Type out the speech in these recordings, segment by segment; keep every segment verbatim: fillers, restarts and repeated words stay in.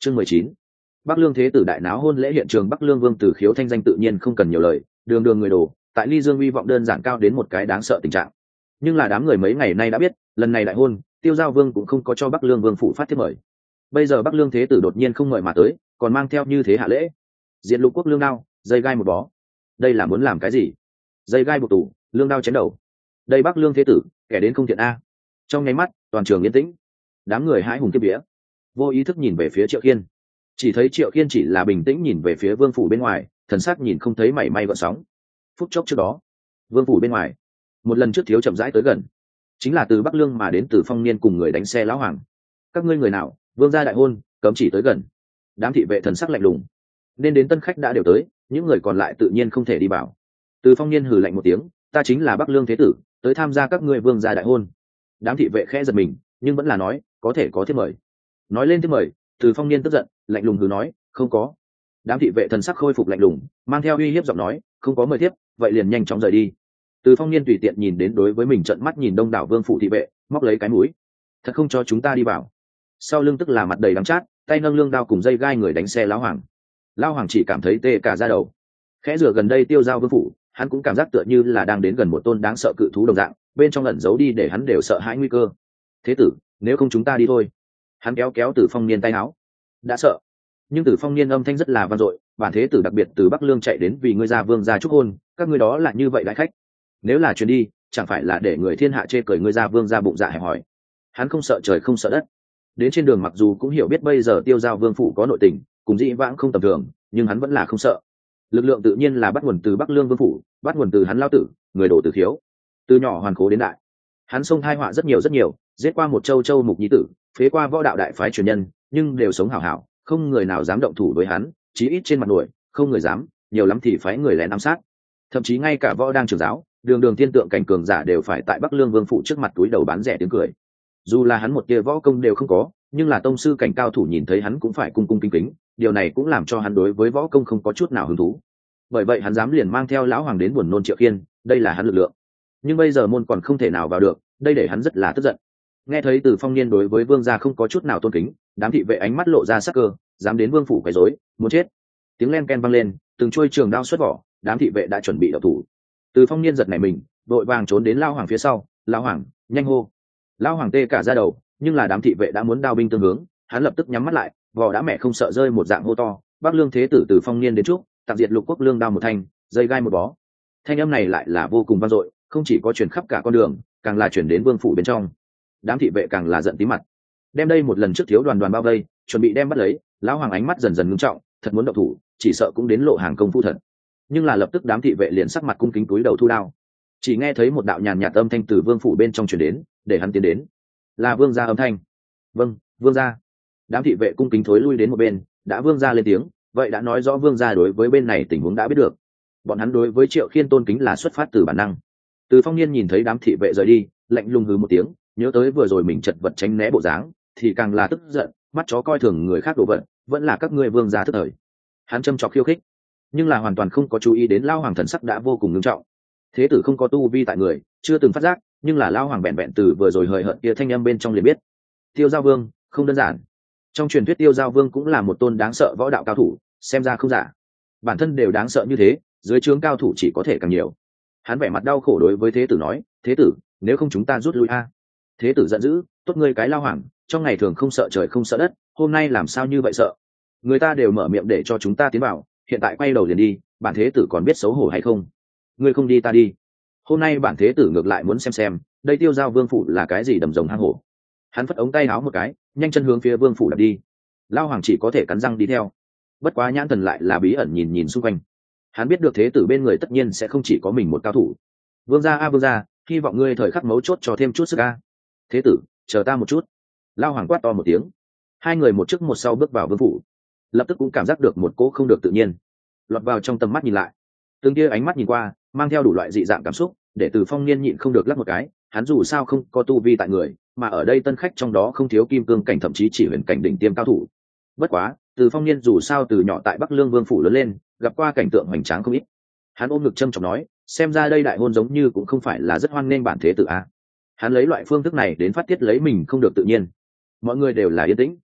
chương mười chín, Bắc Lương Thế tử đại náo hôn lễ hiện trường. Bắc Lương Vương Từ Khiếu thanh danh tự nhiên không cần nhiều lời, đường đường người đồ, tại Ly Dương uy vọng đơn giản cao đến một cái đáng sợ tình trạng. Nhưng là đám người mấy ngày nay đã biết, lần này đại hôn, Tiêu Giao Vương cũng không có cho Bắc Lương Vương phủ phát thiếp mời. Bây giờ Bắc Lương Thế tử đột nhiên không mời mà tới, còn mang theo như thế hạ lễ. Diện Lục Quốc lương đao, dây gai một bó. Đây là muốn làm cái gì? Dây gai buộc tủ, lương đao chém đầu. Đây Bắc Lương Thế tử, kẻ đến không thiện a. Trong nháy mắt, toàn trường yên tĩnh. Đám người hãi hùng kiếp vía, vô ý thức nhìn về phía Triệu Khiên. Chỉ thấy Triệu Khiên chỉ là bình tĩnh nhìn về phía vương phủ bên ngoài, thần sắc nhìn không thấy mảy may gợn sóng. Phút chốc trước đó, vương phủ bên ngoài, một lần trước thiếu chậm rãi tới gần, chính là từ Bắc Lương mà đến Từ Phong Niên cùng người đánh xe lão hoàng. Các ngươi người nào, vương gia đại hôn, cấm chỉ tới gần. Đám thị vệ thần sắc lạnh lùng, nên đến tân khách đã đều tới, những người còn lại tự nhiên không thể đi vào. Từ Phong Niên hừ lạnh một tiếng, ta chính là Bắc Lương Thế tử, tới tham gia các ngươi vương gia đại hôn. Đám thị vệ khẽ giật mình, nhưng vẫn là nói, có thể có thiếp mời. Nói lên thiếp mời, Từ Phong Niên tức giận, lạnh lùng hừ nói, không có. Đám thị vệ thần sắc khôi phục lạnh lùng, mang theo uy hiếp giọng nói, không có mời thiếp, vậy liền nhanh chóng rời đi. Từ Phong Niên tùy tiện nhìn đến đối với mình trợn mắt nhìn đông đảo vương phủ thị vệ, móc lấy cái mũi, thật không cho chúng ta đi vào. Sau lưng tức là mặt đầy đắng chát, tay nâng lương đao cùng dây gai người đánh xe lão hoàng. Lão hoàng chỉ cảm thấy tê cả da đầu. Khẽ rửa gần đây Tiêu Giao Vương phủ, hắn cũng cảm giác tựa như là đang đến gần một tôn đáng sợ cự thú đồng dạng, bên trong ẩn giấu đi để hắn đều sợ hãi nguy cơ. Thế tử, nếu không chúng ta đi thôi. Hắn kéo kéo Từ Phong Niên tay áo. Đã sợ, nhưng Từ Phong Niên âm thanh rất là vang dội, bản thế tử đặc biệt từ Bắc Lương chạy đến vì ngươi gia vương gia chúc hôn, các ngươi đó là như vậy đại khách. Nếu là chuyến đi, chẳng phải là để người thiên hạ chê cười ngươi gia vương gia bụng dạ hẹp hòi. Hắn không sợ trời không sợ đất. Đến trên đường mặc dù cũng hiểu biết bây giờ Tiêu Giao Vương phủ có nội tình, cùng dĩ vãng không tầm thường, nhưng hắn vẫn là không sợ. Lực lượng tự nhiên là bắt nguồn từ Bắc Lương Vương phủ, bắt nguồn từ hắn lao tử, người đổ Từ Khiếu. Từ nhỏ hoàn cố đến đại, hắn xông thai họa rất nhiều rất nhiều, giết qua một châu châu mục nhi tử, phế qua võ đạo đại phái truyền nhân, nhưng đều sống hảo hảo, không người nào dám động thủ với hắn, chí ít trên mặt nổi, không người dám, nhiều lắm thì phái người lén ám sát. Thậm chí ngay cả võ đang trưởng giáo, đường đường thiên tượng cảnh cường giả đều phải tại Bắc Lương Vương phủ trước mặt túi đầu bán rẻ tiếng cười. Dù là hắn một tia võ công đều không có, nhưng là tông sư cảnh cao thủ nhìn thấy hắn cũng phải cung cung kính kính, điều này cũng làm cho hắn đối với võ công không có chút nào hứng thú. Bởi vậy hắn dám liền mang theo lão hoàng đến buồn nôn Triệu Khiên, đây là hắn lực lượng. Nhưng bây giờ môn còn không thể nào vào được, đây để hắn rất là tức giận. Nghe thấy Từ Phong Niên đối với vương gia không có chút nào tôn kính, đám thị vệ ánh mắt lộ ra sắc cơ, dám đến vương phủ quấy rối, muốn chết. Tiếng len ken vang lên, từng chuôi trường đao xuất vỏ, đám thị vệ đã chuẩn bị động thủ. Từ Phong Niên giật nảy mình, đội vàng trốn đến lão hoàng phía sau, lão hoàng, nhanh hô. Lão hoàng tê cả da đầu, nhưng là đám thị vệ đã muốn đao binh tương hướng, hắn lập tức nhắm mắt lại, vò đã mẹ không sợ rơi một dạng hô to, Bắc Lương Thế tử Từ Phong Niên đến chúc, tạm diệt Lục Quốc lương đao một thanh, dây gai một bó. Thanh âm này lại là vô cùng vang dội, không chỉ có truyền khắp cả con đường, càng là truyền đến vương phủ bên trong. Đám thị vệ càng là giận tí mặt, đem đây một lần trước thiếu đoàn đoàn bao vây, chuẩn bị đem bắt lấy. Lão hoàng ánh mắt dần dần ngưng trọng, thật muốn động thủ, chỉ sợ cũng đến lộ hàng công phu thật. Nhưng là lập tức đám thị vệ liền sắc mặt cung kính túi đầu thu đao. Chỉ nghe thấy một đạo nhàn nhạt âm thanh từ vương phủ bên trong truyền đến, để hắn tiến đến. Là vương gia âm thanh. Vâng, vương gia. Đám thị vệ cung kính thối lui đến một bên, đã vương gia lên tiếng, vậy đã nói rõ vương gia đối với bên này tình huống đã biết được. Bọn hắn đối với Triệu Khiên tôn kính là xuất phát từ bản năng. Từ Phong Niên nhìn thấy đám thị vệ rời đi, lạnh lùng hừ một tiếng, nhớ tới vừa rồi mình chật vật tránh né bộ dáng, thì càng là tức giận, mắt chó coi thường người khác đồ vật, vẫn là các ngươi vương gia thức thời. Hắn châm chọc khiêu khích, nhưng là hoàn toàn không có chú ý đến lao hoàng thần sắc đã vô cùng nghiêm trọng. Thế tử không có tu vi tại người, chưa từng phát giác, nhưng là lao hoàng bẹn bẹn từ vừa rồi hời hợt kia thanh âm bên trong liền biết, Tiêu Giao Vương không đơn giản. Trong truyền thuyết Tiêu Giao Vương cũng là một tôn đáng sợ võ đạo cao thủ, xem ra không giả. Bản thân đều đáng sợ như thế, dưới trướng cao thủ chỉ có thể càng nhiều. Hắn vẻ mặt đau khổ đối với thế tử nói, thế tử, nếu không chúng ta rút lui a. Thế tử giận dữ, tốt ngươi cái lao hoàng, trong ngày thường không sợ trời không sợ đất, hôm nay làm sao như vậy sợ? Người ta đều mở miệng để cho chúng ta tiến vào, hiện tại quay đầu liền đi, bản thế tử còn biết xấu hổ hay không? Ngươi không đi ta đi. Hôm nay bản thế tử ngược lại muốn xem xem, đây Tiêu Giao Vương phủ là cái gì đầm rồng hang hổ. Hắn phất ống tay áo một cái, nhanh chân hướng phía vương phủ đạp đi. Lao hoàng chỉ có thể cắn răng đi theo, bất quá nhãn thần lại là bí ẩn nhìn nhìn xung quanh. Hắn biết được thế tử bên người tất nhiên sẽ không chỉ có mình một cao thủ. Vương gia a vương gia, hy vọng ngươi thời khắc mấu chốt cho thêm chút sức a. Thế tử, chờ ta một chút. Lao hoàng quát to một tiếng. Hai người một trước một sau bước vào vương phủ, lập tức cũng cảm giác được một cỗ không được tự nhiên lọt vào trong tầm mắt nhìn lại. Từng kia ánh mắt nhìn qua, mang theo đủ loại dị dạng cảm xúc, để Từ Phong Niên nhịn không được lắc một cái. Hắn dù sao không có tu vi tại người, mà ở đây tân khách trong đó không thiếu kim cương cảnh thậm chí chỉ huyền cảnh đỉnh tiêm cao thủ. Bất quá, Từ Phong Niên dù sao từ nhỏ tại Bắc Lương Vương phủ lớn lên, gặp qua cảnh tượng hoành tráng không ít. Hắn ôm ngực trâm trọng nói, xem ra đây đại hôn giống như cũng không phải là rất hoan nghênh bản thế tử a. Hắn lấy loại phương thức này đến phát tiết lấy mình không được tự nhiên. Mọi người đều là yên tĩnh.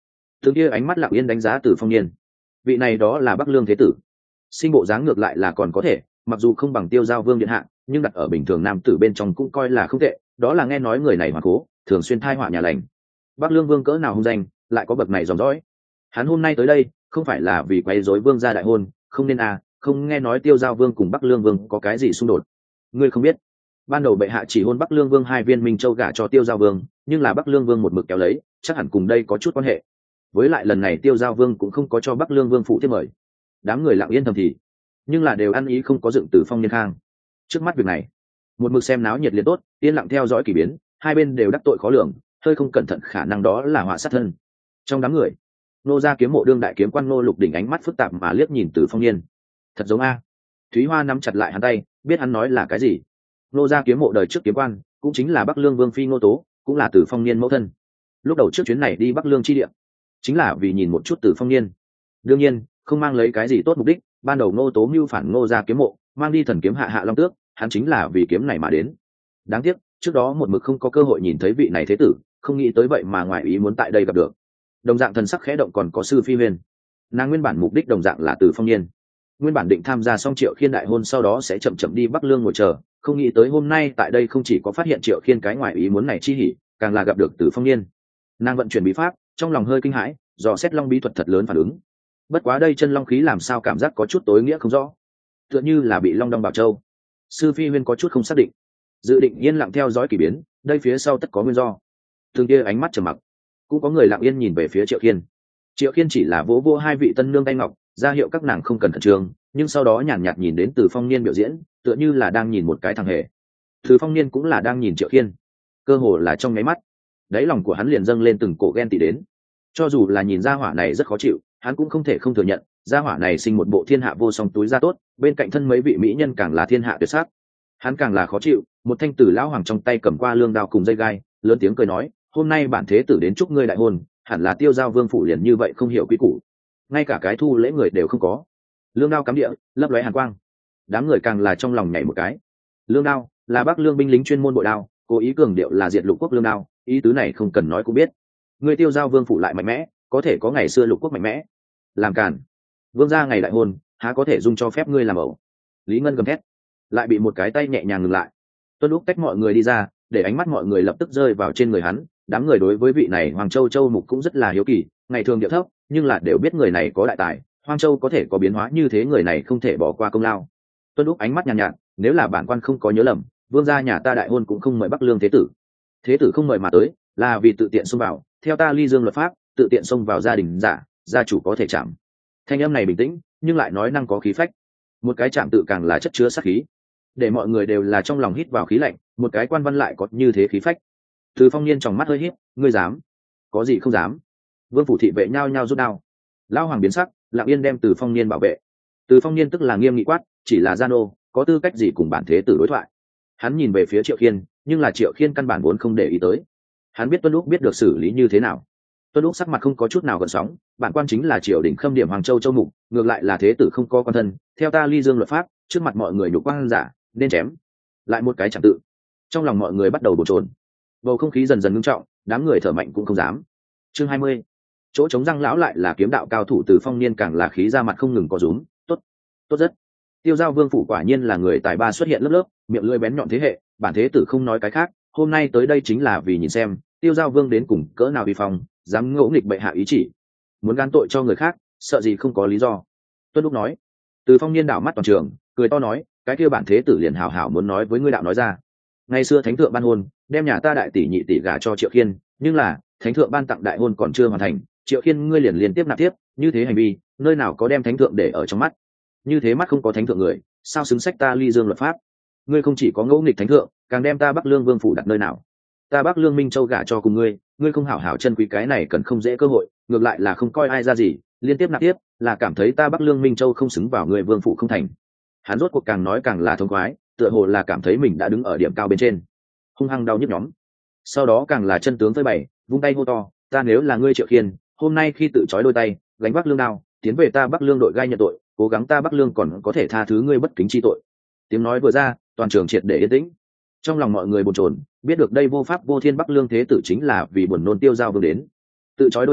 Từng kia ánh mắt lặng yên đánh giá Từ Phong Niên. Vị này đó là Bắc Lương thế tử, sinh bộ dáng ngược lại là còn có thể, mặc dù không bằng Tiêu Giao Vương điện hạ, nhưng đặt ở bình thường nam tử bên trong cũng coi là không tệ. Đó là nghe nói người này hoàn cố, thường xuyên thai họa nhà lành. Bắc Lương Vương cỡ nào hung danh, lại có bậc này dòng dõi. Hắn hôm nay tới đây, không phải là vì quấy rối Vương gia đại hôn, không nên à, không nghe nói Tiêu Giao Vương cùng Bắc Lương Vương có cái gì xung đột. Ngươi không biết, ban đầu bệ hạ chỉ hôn Bắc Lương Vương hai viên Minh Châu gả cho Tiêu Giao Vương, nhưng là Bắc Lương Vương một mực kéo lấy, chắc hẳn cùng đây có chút quan hệ. Với lại lần này Tiêu Giao Vương cũng không có cho Bắc Lương Vương phụ tiếp mời. Đám người lặng yên thầm thì, nhưng là đều ăn ý không có dựng Từ Phong Niên khang. Trước mắt việc này, một mực xem náo nhiệt liệt tốt, yên lặng theo dõi kỳ biến, hai bên đều đắc tội khó lường, hơi không cẩn thận khả năng đó là họa sát thân. Trong đám người, nô gia kiếm mộ đương đại kiếm quan Ngô Lục đỉnh ánh mắt phức tạp mà liếc nhìn Từ Phong Niên. Thật giống a. Thúy Hoa nắm chặt lại hắn tay, biết hắn nói là cái gì. Nô gia kiếm mộ đời trước kiếm quan, cũng chính là Bắc Lương Vương phi Ngô Tố, cũng là Từ Phong Niên mẫu thân. Lúc đầu trước chuyến này đi Bắc Lương chi địa, chính là vì nhìn một chút Từ Phong Niên. Đương nhiên, không mang lấy cái gì tốt mục đích, ban đầu Ngô Tố mưu phản Ngô gia kiếm mộ, mang đi thần kiếm hạ hạ long tước, hắn chính là vì kiếm này mà đến. Đáng tiếc, trước đó một mực không có cơ hội nhìn thấy vị này thế tử, không nghĩ tới vậy mà ngoài ý muốn tại đây gặp được. Đồng dạng thần sắc khẽ động còn có sư phi huyền, nàng nguyên bản mục đích đồng dạng là Từ Phong Niên, nguyên bản định tham gia xong Triệu Khiên đại hôn sau đó sẽ chậm chậm đi Bắc Lương ngồi chờ, không nghĩ tới hôm nay tại đây không chỉ có phát hiện Triệu Khiên cái ngoài ý muốn này chi hỉ, càng là gặp được Từ Phong Niên. Nàng vận chuyển bí pháp, trong lòng hơi kinh hãi, dò xét long bí thuật thật lớn phản ứng. Bất quá đây chân long khí làm sao cảm giác có chút tối nghĩa không rõ, tựa như là bị long đong bảo châu. Sư phi huyên có chút không xác định, dự định yên lặng theo dõi kỳ biến, đây phía sau tất có nguyên do. Thường kia ánh mắt trầm mặc, cũng có người lặng yên nhìn về phía Triệu Khiên. Triệu Khiên chỉ là vỗ vỗ hai vị tân nương tay ngọc, ra hiệu các nàng không cần khẩn trương, nhưng sau đó nhàn nhạt, nhạt nhìn đến Từ Phong Niên biểu diễn, tựa như là đang nhìn một cái thằng hề. Từ Phong Niên cũng là đang nhìn Triệu Khiên, cơ hồ là trong nháy mắt, đáy lòng của hắn liền dâng lên từng cổ ghen tị đến. Cho dù là nhìn ra hỏa này rất khó chịu, hắn cũng không thể không thừa nhận, gia hỏa này sinh một bộ thiên hạ vô song túi da tốt, bên cạnh thân mấy vị mỹ nhân càng là thiên hạ tuyệt sắc. Hắn càng là khó chịu, một thanh tử lão hoàng trong tay cầm qua lương đao cùng dây gai, lớn tiếng cười nói, hôm nay bản thế tử đến chúc ngươi đại hôn, hẳn là Tiêu Giao Vương phủ liền như vậy không hiểu quý củ, ngay cả cái thu lễ người đều không có. Lương đao cắm địa, lấp lóe hàn quang, đám người càng là trong lòng nhảy một cái. Lương đao là Bắc Lương binh lính chuyên môn bội đao, cố ý cường điệu là diệt lục quốc lương đao, ý tứ này không cần nói cũng biết. Người Tiêu Giao Vương phủ lại mạnh mẽ, có thể có ngày xưa lục quốc mạnh mẽ. Làm càn, vương gia ngày đại hôn, há có thể dung cho phép ngươi làm ẩu. Lý Ngân gầm thét, lại bị một cái tay nhẹ nhàng ngừng lại. Tuân Lúc tách mọi người đi ra, để ánh mắt mọi người lập tức rơi vào trên người hắn. Đám người đối với vị này Hoàng Châu Châu Mục cũng rất là hiếu kỳ, ngày thường điệu thấp, nhưng là đều biết người này có đại tài, Hoang Châu có thể có biến hóa như thế, người này không thể bỏ qua công lao. Tuân Lúc ánh mắt nhàn nhạt, nhạt, nếu là bản quan không có nhớ lầm, vương gia nhà ta đại hôn cũng không mời Bắc Lương thế tử. Thế tử không mời mà tới, là vì tự tiện xông vào, theo ta Ly Dương luật pháp, tự tiện xông vào gia đình giả, gia chủ có thể chạm. Thanh âm này bình tĩnh, nhưng lại nói năng có khí phách. Một cái chạm tự càng là chất chứa sát khí, để mọi người đều là trong lòng hít vào khí lạnh. Một cái quan văn lại có như thế khí phách. Từ Phong Niên trong mắt hơi hít, ngươi dám? Có gì không dám? Vương phủ thị vệ nhao nhao rút đao. Lão hoàng biến sắc, lặng yên đem Từ Phong Niên bảo vệ. Từ Phong Niên tức là nghiêm nghị quát, chỉ là gia nô, có tư cách gì cùng bản thế tử đối thoại? Hắn nhìn về phía Triệu Khiên, nhưng là Triệu Khiên căn bản vốn không để ý tới. Hắn biết Tuân Lúc biết được xử lý như thế nào. Tuân Lúc sắc mặt không có chút nào gợn sóng, bản quan chính là triều đình khâm điểm Hoàng Châu Châu Mục, ngược lại là thế tử không có quan thân, theo ta Ly Dương luật pháp, trước mặt mọi người nhục quan giả, nên chém. Lại một cái chẳng tự. Trong lòng mọi người bắt đầu bồn chồn. Bầu không khí dần dần ngưng trọng, đám người thở mạnh cũng không dám. Chương hai mươi. Chỗ chống răng lão lại là kiếm đạo cao thủ Từ Phong Niên càng là khí ra mặt không ngừng có rúm, tốt, tốt rất. Tiêu Giao Vương phủ quả nhiên là người tài ba xuất hiện lớp lớp, miệng lưỡi bén nhọn thế hệ, bản thế tử không nói cái khác, hôm nay tới đây chính là vì nhìn xem Tiêu Giao Vương đến cùng cỡ nào uy phong, dám ngỗ nghịch bệ hạ ý chỉ, muốn gan tội cho người khác, sợ gì không có lý do. Tuân Lúc nói. Từ Phong Niên đảo mắt toàn trường, cười to nói, cái kia bản thế tử liền hảo hảo muốn nói với ngươi đạo nói ra. Ngày xưa thánh thượng ban hôn, đem nhà ta đại tỷ nhị tỷ gả cho Triệu Khiên, nhưng là thánh thượng ban tặng đại hôn còn chưa hoàn thành, Triệu Khiên ngươi liền liên tiếp nạp tiếp, như thế hành vi, nơi nào có đem thánh thượng để ở trong mắt? Như thế mắt không có thánh thượng người, sao xứng sách ta Ly Dương luật pháp? Ngươi không chỉ có ngỗ nghịch thánh thượng, càng đem ta Bắc Lương Vương phủ đặt nơi nào? Ta Bắc Lương Minh Châu gả cho cùng ngươi, ngươi không hảo hảo chân quý cái này cần không dễ cơ hội, ngược lại là không coi ai ra gì, liên tiếp nạp tiếp, là cảm thấy ta Bắc Lương Minh Châu không xứng vào người vương phủ không thành. Hắn rốt cuộc càng nói càng là thông khoái, tựa hồ là cảm thấy mình đã đứng ở điểm cao bên trên, hung hăng đau nhức nhóm. Sau đó càng là chân tướng với bày, vung tay hô to, ta nếu là ngươi Triệu Khiên, hôm nay khi tự trói đôi tay, gánh Bắc Lương đao, tiến về ta Bắc Lương đội gai nhận tội, cố gắng ta Bắc Lương còn có thể tha thứ ngươi bất kính chi tội. Tiếng nói vừa ra, toàn trường triệt để yên tĩnh. Trong lòng mọi người bồn chồn, biết được đây vô pháp vô thiên Bắc Lương thế tử chính là vì buồn nôn Tiêu Giao Vương đến, tự trói đôi tay,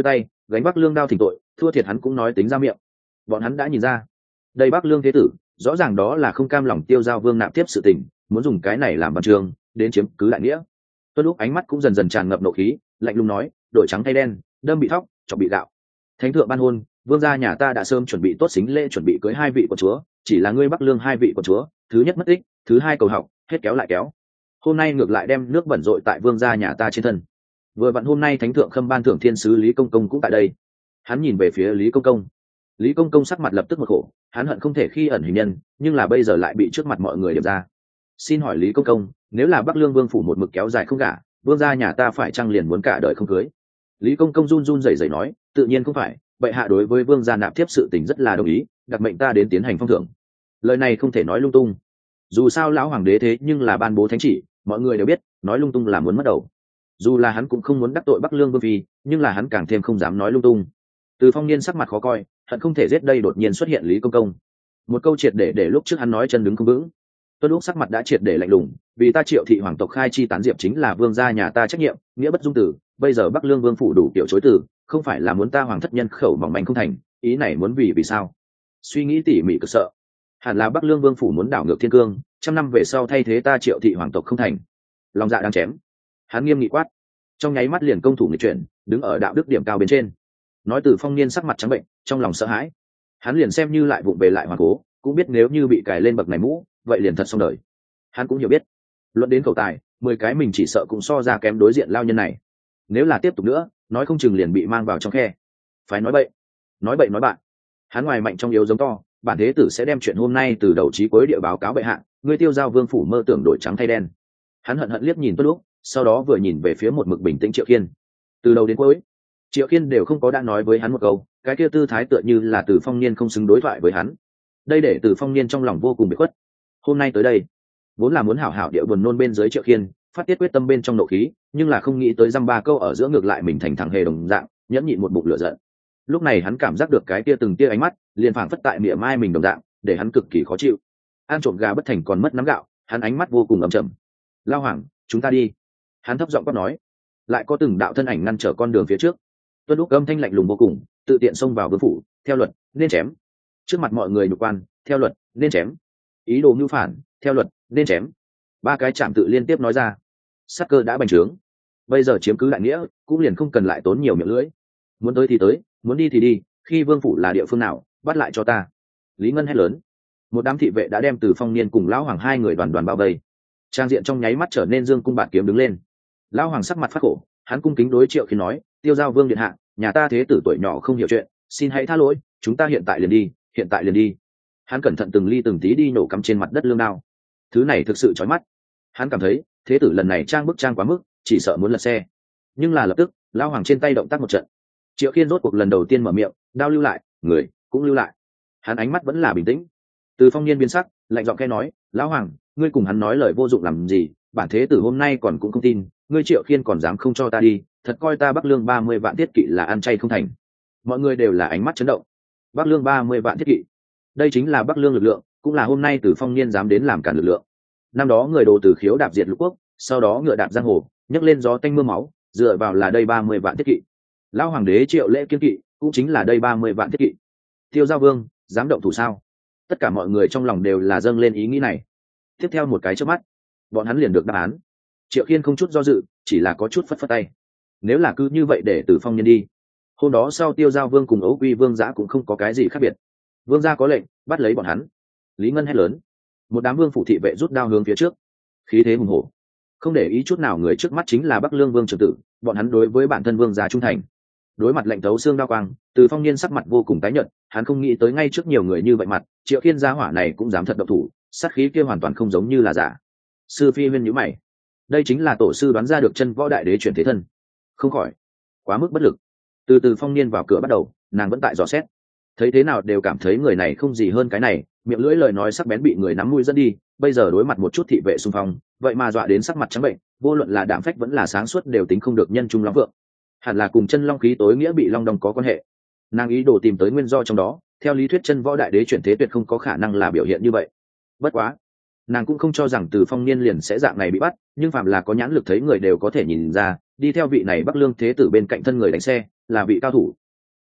gánh bắc lương đao thỉnh tội, thua thiệt hắn cũng nói tính ra miệng. Bọn hắn đã nhìn ra, đây bắc lương thế tử rõ ràng đó là không cam lòng tiêu giao vương nạp tiếp sự tình, muốn dùng cái này làm văn chương đến chiếm cứ đại nghĩa. Tuân lúc ánh mắt cũng dần dần tràn ngập nộ khí, lạnh lùng nói, đổi trắng thay đen, đâm bị thóc, chọc bị gạo. Thánh thượng ban hôn, vương gia nhà ta đã sớm chuẩn bị tốt xính lễ, chuẩn bị cưới hai vị của chúa, chỉ là ngươi bắc lương hai vị của chúa, thứ nhất mất tích, thứ hai cầu học, hết kéo lại kéo. Hôm nay ngược lại đem nước bẩn rội tại vương gia nhà ta trên thân. Vừa vặn hôm nay thánh thượng khâm ban thưởng thiên sứ Lý Công Công cũng tại đây. Hắn nhìn về phía Lý Công Công. Lý Công Công sắc mặt lập tức một khổ, hắn hận không thể khi ẩn hình nhân, nhưng là bây giờ lại bị trước mặt mọi người điểm ra. Xin hỏi Lý Công Công, nếu là bắc lương vương phủ một mực kéo dài không gả, vương gia nhà ta phải chăng liền muốn cả đời không cưới? Lý Công Công run run rẩy rẩy nói, tự nhiên không phải, bệ hạ đối với vương gia nạp tiếp sự tình rất là đồng ý, đặc mệnh ta đến tiến hành phong thưởng. Lời này không thể nói lung tung, dù sao lão hoàng đế thế nhưng là ban bố thánh chỉ, mọi người đều biết, nói lung tung là muốn mất đầu. Dù là hắn cũng không muốn đắc tội bắc lương vương phi, nhưng là hắn càng thêm không dám nói lung tung. Từ Phong Niên sắc mặt khó coi, hận không thể giết đây đột nhiên xuất hiện Lý Công Công. Một câu triệt để để lúc trước hắn nói chân đứng không vững. Tuân lúc sắc mặt đã triệt để lạnh lùng, vì ta Triệu thị hoàng tộc khai chi tán diệp chính là vương gia nhà ta trách nhiệm, nghĩa bất dung tử, bây giờ bắc lương vương phủ đủ kiểu chối từ, không phải là muốn ta hoàng thất nhân khẩu mỏng manh không thành, ý này muốn vì vì sao? Suy nghĩ tỉ mỉ cực sợ, hẳn là bắc lương vương phủ muốn đảo ngược thiên cương, trăm năm về sau thay thế ta Triệu thị hoàng tộc không thành. Lòng dạ đang chém, hắn nghiêm nghị quát, trong nháy mắt liền công thủ nghịch chuyển, đứng ở đạo đức điểm cao bên trên. Nói Từ Phong Niên sắc mặt trắng bệnh, trong lòng sợ hãi, hắn liền xem như lại vụng về lại hoàng cố, cũng biết nếu như bị cài lên bậc này mũ, vậy liền thật xong đời. Hắn cũng hiểu biết, luận đến khẩu tài, mười cái mình chỉ sợ cũng so ra kém đối diện lao nhân này. Nếu là tiếp tục nữa, nói không chừng liền bị mang vào trong khe. Phải nói bậy, nói bậy nói bạn. Hắn ngoài mạnh trong yếu giống to, bản thế tử sẽ đem chuyện hôm nay từ đầu chí cuối địa báo cáo bệ hạ, ngươi tiêu giao vương phủ mơ tưởng đổi trắng thay đen. Hắn hận hận liếc nhìn Tuân Lúc, sau đó vừa nhìn về phía một mực bình tĩnh Triệu Khiên. Từ đầu đến cuối, Triệu Khiên đều không có đã nói với hắn một câu, cái kia tư thái tựa như là Từ Phong Niên không xứng đối thoại với hắn. Đây để Từ Phong Niên trong lòng vô cùng bị khuất. Hôm nay tới đây, vốn là muốn hảo hảo địa buồn nôn bên dưới Triệu Khiên, phát tiết quyết tâm bên trong nộ khí, nhưng là không nghĩ tới dăm ba câu ở giữa ngược lại mình thành thằng hề đồng dạng, nhẫn nhịn một bụng lửa giận. Lúc này hắn cảm giác được cái kia từng tia ánh mắt, liền phảng phất tại miệng mai mình đồng dạng, để hắn cực kỳ khó chịu. Ăn trộm gà bất thành còn mất nắm gạo, hắn ánh mắt vô cùng ấm chậm. Lao Hoàng, chúng ta đi. Hắn thấp giọng quát nói. Lại có từng đạo thân ảnh ngăn trở con đường phía trước. Tuân Lúc âm thanh lạnh lùng vô cùng, tự tiện xông vào vương phủ, theo luật nên chém. Trước mặt mọi người nhục quan, theo luật nên chém. Ý đồ mưu phản, theo luật nên chém. Ba cái chạm tự liên tiếp nói ra. Sát cơ đã bành trướng, bây giờ chiếm cứ đại nghĩa, cũng liền không cần lại tốn nhiều miệng lưỡi. Muốn tới thì tới, muốn đi thì đi, khi vương phủ là địa phương nào, bắt lại cho ta. Lý Ngân hét lớn. Một đám thị vệ đã đem Từ Phong Niên cùng lão hoàng hai người đoàn đoàn bao vây. Trang diện trong nháy mắt trở nên dương cung bạt kiếm đứng lên. Lão hoàng sắc mặt phát khổ, hắn cung kính đối Triệu Khiên nói, tiêu giao vương điện hạ, nhà ta thế tử tuổi nhỏ không hiểu chuyện, xin hãy tha lỗi, chúng ta hiện tại liền đi, hiện tại liền đi. Hắn cẩn thận từng ly từng tí đi nổ cắm trên mặt đất lương đao. Thứ này thực sự chói mắt. Hắn cảm thấy thế tử lần này trang bức trang quá mức, chỉ sợ muốn lật xe. Nhưng là lập tức, lão hoàng trên tay động tác một trận. Triệu Khiên rốt cuộc lần đầu tiên mở miệng, đao lưu lại, người cũng lưu lại. Hắn ánh mắt vẫn là bình tĩnh. Từ Phong Niên biến sắc, lạnh giọng khẽ nói, lão hoàng, ngươi cùng hắn nói lời vô dụng làm gì, bản thế tử hôm nay còn cũng không tin, ngươi Triệu Khiên còn dám không cho ta đi, thật coi ta bắc lương ba mươi vạn thiết kỵ là ăn chay không thành. Mọi người đều là ánh mắt chấn động. Bắc lương ba mươi vạn thiết kỵ, đây chính là bắc lương lực lượng, cũng là hôm nay Từ Phong Niên dám đến làm cản lực lượng. Năm đó người đồ Từ Khiếu đạp diệt lục quốc, sau đó ngựa đạp giang hồ, nhấc lên gió tanh mưa máu, dựa vào là đây ba mươi vạn thiết kỵ. Lão hoàng đế Triệu lễ kiên kỵ, cũng chính là đây ba mươi vạn thiết kỵ. Tiêu giao vương dám động thủ sao? Tất cả mọi người trong lòng đều là dâng lên ý nghĩ này. Tiếp theo một cái chớp mắt, bọn hắn liền được đáp án. Triệu Khiên không chút do dự, chỉ là có chút phất phất tay. Nếu là cứ như vậy để Từ Phong Niên đi, hôm đó sau tiêu giao vương cùng Ấu Quy vương giã cũng không có cái gì khác biệt. Vương gia có lệnh, bắt lấy bọn hắn. Lý Ngân hét lớn. Một đám vương phủ thị vệ rút đao hướng phía trước, khí thế hùng hổ, không để ý chút nào người trước mắt chính là Bắc Lương vương trưởng tử, bọn hắn đối với bản thân vương gia trung thành. Đối mặt lệnh tấu xương đao quang, Từ Phong Niên sắc mặt vô cùng tái nhợt, hắn không nghĩ tới ngay trước nhiều người như vậy mặt, Triệu Khiên gia hỏa này cũng dám thật độc thủ, sát khí kia hoàn toàn không giống như là giả. Sư Phi Huyên nhíu mày, đây chính là tổ sư đoán ra được chân võ đại đế chuyển thế thân, không khỏi quá mức bất lực. Từ Từ Phong Niên vào cửa bắt đầu, nàng vẫn tại dò xét, thấy thế nào đều cảm thấy người này không gì hơn cái này, miệng lưỡi lời nói sắc bén bị người nắm mũi dẫn đi, bây giờ đối mặt một chút thị vệ xung phong, vậy mà dọa đến sắc mặt trắng bệnh, vô luận là đạm phách vẫn là sáng suốt đều tính không được nhân trung long vượng, hẳn là cùng chân long khí tối nghĩa bị long đong có quan hệ. Nàng ý đồ tìm tới nguyên do trong đó, theo lý thuyết chân võ đại đế chuyển thế tuyệt không có khả năng là biểu hiện như vậy. Bất quá, nàng cũng không cho rằng Từ Phong Niên liền sẽ dạng này bị bắt, nhưng phạm là có nhãn lực thấy người đều có thể nhìn ra, đi theo vị này Bắc Lương thế tử bên cạnh thân người đánh xe, là vị cao thủ.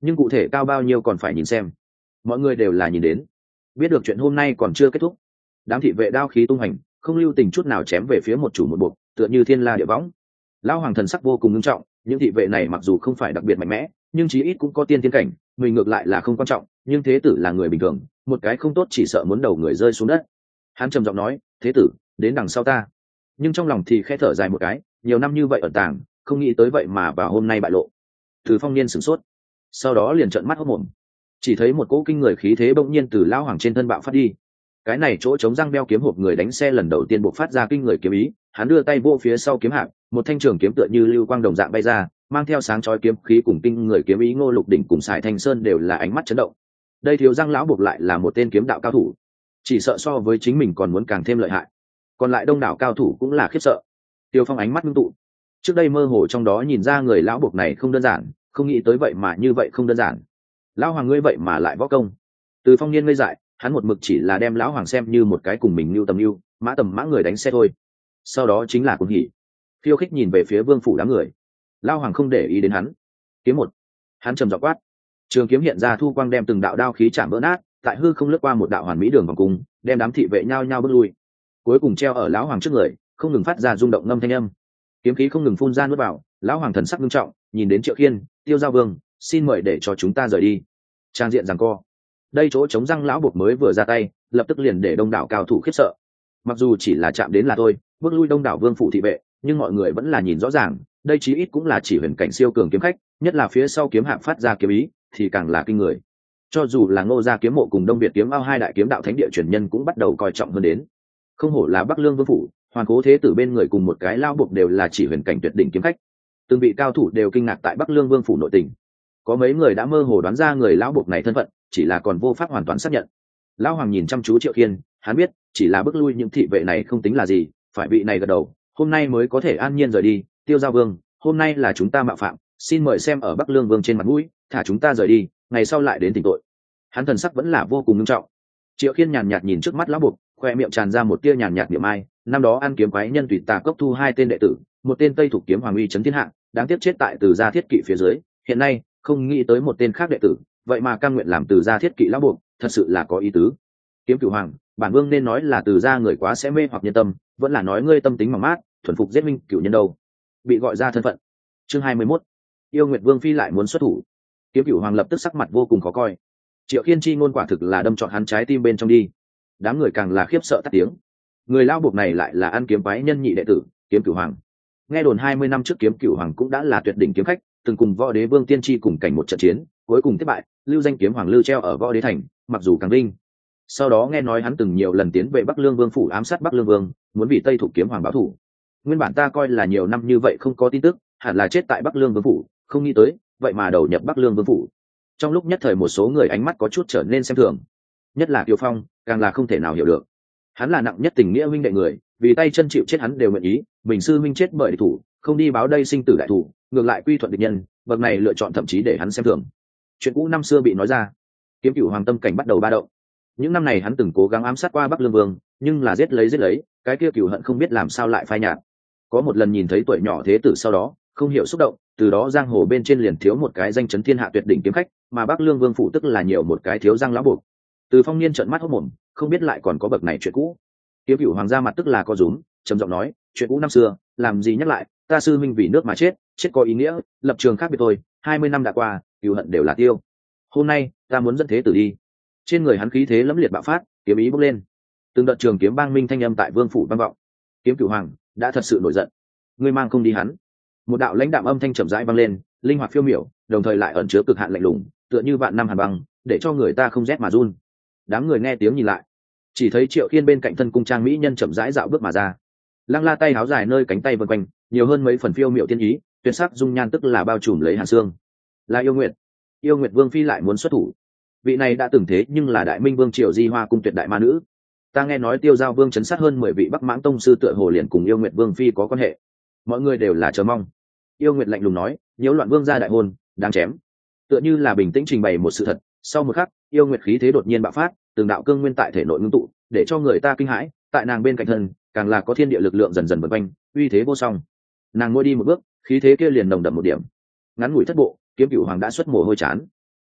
nhưng cụ thể cao bao nhiêu còn phải nhìn xem. Mọi người đều là nhìn đến, biết được chuyện hôm nay còn chưa kết thúc. Đám thị vệ đao khí tung hành, không lưu tình chút nào chém về phía một chủ một buộc, tựa như thiên la địa võng. Lão hoàng thần sắc vô cùng nghiêm trọng, những thị vệ này mặc dù không phải đặc biệt mạnh mẽ, nhưng chí ít cũng có tiên tiến cảnh, mình ngược lại là không quan trọng, nhưng thế tử là người bình thường, một cái không tốt chỉ sợ muốn đầu người rơi xuống đất. Hắn trầm giọng nói, thế tử, đến đằng sau ta. Nhưng trong lòng thì khẽ thở dài một cái, nhiều năm như vậy ẩn tàng, không nghĩ tới vậy mà vào hôm nay bại lộ. Từ Phong Niên sửng sốt, sau đó liền trợn mắt hốt mồm, chỉ thấy một cỗ kinh người khí thế bỗng nhiên từ lão hoàng trên thân bạo phát đi. Cái này chỗ chống răng đeo kiếm hộp người đánh xe lần đầu tiên bộc phát ra kinh người kiếm ý, hắn đưa tay vô phía sau kiếm hạp, một thanh trường kiếm tựa như lưu quang đồng dạng bay ra, mang theo sáng chói kiếm khí cùng kinh người kiếm ý. Ngô Lục Đỉnh cùng Sải Thanh Sơn đều là ánh mắt chấn động. Đây thiếu răng lão buộc lại là một tên kiếm đạo cao thủ, chỉ sợ so với chính mình còn muốn càng thêm lợi hại. Còn lại đông đảo cao thủ cũng là khiếp sợ. Tiêu Phong ánh mắt ngưng tụ, trước đây mơ hồ trong đó nhìn ra người lão buộc này không đơn giản, không nghĩ tới vậy mà như vậy không đơn giản. Lão hoàng ngươi vậy mà lại võ công. Từ Phong Niên ngây dại, hắn một mực chỉ là đem lão hoàng xem như một cái cùng mình lưu tầm lưu mã tầm mã người đánh xe thôi. Sau đó chính là cuồng hỉ, khiêu khích nhìn về phía vương phủ đám người. Lão hoàng không để ý đến hắn. Kiếm một, hắn trầm giọng quát, trường kiếm hiện ra thu quang đem từng đạo đao khí chạm vỡ nát, tại hư không lướt qua một đạo hoàn mỹ đường vòng cung, đem đám thị vệ nhao nhao bước lui, cuối cùng treo ở lão hoàng trước người, không ngừng phát ra rung động ngâm thanh âm. Kiếm khí không ngừng phun ra nuốt vào, lão hoàng thần sắc nghiêm trọng, nhìn đến Triệu Khiên, Tiêu Giao Vương, xin mời để cho chúng ta rời đi. Trang diện giằng co, đây chỗ chống răng lão buộc mới vừa ra tay, lập tức liền để đông đảo cao thủ khiếp sợ. Mặc dù chỉ là chạm đến là thôi, bước lui đông đảo vương phủ thị vệ, nhưng mọi người vẫn là nhìn rõ ràng, đây chí ít cũng là chỉ huyền cảnh siêu cường kiếm khách, nhất là phía sau kiếm hạng phát ra kiếm ý thì càng là kinh người. Cho dù là Ngô gia kiếm mộ cùng Đông Việt kiếm ao hai đại kiếm đạo thánh địa truyền nhân cũng bắt đầu coi trọng hơn đến. Không hổ là Bắc Lương vương phủ, Hoàn Cố thế tử bên người cùng một cái lao buộc đều là chỉ huyền cảnh tuyệt đỉnh kiếm khách. Từng vị cao thủ đều kinh ngạc tại Bắc Lương vương phủ nội tình. Có mấy người đã mơ hồ đoán ra người lão buộc này thân phận, chỉ là còn vô pháp hoàn toàn xác nhận. Lão hoàng nhìn chăm chú Triệu Khiên, hắn biết chỉ là bước lui những thị vệ này không tính là gì, phải vị này gật đầu, hôm nay mới có thể an nhiên rời đi. Tiêu Giao Vương, hôm nay là chúng ta mạo phạm, xin mời xem ở Bắc Lương vương trên mặt mũi, thả chúng ta rời đi, ngày sau lại đến tỉnh tội. Hắn thần sắc vẫn là vô cùng nghiêm trọng. Triệu Khiên nhàn nhạt nhìn trước mắt lão buộc, khoe miệng tràn ra một tia nhàn nhạt niệm ai, năm đó ăn kiếm quái nhân tùy tà cốc thu hai tên đệ tử, một tên Tây Thục kiếm hoàng uy chấn thiên hạ, đáng tiếc chết tại Từ gia thiết kỵ phía dưới, hiện nay không nghĩ tới một tên khác đệ tử, vậy mà cam nguyện làm Từ gia thiết kỵ lão buộc, thật sự là có ý tứ. Kiếm Cửu Hoàng, bản vương nên nói là Từ gia người quá sẽ mê hoặc nhân tâm, vẫn là nói ngươi tâm tính mỏng mát, thuần phục giết minh cửu nhân đâu. Bị gọi ra thân phận. Chương hai mươi mốt, Yêu Nguyệt Vương phi lại muốn xuất thủ. Kiếm Cửu Hoàng lập tức sắc mặt vô cùng khó coi. Triệu Khiên chi ngôn quả thực là đâm trọn hắn trái tim bên trong đi. Đám người càng là khiếp sợ tắt tiếng. Người lao buộc này lại là ăn kiếm quái nhân nhị đệ tử, Kiếm Cửu Hoàng. Nghe đồn hai mươi năm trước Kiếm Cửu Hoàng cũng đã là tuyệt đỉnh kiếm khách, từng cùng Võ Đế Vương Tiên Tri cùng cảnh một trận chiến, cuối cùng thất bại, lưu danh kiếm hoàng lưu treo ở Võ Đế thành, mặc dù càng vinh. Sau đó nghe nói hắn từng nhiều lần tiến về Bắc Lương Vương phủ ám sát Bắc Lương Vương, muốn vì Tây Thục kiếm hoàng báo thù. Nguyên bản ta coi là nhiều năm như vậy không có tin tức, hẳn là chết tại Bắc Lương Vương phủ, không nghĩ tới, vậy mà đầu nhập Bắc Lương Vương phủ. Trong lúc nhất thời một số người ánh mắt có chút trở nên xem thường, nhất là Kiều Phong, càng là không thể nào hiểu được. Hắn là nặng nhất tình nghĩa huynh đệ người, vì tay chân chịu chết hắn đều nguyện ý, mình sư huynh chết bởi địch thủ, không đi báo đây sinh tử đại thủ, ngược lại quy thuận địch nhân, bậc này lựa chọn thậm chí để hắn xem thường. Chuyện cũ năm xưa bị nói ra, Kiếm Cửu Hoàng tâm cảnh bắt đầu ba động. Những năm này hắn từng cố gắng ám sát qua Bắc Lương Vương, nhưng là giết lấy giết lấy, cái kia cửu hận không biết làm sao lại phai nhạt. Có một lần nhìn thấy tuổi nhỏ thế tử sau đó, không hiểu xúc động, từ đó giang hồ bên trên liền thiếu một cái danh chấn thiên hạ tuyệt đỉnh kiếm khách, mà Bắc Lương Vương phủ tức là nhiều một cái thiếu răng lão buộc. Từ Phong Niên trợn mắt hốt mồm, không biết lại còn có bậc này chuyện cũ. Kiếm Cửu Hoàng ra mặt tức là có rúm, trầm giọng nói, chuyện cũ năm xưa, làm gì nhắc lại, ta sư minh vì nước mà chết, chết có ý nghĩa, lập trường khác biệt thôi, hai mươi năm đã qua, cửu hận đều là tiêu. Hôm nay, ta muốn dẫn thế tử đi. Trên người hắn khí thế lẫm liệt bạo phát, kiếm ý bốc lên. Từng đợt trường kiếm bang minh thanh âm tại vương phủ vang vọng. Kiếm Cửu Hoàng đã thật sự nổi giận. Ngươi mang không đi hắn. Một đạo lãnh đạm âm thanh chậm rãi vang lên, linh hoạt phiêu miểu, đồng thời lại ẩn chứa cực hạn lạnh lùng, tựa như vạn năm hàn băng, để cho người ta không rét mà run. Đám người nghe tiếng nhìn lại, chỉ thấy Triệu Khiên bên cạnh thân cung trang mỹ nhân chậm rãi dạo bước mà ra. Lăng la tay háo dài nơi cánh tay vần quanh, nhiều hơn mấy phần phiêu miểu tiên ý, tuyệt sắc dung nhan tức là bao trùm lấy hàn xương. Là Yêu Nguyệt. Yêu Nguyệt Vương phi lại muốn xuất thủ. Vị này đã từng thế nhưng là Đại Minh Vương triều Di Hoa cung tuyệt đại ma nữ. Ta nghe nói Tiêu Giao Vương chấn sát hơn mười vị Bắc Mãng tông sư tựa hồ liền cùng Yêu Nguyệt Vương phi có quan hệ. Mọi người đều là chờ mong. Yêu Nguyệt lạnh lùng nói, nhiễu loạn vương gia đại hôn, đáng chém. Tựa như là bình tĩnh trình bày một sự thật, sau một khắc, Yêu Nguyệt khí thế đột nhiên bạo phát, từng đạo cương nguyên tại thể nội ngưng tụ, để cho người ta kinh hãi, tại nàng bên cạnh thân, càng là có thiên địa lực lượng dần dần vần quanh, uy thế vô song. Nàng ngồi đi một bước, khí thế kia liền nồng đậm một điểm. Ngắn ngủi thất bộ, Kiếm Cửu Hoàng đã xuất mồ hôi chán.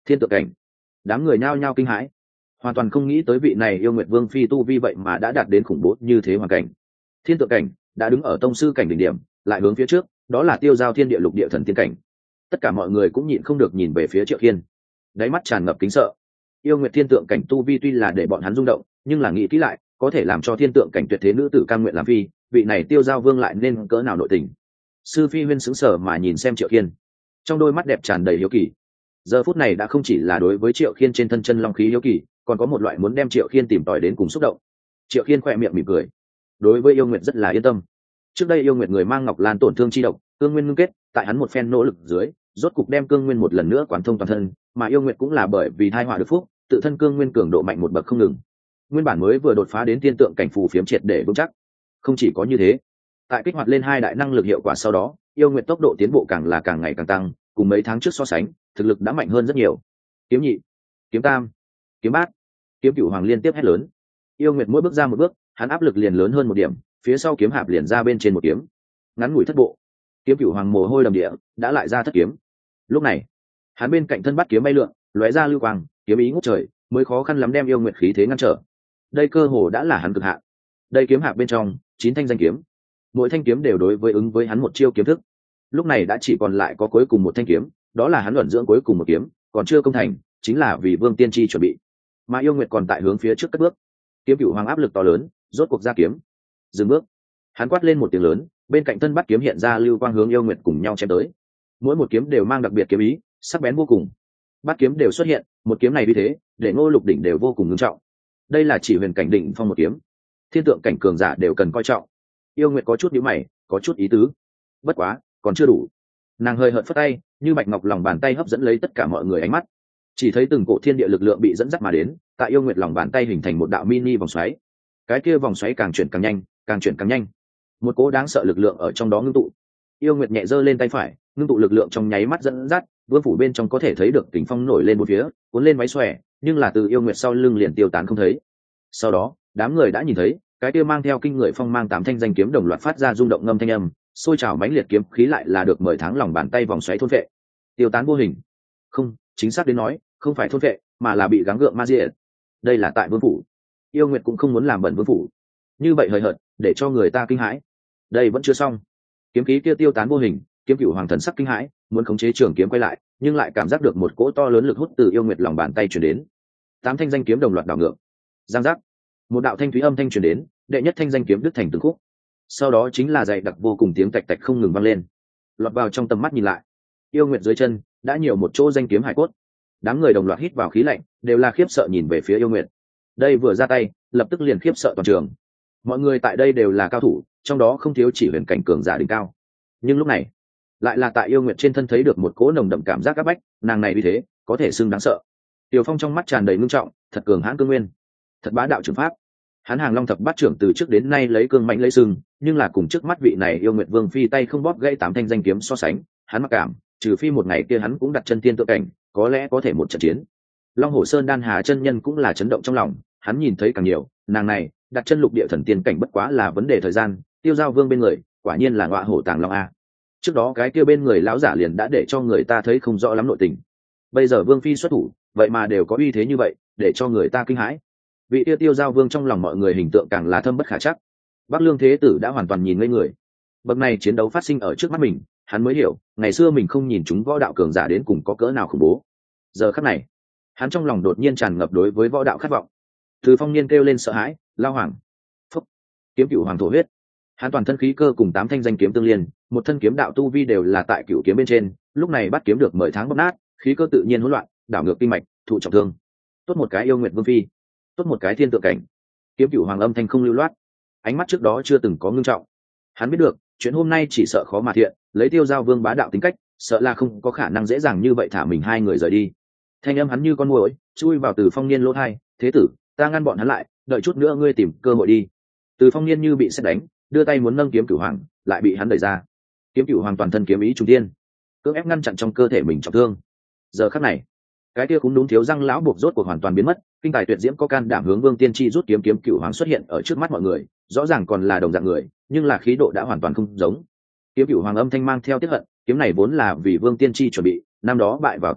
Thiên tượng cảnh. Đám người nhao nhao kinh hãi, hoàn toàn không nghĩ tới vị này yêu nguyệt vương phi tu vi vậy mà đã đạt đến khủng bố như thế hoàn cảnh. Thiên tượng cảnh đã đứng ở tông sư cảnh đỉnh điểm, lại hướng phía trước đó là tiêu giao thiên địa lục địa thần tiên cảnh. Tất cả mọi người cũng nhịn không được nhìn về phía Triệu Khiên, đáy mắt tràn ngập kính sợ. Yêu nguyệt thiên tượng cảnh tu vi tuy là để bọn hắn rung động, nhưng là nghĩ kỹ lại có thể làm cho thiên tượng cảnh tuyệt thế nữ tử cam nguyện làm phi, vị này tiêu giao vương lại nên cỡ nào nội tình. Sư phi huyên sững sờ mà nhìn xem Triệu Khiên, trong đôi mắt đẹp tràn đầy hiếu kỳ. Giờ phút này đã không chỉ là đối với Triệu Khiên trên thân chân long khí hiếu kỳ, còn có một loại muốn đem Triệu Khiên tìm tòi đến cùng xúc động. Triệu Khiên khỏe miệng mỉm cười, đối với yêu nguyệt rất là yên tâm. Trước đây yêu nguyệt người mang ngọc lan tổn thương chi độc, cương nguyên ngưng kết, tại hắn một phen nỗ lực dưới, rốt cục đem cương nguyên một lần nữa quán thông toàn thân, mà yêu nguyệt cũng là bởi vì thai họa được phúc, tự thân cương nguyên cường độ mạnh một bậc không ngừng. Nguyên bản mới vừa đột phá đến tiên tượng cảnh phù phiếm triệt để vững chắc. Không chỉ có như thế, tại kích hoạt lên hai đại năng lực hiệu quả sau đó, yêu nguyệt tốc độ tiến bộ càng là càng ngày càng tăng, cùng mấy tháng trước so sánh, thực lực đã mạnh hơn rất nhiều. Kiếm nhị, kiếm tam, kiếm bát, kiếm cửu hoàng liên tiếp hét lớn. Yêu nguyệt mỗi bước ra một bước, hắn áp lực liền lớn hơn một điểm, phía sau kiếm hạp liền ra bên trên một kiếm. Ngắn ngủi thất bộ, kiếm cửu hoàng mồ hôi đầm địa, đã lại ra thất kiếm. Lúc này, hắn bên cạnh thân bắt kiếm bay lượn, lóe ra lưu quang, kiếm ý ngút trời, mới khó khăn lắm đem yêu nguyệt khí thế ngăn trở. Đây cơ hồ đã là hắn cực hạn. Đây kiếm hạp bên trong, chín thanh danh kiếm, mỗi thanh kiếm đều đối với ứng với hắn một chiêu kiếm thức. Lúc này đã chỉ còn lại có cuối cùng một thanh kiếm, đó là hắn luận dưỡng cuối cùng một kiếm, còn chưa công thành, chính là vì Vương Tiên Tri chuẩn bị. Mà yêu nguyệt còn tại hướng phía trước cất bước. Kiếm cửu hoàng áp lực to lớn, rốt cuộc ra kiếm. Dừng bước. Hắn quát lên một tiếng lớn, bên cạnh thân bắt kiếm hiện ra lưu quang hướng yêu nguyệt cùng nhau chém tới. Mỗi một kiếm đều mang đặc biệt kiếm ý, sắc bén vô cùng. Bắt kiếm đều xuất hiện, một kiếm này như thế, để Ngô Lục đỉnh đều vô cùng ngưng trọng. Đây là chỉ huyền cảnh đỉnh phong một kiếm, thiên tượng cảnh cường giả đều cần coi trọng. Yêu nguyệt có chút nhíu mày, có chút ý tứ. Bất quá, còn chưa đủ. Nàng hơi hợt phất tay, như bạch ngọc lòng bàn tay hấp dẫn lấy tất cả mọi người ánh mắt. Chỉ thấy từng cổ thiên địa lực lượng bị dẫn dắt mà đến, tại yêu nguyệt lòng bàn tay hình thành một đạo mini vòng xoáy. Cái kia vòng xoáy càng chuyển càng nhanh, càng chuyển càng nhanh. Một cỗ đáng sợ lực lượng ở trong đó ngưng tụ. Yêu nguyệt nhẹ giơ lên tay phải, ngưng tụ lực lượng trong nháy mắt dẫn dắt, vương phủ bên trong có thể thấy được kình phong nổi lên một phía, cuốn lên váy xòe, nhưng là từ yêu nguyệt sau lưng liền tiêu tán không thấy. Sau đó, đám người đã nhìn thấy, cái kia mang theo kinh người phong mang tám thanh danh kiếm đồng loạt phát ra rung động ngâm thanh âm, sôi trào mãnh liệt kiếm khí lại là được mời tháng lòng bàn tay vòng xoáy thôn vệ, tiêu tán vô hình. Không, chính xác đến nói, không phải thôn vệ, mà là bị gắng gượng ma diệt. Đây là tại vương phủ. Yêu nguyệt cũng không muốn làm bẩn vương phủ, như vậy hời hợt, để cho người ta kinh hãi. Đây vẫn chưa xong, kiếm khí kia tiêu tán vô hình, kiếm cửu hoàng thần sắc kinh hãi, muốn khống chế trường kiếm quay lại, nhưng lại cảm giác được một cỗ to lớn lực hút từ yêu nguyệt lòng bàn tay truyền đến. Tám thanh danh kiếm đồng loạt đảo ngược, giang giác, một đạo thanh thúy âm thanh truyền đến, đệ nhất thanh danh kiếm đứt thành từng khúc. Sau đó chính là dày đặc vô cùng tiếng tạch tạch không ngừng vang lên. Lọt vào trong tầm mắt nhìn lại, yêu nguyệt dưới chân đã nhiều một chỗ danh kiếm hải cốt. Đám người đồng loạt hít vào khí lạnh, đều là khiếp sợ nhìn về phía yêu nguyệt. Đây vừa ra tay, lập tức liền khiếp sợ toàn trường. Mọi người tại đây đều là cao thủ, trong đó không thiếu chỉ huyền cảnh cường giả đỉnh cao. Nhưng lúc này, lại là tại yêu nguyệt trên thân thấy được một cỗ nồng đậm cảm giác áp bách, nàng này vì thế có thể xưng đáng sợ. Tiểu Phong trong mắt tràn đầy ngưng trọng, thật cường hãn cương nguyên, thật bá đạo trường pháp. Hắn hàng long thập bát trưởng từ trước đến nay lấy cương mạnh lấy sừng, nhưng là cùng trước mắt vị này yêu nguyệt vương phi tay không bóp gãy tám thanh danh kiếm so sánh, hắn mặc cảm, trừ phi một ngày kia hắn cũng đặt chân tiên tự cảnh, có lẽ có thể một trận chiến. Long Hổ Sơn Đan Hà chân nhân cũng là chấn động trong lòng, hắn nhìn thấy càng nhiều, nàng này đặt chân lục địa thần tiên cảnh bất quá là vấn đề thời gian. Tiêu Giao Vương bên người, quả nhiên là ngọa hổ tàng long a. Trước đó cái kia bên người lão giả liền đã để cho người ta thấy không rõ lắm nội tình. Bây giờ Vương phi xuất thủ, vậy mà đều có uy thế như vậy, để cho người ta kinh hãi. Vị tiêu Tiêu Giao Vương trong lòng mọi người hình tượng càng là thâm bất khả trắc. Bắc Lương Thế Tử đã hoàn toàn nhìn ngây người. Bậc này chiến đấu phát sinh ở trước mắt mình, hắn mới hiểu, ngày xưa mình không nhìn chúng võ đạo cường giả đến cùng có cỡ nào khủng bố. Giờ khắc này, hắn trong lòng đột nhiên tràn ngập đối với võ đạo khát vọng. Từ Phong Niên kêu lên sợ hãi, lao hoàng, phúc, kiếm cửu hoàng thổ huyết. Hắn toàn thân khí cơ cùng tám thanh danh kiếm tương liên, một thân kiếm đạo tu vi đều là tại cửu kiếm bên trên, lúc này bắt kiếm được mười tháng bóp nát, khí cơ tự nhiên hỗn loạn, đảo ngược kinh mạch, thụ trọng thương. Tốt một cái yêu nguyệt vương phi, tốt một cái thiên tượng cảnh. Kiếm cửu hoàng âm thanh không lưu loát, ánh mắt trước đó chưa từng có ngưng trọng. Hắn biết được, chuyện hôm nay chỉ sợ khó mà thiện, lấy Tiêu Giao Vương bá đạo tính cách, sợ là không có khả năng dễ dàng như vậy thả mình hai người rời đi. Thanh âm hắn như con muỗi, chui vào Từ Phong Niên lỗ tai, "Thế tử, ta ngăn bọn hắn lại, đợi chút nữa ngươi tìm cơ hội đi." Từ Phong Niên như bị sét đánh, đưa tay muốn nâng kiếm cửu hoàng, lại bị hắn đẩy ra. Kiếm cửu hoàng toàn thân kiếm ý trung tiên, cưỡng ép ngăn chặn trong cơ thể mình trọng thương. Giờ khắc này, cái kia cũng đúng thiếu răng lão buộc rốt cuộc hoàn toàn biến mất, kinh tài tuyệt diễm có can đảm hướng Vương Tiên Tri rút kiếm kiếm cửu hoàng xuất hiện ở trước mắt mọi người, rõ ràng còn là đồng dạng người, nhưng là khí độ đã hoàn toàn không giống. Kiếm cửu hoàng âm thanh mang theo tiết hận, kiếm này vốn là vì Vương Tiên Tri chuẩn bị, năm đó bại vào tay hắn,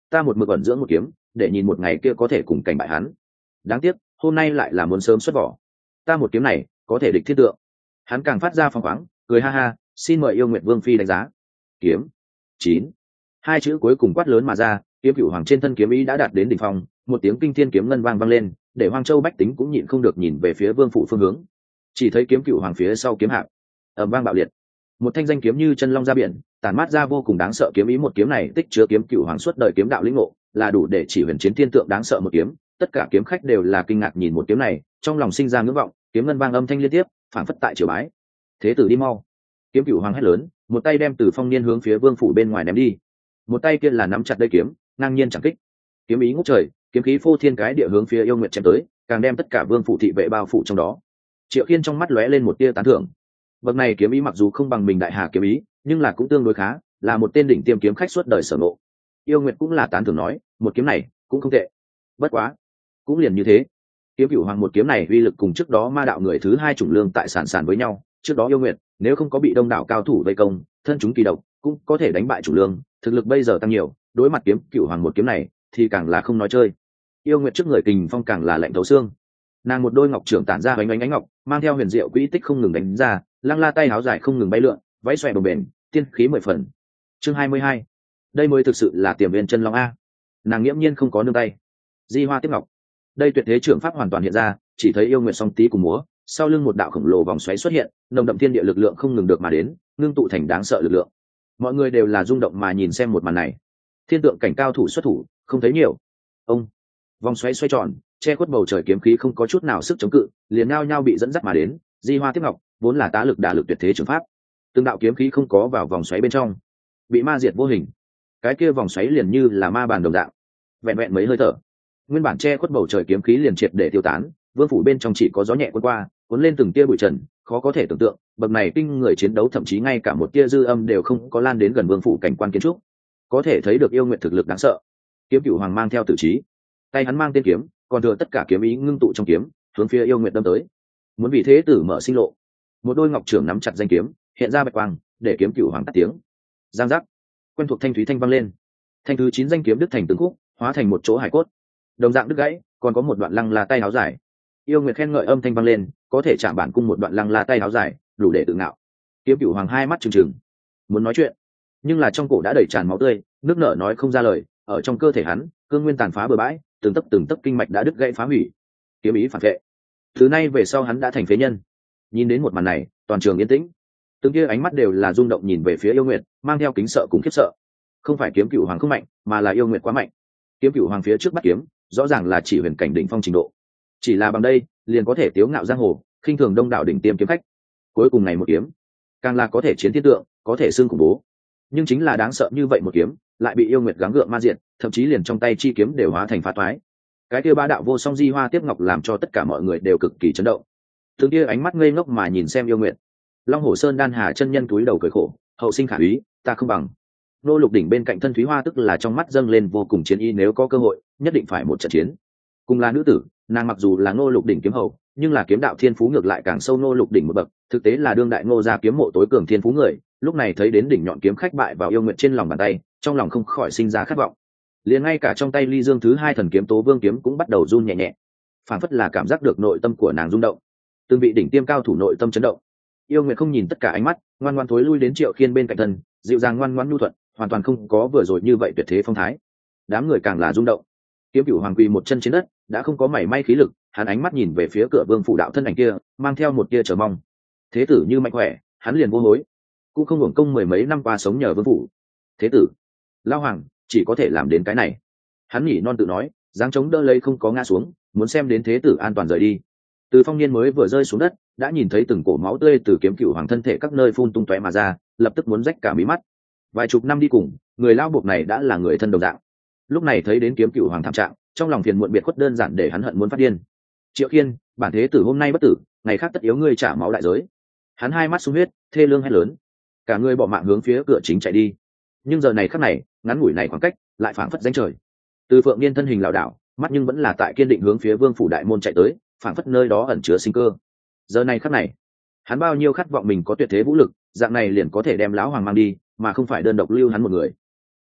ta một mực ẩn dưỡng một kiếm để nhìn một ngày kia có thể cùng cảnh bại hắn. Đáng tiếc hôm nay lại là muốn sớm xuất vỏ, ta một kiếm này có thể địch thiết tượng. Hắn càng phát ra phong khoáng cười ha ha, xin mời yêu nguyệt vương phi đánh giá. Kiếm chín, hai chữ cuối cùng quát lớn mà ra, kiếm cửu hoàng trên thân kiếm ý đã đạt đến đỉnh phong, một tiếng kinh thiên kiếm ngân vang vang lên, để Hoang Châu bách tính cũng nhịn không được nhìn về phía vương phủ phương hướng. Chỉ thấy kiếm cửu hoàng phía sau kiếm hạp ầm vang bạo liệt, một thanh danh kiếm như chân long ra biển, tản mát ra vô cùng đáng sợ kiếm ý. Một kiếm này tích chứa kiếm cửu hoàng suốt đời kiếm đạo lĩnh ngộ, là đủ để chỉ huyền chiến thiên tượng đáng sợ một kiếm. Tất cả kiếm khách đều là kinh ngạc nhìn một kiếm này, trong lòng sinh ra ngưỡng vọng. Kiếm ngân vang âm thanh liên tiếp, phảng phất tại triều bái. Thế tử đi mau! Kiếm cửu hoàng hét lớn, một tay đem Từ Phong Niên hướng phía vương phủ bên ngoài ném đi, một tay kia là nắm chặt đây kiếm, ngang nhiên chẳng kích. Kiếm ý ngút trời, kiếm khí phô thiên cái địa hướng phía yêu nguyệt chém tới, càng đem tất cả vương phủ thị vệ bao phủ trong đó. Triệu Khiên trong mắt lóe lên một tia tán thưởng. Bậc này kiếm ý mặc dù không bằng mình đại hà kiếm ý, nhưng là cũng tương đối khá, là một tên đỉnh tiêm kiếm khách suốt đời sở ngộ. Yêu nguyệt cũng là tán thưởng nói, một kiếm này cũng không tệ. Bất quá, cũng liền như thế. Kiếm cửu hoàng một kiếm này uy lực cùng trước đó ma đạo người thứ hai chủng lương tại sản sản với nhau. Trước đó yêu nguyệt nếu không có bị đông đảo cao thủ vây công, thân chúng kỳ độc, cũng có thể đánh bại chủ lương. Thực lực bây giờ tăng nhiều, đối mặt kiếm cửu hoàng một kiếm này thì càng là không nói chơi. Yêu nguyệt trước người kình phong càng là lạnh thấu xương. Nàng một đôi ngọc trưởng tản ra ánh ánh ánh ngọc, mang theo huyền diệu quỹ tích không ngừng đánh ra, lăng la tay áo dài không ngừng bay lượn, váy xòe bồng bềnh, tiên khí mười phần. Chương hai mươi hai, đây mới thực sự là tiềm viên chân long a. Nàng nghiễm nhiên không có nương tay. Di hoa tiếp ngọc, đây tuyệt thế trưởng pháp hoàn toàn hiện ra. Chỉ thấy yêu nguyệt song tí cùng múa, sau lưng một đạo khổng lồ vòng xoáy xuất hiện, nồng đậm thiên địa lực lượng không ngừng được mà đến, ngưng tụ thành đáng sợ lực lượng. Mọi người đều là rung động mà nhìn xem một màn này. Thiên tượng cảnh cao thủ xuất thủ không thấy nhiều. Ông vòng xoáy xoay tròn, che khuất bầu trời, kiếm khí không có chút nào sức chống cự, liền ngao nhau bị dẫn dắt mà đến. Di hoa tiếp ngọc vốn là tá lực đả lực tuyệt thế trường pháp, từng đạo kiếm khí không có vào vòng xoáy bên trong, bị ma diệt vô hình. Cái kia vòng xoáy liền như là ma bàn đồng dạng, vẹn vẹn mấy hơi thở, nguyên bản che khuất bầu trời kiếm khí liền triệt để tiêu tán. Vương phủ bên trong chỉ có gió nhẹ cuốn qua, cuốn lên từng tia bụi trần, khó có thể tưởng tượng, bậc này kinh người chiến đấu thậm chí ngay cả một tia dư âm đều không có lan đến gần vương phủ cảnh quan kiến trúc. Có thể thấy được yêu nguyện thực lực đáng sợ. Kiếm cửu hoàng mang theo tử trí, tay hắn mang tên kiếm, còn thừa tất cả kiếm ý ngưng tụ trong kiếm, hướng phía yêu nguyện đâm tới, muốn vì thế tử mở sinh lộ. Một đôi ngọc trưởng nắm chặt danh kiếm, hiện ra bạch quang, để kiếm cửu hoàng tắt tiếng. Giang giác, quen thuộc thanh thúy thanh vang lên. Thanh thứ chín danh kiếm đứt thành từng khúc, hóa thành một chỗ hải cốt. Đồng dạng đứt gãy, còn có một đoạn lăng là tay áo dài. Yêu nguyệt khen ngợi âm thanh vang lên, có thể chạm bản cung một đoạn lăng la tay áo dài, đủ để tự ngạo. Kiếm cửu hoàng hai mắt trừng trừng, muốn nói chuyện, nhưng là trong cổ đã đầy tràn máu tươi, nước nở nói không ra lời. Ở trong cơ thể hắn, cương nguyên tàn phá bừa bãi, từng tấc từng tấc kinh mạch đã đứt gãy phá hủy. Kiếm ý phản vệ, từ nay về sau hắn đã thành phế nhân. Nhìn đến một màn này, toàn trường yên tĩnh, từng kia ánh mắt đều là rung động nhìn về phía yêu nguyệt, mang theo kính sợ cùng khiếp sợ. Không phải kiếm cửu hoàng không mạnh, mà là yêu nguyệt quá mạnh. Kiếm cửu hoàng phía trước bắt kiếm, rõ ràng là chỉ huyền cảnh đỉnh phong trình độ, chỉ là bằng đây liền có thể tiếu ngạo giang hồ, khinh thường đông đảo đỉnh tiêm kiếm khách. Cuối cùng này một kiếm, càng là có thể chiến thiên tượng, có thể xưng khủng bố. Nhưng chính là đáng sợ như vậy một kiếm, lại bị yêu nguyệt gắng gượng ma diện, thậm chí liền trong tay chi kiếm đều hóa thành phá toái. Cái kia ba đạo vô song di hoa tiếp ngọc làm cho tất cả mọi người đều cực kỳ chấn động. Từng kia ánh mắt ngây ngốc mà nhìn xem yêu nguyệt. Long Hổ Sơn đan hà chân nhân túi đầu cười khổ, hậu sinh khả úy, ta không bằng. Nô Lục đỉnh bên cạnh thân Thúy Hoa tức là trong mắt dâng lên vô cùng chiến ý, nếu có cơ hội, nhất định phải một trận chiến. Cùng là nữ tử, nàng mặc dù là Ngô Lục đỉnh kiếm hậu, nhưng là kiếm đạo thiên phú ngược lại càng sâu Ngô Lục đỉnh một bậc, thực tế là đương đại Ngô gia kiếm mộ tối cường thiên phú người. Lúc này thấy đến đỉnh nhọn kiếm khách bại vào yêu nguyệt trên lòng bàn tay, trong lòng không khỏi sinh ra khát vọng. Liền ngay cả trong tay Ly Dương thứ hai thần kiếm Tố Vương kiếm cũng bắt đầu run nhẹ nhẹ, phản phất là cảm giác được nội tâm của nàng rung động. Từng vị đỉnh tiêm cao thủ nội tâm chấn động. Yêu nguyệt không nhìn tất cả ánh mắt, ngoan ngoãn thối lui đến Triệu Khiên bên cạnh thân, dịu dàng ngoan ngoãn nhu thuận, hoàn toàn không có vừa rồi như vậy tuyệt thế phong thái. Đám người càng là rung động. Kiếm cửu hoàng quỳ một chân trên đất, đã không có mảy may khí lực, hắn ánh mắt nhìn về phía cửa vương phủ đạo thân ảnh kia, mang theo một tia chờ mong. Thế tử như mạnh khỏe, hắn liền vô hối, cũng không hưởng công mười mấy năm qua sống nhờ vương phủ. Thế tử, lao hoàng chỉ có thể làm đến cái này. Hắn nhỉ non tự nói, dáng chống đỡ lấy không có ngã xuống, muốn xem đến thế tử an toàn rời đi. Từ Phong Niên mới vừa rơi xuống đất, đã nhìn thấy từng cổ máu tươi từ kiếm cửu hoàng thân thể các nơi phun tung tóe mà ra, lập tức muốn rách cả mí mắt. Vài chục năm đi cùng, người lao buộc này đã là người thân đồng dạng. Lúc này thấy đến kiếm cửu hoàng thảm trạng, trong lòng phiền muộn biệt khuất đơn giản để hắn hận muốn phát điên. Triệu Khiên, bản thế tử hôm nay bất tử, ngày khác tất yếu ngươi trả máu đại giới. Hắn hai mắt sung huyết, thê lương hét lớn, cả người bỏ mạng hướng phía cửa chính chạy đi. Nhưng giờ này khắc này, ngắn ngủi này khoảng cách, lại phảng phất danh trời. Từ Phượng Niên thân hình lảo đảo, mắt nhưng vẫn là tại kiên định hướng phía vương phủ đại môn chạy tới, phảng phất nơi đó ẩn chứa sinh cơ. Giờ này khắc này, hắn bao nhiêu khát vọng mình có tuyệt thế vũ lực, dạng này liền có thể đem lão hoàng mang đi, mà không phải đơn độc lưu hắn một người.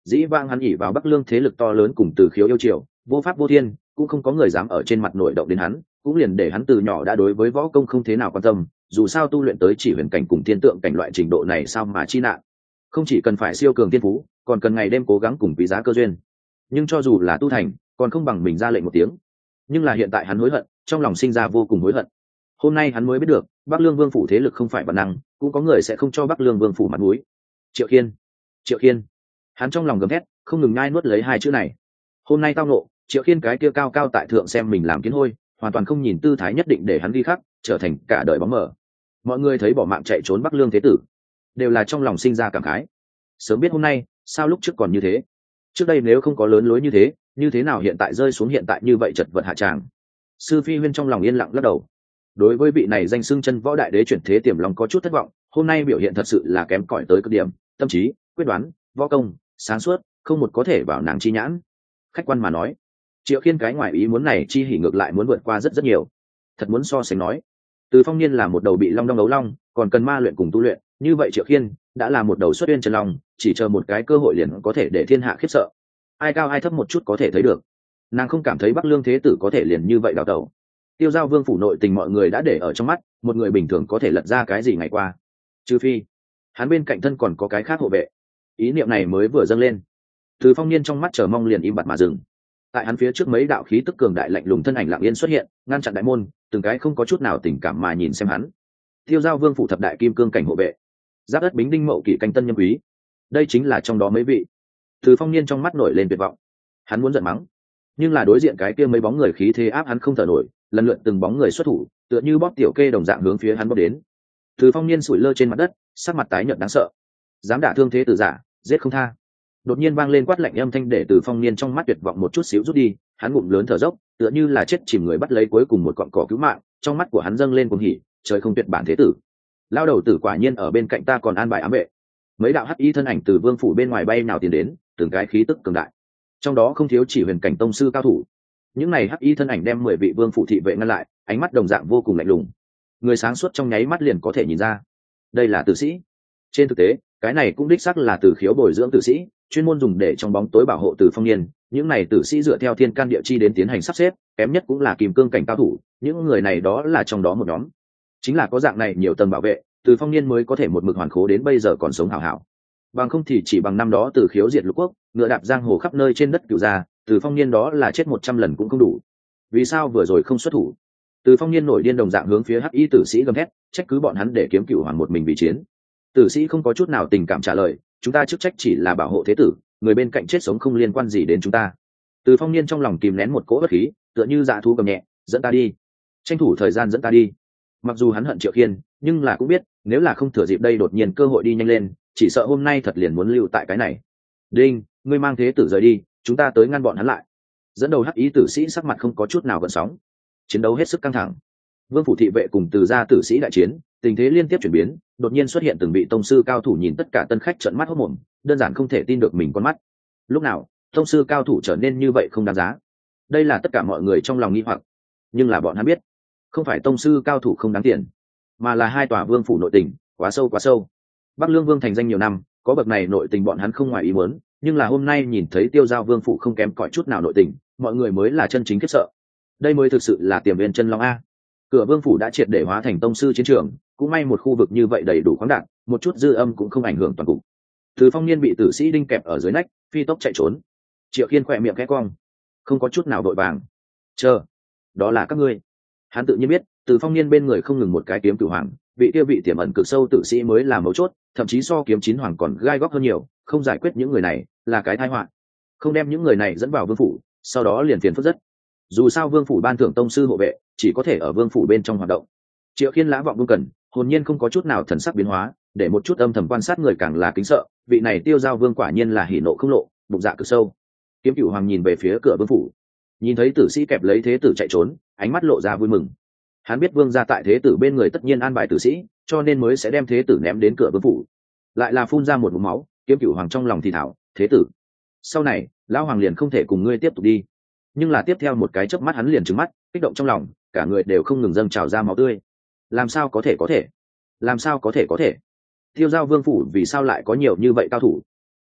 dĩ vang hắn ỉ vào Bắc Lương thế lực to lớn cùng Từ Khiếu yêu triều, vô pháp vô thiên, cũng không có người dám ở trên mặt nổi động đến hắn, cũng liền để hắn từ nhỏ đã đối với võ công không thế nào quan tâm, dù sao tu luyện tới chỉ huyền cảnh cùng thiên tượng cảnh loại trình độ này sao mà chi nạn. Không chỉ cần phải siêu cường thiên phú, còn cần ngày đêm cố gắng cùng quý giá cơ duyên. Nhưng cho dù là tu thành, còn không bằng mình ra lệnh một tiếng. Nhưng là hiện tại hắn hối hận, trong lòng sinh ra vô cùng hối hận. Hôm nay hắn mới biết được, Bắc Lương Vương phủ thế lực không phải bản năng, cũng có người sẽ không cho Bắc Lương Vương phủ mặt mũi. Triệu Khiên, Triệu Khiên. Hắn trong lòng gầm thét, không ngừng nhai nuốt lấy hai chữ này. Hôm nay tao ngộ, Triệu Khiên cái kia cao cao tại thượng xem mình làm kiến hôi, hoàn toàn không nhìn tư thái nhất định để hắn ghi khắc, trở thành cả đời bóng mờ. Mọi người thấy bỏ mạng chạy trốn Bắc Lương thế tử, đều là trong lòng sinh ra cảm khái. Sớm biết hôm nay, sao lúc trước còn như thế? Trước đây nếu không có lớn lối như thế, như thế nào hiện tại rơi xuống hiện tại như vậy chật vật hạ tràng? Sư Phi Huyên trong lòng yên lặng lắc đầu. Đối với vị này danh xưng chân võ đại đế chuyển thế tiềm lòng có chút thất vọng, hôm nay biểu hiện thật sự là kém cỏi tới cực điểm, tâm trí, quyết đoán, võ công, sáng suốt, không một có thể vào nàng chi nhãn. Khách quan mà nói, Triệu Khiên cái ngoài ý muốn này chi hỉ ngược lại muốn vượt qua rất rất nhiều. Thật muốn so sánh nói, Từ Phong Niên là một đầu bị long đong đấu long, còn cần ma luyện cùng tu luyện, như vậy Triệu Khiên đã là một đầu xuất uyên chân long, chỉ chờ một cái cơ hội liền có thể để thiên hạ khiếp sợ. Ai cao ai thấp một chút có thể thấy được. Nàng không cảm thấy Bắc Lương thế tử có thể liền như vậy đào tẩu. Tiêu Giao Vương phủ nội tình mọi người đã để ở trong mắt, một người bình thường có thể lật ra cái gì ngày qua. Trừ phi, hắn bên cạnh thân còn có cái khác hộ vệ. Ý niệm này mới vừa dâng lên, Từ Phong Niên trong mắt chờ mong liền im bặt mà dừng. Tại hắn phía trước mấy đạo khí tức cường đại lạnh lùng thân ảnh lặng yên xuất hiện, ngăn chặn đại môn, từng cái không có chút nào tình cảm mà nhìn xem hắn. Tiêu Giao Vương phủ thập đại kim cương cảnh hộ vệ, giáp đất bính đinh mậu kỷ canh tân nhâm quý, đây chính là trong đó mấy vị. Từ Phong Niên trong mắt nổi lên tuyệt vọng, hắn muốn giận mắng, nhưng là đối diện cái kia mấy bóng người khí thế áp hắn không thở nổi, lần lượt từng bóng người xuất thủ, tựa như bóp tiểu kê đồng dạng hướng phía hắn bóp đến. Từ Phong Niên sủi lơ trên mặt đất, sắc mặt tái nhợt đáng sợ, dám đả thương thế tử giả, giết không tha. Đột nhiên vang lên quát lạnh âm thanh để Từ Phong Niên trong mắt tuyệt vọng một chút xíu rút đi, hắn ngụm lớn thở dốc, tựa như là chết chìm người bắt lấy cuối cùng một cọng cỏ cứu mạng, trong mắt của hắn dâng lên cuồng hỉ, trời không tuyệt bản thế tử. Lao đầu tử quả nhiên ở bên cạnh ta còn an bài ám vệ. Mấy đạo hắc y thân ảnh từ vương phủ bên ngoài bay nào tiến đến, từng cái khí tức cường đại, trong đó không thiếu chỉ huyền cảnh tông sư cao thủ. Những này hắc y thân ảnh đem mười vị vương phủ thị vệ ngăn lại, ánh mắt đồng dạng vô cùng lạnh lùng. Người sáng suốt trong nháy mắt liền có thể nhìn ra, đây là tử sĩ. Trên thực tế, cái này cũng đích xác là Từ Khiếu bồi dưỡng tử sĩ, chuyên môn dùng để trong bóng tối bảo hộ Từ Phong Niên. Những này tử sĩ dựa theo thiên can địa chi đến tiến hành sắp xếp, kém nhất cũng là kim cương cảnh cao thủ, những người này đó là trong đó một nhóm. Chính là có dạng này nhiều tầng bảo vệ, Từ Phong Niên mới có thể một mực hoàn khố đến bây giờ còn sống hảo hảo. Bằng không thì chỉ bằng năm đó Từ Khiếu diệt lục quốc, ngựa đạp giang hồ khắp nơi trên đất cửu gia, Từ Phong Niên đó là chết một trăm lần cũng không đủ. Vì sao vừa rồi không xuất thủ? Từ Phong Niên nổi điên đồng dạng hướng phía hắc y tử sĩ gầm hét, trách cứ bọn hắn để kiếm cửu hoàng một mình bị chiến. Tử sĩ không có chút nào tình cảm trả lời, chúng ta chức trách chỉ là bảo hộ thế tử, người bên cạnh chết sống không liên quan gì đến chúng ta. Từ Phong Niên trong lòng kìm nén một cỗ bất khí, tựa như dạ thú gầm nhẹ, dẫn ta đi, tranh thủ thời gian dẫn ta đi. Mặc dù hắn hận Triệu Khiên, nhưng là cũng biết nếu là không thừa dịp đây đột nhiên cơ hội đi nhanh lên, chỉ sợ hôm nay thật liền muốn lưu tại cái này. Đinh, ngươi mang thế tử rời đi, chúng ta tới ngăn bọn hắn lại. Dẫn đầu hắc ý tử sĩ sắc mặt không có chút nào gợn sóng. Chiến đấu hết sức căng thẳng. Vương phủ thị vệ cùng Từ gia tử sĩ đại chiến, tình thế liên tiếp chuyển biến, đột nhiên xuất hiện từng vị tông sư cao thủ nhìn tất cả tân khách trợn mắt hốt mồm, đơn giản không thể tin được mình con mắt. Lúc nào, tông sư cao thủ trở nên như vậy không đáng giá? Đây là tất cả mọi người trong lòng nghi hoặc, nhưng là bọn hắn biết, không phải tông sư cao thủ không đáng tiền, mà là hai tòa vương phủ nội tình quá sâu quá sâu. Bắc Lương Vương thành danh nhiều năm, có bậc này nội tình bọn hắn không ngoài ý muốn, nhưng là hôm nay nhìn thấy Tiêu Giao Vương phủ không kém cỏi chút nào nội tình, mọi người mới là chân chính khiếp sợ. Đây mới thực sự là tiềm viên chân long a. Cửa vương phủ đã triệt để hóa thành tông sư chiến trường, cũng may một khu vực như vậy đầy đủ khoáng đạt, một chút dư âm cũng không ảnh hưởng toàn cục. Từ Phong Niên bị tử sĩ đinh kẹp ở dưới nách, phi tốc chạy trốn. Triệu Khiên khỏe miệng khẽ cong, không có chút nào đội vàng. Chờ, đó là các ngươi. Hắn tự nhiên biết, Từ Phong Niên bên người không ngừng một cái kiếm cửu hoàng, vị kia vị tiềm ẩn cực sâu tử sĩ mới là mấu chốt, thậm chí so kiếm chín hoàng còn gai góc hơn nhiều, không giải quyết những người này là cái tai họa. Không đem những người này dẫn vào vương phủ, sau đó liền phiền phức rất. Dù sao vương phủ ban thưởng tông sư hộ vệ, chỉ có thể ở vương phủ bên trong hoạt động. Triệu Khiên lã vọng vương cần, hồn nhiên không có chút nào thần sắc biến hóa, để một chút âm thầm quan sát người càng là kính sợ. Vị này Tiêu Giao Vương quả nhiên là hỉ nộ không lộ, bụng dạ cực sâu. Kiếm cửu hoàng nhìn về phía cửa vương phủ, nhìn thấy tử sĩ kẹp lấy thế tử chạy trốn, ánh mắt lộ ra vui mừng. Hắn biết vương gia tại thế tử bên người tất nhiên an bài tử sĩ, cho nên mới sẽ đem thế tử ném đến cửa vương phủ. Lại là phun ra một ngụm máu, kiếm cửu hoàng trong lòng thì thảo, thế tử, sau này lão hoàng liền không thể cùng ngươi tiếp tục đi. Nhưng là tiếp theo một cái chớp mắt hắn liền trừng mắt, kích động trong lòng, cả người đều không ngừng dâng trào ra máu tươi. Làm sao có thể có thể? Làm sao có thể có thể? Tiêu Giao Vương phủ vì sao lại có nhiều như vậy cao thủ?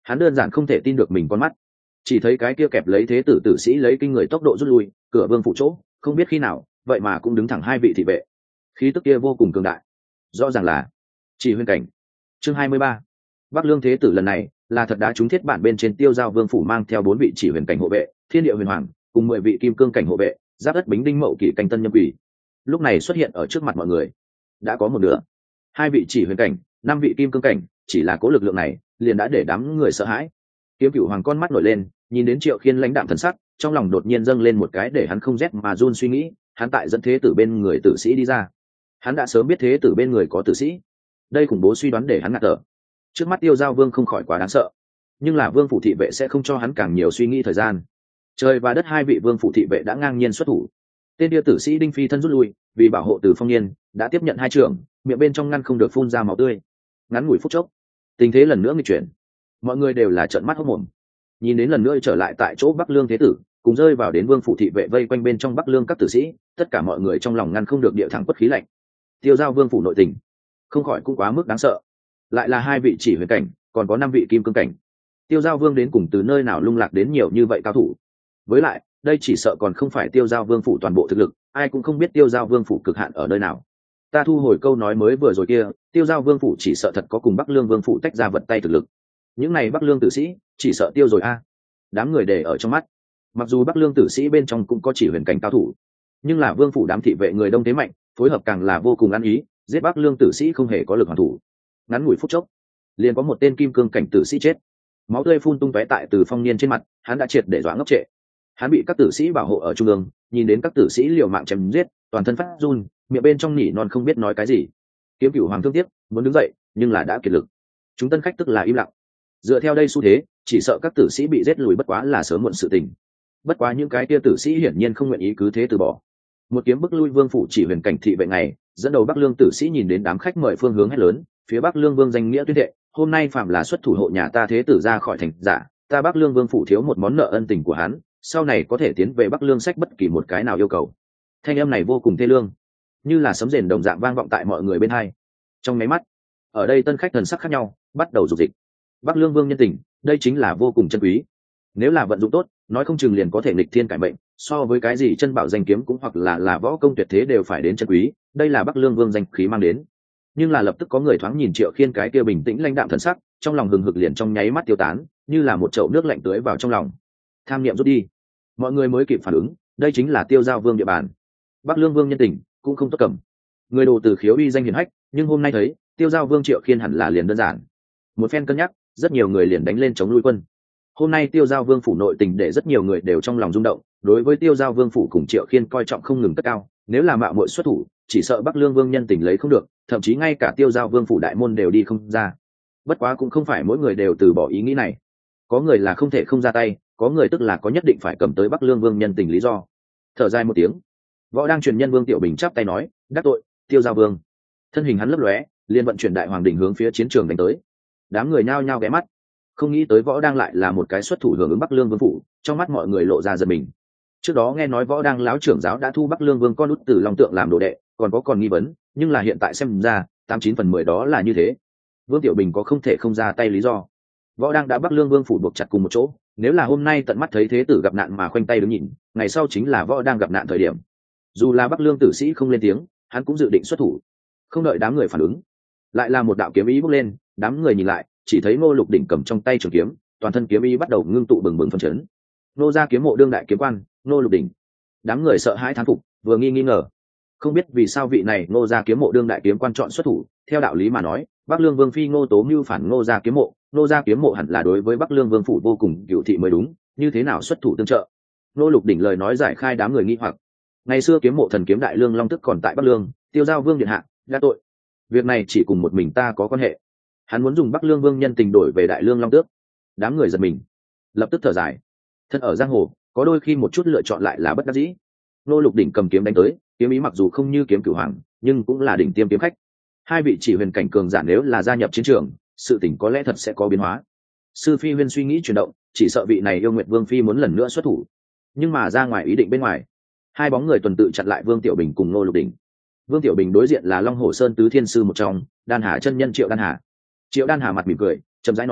Hắn đơn giản không thể tin được mình con mắt, chỉ thấy cái kia kẹp lấy thế tử tử sĩ lấy kinh người tốc độ rút lui, cửa vương phủ chỗ không biết khi nào vậy mà cũng đứng thẳng hai vị thị vệ, khí tức kia vô cùng cường đại, rõ ràng là chỉ huyền cảnh. Chương hai mươi ba, Bắc Lương thế tử lần này là thật đã trúng thiết bản bên trên Tiêu Giao vương phủ mang theo bốn vị chỉ huyền cảnh hộ vệ, thiên địa huyền hoàng cùng mười vị kim cương cảnh hộ vệ, giáp đất bính đinh mậu kỷ canh tân nhâm quỷ, lúc này xuất hiện ở trước mặt mọi người. Đã có một nửa, hai vị chỉ huyền cảnh, năm vị kim cương cảnh, chỉ là cố lực lượng này liền đã để đám người sợ hãi. Kiếm Cửu Hoàng con mắt nổi lên, nhìn đến Triệu Khiên lãnh đạm thần sắc, trong lòng đột nhiên dâng lên một cái để hắn không rét mà run suy nghĩ. Hắn tại dẫn thế tử bên người tử sĩ đi ra, hắn đã sớm biết thế tử bên người có tử sĩ, đây khủng bố suy đoán để hắn ngạt thở. Trước mắt Tiêu Giao vương không khỏi quá đáng sợ, nhưng là vương phủ thị vệ sẽ không cho hắn càng nhiều suy nghĩ thời gian. Trời và đất hai vị vương phủ thị vệ đã ngang nhiên xuất thủ. Tên địa tử sĩ Đinh Phi thân rút lui, vì bảo hộ Từ Phong Niên, đã tiếp nhận hai trường, miệng bên trong ngăn không được phun ra máu tươi. Ngắn ngủi phút chốc, tình thế lần nữa nghịch chuyển, mọi người đều là trợn mắt hốt mồm. Nhìn đến lần nữa trở lại tại chỗ Bắc Lương thế tử, cùng rơi vào đến vương phủ thị vệ vây quanh bên trong Bắc Lương các tử sĩ, tất cả mọi người trong lòng ngăn không được địa thẳng quất khí lạnh. Tiêu Giao vương phủ nội tình, không khỏi cũng quá mức đáng sợ. Lại là hai vị chỉ huyền cảnh, còn có năm vị kim cương cảnh. Tiêu Giao vương đến cùng từ nơi nào lung lạc đến nhiều như vậy cao thủ? Với lại, đây chỉ sợ còn không phải Tiêu Giao vương phủ toàn bộ thực lực, ai cũng không biết Tiêu Giao vương phủ cực hạn ở nơi nào. Ta thu hồi câu nói mới vừa rồi kia, Tiêu Giao vương phủ chỉ sợ thật có cùng Bắc Lương vương phủ tách ra vật tay thực lực. Những này Bắc Lương tử sĩ chỉ sợ tiêu rồi a. Đám người để ở trong mắt, mặc dù Bắc Lương tử sĩ bên trong cũng có chỉ huyền cảnh cao thủ, nhưng là vương phủ đám thị vệ người đông thế mạnh, phối hợp càng là vô cùng ăn ý, giết Bắc Lương tử sĩ không hề có lực hoàn thủ. Ngắn ngủi phút chốc, liền có một tên kim cương cảnh tử sĩ chết, máu tươi phun tung tóe tại Từ Phong Niên trên mặt, hắn đã triệt để dọa ngốc trệ. Hắn bị các tử sĩ bảo hộ ở trung ương, nhìn đến các tử sĩ liều mạng chém giết, toàn thân phát run, miệng bên trong nỉ non không biết nói cái gì. Kiếm Cửu Hoàng thương tiếc muốn đứng dậy, nhưng là đã kiệt lực. Chúng tân khách tức là im lặng. Dựa theo đây xu thế, chỉ sợ các tử sĩ bị giết lùi bất quá là sớm muộn sự tình. Bất quá những cái kia tử sĩ hiển nhiên không nguyện ý cứ thế từ bỏ. Một kiếm bức lui vương phủ chỉ huyền cảnh thị vệ này, dẫn đầu Bắc Lương tử sĩ nhìn đến đám khách mời phương hướng hét lớn, phía Bắc Lương vương danh nghĩa tuyên thệ, hôm nay phạm là xuất thủ hộ nhà ta thế tử ra khỏi thành giả, ta Bắc Lương vương phủ thiếu một món nợ ân tình của hắn, sau này có thể tiến về Bắc Lương sách bất kỳ một cái nào yêu cầu. Thanh âm này vô cùng thê lương, như là sấm rền đồng dạng vang vọng tại mọi người bên hai. Trong mấy mắt, ở đây tân khách thần sắc khác nhau, bắt đầu dục dịch. Bắc Lương vương nhân tình, đây chính là vô cùng chân quý. Nếu là vận dụng tốt, nói không chừng liền có thể nghịch thiên cải mệnh, so với cái gì chân bảo danh kiếm cũng hoặc là là võ công tuyệt thế đều phải đến chân quý, đây là Bắc Lương vương danh khí mang đến. Nhưng là lập tức có người thoáng nhìn Triệu Khiên cái kia bình tĩnh lãnh đạm thần sắc, trong lòng hừng hực liền trong nháy mắt tiêu tán, như là một chậu nước lạnh tưới vào trong lòng. Tham niệm rút đi, mọi người mới kịp phản ứng, đây chính là Tiêu Giao vương địa bàn. Bắc Lương vương nhân tình cũng không tốt cầm. Người đồ từ khiếu uy danh hiển hách, nhưng hôm nay thấy Tiêu Giao vương Triệu Khiên hẳn là liền đơn giản. Một phen cân nhắc, rất nhiều người liền đánh lên chống lui quân. Hôm nay Tiêu Giao vương phủ nội tình để rất nhiều người đều trong lòng rung động, đối với Tiêu Giao vương phủ cùng Triệu Khiên coi trọng không ngừng cất cao, nếu là mạo muội xuất thủ, chỉ sợ Bắc Lương vương nhân tình lấy không được, thậm chí ngay cả Tiêu Giao vương phủ đại môn đều đi không ra. Bất quá cũng không phải mỗi người đều từ bỏ ý nghĩ này, có người là không thể không ra tay, có người tức là có nhất định phải cầm tới Bắc Lương vương nhân tình lý do. Thở dài một tiếng, võ đang truyền nhân Vương Tiểu Bình chắp tay nói, đắc tội Tiêu Giao vương. Thân hình hắn lấp lóe, liền vận chuyển đại hoàng đỉnh hướng phía chiến trường đánh tới. Đám người nhao nhao ghé mắt, không nghĩ tới võ đang lại là một cái xuất thủ hưởng ứng Bắc Lương vương phủ, trong mắt mọi người lộ ra giật mình. Trước đó nghe nói võ đang lão trưởng giáo đã thu Bắc Lương vương con út Tử Long Tượng làm đồ đệ, còn có còn nghi vấn, nhưng là hiện tại xem ra tám chín phần mười đó là như thế. Vương Tiểu Bình có không thể không ra tay lý do. Võ đang đã Bắc Lương vương phủ buộc chặt cùng một chỗ, nếu là hôm nay tận mắt thấy thế tử gặp nạn mà khoanh tay đứng nhìn, ngày sau chính là võ đang gặp nạn thời điểm. Dù là Bắc Lương tử sĩ không lên tiếng, hắn cũng dự định xuất thủ. Không đợi đám người phản ứng, lại là một đạo kiếm ý bốc lên, đám người nhìn lại, chỉ thấy Ngô Lục Đỉnh cầm trong tay trường kiếm, toàn thân kiếm ý bắt đầu ngưng tụ bừng bừng phân chấn. Nô gia kiếm mộ đương đại kiếm quan, Ngô Lục Đỉnh. Đám người sợ hãi thán phục, vừa nghi nghi ngờ. Không biết vì sao vị này Ngô gia kiếm mộ đương đại kiếm quan chọn xuất thủ, theo đạo lý mà nói, Bắc Lương vương phi Ngô Tố mưu phản Ngô gia kiếm mộ, Ngô gia kiếm mộ hẳn là đối với Bắc Lương vương phủ vô cùng cựu thị mới đúng, như thế nào xuất thủ tương trợ? Ngô Lục Đỉnh lời nói giải khai đám người nghi hoặc. Ngày xưa kiếm mộ thần kiếm đại lương long tức còn tại Bắc Lương, Tiêu Giao vương điện hạ, đã tội. Việc này chỉ cùng một mình ta có quan hệ. Hắn muốn dùng Bắc Lương vương nhân tình đổi về đại lương long tước. Đám người giật mình, lập tức thở dài. Thân ở giang hồ, có đôi khi một chút lựa chọn lại là bất đắc dĩ. Ngô Lục Đỉnh cầm kiếm đánh tới, kiếm ý mặc dù không như kiếm Cửu Hoàng, nhưng cũng là đỉnh tiêm kiếm khách. Hai vị chỉ huyền cảnh cường giả nếu là gia nhập chiến trường, sự tình có lẽ thật sẽ có biến hóa. Sư Phi Huyên suy nghĩ chuyển động, chỉ sợ vị này yêu nguyệt vương phi muốn lần nữa xuất thủ. Nhưng mà ra ngoài ý định bên ngoài, hai bóng người tuần tự chặn lại Vương Tiểu Bình cùng Ngô Lục Đỉnh. Vương Tiểu Bình đối diện là Long Hổ Sơn tứ thiên sư một trong, Đan Hà chân nhân Triệu Đan Hà. Triệu Đan Hà mặt mỉm cười, chậm rãi nói,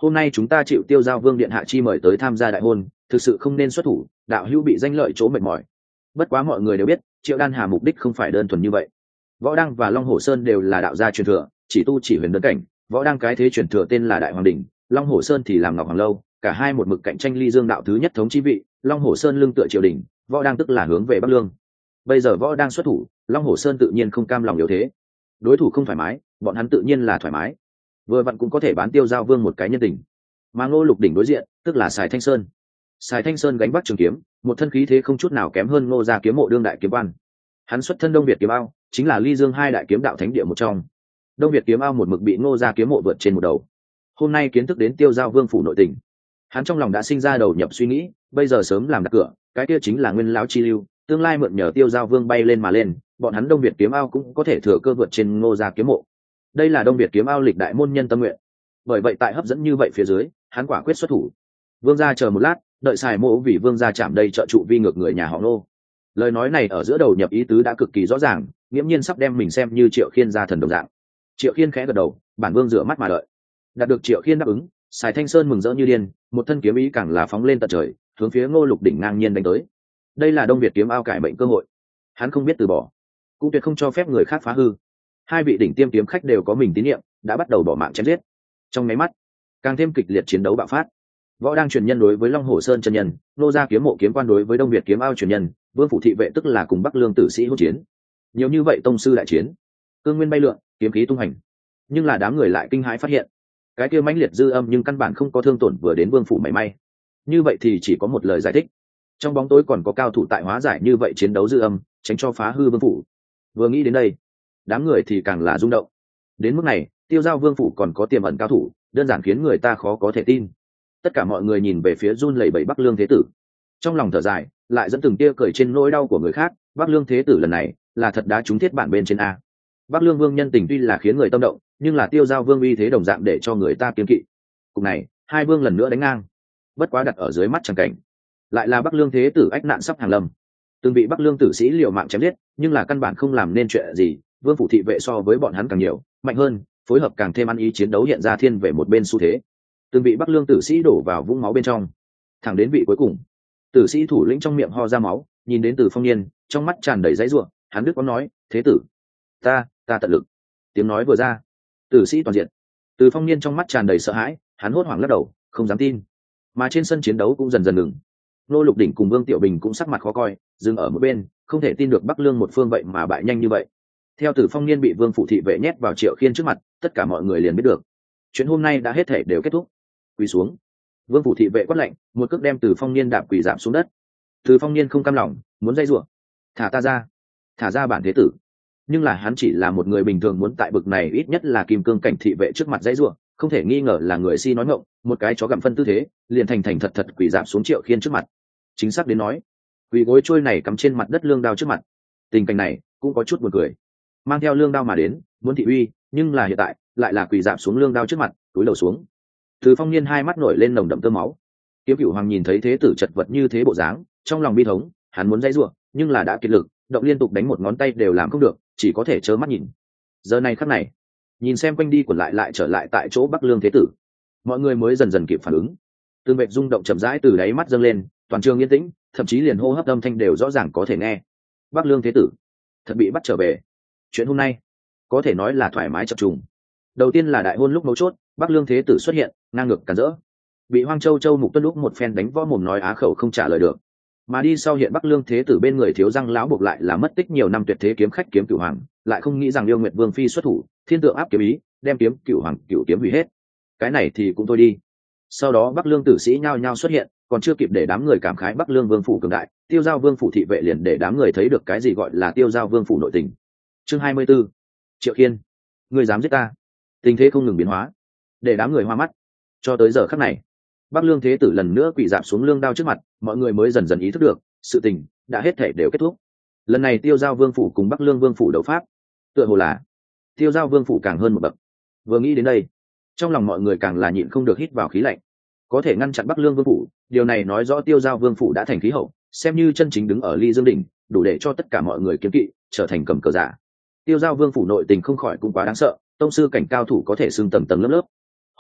hôm nay chúng ta chịu Tiêu Giao Vương điện hạ chi mời tới tham gia đại hôn, thực sự không nên xuất thủ, đạo hữu bị danh lợi chỗ mệt mỏi. Bất quá mọi người đều biết, Triệu Đan Hà mục đích không phải đơn thuần như vậy. Võ Đăng và Long Hổ Sơn đều là đạo gia truyền thừa, chỉ tu chỉ huyền đơn cảnh, Võ Đăng cái thế truyền thừa tên là Đại Hoàng đỉnh, Long Hổ Sơn thì làm Ngọc Hoàng lâu, cả hai một mực cạnh tranh ly dương đạo thứ nhất thống chi vị. Long Hổ Sơn lưng tựa triều đình, Võ Đăng tức là hướng về Bắc Lương. Bây giờ Võ Đăng xuất thủ, Long Hổ Sơn tự nhiên không cam lòng yếu thế. Đối thủ không thoải mái, bọn hắn tự nhiên là thoải mái. Vừa vặn cũng có thể bán Tiêu Giao Vương một cái nhân tình. Mà Ngô Lục đỉnh đối diện, tức là Sài Thanh Sơn. Sài Thanh Sơn gánh vác trường kiếm, một thân khí thế không chút nào kém hơn Ngô gia kiếm mộ đương đại kiếm quan. Hắn xuất thân Đông Việt kiếm ao, chính là ly dương hai đại kiếm đạo thánh địa một trong. Đông Việt kiếm ao một mực bị Ngô gia kiếm mộ vượt trên một đầu. Hôm nay kiến thức đến Tiêu Giao Vương phủ nội tình, hắn trong lòng đã sinh ra đầu nhập suy nghĩ, bây giờ sớm làm đặt cửa, cái kia chính là nguyên lão chi lưu, tương lai mượn nhờ Tiêu Giao Vương bay lên mà lên, bọn hắn Đông Việt kiếm ao cũng có thể thừa cơ vượt trên Ngô gia kiếm mộ. Đây là Đông Việt kiếm ao lịch đại môn nhân tâm nguyện. Bởi vậy tại hấp dẫn như vậy phía dưới, hắn quả quyết xuất thủ. Vương gia chờ một lát, đợi xài mộ vì vương gia chạm đây trợ trụ vi ngược người nhà họ Ngô. Lời nói này ở giữa đầu nhập ý tứ đã cực kỳ rõ ràng, nghiễm nhiên sắp đem mình xem như Triệu Khiên gia thần đồng dạng. Triệu Khiên khẽ gật đầu, bản vương rửa mắt mà đợi. Đạt được Triệu Khiên đáp ứng, Sài Thanh Sơn mừng rỡ như điên, một thân kiếm ý càng là phóng lên tận trời, hướng phía Ngô Lục đỉnh ngang nhiên đánh tới. Đây là Đông Việt kiếm ao cải mệnh cơ hội, hắn không biết từ bỏ, cũng tuyệt không cho phép người khác phá hư. Hai vị đỉnh tiêm kiếm khách đều có mình tín nhiệm, đã bắt đầu bỏ mạng chém giết. Trong mấy mắt, càng thêm kịch liệt chiến đấu bạo phát. Võ Đang truyền nhân đối với Long Hổ Sơn chân nhân, Nô gia kiếm mộ kiếm quan đối với Đông Việt kiếm ao truyền nhân, Vương phủ thị vệ tức là cùng Bắc Lương tử sĩ hỗn chiến. Nhiều như vậy tông sư đại chiến, cương nguyên bay lượn, kiếm khí tung hành. Nhưng là đám người lại kinh hãi phát hiện, cái kia mãnh liệt dư âm nhưng căn bản không có thương tổn vừa đến Vương phủ mảy may. Như vậy thì chỉ có một lời giải thích. Trong bóng tối còn có cao thủ tại hóa giải như vậy chiến đấu dư âm, tránh cho phá hư Vương phủ. Vừa nghĩ đến đây, đám người thì càng là rung động. Đến mức này, Tiêu Giao Vương phủ còn có tiềm ẩn cao thủ, đơn giản khiến người ta khó có thể tin. Tất cả mọi người nhìn về phía run lẩy bẩy Bắc Lương thế tử, trong lòng thở dài, lại dẫn từng tia cười trên nỗi đau của người khác. Bắc Lương thế tử lần này là thật đá trúng thiết bản bên trên a. Bắc Lương Vương nhân tình tuy là khiến người tâm động, nhưng là Tiêu Giao Vương uy thế đồng dạng để cho người ta kiêng kỵ. Cục này, hai vương lần nữa đánh ngang. Bất quá đặt ở dưới mắt chẳng cảnh, lại là Bắc Lương thế tử ách nạn sắp hàng lâm. Từng bị Bắc Lương tử sĩ liều mạng chém giết, nhưng là căn bản không làm nên chuyện gì. Vương phủ thị vệ so với bọn hắn càng nhiều, mạnh hơn, phối hợp càng thêm ăn ý, chiến đấu hiện ra thiên về một bên xu thế. Từng bị Bắc Lương tử sĩ đổ vào vũng máu bên trong, thẳng đến vị cuối cùng, tử sĩ thủ lĩnh trong miệng ho ra máu, nhìn đến Từ Phong Niên, trong mắt tràn đầy dãy rủa. Hắn đứt quãng nói, thế tử, ta ta tận lực. Tiếng nói vừa ra, tử sĩ toàn diện. Từ Phong Niên trong mắt tràn đầy sợ hãi, hắn hốt hoảng lắc đầu, không dám tin. Mà trên sân chiến đấu cũng dần dần ngừng. Nô Lục đỉnh cùng Vương Tiểu Bình cũng sắc mặt khó coi, dừng ở một bên, không thể tin được Bắc Lương một phương vậy mà bại nhanh như vậy. Theo Từ Phong Niên bị Vương phủ thị vệ nhét vào Triệu Khiên trước mặt, tất cả mọi người liền biết được, chuyện hôm nay đã hết thể đều kết thúc. Quỳ xuống. Vương phủ thị vệ quát lệnh, một cước đem Từ Phong Niên đạp quỳ giảm xuống đất. Từ Phong Niên không cam lòng, muốn dây rủa, thả ta ra, thả ra bản thế tử. Nhưng là hắn chỉ là một người bình thường, muốn tại bực này ít nhất là kim cương cảnh thị vệ trước mặt dây rủa, không thể nghi ngờ là người si nói ngọng, một cái chó gặm phân tư thế, liền thành thành thật thật quỳ giảm xuống Triệu Khiên trước mặt. Chính xác đến nói, quỳ gối trôi này cắm trên mặt đất lương đao trước mặt. Tình cảnh này cũng có chút buồn cười. Mang theo lương đao mà đến, muốn thị uy, nhưng là hiện tại lại là quỳ giảm xuống lương đao trước mặt, cúi đầu xuống. Từ Phong Niên hai mắt nổi lên nồng đậm tơ máu. Kiếm Cửu Hoàng nhìn thấy thế tử chật vật như thế bộ dáng, trong lòng bi thống, hắn muốn dãy rủa, nhưng là đã kiệt lực, động liên tục đánh một ngón tay đều làm không được, chỉ có thể trơ mắt nhìn. Giờ này khắc này, nhìn xem quanh đi quẩn lại lại trở lại tại chỗ Bắc Lương thế tử, mọi người mới dần dần kịp phản ứng. Từng vệt rung động chậm rãi từ đáy mắt dâng lên, toàn trường yên tĩnh, thậm chí liền hô hấp âm thanh đều rõ ràng có thể nghe. Bắc Lương thế tử thật bị bắt trở về. Chuyện hôm nay có thể nói là thoải mái chập trùng. Đầu tiên là đại hôn lúc mấu chốt, Bắc Lương thế tử xuất hiện, ngang ngược cản rỡ, bị Hoang Châu Châu Mục Tuân lúc một phen đánh võ mồm nói á khẩu không trả lời được. Mà đi sau hiện Bắc Lương thế tử bên người thiếu răng lão buộc lại là mất tích nhiều năm tuyệt thế kiếm khách Kiếm Cửu Hoàng, lại không nghĩ rằng Yêu Nguyệt Vương phi xuất thủ, thiên tượng áp kiếm ý, đem Kiếm Cửu Hoàng cửu kiếm hủy hết. Cái này thì cũng thôi đi. Sau đó Bắc Lương tử sĩ nhao nhao xuất hiện, còn chưa kịp để đám người cảm khái Bắc Lương Vương phủ cường đại, Tiêu Giao Vương phủ thị vệ liền để đám người thấy được cái gì gọi là Tiêu Giao Vương phủ nội tình. Chương hai mươi 24. Triệu Khiên, ngươi dám giết ta? Tình thế không ngừng biến hóa, để đám người hoa mắt. Cho tới giờ khắc này, Bắc Lương thế tử lần nữa quỳ rạp xuống lương đao trước mặt, mọi người mới dần dần ý thức được, sự tình đã hết thể đều kết thúc. Lần này Tiêu Giao Vương phủ cùng Bắc Lương Vương phủ đấu pháp, tựa hồ là Tiêu Giao Vương phủ càng hơn một bậc. Vừa nghĩ đến đây, trong lòng mọi người càng là nhịn không được hít vào khí lạnh. Có thể ngăn chặn Bắc Lương Vương phủ, điều này nói rõ Tiêu Giao Vương phủ đã thành khí hậu, xem như chân chính đứng ở Ly Dương đỉnh, đủ để cho tất cả mọi người kiếm kỵ, trở thành cầm cờ giả. Tiêu Giao Vương phủ nội tình không khỏi cũng quá đáng sợ, tông sư cảnh cao thủ có thể xưng tầng tầng lớp lớp.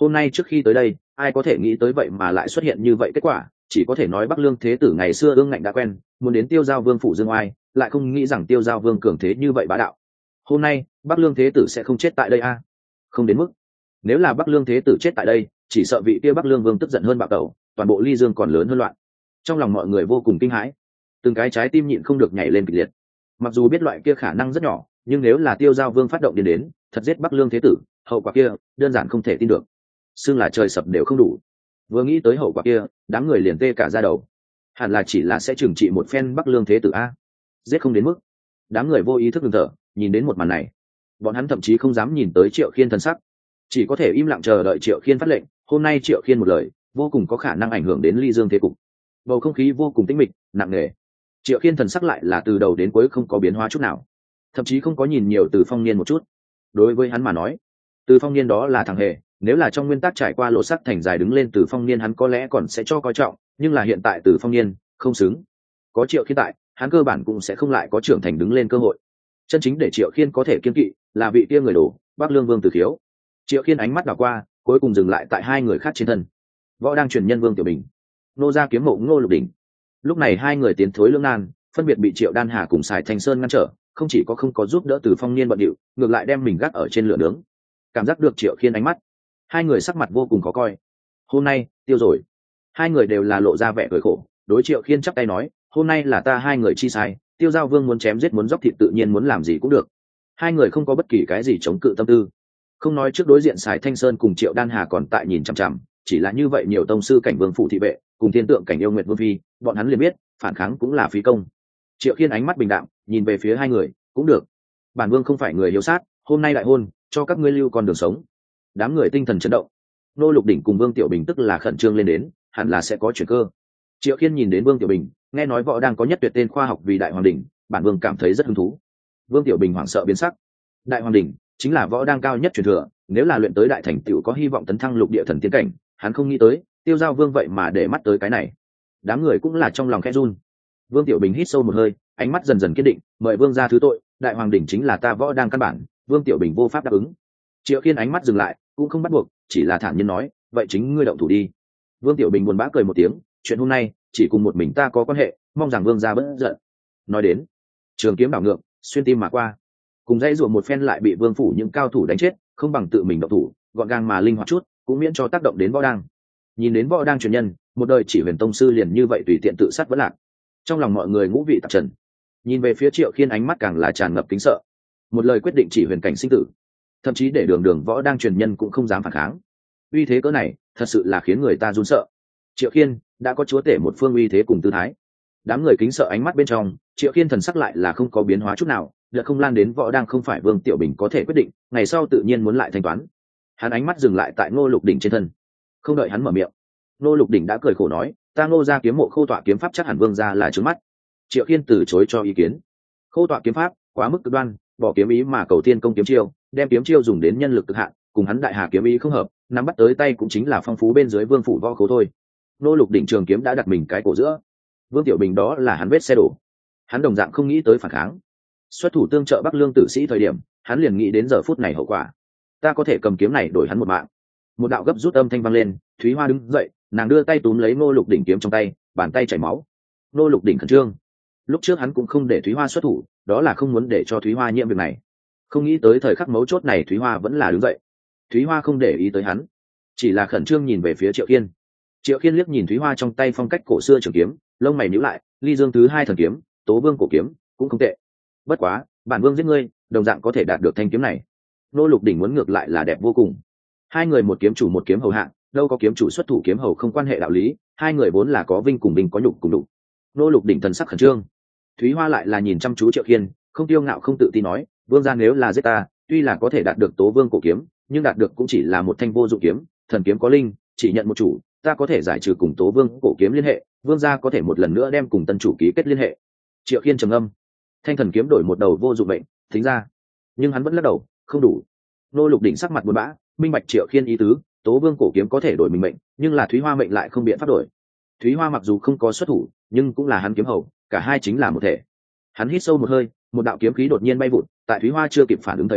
hôm nay trước khi tới đây ai có thể nghĩ tới vậy mà lại xuất hiện như vậy kết quả, chỉ có thể nói Bắc Lương Thế Tử ngày xưa ương ngạnh đã quen, muốn đến Tiêu Giao Vương phủ dương oai, lại không nghĩ rằng Tiêu Giao Vương cường thế như vậy bá đạo. Hôm nay Bắc Lương Thế Tử sẽ không chết tại đây a? À? Không đến mức. Nếu là Bắc Lương Thế Tử chết tại đây, chỉ sợ vị kia Bắc Lương Vương tức giận hơn bạo tẩu, toàn bộ Ly Dương còn lớn hơn loạn. Trong lòng mọi người vô cùng kinh hãi, từng cái trái tim nhịn không được nhảy lên kịch liệt. Mặc dù biết loại kia khả năng rất nhỏ, nhưng nếu là Tiêu Giao Vương phát động đến đến, thật giết Bắc Lương Thế Tử, hậu quả kia đơn giản không thể tin được. Xưng là trời sập đều không đủ. Vừa nghĩ tới hậu quả kia, đám người liền tê cả da đầu. Hẳn là chỉ là sẽ trừng trị một phen Bắc Lương Thế Tử a, giết không đến mức. Đám người vô ý thức ngừng thở, nhìn đến một màn này, bọn hắn thậm chí không dám nhìn tới Triệu Khiên thân sắc, chỉ có thể im lặng chờ đợi Triệu Khiên phát lệnh. Hôm nay Triệu Khiên một lời, vô cùng có khả năng ảnh hưởng đến Ly Dương thế cục. Bầu không khí vô cùng tĩnh mịch, nặng nề. Triệu Khiên thần sắc lại là từ đầu đến cuối không có biến hóa chút nào, thậm chí không có nhìn nhiều Từ Phong Niên một chút. Đối với hắn mà nói, Từ Phong Niên đó là thằng hề, nếu là trong nguyên tắc trải qua lộ sắc thành dài đứng lên Từ Phong Niên hắn có lẽ còn sẽ cho coi trọng, nhưng là hiện tại Từ Phong Niên không xứng. Có Triệu Khiên tại, hắn cơ bản cũng sẽ không lại có trưởng thành đứng lên cơ hội. Chân chính để Triệu Khiên có thể kiên kỵ là vị kia người đổ Bắc Lương Vương Từ Khiếu. Triệu Khiên ánh mắt đảo qua, cuối cùng dừng lại tại hai người khác trên thân. Võ đang truyền nhân Vương Tiểu Bình, nô gia kiếm mộ Ngô Lục Đỉnh. Lúc này hai người tiến thối lưỡng nan, phân biệt bị Triệu Đan Hà cùng Sài Thanh Sơn ngăn trở, không chỉ có không có giúp đỡ Từ Phong Niên bận điệu, ngược lại đem mình gác ở trên lửa nướng. Cảm giác được Triệu Khiên ánh mắt, hai người sắc mặt vô cùng khó coi. Hôm nay tiêu rồi. Hai người đều là lộ ra vẻ cười khổ, đối Triệu Khiên chắp tay nói, hôm nay là ta hai người chi sai, Tiêu Giao Vương muốn chém giết muốn dốc thịt tự nhiên muốn làm gì cũng được. Hai người không có bất kỳ cái gì chống cự tâm tư. Không nói trước đối diện Sài Thanh Sơn cùng Triệu Đan Hà còn tại nhìn chằm chằm, chỉ là như vậy nhiều tông sư cảnh vương phủ thị vệ, cùng thiên tượng cảnh yêu nguyệt vương phi, bọn hắn liền biết, phản kháng cũng là phí công. Triệu Khiên ánh mắt bình đạm, nhìn về phía hai người, cũng được. Bản vương không phải người hiếu sát, hôm nay đại hôn, cho các ngươi lưu con đường sống. Đám người tinh thần chấn động. Nô Lục Đỉnh cùng Vương Tiểu Bình tức là khẩn trương lên đến, hẳn là sẽ có chuyển cơ. Triệu Khiên nhìn đến Vương Tiểu Bình, nghe nói võ đang có nhất tuyệt tên khoa học vì Đại Hoàng Đỉnh, bản vương cảm thấy rất hứng thú. Vương Tiểu Bình hoảng sợ biến sắc. Đại Hoàng Đỉnh chính là võ đang cao nhất truyền thừa, nếu là luyện tới đại thành tựu có hy vọng tấn thăng lục địa thần tiến cảnh, hắn không nghĩ tới, Tiêu Giao Vương vậy mà để mắt tới cái này. Đám người cũng là trong lòng khẽ run. Vương Tiểu Bình hít sâu một hơi, ánh mắt dần dần kiên định, mời vương gia thứ tội, Đại Hoàng Đỉnh chính là ta võ đang căn bản, Vương Tiểu Bình vô pháp đáp ứng. Triệu Khiên ánh mắt dừng lại, cũng không bắt buộc, chỉ là thản nhiên nói, vậy chính ngươi động thủ đi. Vương Tiểu Bình buồn bã cười một tiếng, chuyện hôm nay chỉ cùng một mình ta có quan hệ, mong rằng vương gia bớt giận. Nói đến, trường kiếm đảo ngược, xuyên tim mà qua, cùng dây rùa một phen lại bị vương phủ những cao thủ đánh chết, không bằng tự mình động thủ, gọn gàng mà linh hoạt chút, cũng miễn cho tác động đến võ đang. Nhìn đến võ đang truyền nhân, một đời chỉ huyền tông sư liền như vậy tùy tiện tự sát vẫn lạc, trong lòng mọi người ngũ vị tạp trần. Nhìn về phía Triệu Khiên ánh mắt càng là tràn ngập kính sợ. Một lời quyết định chỉ huyền cảnh sinh tử, thậm chí để đường đường võ đang truyền nhân cũng không dám phản kháng. Uy thế cỡ này, thật sự là khiến người ta run sợ. Triệu Khiên đã có chúa tể một phương uy thế cùng tư thái. Đám người kính sợ ánh mắt bên trong, Triệu Khiên thần sắc lại là không có biến hóa chút nào, đợt không lan đến võ đang không phải Vương Tiểu Bình có thể quyết định, ngày sau tự nhiên muốn lại thanh toán. Hắn ánh mắt dừng lại tại Ngô Lục Đỉnh trên thân. Không đợi hắn mở miệng, Ngô Lục Đỉnh đã cười khổ nói, ta Ngô gia kiếm mộ Khâu Tọa kiếm pháp chắc hẳn vương gia là trướng mắt. Triệu Khiên từ chối cho ý kiến. Khâu Tọa kiếm pháp quá mức cực đoan, bỏ kiếm ý mà cầu tiên công kiếm chiêu, đem kiếm chiêu dùng đến nhân lực cực hạn, cùng hắn Đại Hà kiếm ý không hợp, nắm bắt tới tay cũng chính là phong phú bên dưới vương phủ võ khố thôi. Ngô Lục Đỉnh trường kiếm đã đặt mình cái cổ giữa. Vương Tiểu Bình đó là hắn vết xe đổ. Hắn đồng dạng không nghĩ tới phản kháng. Xuất thủ tương trợ Bắc Lương tử sĩ thời điểm, hắn liền nghĩ đến giờ phút này hậu quả. Ta có thể cầm kiếm này đổi hắn một mạng. Một đạo gấp rút âm thanh vang lên, Thúy Hoa đứng dậy, nàng đưa tay túm lấy Ngô Lục Đỉnh kiếm trong tay, bàn tay chảy máu. Ngô Lục Đỉnh khẩn trương. Lúc trước hắn cũng không để Thúy Hoa xuất thủ, đó là không muốn để cho Thúy Hoa nhiễm việc này. Không nghĩ tới thời khắc mấu chốt này Thúy Hoa vẫn là đứng dậy. Thúy Hoa không để ý tới hắn, chỉ là khẩn trương nhìn về phía Triệu Khiên. Triệu Khiên liếc nhìn Thúy Hoa trong tay phong cách cổ xưa trường kiếm, lông mày nhíu lại, Ly Dương thứ hai thần kiếm, Tố Vương cổ kiếm, cũng không tệ. Bất quá, bản vương giết ngươi, đồng dạng có thể đạt được thanh kiếm này. Ngô Lục Đỉnh muốn ngược lại là đẹp vô cùng. Hai người một kiếm chủ một kiếm hầu hạ, đâu có kiếm chủ xuất thủ kiếm hầu không quan hệ đạo lý, hai người vốn là có vinh cùng vinh có nhục cùng đục. Ngô Lục Đỉnh thần sắc khẩn trương. Thúy Hoa lại là nhìn chăm chú Triệu Khiên, không tiêu ngạo không tự tin nói, vương gia nếu là giết ta, tuy là có thể đạt được Tố Vương cổ kiếm, nhưng đạt được cũng chỉ là một thanh vô dụng kiếm, thần kiếm có linh, chỉ nhận một chủ, ta có thể giải trừ cùng Tố Vương cổ kiếm liên hệ, vương gia có thể một lần nữa đem cùng tân chủ ký kết liên hệ. Triệu Khiên trầm âm, thanh thần kiếm đổi một đầu vô dụng bệnh, tính ra, nhưng hắn vẫn lắc đầu, không đủ. Ngô Lục Đỉnh sắc mặt buồn bã, minh bạch Triệu Khiên ý tứ, Tố Vương cổ kiếm có thể đổi mình mệnh, nhưng là Thúy Hoa mệnh lại không biện pháp đổi. Thúy Hoa mặc dù không có xuất thủ, nhưng cũng là hắn kiếm hầu, cả hai chính là một thể. Hắn hít sâu một hơi, một đạo kiếm khí đột nhiên bay vụt, tại Thúy Hoa chưa kịp phản ứng thời điểm,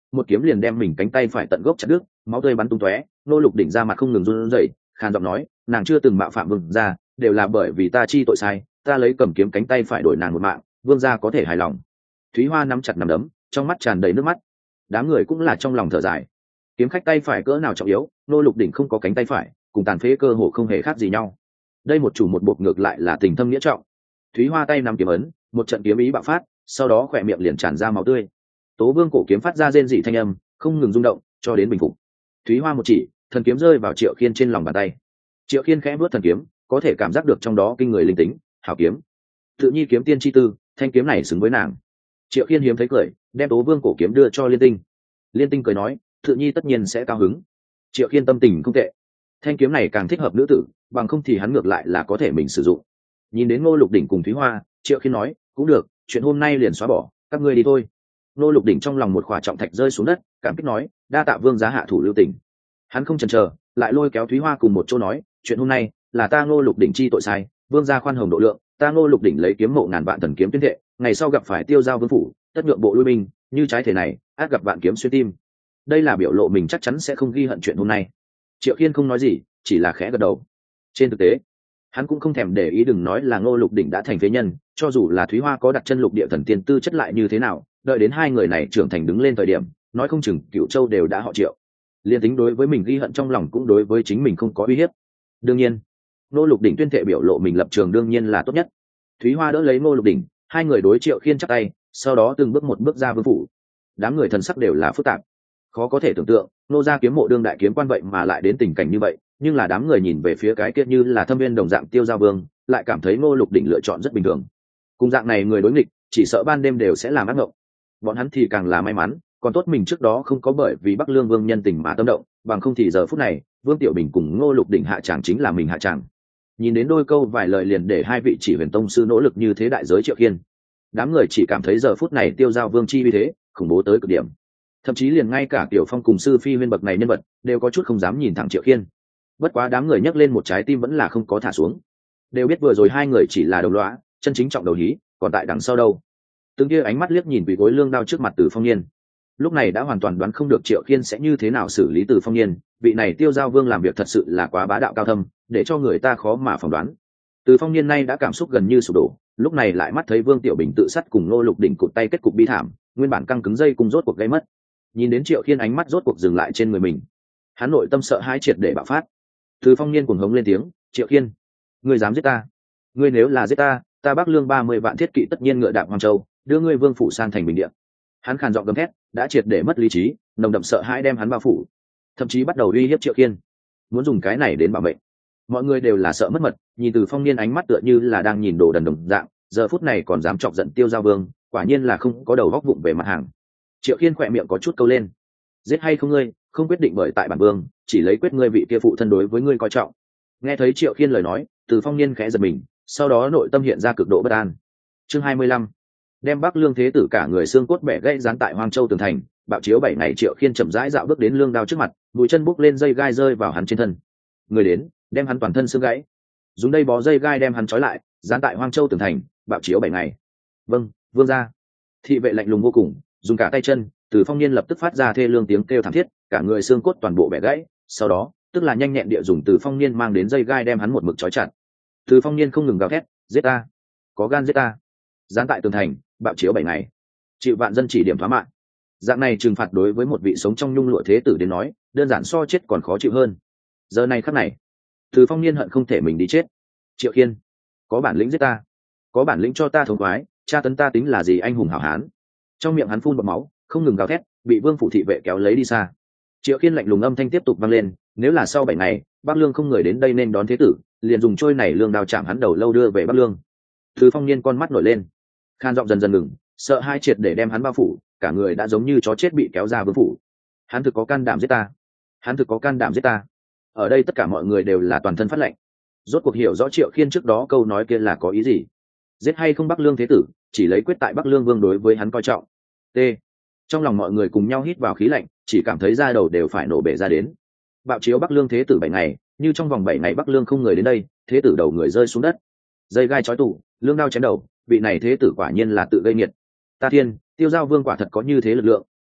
một kiếm liền đem mình cánh tay phải tận gốc chặt đứt, máu tươi bắn tung tóe. Ngô Lục Đỉnh ra mặt không ngừng run rẩy, khàn giọng nói, nàng chưa từng mạo phạm vương gia, đều là bởi vì ta chi tội sai, ta lấy cầm kiếm cánh tay phải đổi nàng một mạng, vương gia có thể hài lòng. Thúy Hoa nắm chặt nắm đấm, trong mắt tràn đầy nước mắt. Đám người cũng là trong lòng thở dài. Kiếm khách tay phải cỡ nào trọng yếu, Ngô Lục Đỉnh không có cánh tay phải, cùng tàn phế cơ hồ không hề khác gì nhau. Đây một chủ một bộc ngược lại là tình thâm nghĩa trọng. Thúy Hoa tay nắm kiếm ấn, một trận kiếm ý bạo phát, sau đó khỏe miệng liền tràn ra máu tươi. Tố Vương cổ kiếm phát ra rên rỉ thanh âm, không ngừng rung động, cho đến bình phục. Thúy Hoa một chỉ, thần kiếm rơi vào Triệu Khiên trên lòng bàn tay. Triệu Khiên khẽ vuốt thần kiếm, có thể cảm giác được trong đó kinh người linh tính, hảo kiếm. Tự nhi kiếm tiên chi tư, thanh kiếm này xứng với nàng. Triệu Khiên hiếm thấy cười, đem Tố Vương cổ kiếm đưa cho Liên Tinh. Liên Tinh cười nói, tự nhi tất nhiên sẽ cao hứng. Triệu Khiên tâm tình không tệ, thanh kiếm này càng thích hợp nữ tử, bằng không thì hắn ngược lại là có thể mình sử dụng. Nhìn đến Ngô Lục Đỉnh cùng Thúy Hoa, Triệu Khiên nói, cũng được, chuyện hôm nay liền xóa bỏ, các ngươi đi thôi. Ngô Lục Đỉnh trong lòng một khỏa trọng thạch rơi xuống đất, cảm kích nói, đa tạ vương giá hạ thủ lưu tình. Hắn không chần chờ, lại lôi kéo Thúy Hoa cùng một chỗ nói, chuyện hôm nay là ta Ngô Lục Đỉnh chi tội sai, vương gia khoan hồng độ lượng, ta Ngô Lục Đỉnh lấy kiếm mộ ngàn vạn thần kiếm tuyên thệ, ngày sau gặp phải tiêu giao vương phủ, tất nhượng bộ lui binh, như trái thể này, át gặp vạn kiếm xuyên tim. Đây là biểu lộ mình chắc chắn sẽ không ghi hận chuyện hôm nay. Triệu Khiên không nói gì, chỉ là khẽ gật đầu. Trên thực tế, hắn cũng không thèm để ý, đừng nói là Ngô Lục Đỉnh đã thành phế nhân, cho dù là Thúy Hoa có đặt chân lục địa thần tiên tư chất lại như thế nào, đợi đến hai người này trưởng thành đứng lên thời điểm, nói không chừng Cửu Châu đều đã họ Triệu. Liên tính đối với mình ghi hận trong lòng, cũng đối với chính mình không có uy hiếp. Đương nhiên, Ngô Lục Đỉnh tuyên thệ biểu lộ mình lập trường đương nhiên là tốt nhất. Thúy Hoa đỡ lấy Ngô Lục Đỉnh, hai người đối Triệu Khiên chắp tay, sau đó từng bước một bước ra vương phủ. Đám người thần sắc đều là phức tạp, khó có thể tưởng tượng Ngô gia kiếm mộ đương đại kiếm quan vậy mà lại đến tình cảnh như vậy. Nhưng là đám người nhìn về phía cái kia như là thâm viên đồng dạng tiêu giao vương, lại cảm thấy Ngô Lục Đỉnh lựa chọn rất bình thường. Cùng dạng này người đối nghịch, chỉ sợ ban đêm đều sẽ làm ác mộng. Bọn hắn thì càng là may mắn, còn tốt mình trước đó không có bởi vì Bắc Lương Vương nhân tình mà tâm động, bằng không thì giờ phút này Vương Tiểu Bình cùng Ngô Lục Đỉnh hạ tràng chính là mình hạ tràng. Nhìn đến đôi câu vài lời liền để hai vị chỉ huyền tông sư nỗ lực như thế đại giới Triệu Khiên, đám người chỉ cảm thấy giờ phút này tiêu giao vương chi uy thế khủng bố tới cực điểm. Thậm chí liền ngay cả Tiểu Phong cùng sư phi huyên bậc này nhân vật đều có chút không dám nhìn thẳng Triệu Khiên. Bất quá đám người nhấc lên một trái tim vẫn là không có thả xuống, đều biết vừa rồi hai người chỉ là đồng lõa, chân chính trọng đầu hí còn tại đằng sau đâu. Từng kia ánh mắt liếc nhìn quỳ gối lương đao trước mặt Từ Phong Niên, lúc này đã hoàn toàn đoán không được Triệu Khiên sẽ như thế nào xử lý Từ Phong Niên. Vị này tiêu giao vương làm việc thật sự là quá bá đạo cao thâm, để cho người ta khó mà phỏng đoán. Từ Phong Niên nay đã cảm xúc gần như sụp đổ, lúc này lại mắt thấy Vương Tiểu Bình tự sát cùng Ngô Lục Đỉnh cụt tay kết cục bi thảm, nguyên bản căng cứng dây cùng rốt cuộc gây mất. Nhìn đến Triệu Khiên ánh mắt rốt cuộc dừng lại trên người mình, hắn nội tâm sợ hãi triệt để bạo phát. Từ Phong Niên cuồng hống lên tiếng, Triệu Khiên, ngươi dám giết ta? Ngươi nếu là giết ta, ta Bắc Lương ba mươi vạn thiết kỵ tất nhiên ngựa đạp Hoàng Châu, đưa ngươi vương phủ san thành bình địa. Hắn khàn giọng gầm thét, đã triệt để mất lý trí, nồng đậm sợ hãi đem hắn bao phủ, thậm chí bắt đầu uy hiếp Triệu Khiên, muốn dùng cái này đến bảo mệnh. Mọi người đều là sợ mất mật, nhìn Từ Phong Niên ánh mắt tựa như là đang nhìn đồ đần đồng dạng, giờ phút này còn dám chọc giận tiêu giao vương, quả nhiên là không có đầu góc vụng về mặt hàng. Triệu Khiên khỏe miệng có chút câu lên, giết hay không ngươi không quyết định bởi tại bản vương, chỉ lấy quyết ngươi vị kia phụ thân đối với ngươi coi trọng. Nghe thấy Triệu Khiên lời nói, Từ Phong Niên khẽ giật mình, sau đó nội tâm hiện ra cực độ bất an. Chương hai mươi lăm, đem Bắc Lương thế tử cả người xương cốt bẻ gãy dán tại Hoang Châu tường thành. Bạo chiếu bảy ngày Triệu Khiên chậm rãi dạo bước đến lương đao trước mặt, mũi chân búc lên dây gai rơi vào hắn trên thân. Người đến, đem hắn toàn thân xương gãy, dùng đây bó dây gai đem hắn trói lại, dán tại Hoang Châu tường thành. Bạo chiếu bảy ngày. Vâng, vương gia. Thị vệ lạnh lùng vô cùng, dùng cả tay chân. Từ Phong Niên lập tức phát ra thê lương tiếng kêu thảm thiết, cả người xương cốt toàn bộ bẻ gãy. Sau đó, tức là nhanh nhẹn địa dùng Từ Phong Niên mang đến dây gai đem hắn một mực trói chặt. Từ Phong Niên không ngừng gào thét, giết ta, có gan giết ta. Dán tại tường thành, bạo chiếu bảy ngày, chịu vạn dân chỉ điểm phá mạng. Dạng này trừng phạt đối với một vị sống trong nhung lụa thế tử đến nói, đơn giản so chết còn khó chịu hơn. Giờ này khắc này, Từ Phong Niên hận không thể mình đi chết. Triệu Khiên, có bản lĩnh giết ta, có bản lĩnh cho ta thống khoái, tra tấn ta tính là gì anh hùng hảo hán. Trong miệng hắn phun bọt máu, không ngừng gào thét, bị vương phủ thị vệ kéo lấy đi xa. Triệu Khiên lạnh lùng âm thanh tiếp tục vang lên, nếu là sau bảy ngày Bắc Lương không người đến đây nên đón thế tử, liền dùng trôi này lương đao chạm hắn đầu lâu đưa về Bắc Lương. Từ Phong Niên con mắt nổi lên, khan giọng dần dần ngừng, sợ hai triệt để đem hắn bao phủ, cả người đã giống như chó chết bị kéo ra vương phủ. Hắn thực có can đảm giết ta, hắn thực có can đảm giết ta. Ở đây tất cả mọi người đều là toàn thân phát lệnh, rốt cuộc hiểu rõ Triệu Khiên trước đó câu nói kia là có ý gì. Giết hay không Bắc Lương thế tử, chỉ lấy quyết tại Bắc Lương vương đối với hắn coi trọng. T. Trong lòng mọi người cùng nhau hít vào khí lạnh, chỉ cảm thấy da đầu đều phải nổ bể ra đến. Bạo chiếu Bắc Lương thế tử bảy ngày, như trong vòng bảy ngày Bắc Lương không người đến đây, thế tử đầu người rơi xuống đất, dây gai chói tủ, lương đao chém đầu, vị này thế tử quả nhiên là tự gây nghiệt. Ta thiên, tiêu giao vương quả thật có như thế lực lượng,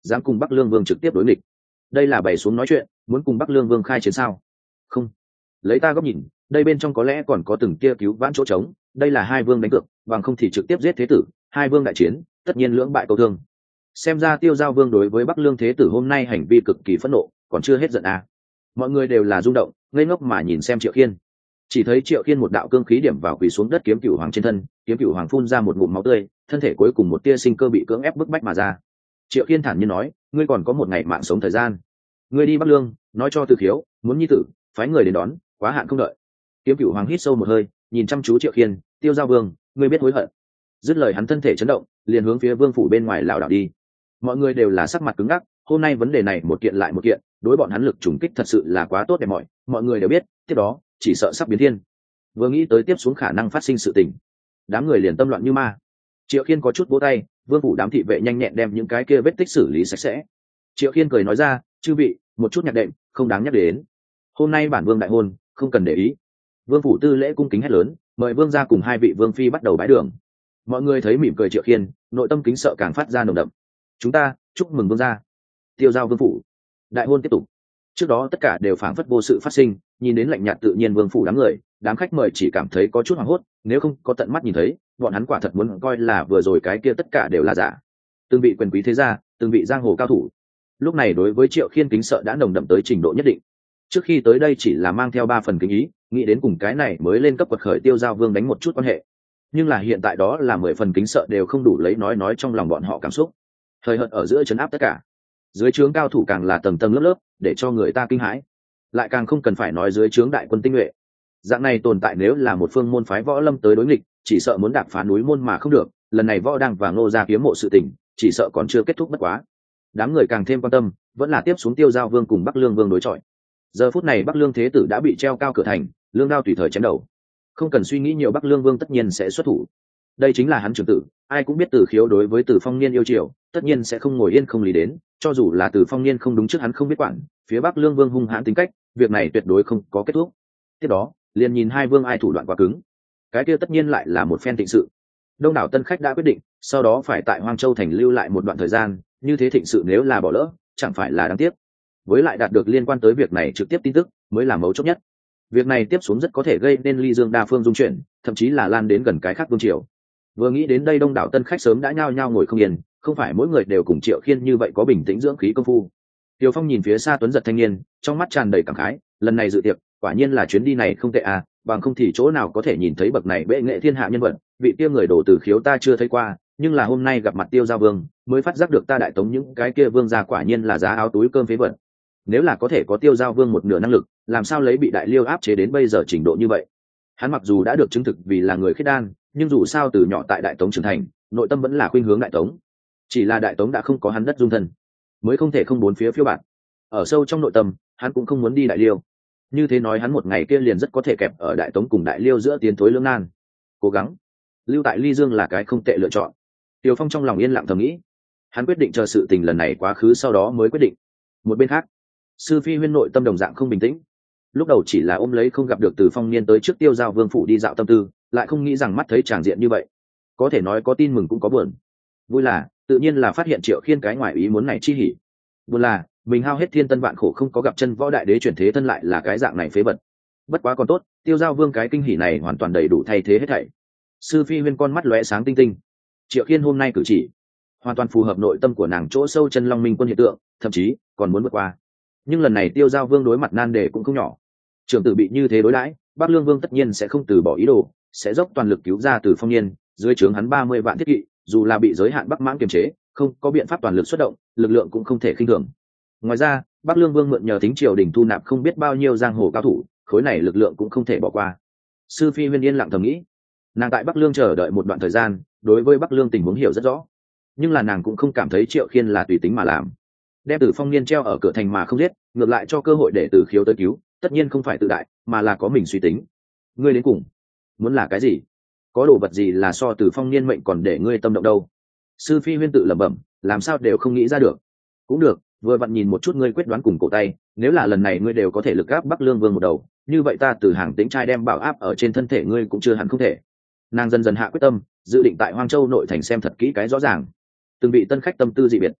dám cùng Bắc Lương Vương trực tiếp đối nghịch. Đây là bày xuống nói chuyện, muốn cùng Bắc Lương Vương khai chiến sao? Không. Lấy ta góc nhìn, đây bên trong có lẽ còn có từng kia cứu vãn chỗ trống, đây là hai vương đánh cược, bằng không thì trực tiếp giết thế tử, hai vương đại chiến, tất nhiên lưỡng bại câu thương. Xem ra Tiêu Giao Vương đối với Bắc Lương thế tử hôm nay hành vi cực kỳ phẫn nộ, còn chưa hết giận à. Mọi người đều là rung động, ngây ngốc mà nhìn xem Triệu Khiên. Chỉ thấy Triệu Khiên một đạo cương khí điểm vào quỳ xuống đất kiếm cửu hoàng trên thân, kiếm cửu hoàng phun ra một ngụm máu tươi, thân thể cuối cùng một tia sinh cơ bị cưỡng ép bức bách mà ra. Triệu Khiên thản nhiên nói, ngươi còn có một ngày mạng sống thời gian, ngươi đi Bắc Lương, nói cho Từ Khiếu, muốn nhi tử, phái người đến đón, quá hạn không đợi. Kiếm cửu hoàng hít sâu một hơi, nhìn chăm chú Triệu Khiên, Tiêu Giao Vương, ngươi biết hối hận. Dứt lời hắn thân thể chấn động, liền hướng phía vương phủ bên ngoài lảo đảo đi. Mọi người đều là sắc mặt cứng ngắc, hôm nay vấn đề này một kiện lại một kiện, đối bọn hắn lực trùng kích thật sự là quá tốt đẹp mọi, mọi người đều biết, tiếp đó, chỉ sợ sắp biến thiên. Vừa nghĩ tới tiếp xuống khả năng phát sinh sự tình, đám người liền tâm loạn như ma. Triệu Khiên có chút vỗ tay, vương phủ đám thị vệ nhanh nhẹn đem những cái kia vết tích xử lý sạch sẽ. Triệu Khiên cười nói ra, chư vị, một chút nhạc đệm, không đáng nhắc đến. Hôm nay bản vương đại hôn, không cần để ý. Vương phủ tư lễ cung kính hét lớn, mời vương gia cùng hai vị vương phi bắt đầu bái đường. Mọi người thấy mỉm cười Triệu Khiên, nội tâm kính sợ càng phát ra nồng đậm. Chúng ta chúc mừng vương gia. Tiêu Giao vương phủ, đại hôn tiếp tục. Trước đó tất cả đều phảng phất vô sự phát sinh, nhìn đến lạnh nhạt tự nhiên vương phủ đám người, đám khách mời chỉ cảm thấy có chút hoảng hốt, nếu không có tận mắt nhìn thấy, bọn hắn quả thật muốn coi là vừa rồi cái kia tất cả đều là giả. Từng vị quyền quý thế gia, từng vị giang hồ cao thủ, lúc này đối với Triệu Khiên kính sợ đã nồng đậm tới trình độ nhất định. Trước khi tới đây chỉ là mang theo ba phần kính ý, nghĩ đến cùng cái này mới lên cấp quật khởi Tiêu Giao vương đánh một chút quan hệ, nhưng là hiện tại đó là mười phần kính sợ đều không đủ lấy nói nói trong lòng bọn họ cảm xúc. Thời hợt ở giữa chấn áp tất cả, dưới trướng cao thủ càng là tầng tầng lớp lớp, để cho người ta kinh hãi. Lại càng không cần phải nói dưới trướng đại quân tinh nhuệ. Dạng này tồn tại nếu là một phương môn phái võ lâm tới đối nghịch, chỉ sợ muốn đạp phá núi môn mà không được. Lần này võ đăng và Ngô gia kiếm mộ sự tình, chỉ sợ còn chưa kết thúc bất quá. Đám người càng thêm quan tâm, vẫn là tiếp xuống Tiêu Giao vương cùng Bắc Lương vương đối chọi. Giờ phút này Bắc Lương thế tử đã bị treo cao cửa thành, lương đao tùy thời chém đầu. Không cần suy nghĩ nhiều, Bắc Lương vương tất nhiên sẽ xuất thủ. Đây chính là hắn trưởng tử, ai cũng biết Từ Khiếu đối với Từ Phong Niên yêu chiều, tất nhiên sẽ không ngồi yên không lý đến, cho dù là Từ Phong Niên không đúng trước hắn không biết quản, phía Bắc Lương vương hung hãn tính cách, việc này tuyệt đối không có kết thúc. Tiếp đó, liền nhìn hai vương ai thủ đoạn quá cứng. Cái kia tất nhiên lại là một phen thịnh sự. Đông đảo tân khách đã quyết định, sau đó phải tại Hoang Châu thành lưu lại một đoạn thời gian, như thế thịnh sự nếu là bỏ lỡ, chẳng phải là đáng tiếc. Với lại đạt được liên quan tới việc này trực tiếp tin tức, mới là mấu chốt nhất. Việc này tiếp xuống rất có thể gây nên ly dương đa phương dung chuyển, thậm chí là lan đến gần cái khác vương triều. Vừa nghĩ đến đây, đông đảo tân khách sớm đã nhao nhao ngồi không yên, không phải mỗi người đều cùng Triệu Khiên như vậy có bình tĩnh dưỡng khí công phu. Tiêu Phong nhìn phía xa tuấn giật thanh niên, trong mắt tràn đầy cảm khái, lần này dự tiệc, quả nhiên là chuyến đi này không tệ à, bằng không thì chỗ nào có thể nhìn thấy bậc này bệ nghệ thiên hạ nhân vật, vị kia người đổ Từ Khiếu ta chưa thấy qua, nhưng là hôm nay gặp mặt Tiêu Giao vương, mới phát giác được ta đại tống những cái kia vương gia quả nhiên là giá áo túi cơm phế vật. Nếu là có thể có Tiêu Giao vương một nửa năng lực, làm sao lấy bị đại liêu áp chế đến bây giờ trình độ như vậy. Hắn mặc dù đã được chứng thực vì là người khiết đan, nhưng dù sao từ nhỏ tại đại tống trưởng thành, nội tâm vẫn là khuynh hướng đại tống. Chỉ là đại tống đã không có hắn đất dung thân, mới không thể không bốn phía phiêu bạt. Ở sâu trong nội tâm, hắn cũng không muốn đi đại liêu. Như thế nói hắn một ngày kia liền rất có thể kẹp ở đại tống cùng đại liêu giữa tiến thối lưỡng nan. Cố gắng lưu tại ly dương là cái không tệ lựa chọn. Tiêu Phong trong lòng yên lặng thầm nghĩ. Hắn quyết định chờ sự tình lần này quá khứ sau đó mới quyết định. Một bên khác, Sư Phi Huyên nội tâm đồng dạng không bình tĩnh. Lúc đầu chỉ là ôm lấy không gặp được Từ Phong Niên tới trước Tiêu Giao vương phủ đi dạo tâm tư, lại không nghĩ rằng mắt thấy tràng diện như vậy. Có thể nói có tin mừng cũng có buồn. Vui là tự nhiên là phát hiện Triệu Khiên cái ngoài ý muốn này chi hỉ. Buồn là mình hao hết thiên tân vạn khổ không có gặp chân võ đại đế chuyển thế thân lại là cái dạng này phế vật. Bất quá còn tốt, Tiêu Giao vương cái kinh hỉ này hoàn toàn đầy đủ thay thế hết thảy. Sư Phi Huyên con mắt lóe sáng tinh tinh. Triệu Khiên hôm nay cử chỉ hoàn toàn phù hợp nội tâm của nàng chỗ sâu chân long minh quân hiện tượng, thậm chí còn muốn vượt qua. Nhưng lần này Tiêu Giao vương đối mặt nan đề cũng không nhỏ. Trưởng tử bị như thế đối đãi, Bắc Lương vương tất nhiên sẽ không từ bỏ ý đồ, sẽ dốc toàn lực cứu ra Từ Phong Niên, dưới trướng hắn ba mươi vạn thiết kỵ, dù là bị giới hạn Bắc Mãng kiềm chế, không có biện pháp toàn lực xuất động, lực lượng cũng không thể khinh thường. Ngoài ra, Bắc Lương vương mượn nhờ tính triều đình thu nạp không biết bao nhiêu giang hồ cao thủ, khối này lực lượng cũng không thể bỏ qua. Sư Phi Huyên yên lặng thầm nghĩ, nàng tại Bắc Lương chờ đợi một đoạn thời gian, đối với Bắc Lương tình huống hiểu rất rõ, nhưng là nàng cũng không cảm thấy Triệu Khiên là tùy tính mà làm, đem Từ Phong Niên treo ở cửa thành mà không giết, ngược lại cho cơ hội để Từ Khiếu tới cứu, tất nhiên không phải tự đại, mà là có mình suy tính. Ngươi đến cùng muốn là cái gì? Có đồ vật gì là so Từ Phong Niên mệnh còn để ngươi tâm động đâu? Sư Phi Huyên tự lẩm bẩm, làm sao đều không nghĩ ra được. Cũng được, vừa vặn nhìn một chút ngươi quyết đoán cùng cổ tay, nếu là lần này ngươi đều có thể lực áp Bắc Lương vương một đầu, như vậy ta từ Hàng Tĩnh trai đem bảo áp ở trên thân thể ngươi cũng chưa hẳn không thể. Nàng dần dần hạ quyết tâm, dự định tại Hoang Châu nội thành xem thật kỹ cái rõ ràng. Từng vị tân khách tâm tư dị biệt,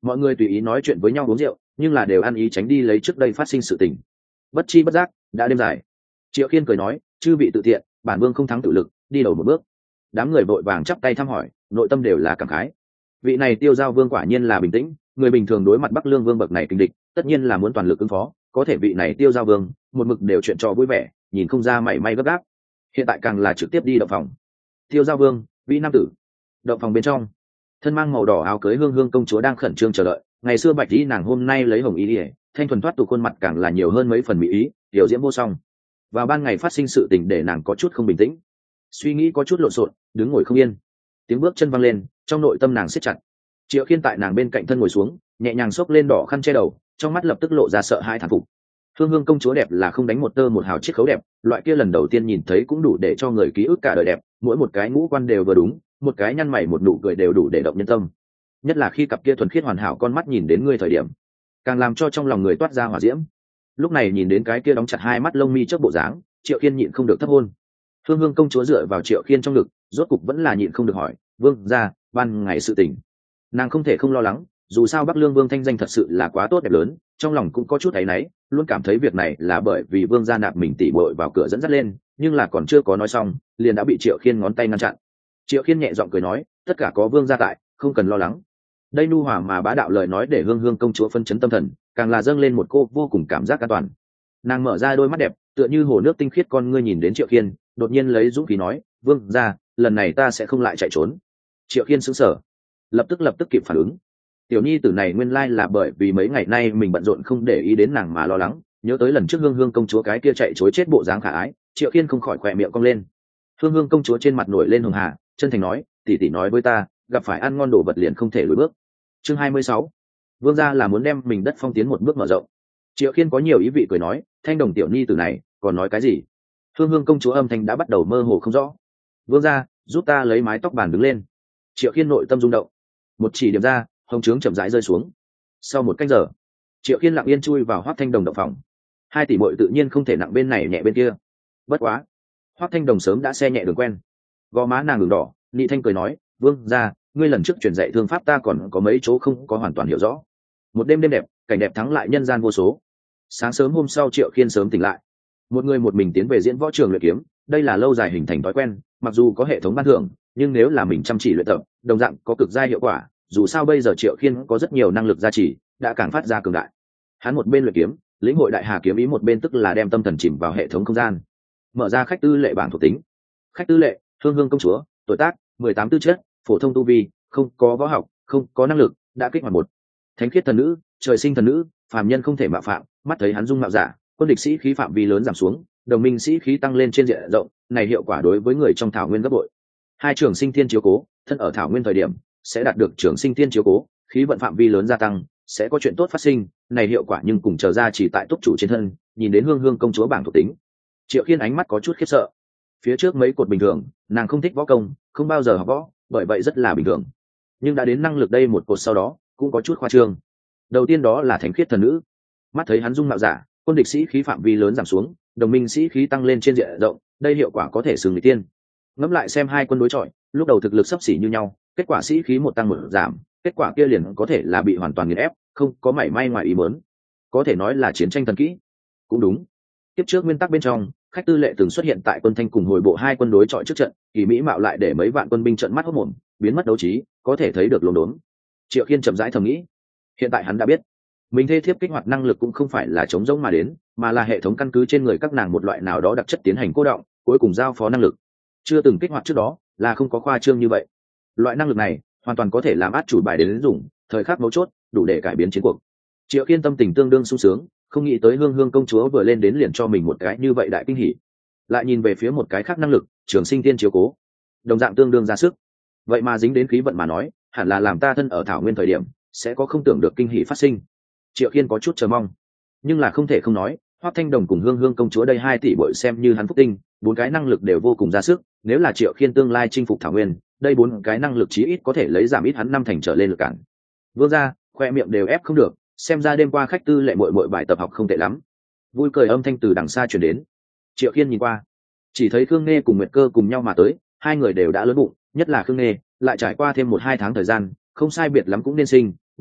mọi người tùy ý nói chuyện với nhau uống rượu, nhưng là đều ăn ý tránh đi lấy trước đây phát sinh sự tình. Bất chi bất giác đã đêm dài. Triệu Khiên cười nói, chư vị tự tiện, bản vương không thắng tự lực, đi đầu một bước. Đám người vội vàng chắp tay thăm hỏi, nội tâm đều là cảm khái. Vị này Tiêu Giao Vương quả nhiên là bình tĩnh, người bình thường đối mặt Bắc Lương Vương bậc này kình địch, tất nhiên là muốn toàn lực ứng phó, có thể vị này Tiêu Giao Vương, một mực đều chuyện trò vui vẻ, nhìn không ra mảy may gấp gáp. Hiện tại càng là trực tiếp đi động phòng. Tiêu Giao Vương, vị nam tử. Động phòng bên trong, thân mang màu đỏ áo cưới Hương Hương công chúa đang khẩn trương chờ đợi. Ngày xưa bạch y nàng hôm nay lấy hồng y điệp, thanh thuần thoát tục khuôn mặt càng là nhiều hơn mấy phần mỹ ý, điều diễm vô song. Vào ban ngày phát sinh sự tình để nàng có chút không bình tĩnh, suy nghĩ có chút lộn xộn, đứng ngồi không yên. Tiếng bước chân văng lên, trong nội tâm nàng siết chặt. Triệu Khiên tại nàng bên cạnh thân ngồi xuống, nhẹ nhàng xốc lên đỏ khăn che đầu, trong mắt lập tức lộ ra sợ hãi thán phục. Hương Hương công chúa đẹp là không đánh một tơ một hào chiết khấu đẹp, loại kia lần đầu tiên nhìn thấy cũng đủ để cho người ký ức cả đời đẹp, mỗi một cái ngũ quan đều vừa đúng, một cái nhăn mày một nụ cười đều đủ để động nhân tâm. Nhất là khi cặp kia thuần khiết hoàn hảo con mắt nhìn đến ngươi thời điểm, càng làm cho trong lòng người toát ra hỏa diễm. Lúc này nhìn đến cái kia đóng chặt hai mắt lông mi trước bộ dáng, Triệu Khiên nhịn không được thấp hôn. Hương Hương công chúa dựa vào Triệu Khiên trong ngực, rốt cục vẫn là nhịn không được hỏi, vương gia, ban ngày sự tình. Nàng không thể không lo lắng, dù sao Bắc Lương Vương thanh danh thật sự là quá tốt đẹp lớn, trong lòng cũng có chút áy náy, luôn cảm thấy việc này là bởi vì vương gia nạp mình tỉ bội vào cửa dẫn dắt lên, nhưng là còn chưa có nói xong, liền đã bị Triệu Khiên ngón tay ngăn chặn. Triệu Khiên nhẹ giọng cười nói, tất cả có vương gia tại, không cần lo lắng. Đây nu hòa mà bá đạo lời nói để Hương Hương công chúa phân chấn tâm thần, càng là dâng lên một cô vô cùng cảm giác an toàn. Nàng mở ra đôi mắt đẹp, tựa như hồ nước tinh khiết con ngươi nhìn đến Triệu Khiên, đột nhiên lấy dũng khí nói, vương gia, lần này ta sẽ không lại chạy trốn. Triệu Khiên sững sờ, lập tức lập tức kịp phản ứng. Tiểu nhi tử này nguyên lai là bởi vì mấy ngày nay mình bận rộn không để ý đến nàng mà lo lắng, nhớ tới lần trước Hương Hương công chúa cái kia chạy chối chết bộ dáng khả ái, Triệu Khiên không khỏi khỏe miệng cong lên. Hương Hương công chúa trên mặt nổi lên hường hà, chân thành nói, tỷ tỷ nói với ta, gặp phải ăn ngon đồ vật liền không thể lùi bước. Chương hai mươi sáu, vương gia là muốn đem mình đất phong tiến một bước mở rộng. Triệu Khiên có nhiều ý vị cười nói, thanh đồng tiểu nhi tử này còn nói cái gì? Hương Hương công chúa âm thanh đã bắt đầu mơ hồ không rõ. Vương gia, giúp ta lấy mái tóc bàn đứng lên. Triệu Khiên nội tâm rung động, một chỉ điểm ra, hồng trướng chậm rãi rơi xuống. Sau một canh giờ, Triệu Khiên lặng yên chui vào Hoắc Thanh Đồng động phòng. Hai tỷ muội tự nhiên không thể nặng bên này nhẹ bên kia. Bất quá, Hoắc Thanh Đồng sớm đã xe nhẹ đường quen, gò má nàng ửng đỏ, nị thanh cười nói, vương gia, ngươi lần trước truyền dạy thương pháp ta còn có mấy chỗ không có hoàn toàn hiểu rõ. Một đêm đêm đẹp, cảnh đẹp thắng lại nhân gian vô số. Sáng sớm hôm sau Triệu Khiên sớm tỉnh lại, một người một mình tiến về diễn võ trường luyện kiếm, đây là lâu dài hình thành thói quen, mặc dù có hệ thống ban thưởng, nhưng nếu là mình chăm chỉ luyện tập, đồng dạng có cực giai hiệu quả. Dù sao bây giờ Triệu Khiên có rất nhiều năng lực gia trì, đã càng phát ra cường đại. Hắn một bên luyện kiếm, lĩnh hội đại hà kiếm ý, một bên tức là đem tâm thần chìm vào hệ thống không gian. Mở ra khách tư lệ bảng thuộc tính. Khách tư lệ, Hương Hương công chúa, tuổi tác mười tám, tư chất phổ thông, tu vi không có võ học, không có năng lực, đã kích hoạt một. Thánh khiết thần nữ, trời sinh thần nữ, phàm nhân không thể mạo phạm, mắt thấy hắn dung mạo giả, quân địch sĩ khí phạm vi lớn giảm xuống, đồng minh sĩ khí tăng lên trên diện rộng, này hiệu quả đối với người trong thảo nguyên gấp bội. Hai trường sinh thiên chiếu cố, thân ở thảo nguyên thời điểm sẽ đạt được trường sinh thiên chiếu cố, khí vận phạm vi lớn gia tăng, sẽ có chuyện tốt phát sinh, này hiệu quả nhưng cùng chờ ra chỉ tại túc chủ trên thân. Nhìn đến Hương Hương công chúa bảng thuộc tính, Triệu Khiên ánh mắt có chút khiếp sợ. Phía trước mấy cột bình thường, nàng không thích võ công, không bao giờ học võ, bởi vậy rất là bình thường. Nhưng đã đến năng lực đây một cột sau đó, cũng có chút khoa trương. Đầu tiên đó là thánh khiết thần nữ, mắt thấy hắn dung mạo giả, quân địch sĩ khí phạm vi lớn giảm xuống, đồng minh sĩ khí tăng lên trên diện rộng, đây hiệu quả có thể xưng người tiên. Ngẫm lại xem hai quân đối chọi, lúc đầu thực lực xấp xỉ như nhau, kết quả sĩ khí một tăng một giảm, kết quả kia liền có thể là bị hoàn toàn nghiền ép, không có mảy may ngoài ý muốn, có thể nói là chiến tranh thần kỹ. Cũng đúng, tiếp trước nguyên tắc bên trong, khách tư lệ từng xuất hiện tại quân thanh cùng hồi bộ hai quân đối chọi trước trận, kỳ mỹ mạo lại để mấy vạn quân binh trợn mắt hốt mồm, biến mất đấu trí, có thể thấy được lồn đốn. Triệu Khiên chậm rãi thầm nghĩ, hiện tại hắn đã biết, mình thê thiếp kích hoạt năng lực cũng không phải là chống rỗng mà đến, mà là hệ thống căn cứ trên người các nàng một loại nào đó đặc chất tiến hành cô động, cuối cùng giao phó năng lực. Chưa từng kích hoạt trước đó là không có khoa trương như vậy. Loại năng lực này hoàn toàn có thể làm át chủ bài đến dùng, thời khắc mấu chốt đủ để cải biến chiến cuộc. Triệu Khiên tâm tình tương đương sung sướng, không nghĩ tới Hương Hương công chúa vừa lên đến liền cho mình một cái như vậy đại kinh hỉ. Lại nhìn về phía một cái khác năng lực, trường sinh tiên chiếu cố, đồng dạng tương đương ra sức. Vậy mà dính đến khí vận mà nói, hẳn là làm ta thân ở thảo nguyên thời điểm sẽ có không tưởng được kinh hỉ phát sinh. Triệu Khiên có chút chờ mong, nhưng là không thể không nói, Hoắc Thanh Đồng cùng Hương Hương công chúa đây hai tỷ bội xem như hắn phúc tinh, bốn cái năng lực đều vô cùng ra sức. Nếu là Triệu Khiên tương lai chinh phục thảo nguyên, đây bốn cái năng lực chí ít có thể lấy giảm ít hắn năm thành trở lên lực cản. Vương gia, khoe miệng đều ép không được, xem ra đêm qua khách tư lệ muội muội bài tập học không tệ lắm. Vui cười âm thanh từ đằng xa truyền đến. Triệu Khiên nhìn qua, chỉ thấy Khương Nghê cùng Nguyệt Cơ cùng nhau mà tới, hai người đều đã lớn bụng, nhất là Khương Nghê, lại trải qua thêm một hai tháng thời gian, không sai biệt lắm cũng nên sinh,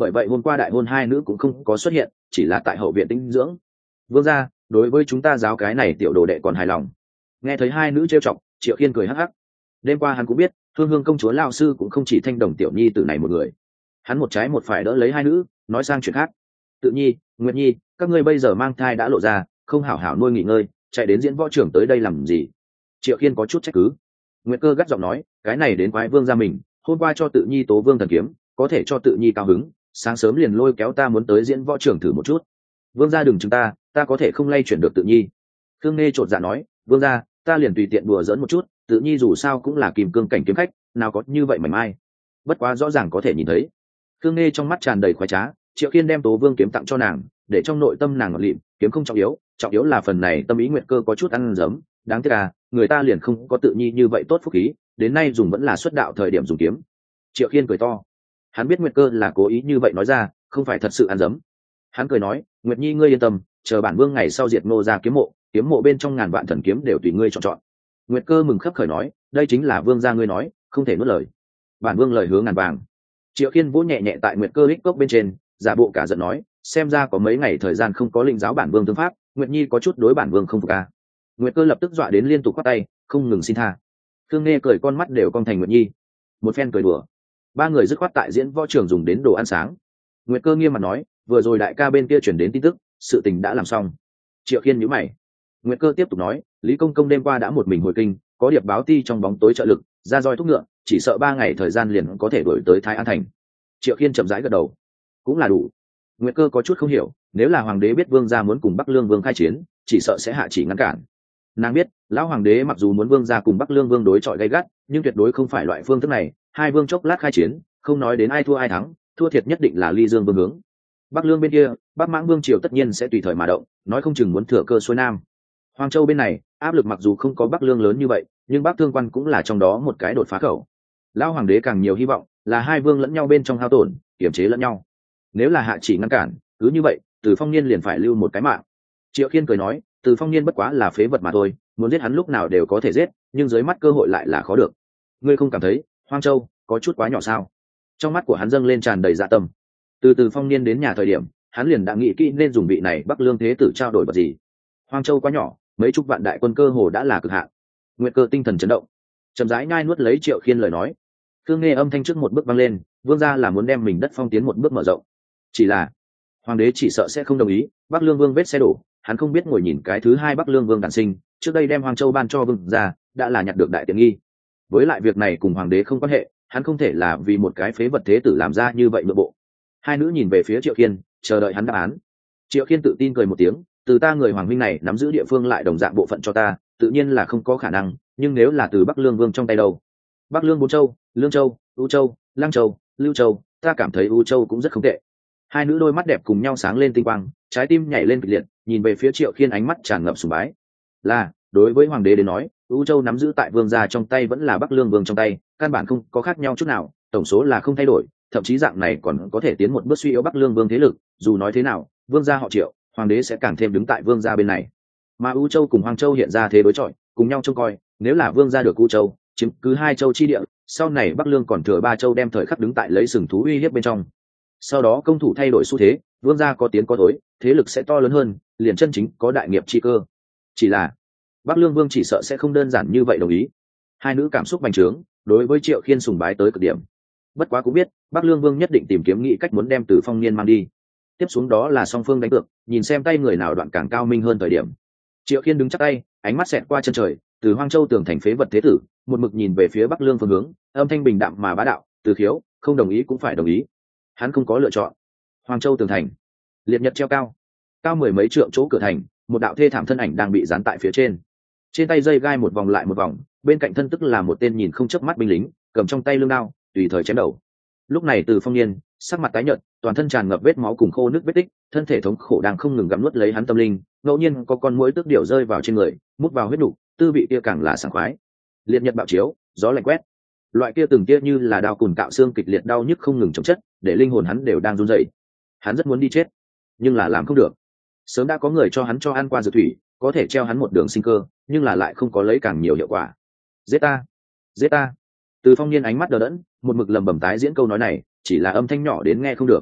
bởi vậy hôm qua đại hôn hai nữ cũng không có xuất hiện, chỉ là tại hậu viện tĩnh dưỡng. Vương gia, đối với chúng ta giáo cái này tiểu đồ đệ còn hài lòng. Nghe thấy hai nữ trêu chọc, Triệu Khiên cười hắc hắc. Đêm qua hắn cũng biết Hương Hương công chúa lao sư cũng không chỉ Thanh Đồng tiểu nhi tử này một người. Hắn một trái một phải đỡ lấy hai nữ, nói sang chuyện khác. Tự nhi, Nguyệt nhi, các ngươi bây giờ mang thai đã lộ ra, không hảo hảo nuôi nghỉ ngơi, chạy đến diễn võ trưởng tới đây làm gì? Triệu Khiên có chút trách cứ. Nguyệt Cơ gắt giọng nói, cái này đến quái vương gia mình, hôm qua cho tự nhi tố vương thần kiếm, có thể cho tự nhi cao hứng, sáng sớm liền lôi kéo ta muốn tới diễn võ trưởng thử một chút. Vương gia đừng chúng ta, ta có thể không lay chuyển được tự nhi. Khương Nghe chột dạ nói, vương gia, ta liền tùy tiện đùa giỡn một chút, tự nhi dù sao cũng là kìm cương cảnh kiếm khách, nào có như vậy mảnh mai. Bất quá rõ ràng có thể nhìn thấy. Khương Nghe trong mắt tràn đầy khoái trá, Triệu Khiên đem tố vương kiếm tặng cho nàng, để trong nội tâm nàng ngọt lịm, kiếm không trọng yếu, trọng yếu là phần này tâm ý Nguyệt Cơ có chút ăn dấm, đáng tiếc à, người ta liền không có tự nhi như vậy tốt phúc khí, đến nay dùng vẫn là xuất đạo thời điểm dùng kiếm. Triệu Khiên cười to, hắn biết Nguyệt Cơ là cố ý như vậy nói ra, không phải thật sự ăn dấm. Hắn cười nói, Nguyệt nhi ngươi yên tâm, chờ bản vương ngày sau diệt Ngô ra kiếm mộ, kiếm mộ bên trong ngàn vạn thần kiếm đều tùy ngươi chọn chọn. Nguyệt Cơ mừng khấp khởi nói, đây chính là vương gia ngươi nói, không thể nuốt lời. Bản vương lời hứa ngàn vàng. Triệu Khiên vỗ nhẹ nhẹ tại Nguyệt Cơ hích cốc bên trên, giả bộ cả giận nói, xem ra có mấy ngày thời gian không có linh giáo bản vương tương pháp, Nguyệt nhi có chút đối bản vương không phục à. Nguyệt Cơ lập tức dọa đến liên tục quát tay, không ngừng xin tha. Khương Nghe cười con mắt đều cong thành Nguyệt nhi. Một phen cười đùa, ba người dứt khoát tại diễn võ trường dùng đến đồ ăn sáng. Nguyệt Cơ nghiêm mặt nói, vừa rồi đại ca bên kia chuyển đến tin tức, sự tình đã làm xong. Triệu Khiên nhíu mày. Nguyệt Cơ tiếp tục nói, Lý công công đêm qua đã một mình hồi kinh, có điệp báo ti trong bóng tối trợ lực, ra roi thúc ngựa, chỉ sợ ba ngày thời gian liền có thể đuổi tới Thái An thành. Triệu Khiên chậm rãi gật đầu, cũng là đủ. Nguyệt Cơ có chút không hiểu, nếu là hoàng đế biết vương gia muốn cùng Bắc Lương vương khai chiến, chỉ sợ sẽ hạ chỉ ngăn cản. Nàng biết, lão hoàng đế mặc dù muốn vương gia cùng Bắc Lương vương đối chọi gay gắt, nhưng tuyệt đối không phải loại phương thức này, hai vương chốc lát khai chiến, không nói đến ai thua ai thắng, thua thiệt nhất định là Ly Dương vương hướng. Bắc Lương bên kia, Bắc Mãng vương triều tất nhiên sẽ tùy thời mà động, nói không chừng muốn thừa cơ xuôi nam. Hoàng Châu bên này, áp lực mặc dù không có Bắc Lương lớn như vậy, nhưng Bắc Thương Quan cũng là trong đó một cái đột phá khẩu. Lão hoàng đế càng nhiều hy vọng là hai vương lẫn nhau bên trong hao tổn, kiềm chế lẫn nhau. Nếu là hạ chỉ ngăn cản, cứ như vậy, Từ Phong Niên liền phải lưu một cái mạng. Triệu Khiên cười nói, Từ Phong Niên bất quá là phế vật mà thôi, muốn giết hắn lúc nào đều có thể giết, nhưng dưới mắt cơ hội lại là khó được. Ngươi không cảm thấy Hoang Châu có chút quá nhỏ sao? Trong mắt của hắn dâng lên tràn đầy dạ tâm. Từ Từ Phong Niên đến nhà thời điểm, hắn liền đã nghĩ kỹ nên dùng vị này Bắc Lương thế tử trao đổi vật gì. Hoang Châu quá nhỏ, mấy chục vạn đại quân cơ hồ đã là cực hạn. Nguyệt Cơ tinh thần chấn động, chậm rãi nhai nuốt lấy Triệu Khiên lời nói. Khương Nghe âm thanh trước một bước vang lên, vương gia là muốn đem mình đất phong tiến một bước mở rộng. Chỉ là hoàng đế chỉ sợ sẽ không đồng ý, Bắc Lương vương vết xe đổ, hắn không biết ngồi nhìn cái thứ hai Bắc Lương vương đản sinh, trước đây đem Hoang Châu ban cho vương gia, đã là nhặt được đại tiện nghi. Với lại việc này cùng hoàng đế không quan hệ, hắn không thể là vì một cái phế vật thế tử làm ra như vậy nội bộ. Hai nữ nhìn về phía Triệu Khiên, chờ đợi hắn đáp án. Triệu Khiên tự tin cười một tiếng, từ ta người hoàng huynh này nắm giữ địa phương lại đồng dạng bộ phận cho ta, tự nhiên là không có khả năng, nhưng nếu là từ Bắc Lương vương trong tay đâu? Bắc Lương bốn châu, Lương Châu, U Châu, Lăng Châu, Lưu Châu, ta cảm thấy U Châu cũng rất không tệ. Hai nữ đôi mắt đẹp cùng nhau sáng lên tinh quang, trái tim nhảy lên kịch liệt, nhìn về phía Triệu Khiên ánh mắt tràn ngập sùng bái. Là, đối với hoàng đế đến nói, U Châu nắm giữ tại vương gia trong tay vẫn là Bắc Lương vương trong tay, căn bản không có khác nhau chút nào, tổng số là không thay đổi, thậm chí dạng này còn có thể tiến một bước suy yếu Bắc Lương vương thế lực, dù nói thế nào, vương gia họ Triệu, hoàng đế sẽ càng thêm đứng tại vương gia bên này. Mà U Châu cùng Hoang Châu hiện ra thế đối chọi, cùng nhau trông coi, nếu là vương gia được U Châu, chiếm cứ hai châu chi địa, sau này Bắc Lương còn thừa ba châu đem thời khắc đứng tại lấy sừng thú uy hiếp bên trong. Sau đó công thủ thay đổi xu thế, vương gia có tiến có thối, thế lực sẽ to lớn hơn, liền chân chính có đại nghiệp chi cơ. Chỉ là Bắc Lương vương chỉ sợ sẽ không đơn giản như vậy đồng ý. Hai nữ cảm xúc bành trướng, đối với Triệu Khiên sùng bái tới cực điểm. Bất quá cũng biết, Bắc Lương vương nhất định tìm kiếm nghị cách muốn đem Từ Phong Niên mang đi. Tiếp xuống đó là song phương đánh cược, nhìn xem tay người nào đoạn càng cao minh hơn thời điểm. Triệu Khiên đứng chắc tay, ánh mắt xẹt qua chân trời, từ Hoang Châu tường thành phế vật thế tử, một mực nhìn về phía Bắc Lương phương hướng, âm thanh bình đạm mà bá đạo, Từ Khiếu, không đồng ý cũng phải đồng ý. Hắn không có lựa chọn. Hoang Châu tường thành, liệt nhật treo cao, cao mười mấy trượng chỗ cửa thành, một đạo thê thảm thân ảnh đang bị dán tại phía trên. Trên tay dây gai một vòng lại một vòng, bên cạnh thân tức là một tên nhìn không chớp mắt binh lính, cầm trong tay lưỡi đao, tùy thời chém đầu. Lúc này Từ Phong Niên, sắc mặt tái nhợt, toàn thân tràn ngập vết máu cùng khô nước vết tích, thân thể thống khổ đang không ngừng gặm nuốt lấy hắn tâm linh, ngẫu nhiên có con muỗi tức điểu rơi vào trên người, mút vào huyết nục, tư vị kia càng là sảng khoái. Liệt nhật bạo chiếu, gió lạnh quét, loại kia từng kia như là đao cùn cạo xương kịch liệt đau nhức không ngừng chống chất, để linh hồn hắn đều đang run rẩy. Hắn rất muốn đi chết, nhưng là làm không được. Sớm đã có người cho hắn cho ăn qua dược thủy, có thể treo hắn một đường sinh cơ, nhưng là lại không có lấy càng nhiều hiệu quả. Giết ta, giết ta. Từ Phong Niên ánh mắt đờ đẫn, một mực lẩm bẩm tái diễn câu nói này, chỉ là âm thanh nhỏ đến nghe không được.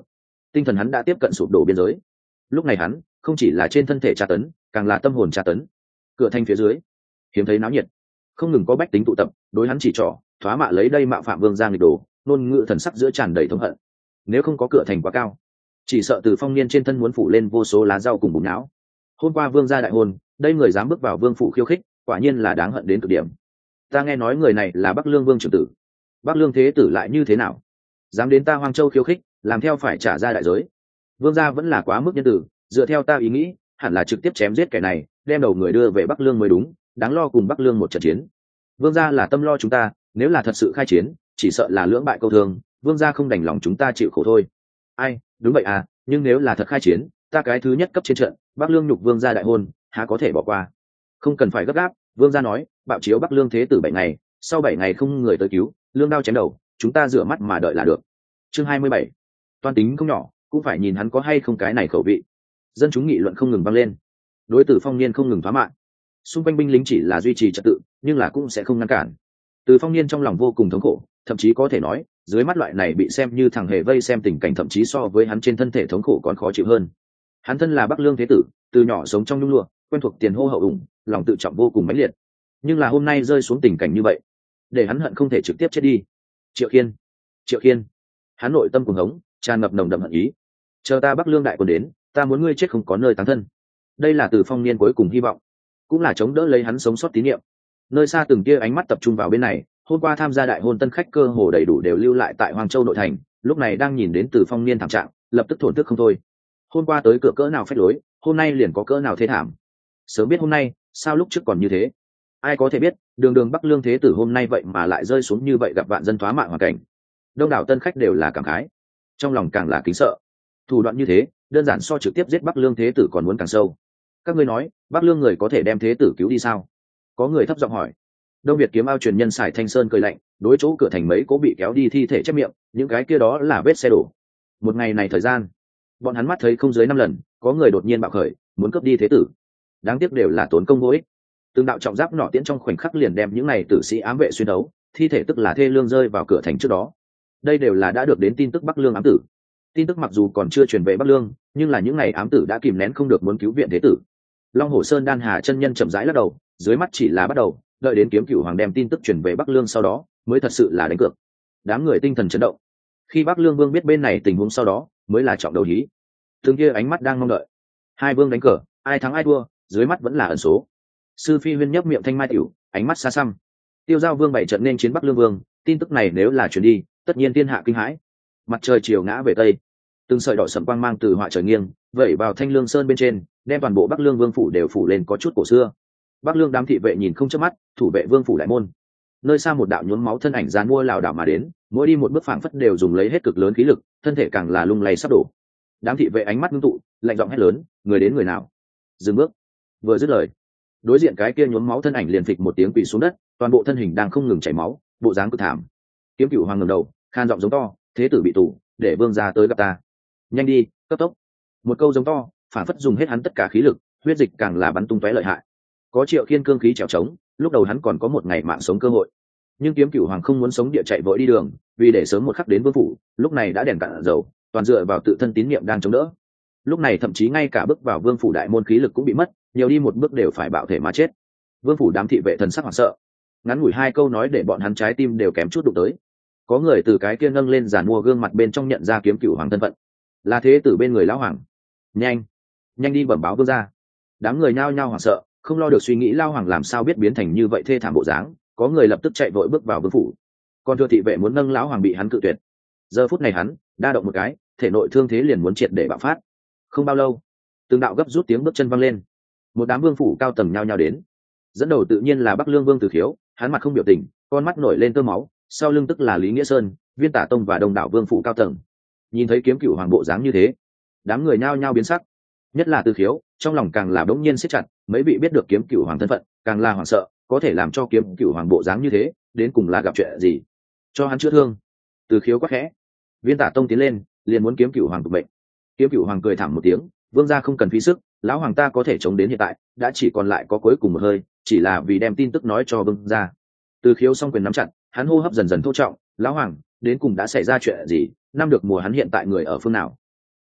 tinh thần hắn đã tiếp cận sụp đổ biên giới. Lúc này hắn không chỉ là trên thân thể tra tấn, càng là tâm hồn tra tấn. Cửa thành phía dưới hiếm thấy náo nhiệt, không ngừng có bách tính tụ tập đối hắn chỉ trỏ thoá mạ lấy đây mạo phạm vương gia nghịch đồ, ngôn ngữ thần sắc giữa tràn đầy thống hận. Nếu không có cửa thành quá cao, chỉ sợ Từ Phong Niên trên thân muốn phủ lên vô số lá rau cùng bùn não. Hôm qua vương gia đại hôn, đây người dám bước vào vương phủ khiêu khích, quả nhiên là đáng hận đến cực điểm. Ta nghe nói người này là Bắc Lương vương trưởng tử. Bắc Lương thế tử lại như thế nào, dám đến ta Hoang Châu khiêu khích, làm theo phải trả ra đại giới. Vương gia vẫn là quá mức nhân tử, dựa theo ta ý nghĩ hẳn là trực tiếp chém giết kẻ này, đem đầu người đưa về Bắc Lương mới đúng, đáng lo cùng Bắc Lương một trận chiến. Vương gia là tâm lo chúng ta, nếu là thật sự khai chiến, chỉ sợ là lưỡng bại câu thương, vương gia không đành lòng chúng ta chịu khổ thôi. Ai, đúng vậy à, nhưng nếu là thật khai chiến, ta cái thứ nhất cấp trên trận, Bắc Lương nhục vương gia đại hôn, há có thể bỏ qua. Không cần phải gấp gáp, vương gia nói, bạo chiếu Bắc Lương thế tử bảy ngày, sau bảy ngày không người tới cứu, lương đao chém đầu, chúng ta rửa mắt mà đợi là được. Chương hai mươi bảy, toan tính không nhỏ, cũng phải nhìn hắn có hay không cái này khẩu vị. Dân chúng nghị luận không ngừng vang lên, đối Tử Phong Niên không ngừng phá mạng. Xung quanh binh lính chỉ là duy trì trật tự, nhưng là cũng sẽ không ngăn cản. Từ Phong Niên trong lòng vô cùng thống khổ, thậm chí có thể nói, dưới mắt loại này bị xem như thằng hề vây xem tình cảnh thậm chí so với hắn trên thân thể thống khổ còn khó chịu hơn. Hắn thân là Bắc Lương thế tử, từ nhỏ sống trong nhung lụa, quen thuộc tiền hô hậu ủng, lòng tự trọng vô cùng mãnh liệt. Nhưng là hôm nay rơi xuống tình cảnh như vậy, để hắn hận không thể trực tiếp chết đi. Triệu Khiên, Triệu Khiên, hắn nội tâm cuồng hống, tràn ngập nồng đậm hận ý. Chờ ta Bắc Lương đại quân đến, ta muốn ngươi chết không có nơi táng thân. Đây là Từ Phong Niên cuối cùng hy vọng, cũng là chống đỡ lấy hắn sống sót tín nhiệm. Nơi xa từng kia ánh mắt tập trung vào bên này, hôm qua tham gia đại hôn tân khách cơ hồ đầy đủ đều lưu lại tại Hoàng Châu nội thành, lúc này đang nhìn đến Từ Phong Niên thảm trạng, lập tức thổn thức không thôi. Hôm qua tới cửa cỡ nào phách lối, hôm nay liền có cỡ nào thế thảm. Sớm biết hôm nay, sao lúc trước còn như thế? Ai có thể biết, đường đường Bắc Lương thế tử hôm nay vậy mà lại rơi xuống như vậy, gặp vạn dân thoá mạ hoàn cảnh. Đông đảo tân khách đều là cảm khái, trong lòng càng là kính sợ. Thủ đoạn như thế, đơn giản so trực tiếp giết Bắc Lương thế tử còn muốn càng sâu. Các ngươi nói, Bắc Lương người có thể đem thế tử cứu đi sao? Có người thấp giọng hỏi. Đông Việt kiếm ao truyền nhân Sải Thanh Sơn cười lạnh, đối chỗ cửa thành mấy cố bị kéo đi thi thể chép miệng, những cái kia đó là vết xe đổ. Một ngày này thời gian, bọn hắn mắt thấy không dưới năm lần, có người đột nhiên bạo khởi, muốn cướp đi thế tử. Đáng tiếc đều là tốn công vô ích. Từng đạo trọng giáp nỏ tiễn trong khoảnh khắc liền đem những này tử sĩ ám vệ xuyên đấu, thi thể tức là thê lương rơi vào cửa thành trước đó. Đây đều là đã được đến tin tức Bắc Lương ám tử. Tin tức mặc dù còn chưa truyền về Bắc Lương, nhưng là những ngày ám tử đã kìm nén không được muốn cứu viện thế tử. Long Hổ Sơn Đan Hà chân nhân chậm rãi lắc đầu, dưới mắt chỉ là bắt đầu, đợi đến Kiếm Cửu Hoàng đem tin tức truyền về Bắc Lương sau đó, mới thật sự là đánh cược. Đám người tinh thần chấn động. Khi Bắc Lương Vương biết bên này tình huống sau đó, mới là trọng đầu hí. Thường kia ánh mắt đang mong đợi. Hai vương đánh cờ, ai thắng ai thua, dưới mắt vẫn là ẩn số. Sư Phi Huyên nhấp miệng thanh mai tiểu, ánh mắt xa xăm. Tiêu Giao Vương bảy trận nên chiến Bắc Lương Vương, tin tức này nếu là truyền đi, tất nhiên thiên hạ kinh hãi. Mặt trời chiều ngã về tây, từng sợi đỏ sẫm quang mang từ họa trời nghiêng, vẩy vào Thanh Lương Sơn bên trên, đem toàn bộ Bắc Lương Vương phủ đều phủ lên có chút cổ xưa. Bắc Lương đám thị vệ nhìn không chớp mắt, thủ vệ vương phủ đại môn. Nơi xa một đạo nhuốm máu thân ảnh giàn mua lảo đảo mà đến, mỗi đi một bước phảng phất đều dùng lấy hết cực lớn khí lực, thân thể càng là lung lay sắp đổ. Đám thị vệ ánh mắt ngưng tụ, lạnh giọng hét lớn, người đến người nào? Dừng bước. Vừa dứt lời, đối diện cái kia nhuốm máu thân ảnh liền phịch một tiếng quỳ xuống đất, toàn bộ thân hình đang không ngừng chảy máu, bộ dáng cực thảm. Kiếm Cửu Hoàng ngẩng đầu, khan giọng giống to, thế tử bị tù, để vương gia tới gặp ta. Nhanh đi, cấp tốc. Một câu giống to, phảng phất dùng hết hắn tất cả khí lực, huyết dịch càng là bắn tung tóe lợi hại. Có Triệu Khiên cương khí trèo trống, lúc đầu hắn còn có một ngày mạng sống cơ hội, nhưng Kiếm Cửu Hoàng không muốn sống địa chạy vội đi đường, vì để sớm một khắc đến vương phủ, lúc này đã đèn cạn dầu, toàn dựa vào tự thân tín niệm đang chống đỡ. Lúc này thậm chí ngay cả bước vào vương phủ đại môn khí lực cũng bị mất, nhiều đi một bước đều phải bạo thể mà chết. Vương phủ đám thị vệ thần sắc hoảng sợ, ngắn ngủi hai câu nói để bọn hắn trái tim đều kém chút đụng tới. Có người từ cái kia nâng lên giàn mua gương mặt bên trong nhận ra Kiếm Cửu Hoàng thân phận, là thế tử bên người lão hoàng. Nhanh, nhanh đi bẩm báo vương gia. Đám người nhao nhao hoảng sợ, không lo được suy nghĩ lao hoàng làm sao biết biến thành như vậy thê thảm bộ dáng, có người lập tức chạy vội bước vào vương phủ. Còn thừa thị vệ muốn nâng lão hoàng bị hắn cự tuyệt. Giờ phút này hắn đa động một cái, thể nội thương thế liền muốn triệt để bạo phát. Không bao lâu, từng đạo gấp rút tiếng bước chân văng lên, một đám vương phủ cao tầng nhao nhao đến. Dẫn đầu tự nhiên là Bắc Lương Vương Từ Khiếu, hắn mặt không biểu tình, con mắt nổi lên tơ máu, sau lưng tức là Lý Nghĩa Sơn, Viên Tả Tông và đông đảo vương phủ cao tầng. Nhìn thấy Kiếm Cửu Hoàng bộ dáng như thế, đám người nhao nhao biến sắc, nhất là Từ Khiếu, trong lòng càng là đống nhiên siết chặt, mấy vị biết được Kiếm Cửu Hoàng thân phận, càng là hoảng sợ, có thể làm cho Kiếm Cửu Hoàng bộ dáng như thế, đến cùng là gặp chuyện gì? Cho hắn chữa thương. Từ Khiếu quát khẽ. Viên Tả Tông tiến lên, liền muốn Kiếm Cửu Hoàng tục bệnh. Kiếm Cửu Hoàng cười thảm một tiếng, vương gia không cần phí sức, lão hoàng ta có thể chống đến hiện tại, đã chỉ còn lại có cuối cùng một hơi, chỉ là vì đem tin tức nói cho vương gia. Từ Khiếu song quyền nắm chặt, hắn hô hấp dần dần thô trọng, lão hoàng, đến cùng đã xảy ra chuyện gì, năm được mùa hắn hiện tại người ở phương nào?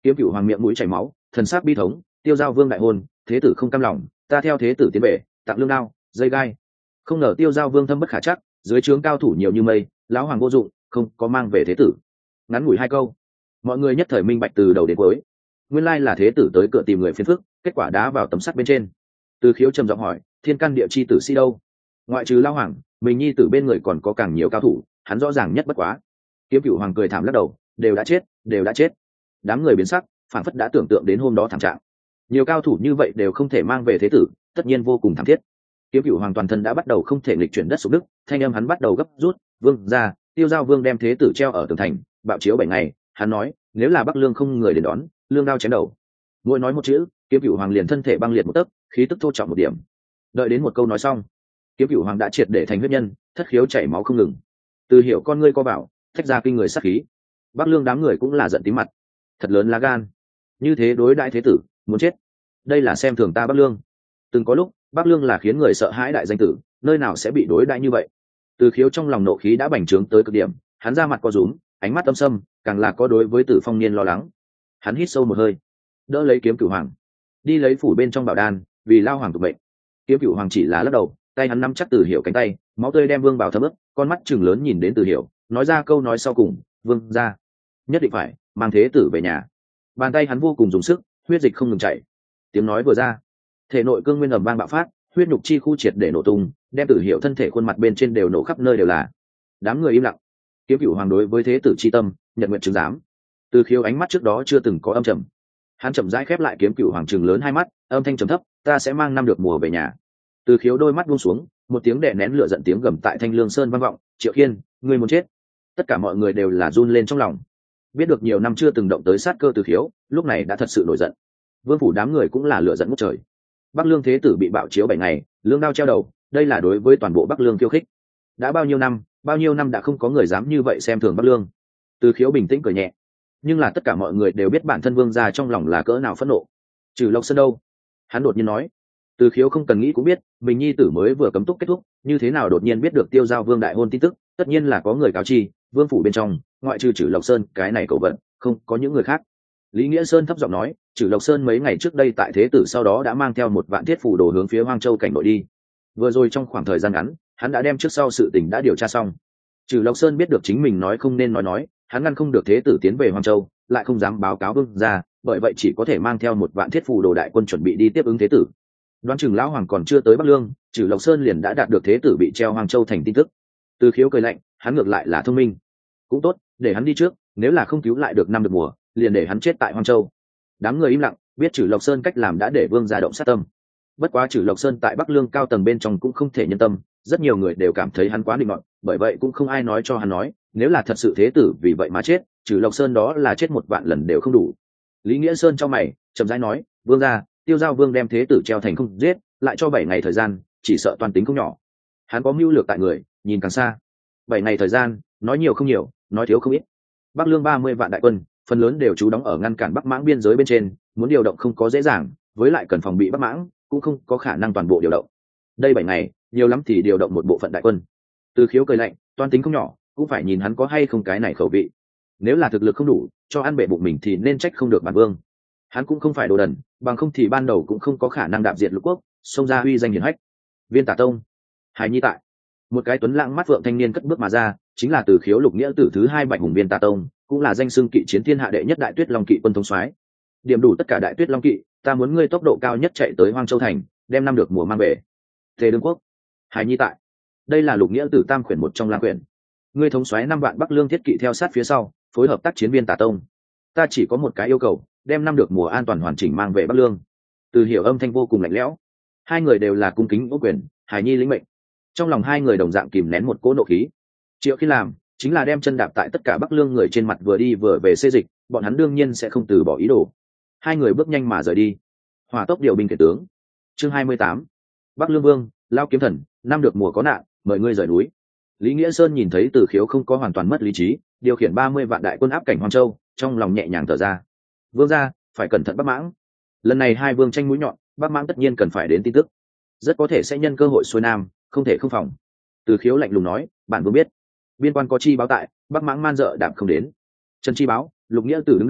Kiếm Cửu Hoàng miệng mũi chảy máu, thần sắc bi thống, Tiêu Giao Vương đại hôn, thế tử không cam lòng, ta theo thế tử tiến về, tặng lương đao, dây gai. Không ngờ Tiêu Giao Vương thâm bất khả trắc, dưới trướng cao thủ nhiều như mây, lão hoàng vô dụng, không có mang về thế tử. Ngắn ngủi hai câu, mọi người nhất thời minh bạch từ đầu đến cuối. Nguyên lai là thế tử tới cửa tìm người phiền phức, kết quả đá vào tấm sắt bên trên. Từ Khiếu trầm giọng hỏi, thiên căn địa chi tử si đâu? Ngoại trừ lão hoàng, mình nhi tử bên người còn có càng nhiều cao thủ, hắn rõ ràng nhất bất quá. Kiếm Cửu Hoàng cười thảm lắc đầu, đều đã chết, đều đã chết. Đám người biến sắc, phản phất đã tưởng tượng đến hôm đó thảm trạng. Nhiều cao thủ như vậy đều không thể mang về thế tử, tất nhiên vô cùng thảm thiết. Kiếm Cửu Hoàng toàn thân đã bắt đầu không thể nghịch chuyển đất sụp đức, thanh âm hắn bắt đầu gấp rút, vương ra, Tiêu Giao Vương đem thế tử treo ở tường thành, bạo chiếu bảy ngày, hắn nói, nếu là Bắc Lương không người đến đón, lương đao chém đầu. Mỗi nói một chữ, Kiếm Cửu Hoàng liền thân thể băng liệt một tấc, khí tức thô trọng một điểm. Đợi đến một câu nói xong, Kiếm Cửu Hoàng đã triệt để thành huyết nhân, thất khiếu chảy máu không ngừng. Từ Hiểu con ngươi co bảo, thách ra kinh người sát khí. Bắc Lương đám người cũng là giận tím mặt, thật lớn lá gan, như thế đối đại thế tử, muốn chết. Đây là xem thường ta Bắc Lương. Từng có lúc, Bắc Lương là khiến người sợ hãi đại danh tử, nơi nào sẽ bị đối đãi như vậy. Từ Khiếu trong lòng nộ khí đã bành trướng tới cực điểm, hắn ra mặt co rúm, ánh mắt âm sâm, càng là có đối với Tử Phong Niên lo lắng. Hắn hít sâu một hơi, đỡ lấy Kiếm Cửu Hoàng, đi lấy phủ bên trong bảo đan, vì lao hoàng tục bệnh. Kiếm Cửu Hoàng chỉ là lắc đầu, tay hắn nắm chắc Từ Hiểu cánh tay, máu tươi đem Vương Bảo thấm ướt, con mắt trừng lớn nhìn đến Từ Hiểu, nói ra câu nói sau cùng, "Vương gia, nhất định phải mang thế tử về nhà." Bàn tay hắn vô cùng dùng sức, huyết dịch không ngừng chảy. Tiếng nói vừa ra, thể nội cương nguyên ầm vang bạo phát, huyết nhục chi khu triệt để nổ tung, đem Tử Hiểu thân thể khuôn mặt bên trên đều nổ khắp nơi đều là. Đám người im lặng. Kiếm Cửu Hoàng đối với thế tử chi tâm, nhận nguyện chứng giám. Từ Khiếu ánh mắt trước đó chưa từng có âm trầm. Hắn chậm rãi khép lại Kiếm Cửu Hoàng trừng lớn hai mắt, âm thanh trầm thấp, "Ta sẽ mang năm được mùa về nhà." Từ Khiếu đôi mắt buông xuống, một tiếng đè nén lửa giận tiếng gầm tại Thanh Lương Sơn vang vọng, "Triệu Khiên, ngươi muốn chết." Tất cả mọi người đều là run lên trong lòng. Biết được nhiều năm chưa từng động tới sát cơ Từ Khiếu, lúc này đã thật sự nổi giận. Vương phủ đám người cũng là lửa giận ngút trời. Bắc Lương thế tử bị bạo chiếu bảy ngày, lương đao treo đầu, đây là đối với toàn bộ Bắc Lương khiêu khích. Đã bao nhiêu năm, bao nhiêu năm đã không có người dám như vậy xem thường Bắc Lương. Từ Khiếu bình tĩnh cười nhẹ, nhưng là tất cả mọi người đều biết bản thân vương gia trong lòng là cỡ nào phẫn nộ. Trừ Lộc Sơn đâu? Hắn đột nhiên nói. Từ Khiếu không cần nghĩ cũng biết, mình nhi tử mới vừa cấm túc kết thúc, như thế nào đột nhiên biết được Tiêu Giao Vương đại hôn tin tức, tất nhiên là có người cáo chi, vương phủ bên trong, ngoại trừ Trừ Lộc Sơn, cái này cậu vận, không có những người khác. Lý Nghĩa Sơn thấp giọng nói, Trừ Lộc Sơn mấy ngày trước đây tại thế tử sau đó đã mang theo một vạn thiết phù đồ hướng phía Hoang Châu cảnh nội đi. Vừa rồi trong khoảng thời gian ngắn, hắn đã đem trước sau sự tình đã điều tra xong. Trừ Lộc Sơn biết được chính mình nói không nên nói nói, hắn ngăn không được thế tử tiến về Hoang Châu, lại không dám báo cáo vương ra, bởi vậy chỉ có thể mang theo một vạn thiết phù đồ đại quân chuẩn bị đi tiếp ứng thế tử. Đoán chừng lão hoàng còn chưa tới Bắc Lương, Trừ Lộc Sơn liền đã đạt được thế tử bị treo Hoang Châu thành tin tức. Từ Khiếu cười lạnh, hắn ngược lại là thông minh. Cũng tốt, để hắn đi trước, nếu là không cứu lại được năm được mùa, liền để hắn chết tại Hoang Châu. Đám người im lặng, biết Trừ Lộc Sơn cách làm đã để vương gia động sát tâm. Bất quá Trừ Lộc Sơn tại Bắc Lương cao tầng bên trong cũng không thể nhân tâm, rất nhiều người đều cảm thấy hắn quá định mọn, bởi vậy cũng không ai nói cho hắn nói, nếu là thật sự thế tử vì vậy mà chết, Trừ Lộc Sơn đó là chết một vạn lần đều không đủ. Lý Nghĩa Sơn trong mày, chậm rãi nói, vương gia, Tiêu Giao Vương đem thế tử treo thành không giết, lại cho bảy ngày thời gian, chỉ sợ toàn tính không nhỏ. Hắn có mưu lược tại người, nhìn càng xa. Bảy ngày thời gian, nói nhiều không nhiều, nói thiếu không ít. Bắc Lương ba mươi vạn đại quân, phần lớn đều trú đóng ở ngăn cản Bắc Mãng biên giới bên trên, muốn điều động không có dễ dàng, với lại cần phòng bị Bắc Mãng, cũng không có khả năng toàn bộ điều động. Đây bảy ngày, nhiều lắm thì điều động một bộ phận đại quân. Từ Khiếu cười lạnh, toan tính không nhỏ, cũng phải nhìn hắn có hay không cái này khẩu vị. Nếu là thực lực không đủ, cho ăn bể bụng mình thì nên trách không được bản vương. Hắn cũng không phải đồ đần, bằng không thì ban đầu cũng không có khả năng đạp diệt lục quốc, xông ra uy danh hiển hách. Viên Tả Tông, Hải Nhi tại. Một cái tuấn lãng mắt vượng thanh niên cất bước mà ra, chính là Từ Khiếu lục nghĩa tử thứ hai Bạch Hùng Viên Tả Tông, cũng là danh xưng kỵ chiến thiên hạ đệ nhất đại tuyết long kỵ quân thống soái. Điểm đủ tất cả đại tuyết long kỵ, ta muốn ngươi tốc độ cao nhất chạy tới Hoang Châu thành, đem năm được mùa mang về. Tề Đương Quốc, Hải Nhi tại. Đây là lục nghĩa tử tam khuyển một trong lang khuyển. Ngươi thống soái năm vạn Bắc Lương thiết kỵ theo sát phía sau, phối hợp tác chiến Viên Tả Tông. Ta chỉ có một cái yêu cầu, đem năm được mùa an toàn hoàn chỉnh mang về Bắc Lương. Từ Hiểu âm thanh vô cùng lạnh lẽo. Hai người đều là cung kính ô quyền, Hải Nhi lĩnh mệnh. Trong lòng hai người đồng dạng kìm nén một cỗ nộ khí. Triệu khi làm chính là đem chân đạp tại tất cả Bắc Lương người trên mặt vừa đi vừa về xê dịch, bọn hắn đương nhiên sẽ không từ bỏ ý đồ. Hai người bước nhanh mà rời đi. Hỏa tốc điều binh kể tướng. Chương hai mươi tám. Bắc Lương Vương, Lao Kiếm Thần, năm được mùa có nạn, mời ngươi rời núi. Lý Nghĩa Sơn nhìn thấy Từ Khiếu không có hoàn toàn mất lý trí, điều khiển ba mươi vạn đại quân áp cảnh Hoang Châu, trong lòng nhẹ nhàng thở ra. Vương gia, phải cẩn thận Bắc Mãng. Lần này hai vương tranh mũi nhọn, Bắc Mãng tất nhiên cần phải đến tin tức, rất có thể sẽ nhân cơ hội xuôi nam, không thể không phòng. Từ Khiếu lạnh lùng nói, bạn vương biết, biên quan có chi báo tại, Bắc Mãng man dợ đạm không đến. Trần Chi báo, lục nghĩa tử đứng đầu,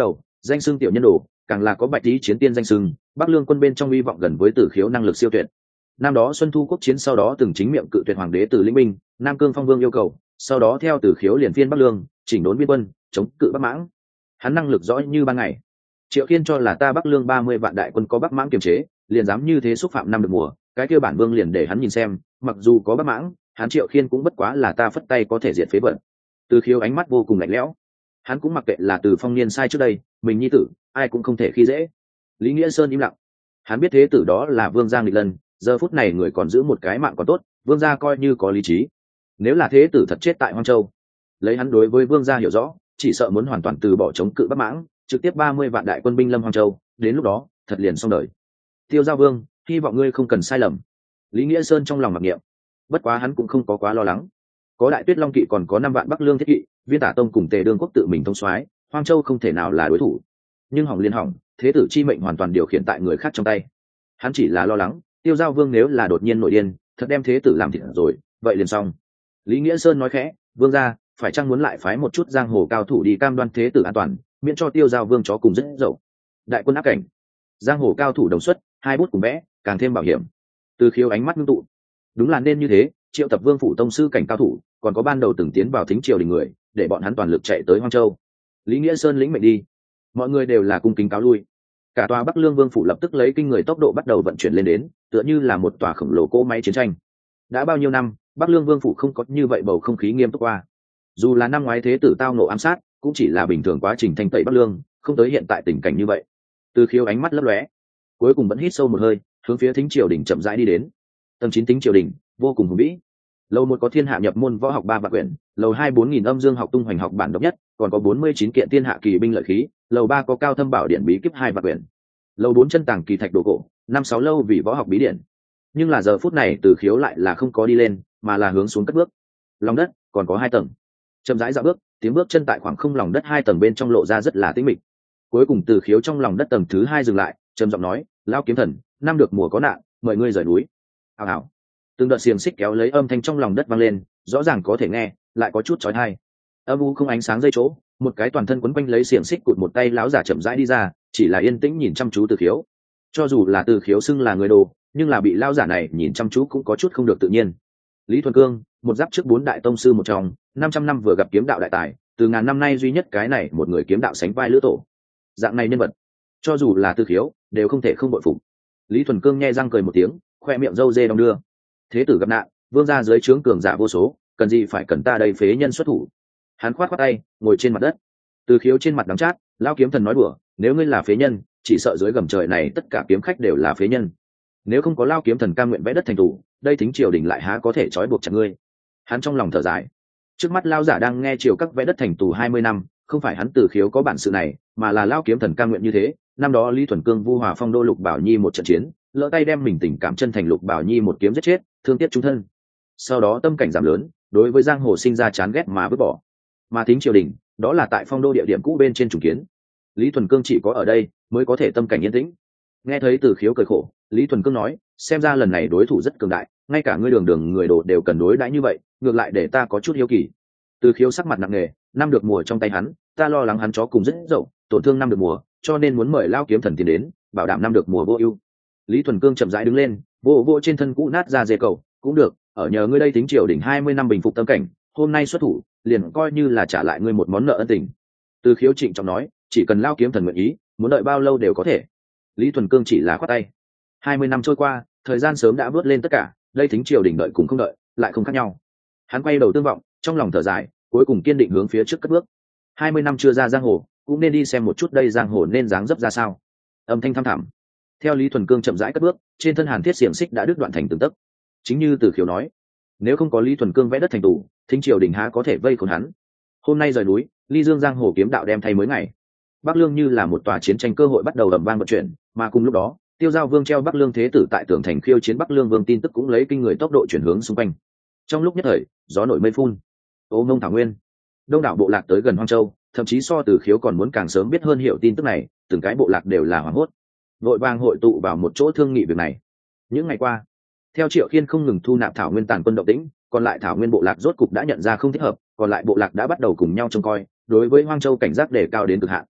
danh xưng tiểu nhân đồ, càng là có bạch tý chiến tiên danh xưng, Bắc Lương quân bên trong hy vọng gần với Từ Khiếu năng lực siêu tuyệt. Năm đó Xuân Thu quốc chiến sau đó từng chính miệng cự tuyệt hoàng đế Từ Lĩnh Binh, Nam Cương Phong Vương yêu cầu, sau đó theo Từ Khiếu liền phiên Bắc Lương, chỉnh đốn biên quân, chống cự Bắc Mãng. Hắn năng lực rõ như ban ngày. Triệu Khiên cho là ta Bắc Lương ba mươi vạn đại quân có Bắc Mãng kiềm chế, liền dám như thế xúc phạm năm được mùa, cái kia bản vương liền để hắn nhìn xem, mặc dù có Bắc Mãng, hắn Triệu Khiên cũng bất quá là ta phất tay có thể diệt phế vận. Từ Khiếu ánh mắt vô cùng lạnh lẽo. Hắn cũng mặc kệ là Từ Phong niên sai trước đây, mình nhi tử, ai cũng không thể khi dễ. Lý Nghĩa Sơn im lặng. Hắn biết thế tử đó là Vương Giang nghịch lân, giờ phút này người còn giữ một cái mạng còn tốt, Vương gia coi như có lý trí. Nếu là thế tử thật chết tại Hoang Châu, lấy hắn đối với Vương gia hiểu rõ, chỉ sợ muốn hoàn toàn từ bỏ chống cự Bắc Mãng, trực tiếp ba mươi vạn đại quân binh lâm Hoang Châu, đến lúc đó, thật liền xong đời. Tiêu Giao Vương, hy vọng ngươi không cần sai lầm. Lý Nghĩa Sơn trong lòng mặc niệm. Bất quá hắn cũng không có quá lo lắng. Có Đại Tuyết Long kỵ còn có năm vạn Bắc Lương thiết kỵ, Viên Tả Tông cùng Tề Đương quốc tự mình thông soái, Hoang Châu không thể nào là đối thủ. Nhưng hỏng liên hỏng, thế tử chi mệnh hoàn toàn điều khiển tại người khác trong tay. Hắn chỉ là lo lắng, Tiêu Giao Vương nếu là đột nhiên nổi điên, thật đem thế tử làm thịt rồi, vậy liền xong. Lý Nghĩa Sơn nói khẽ, Vương gia, phải chăng muốn lại phái một chút giang hồ cao thủ đi cam đoan thế tử an toàn, miễn cho Tiêu Giao Vương chó cùng rất dậu. Đại quân áp cảnh, giang hồ cao thủ đồng xuất, hai bút cùng vẽ, càng thêm bảo hiểm. Từ Khiếu ánh mắt ngưng tụ. Đúng là nên như thế, triệu tập Vương phủ tông sư cảnh cao thủ, còn có ban đầu từng tiến vào thính triều đình người, để bọn hắn toàn lực chạy tới Hoang Châu. Lý Nghĩa Sơn lĩnh mệnh đi. Mọi người đều là cung kính cáo lui. Cả tòa Bắc Lương Vương phủ lập tức lấy kinh người tốc độ bắt đầu vận chuyển lên đến, tựa như là một tòa khổng lồ cỗ máy chiến tranh. Đã bao nhiêu năm, Bắc Lương Vương phủ không có như vậy bầu không khí nghiêm túc qua. Dù là năm ngoái thế tử tao nộ ám sát, cũng chỉ là bình thường quá trình thanh tẩy Bắc Lương, không tới hiện tại tình cảnh như vậy. Từ Khiếu ánh mắt lấp lóe, cuối cùng vẫn hít sâu một hơi, hướng phía thính triều đình chậm rãi đi đến. Tầng chín thính triều đình vô cùng hùng vĩ. Lầu một có thiên hạ nhập môn võ học ba vạn quyển, lầu hai bốn nghìn âm dương học tung hoành học bản độc nhất, còn có bốn mươi chín kiện thiên hạ kỳ binh lợi khí, lầu ba có cao thâm bảo điện bí kíp hai vạn quyển, lầu bốn chân tàng kỳ thạch đồ cổ, năm sáu lâu vì võ học bí điển. Nhưng là giờ phút này Từ Khiếu lại là không có đi lên, mà là hướng xuống cất bước. Lòng đất còn có hai tầng. Chậm rãi dạo bước, tiếng bước chân tại khoảng không lòng đất hai tầng bên trong lộ ra rất là tĩnh mịch. Cuối cùng Từ Khiếu trong lòng đất tầng thứ hai dừng lại, trầm giọng nói, lão kiếm thần, năm được mùa có nạn, mời ngươi rời núi. Hào hào. Từng đợt xiềng xích kéo lấy âm thanh trong lòng đất vang lên, rõ ràng có thể nghe, lại có chút chói tai. Âm u không ánh sáng dây chỗ, một cái toàn thân quấn quanh lấy xiềng xích cụt một tay lão giả chậm rãi đi ra, chỉ là yên tĩnh nhìn chăm chú Từ Khiếu. Cho dù là Từ Khiếu xưng là người đồ, nhưng là bị lão giả này nhìn chăm chú cũng có chút không được tự nhiên. Lý Thuần Cương, một giáp trước bốn đại tông sư một trong, năm trăm năm vừa gặp kiếm đạo đại tài, từ ngàn năm nay duy nhất cái này một người kiếm đạo sánh vai lữ tổ. Dạng này nhân vật, cho dù là Từ Khiếu, đều không thể không bội phục. Lý Thuần Cương nhe răng cười một tiếng, khoe miệng râu dê đong đưa. Thế tử gặp nạn, vương gia dưới trướng cường giả vô số, cần gì phải cần ta đây phế nhân xuất thủ. Hắn khoát khoát tay, ngồi trên mặt đất. Từ Khiếu trên mặt đắng chát, lão kiếm thần nói đùa, nếu ngươi là phế nhân, chỉ sợ dưới gầm trời này tất cả kiếm khách đều là phế nhân. Nếu không có lão kiếm thần cam nguyện vẽ đất thành tủ, đây thính triều đình lại há có thể trói buộc chặt ngươi. Hắn trong lòng thở dài. Trước mắt lão giả đang nghe triều các vẽ đất thành tù hai mươi năm, không phải hắn Từ Khiếu có bản sự này, mà là lão kiếm thần cam nguyện như thế. Năm đó Lý Thuần Cương vu hòa phong đô Lục Bảo Nhi một trận chiến, lỡ tay đem mình tình cảm chân thành Lục Bảo Nhi một kiếm giết chết, thương tiếc trung thân. Sau đó tâm cảnh giảm lớn, đối với giang hồ sinh ra chán ghét mà vứt bỏ. Mà thính triều đình, đó là tại phong đô địa điểm cũ bên trên trùng kiến. Lý Thuần Cương chỉ có ở đây mới có thể tâm cảnh yên tĩnh. Nghe thấy Từ Khiếu cười khổ, Lý Thuần Cương nói, xem ra lần này đối thủ rất cường đại, ngay cả ngươi đường đường người đồ đều cần đối đãi như vậy, ngược lại để ta có chút hiếu kỳ. Từ Khiếu sắc mặt nặng nề, năm được mùa trong tay hắn, ta lo lắng hắn chó cùng rất dậu, tổn thương năm được mùa, cho nên muốn mời lao kiếm thần tiến đến, bảo đảm năm được mùa vô ưu. Lý Thuần Cương chậm rãi đứng lên, vô vô trên thân cũ nát ra dê cầu, cũng được, ở nhờ ngươi đây tính triều đỉnh hai mươi năm bình phục tâm cảnh, hôm nay xuất thủ, liền coi như là trả lại ngươi một món nợ ân tình. Từ Khiếu trịnh trọng nói, chỉ cần lao kiếm thần nguyện ý, muốn đợi bao lâu đều có thể. Lý Thuần Cương chỉ là khoát tay. hai mươi năm trôi qua, thời gian sớm đã vớt lên tất cả, đây tính triều đỉnh đợi cũng không đợi, lại không khác nhau. Hắn quay đầu tương vọng, trong lòng thở dài, cuối cùng kiên định hướng phía trước cất bước. hai mươi năm chưa ra giang hồ, cũng nên đi xem một chút đây giang hồ nên dáng dấp ra sao. Âm thanh thăm thẳm. Theo Lý Thuần Cương chậm rãi cất bước, trên thân Hàn Thiết xiềng xích đã đứt đoạn thành từng tấc. Chính như Từ Khiếu nói, nếu không có Lý Thuần Cương vẽ đất thành tủ, thính triều đình há có thể vây khốn hắn. Hôm nay rời núi, Ly Dương giang hồ kiếm đạo đem thay mới ngày. Bắc Lương như là một tòa chiến tranh cơ hội bắt đầu ầm vang vận chuyển, mà cùng lúc đó, Tiêu Giao Vương treo Bắc Lương thế tử tại tường thành khiêu chiến Bắc Lương Vương tin tức cũng lấy kinh người tốc độ chuyển hướng xung quanh. Trong lúc nhất thời, gió nổi mây phun. Ô Mông Thảo Nguyên, đông đảo bộ lạc tới gần Hoang Châu, thậm chí so Từ Khiếu còn muốn càng sớm biết hơn hiểu tin tức này, từng cái bộ lạc đều là hoảng hốt, vội vàng hội tụ vào một chỗ thương nghị việc này. Những ngày qua, theo Triệu Khiên không ngừng thu nạp Thảo Nguyên tàn quân động tĩnh, còn lại Thảo Nguyên bộ lạc rốt cục đã nhận ra không thích hợp, còn lại bộ lạc đã bắt đầu cùng nhau trông coi, đối với Hoang Châu cảnh giác đề cao đến cực hạn.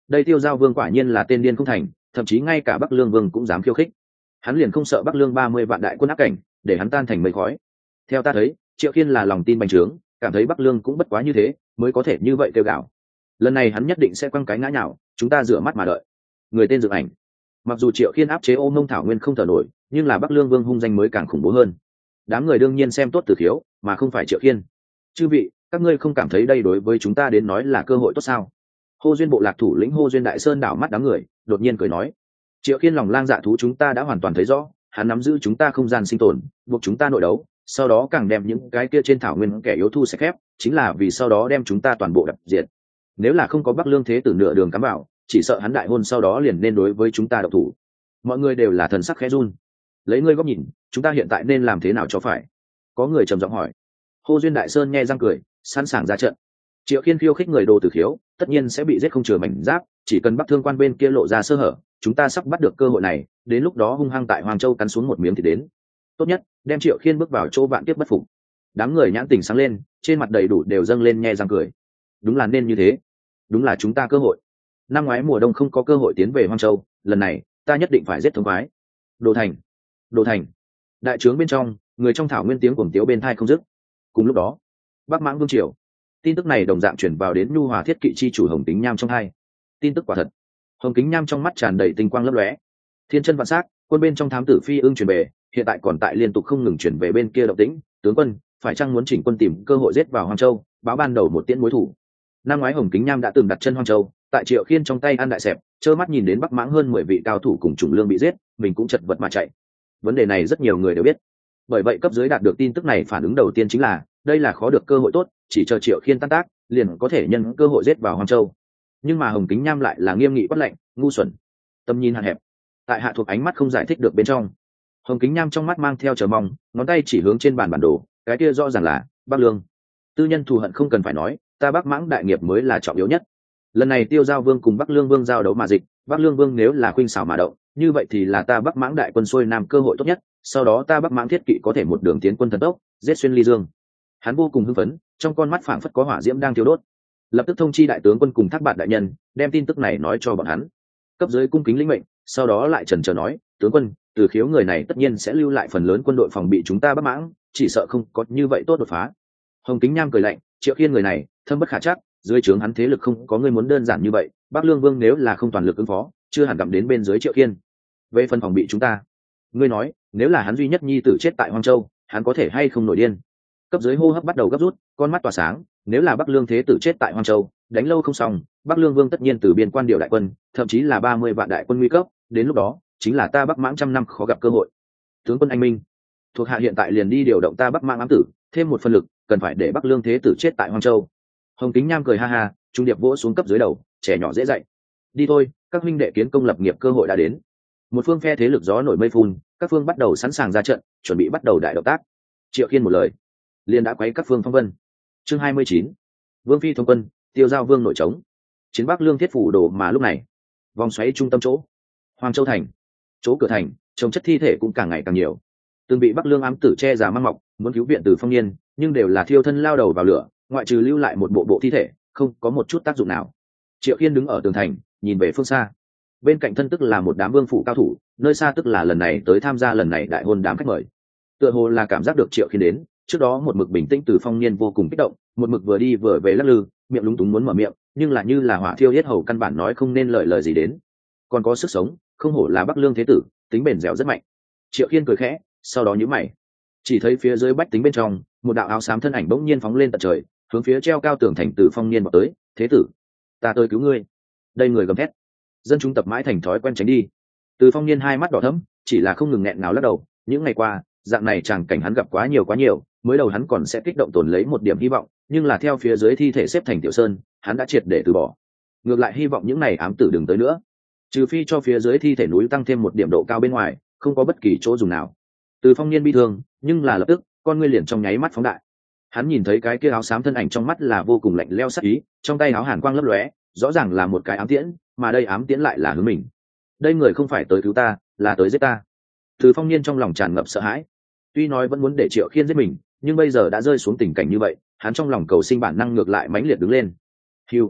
Đây Tiêu Giao Vương quả nhiên là tên điên không thành, thậm chí ngay cả Bắc Lương Vương cũng dám khiêu khích. Hắn liền không sợ Bắc Lương ba mươi vạn đại quân áp cảnh, để hắn tan thành mây khói. Theo ta thấy, Triệu Khiên là lòng tin bành trướng, cảm thấy Bắc Lương cũng bất quá như thế, mới có thể như vậy kêu gào. Lần này hắn nhất định sẽ quăng cái ngã nhào, chúng ta rửa mắt mà đợi. Người tên Dược Ảnh. Mặc dù Triệu Khiên áp chế Ô Mông Thảo Nguyên không thở nổi, nhưng là Bắc Lương Vương hung danh mới càng khủng bố hơn. Đám người đương nhiên xem tốt Từ Khiếu, mà không phải Triệu Khiên. Chư vị, các ngươi không cảm thấy đây đối với chúng ta đến nói là cơ hội tốt sao? Hô Duyên bộ lạc thủ lĩnh Hô Duyên Đại Sơn đảo mắt đám người, đột nhiên cười nói: Triệu Khiên lòng lang dạ thú chúng ta đã hoàn toàn thấy rõ, hắn nắm giữ chúng ta không gian sinh tồn, buộc chúng ta nội đấu, sau đó càng đem những cái kia trên thảo nguyên kẻ yếu thu sạch khép, chính là vì sau đó đem chúng ta toàn bộ đập diệt. Nếu là không có Bắc Lương thế tử nửa đường cắm vào, chỉ sợ hắn đại hôn sau đó liền nên đối với chúng ta độc thủ. Mọi người đều là thần sắc khẽ run. Lấy ngươi góc nhìn, chúng ta hiện tại nên làm thế nào cho phải? Có người trầm giọng hỏi. Hô Duyên Đại Sơn nghe răng cười, sẵn sàng ra trận. Triệu Khiên khiêu khích người Đồ Tử Khiếu, tất nhiên sẽ bị giết không chừa mảnh giáp, chỉ cần Bắc Thương quan bên kia lộ ra sơ hở, chúng ta sắp bắt được cơ hội này, đến lúc đó hung hăng tại Hoàng Châu cắn xuống một miếng thì đến. Tốt nhất, đem Triệu Khiên bước vào chỗ vạn kiếp bất phục. Đám người nhãn tình sáng lên, trên mặt đầy đủ đều dâng lên nhe răng cười. Đúng là nên như thế, đúng là chúng ta cơ hội. Năm ngoái mùa đông không có cơ hội tiến về Hoang Châu, lần này ta nhất định phải giết thống khoái. Đồ Thành, Đồ Thành. Đại trướng bên trong, người trong thảo nguyên tiếng cuồng tiếu bên thai không dứt. Cùng lúc đó, Bắc Mãng Vương triều, tin tức này đồng dạng chuyển vào đến Nhu Hòa Thiết Kỵ chi chủ Hồng Kính Nham trong hai. Tin tức quả thật. Hồng Kính Nham trong mắt tràn đầy tinh quang lấp lóe. Thiên chân vạn sắc, quân bên trong thám tử phi ưng chuyển về, hiện tại còn tại liên tục không ngừng chuyển về bên kia động tĩnh. Tướng quân, phải chăng muốn chỉnh quân tìm cơ hội giết vào Hoang Châu, báo ban đầu một tiễn mối thủ? Năm ngoái Hồng Kính Nham đã từng đặt chân Hoang Châu, tại Triệu Khiên trong tay ăn đại sẹp, trơ mắt nhìn đến Bắc Mãng hơn mười vị cao thủ cùng Trùng Lương bị giết, mình cũng chật vật mà chạy. Vấn đề này rất nhiều người đều biết. Bởi vậy cấp dưới đạt được tin tức này phản ứng đầu tiên chính là, đây là khó được cơ hội tốt, chỉ chờ Triệu Khiên tan tác, liền có thể nhân cơ hội giết vào Hoang Châu. Nhưng mà Hồng Kính Nham lại là nghiêm nghị quát lệnh, ngu xuẩn, tầm nhìn hạn hẹp. Tại hạ thuộc ánh mắt không giải thích được bên trong. Hồng Kính Nham trong mắt mang theo chờ mong, ngón tay chỉ hướng trên bàn bản đồ, cái kia rõ ràng là Bắc Lương. Tư nhân thù hận không cần phải nói, ta Bắc Mãng đại nghiệp mới là trọng yếu nhất. Lần này Tiêu Giao Vương cùng Bắc Lương Vương giao đấu mà dịch, Bắc Lương Vương nếu là khuynh xảo mà động, như vậy thì là ta Bắc Mãng đại quân xuôi nam cơ hội tốt nhất, sau đó ta Bắc Mãng Thiết Kỵ có thể một đường tiến quân thần tốc, giết xuyên ly dương. Hắn vô cùng hưng phấn, trong con mắt phảng phất có hỏa diễm đang thiêu đốt. Lập tức thông chi đại tướng quân cùng Thác Bạt đại nhân, đem tin tức này nói cho bọn hắn. Cấp dưới cung kính lĩnh mệnh, sau đó lại chần chờ nói, tướng quân, Từ Khiếu người này tất nhiên sẽ lưu lại phần lớn quân đội phòng bị chúng ta Bắc Mãng, chỉ sợ không có như vậy tốt đột phá. Hồng Kính Nham cười lạnh, Triệu Khiên người này thâm bất khả trắc, dưới trướng hắn thế lực không có người muốn đơn giản như vậy, Bắc Lương Vương nếu là không toàn lực ứng phó, chưa hẳn gặm đến bên dưới Triệu Khiên. Về phần phòng bị chúng ta, ngươi nói, nếu là hắn duy nhất nhi tử chết tại Hoang Châu, hắn có thể hay không nổi điên? Cấp dưới hô hấp bắt đầu gấp rút, con mắt tỏa sáng, nếu là Bắc Lương thế tử chết tại Hoang Châu, đánh lâu không xong, Bắc Lương Vương tất nhiên từ biên quan điều đại quân, thậm chí là ba mươi vạn đại quân nguy cấp, đến lúc đó, chính là ta Bắc Mãng trăm năm khó gặp cơ hội. Tướng quân anh minh, thuộc hạ hiện tại liền đi điều động ta Bắc Mãng ám tử, thêm một phần lực, cần phải để Bắc Lương thế tử chết tại Hoang Châu. Hồng Kính Nham cười ha ha, trung điệp vỗ xuống cấp dưới đầu, trẻ nhỏ dễ dạy. Đi thôi, các huynh đệ kiến công lập nghiệp cơ hội đã đến. Một phương phe thế lực gió nổi mây phun, các phương bắt đầu sẵn sàng ra trận, chuẩn bị bắt đầu đại động tác. Triệu Khiên một lời, liền đã quấy các phương phong vân. Chương hai mươi chín, Vương phi thông quân, Tiêu Giao Vương nội trống. Chiến Bắc Lương thiết phủ đồ mà lúc này, vòng xoáy trung tâm chỗ, Hoàng Châu thành, chỗ cửa thành, trồng chất thi thể cũng càng ngày càng nhiều. Từng bị Bắc Lương ám tử che giả mang mọc, muốn cứu viện từ Phong Niên, nhưng đều là thiêu thân lao đầu vào lửa, ngoại trừ lưu lại một bộ bộ thi thể, không có một chút tác dụng nào. Triệu Khiên đứng ở tường thành, nhìn về phương xa. Bên cạnh thân tức là một đám vương phủ cao thủ, nơi xa tức là lần này tới tham gia lần này đại hôn đám khách mời. Tựa hồ là cảm giác được Triệu Khiên đến, trước đó một mực bình tĩnh từ Phong Niên vô cùng kích động, một mực vừa đi vừa về lắc lư, miệng lúng túng muốn mở miệng, nhưng là như là hỏa thiêu yết hầu căn bản nói không nên lời lời gì đến. Còn có sức sống, không hổ là Bắc Lương thế tử, tính bền dẻo rất mạnh. Triệu Khiên cười khẽ, sau đó nhíu mày, chỉ thấy phía dưới bách tính bên trong, một đạo áo xám thân ảnh bỗng nhiên phóng lên tận trời, hướng phía treo cao tường thành từ Phong Niên vào tới. Thế tử, ta tới cứu ngươi. Đây người gầm thét, dân chúng tập mãi thành thói quen tránh đi. Từ Phong Niên hai mắt đỏ thẫm, chỉ là không ngừng nghẹn ngào lắc đầu. Những ngày qua, dạng này chàng cảnh hắn gặp quá nhiều quá nhiều, mới đầu hắn còn sẽ kích động tồn lấy một điểm hy vọng, nhưng là theo phía dưới thi thể xếp thành tiểu sơn, hắn đã triệt để từ bỏ. Ngược lại hy vọng những này ám tử đừng tới nữa, trừ phi cho phía dưới thi thể núi tăng thêm một điểm độ cao bên ngoài, không có bất kỳ chỗ dùng nào. Từ Phong Niên bi thương, nhưng là lập tức con ngươi liền trong nháy mắt phóng đại. Hắn nhìn thấy cái kia áo xám thân ảnh trong mắt là vô cùng lạnh lẽo sắc ý, trong tay áo hàn quang lấp lóe, rõ ràng là một cái ám tiễn, mà đây ám tiễn lại là hướng mình. Đây người không phải tới cứu ta, là tới giết ta. Từ Phong Niên trong lòng tràn ngập sợ hãi. Tuy nói vẫn muốn để Triệu Khiên giết mình, nhưng bây giờ đã rơi xuống tình cảnh như vậy, hắn trong lòng cầu sinh bản năng ngược lại mãnh liệt đứng lên. Hưu,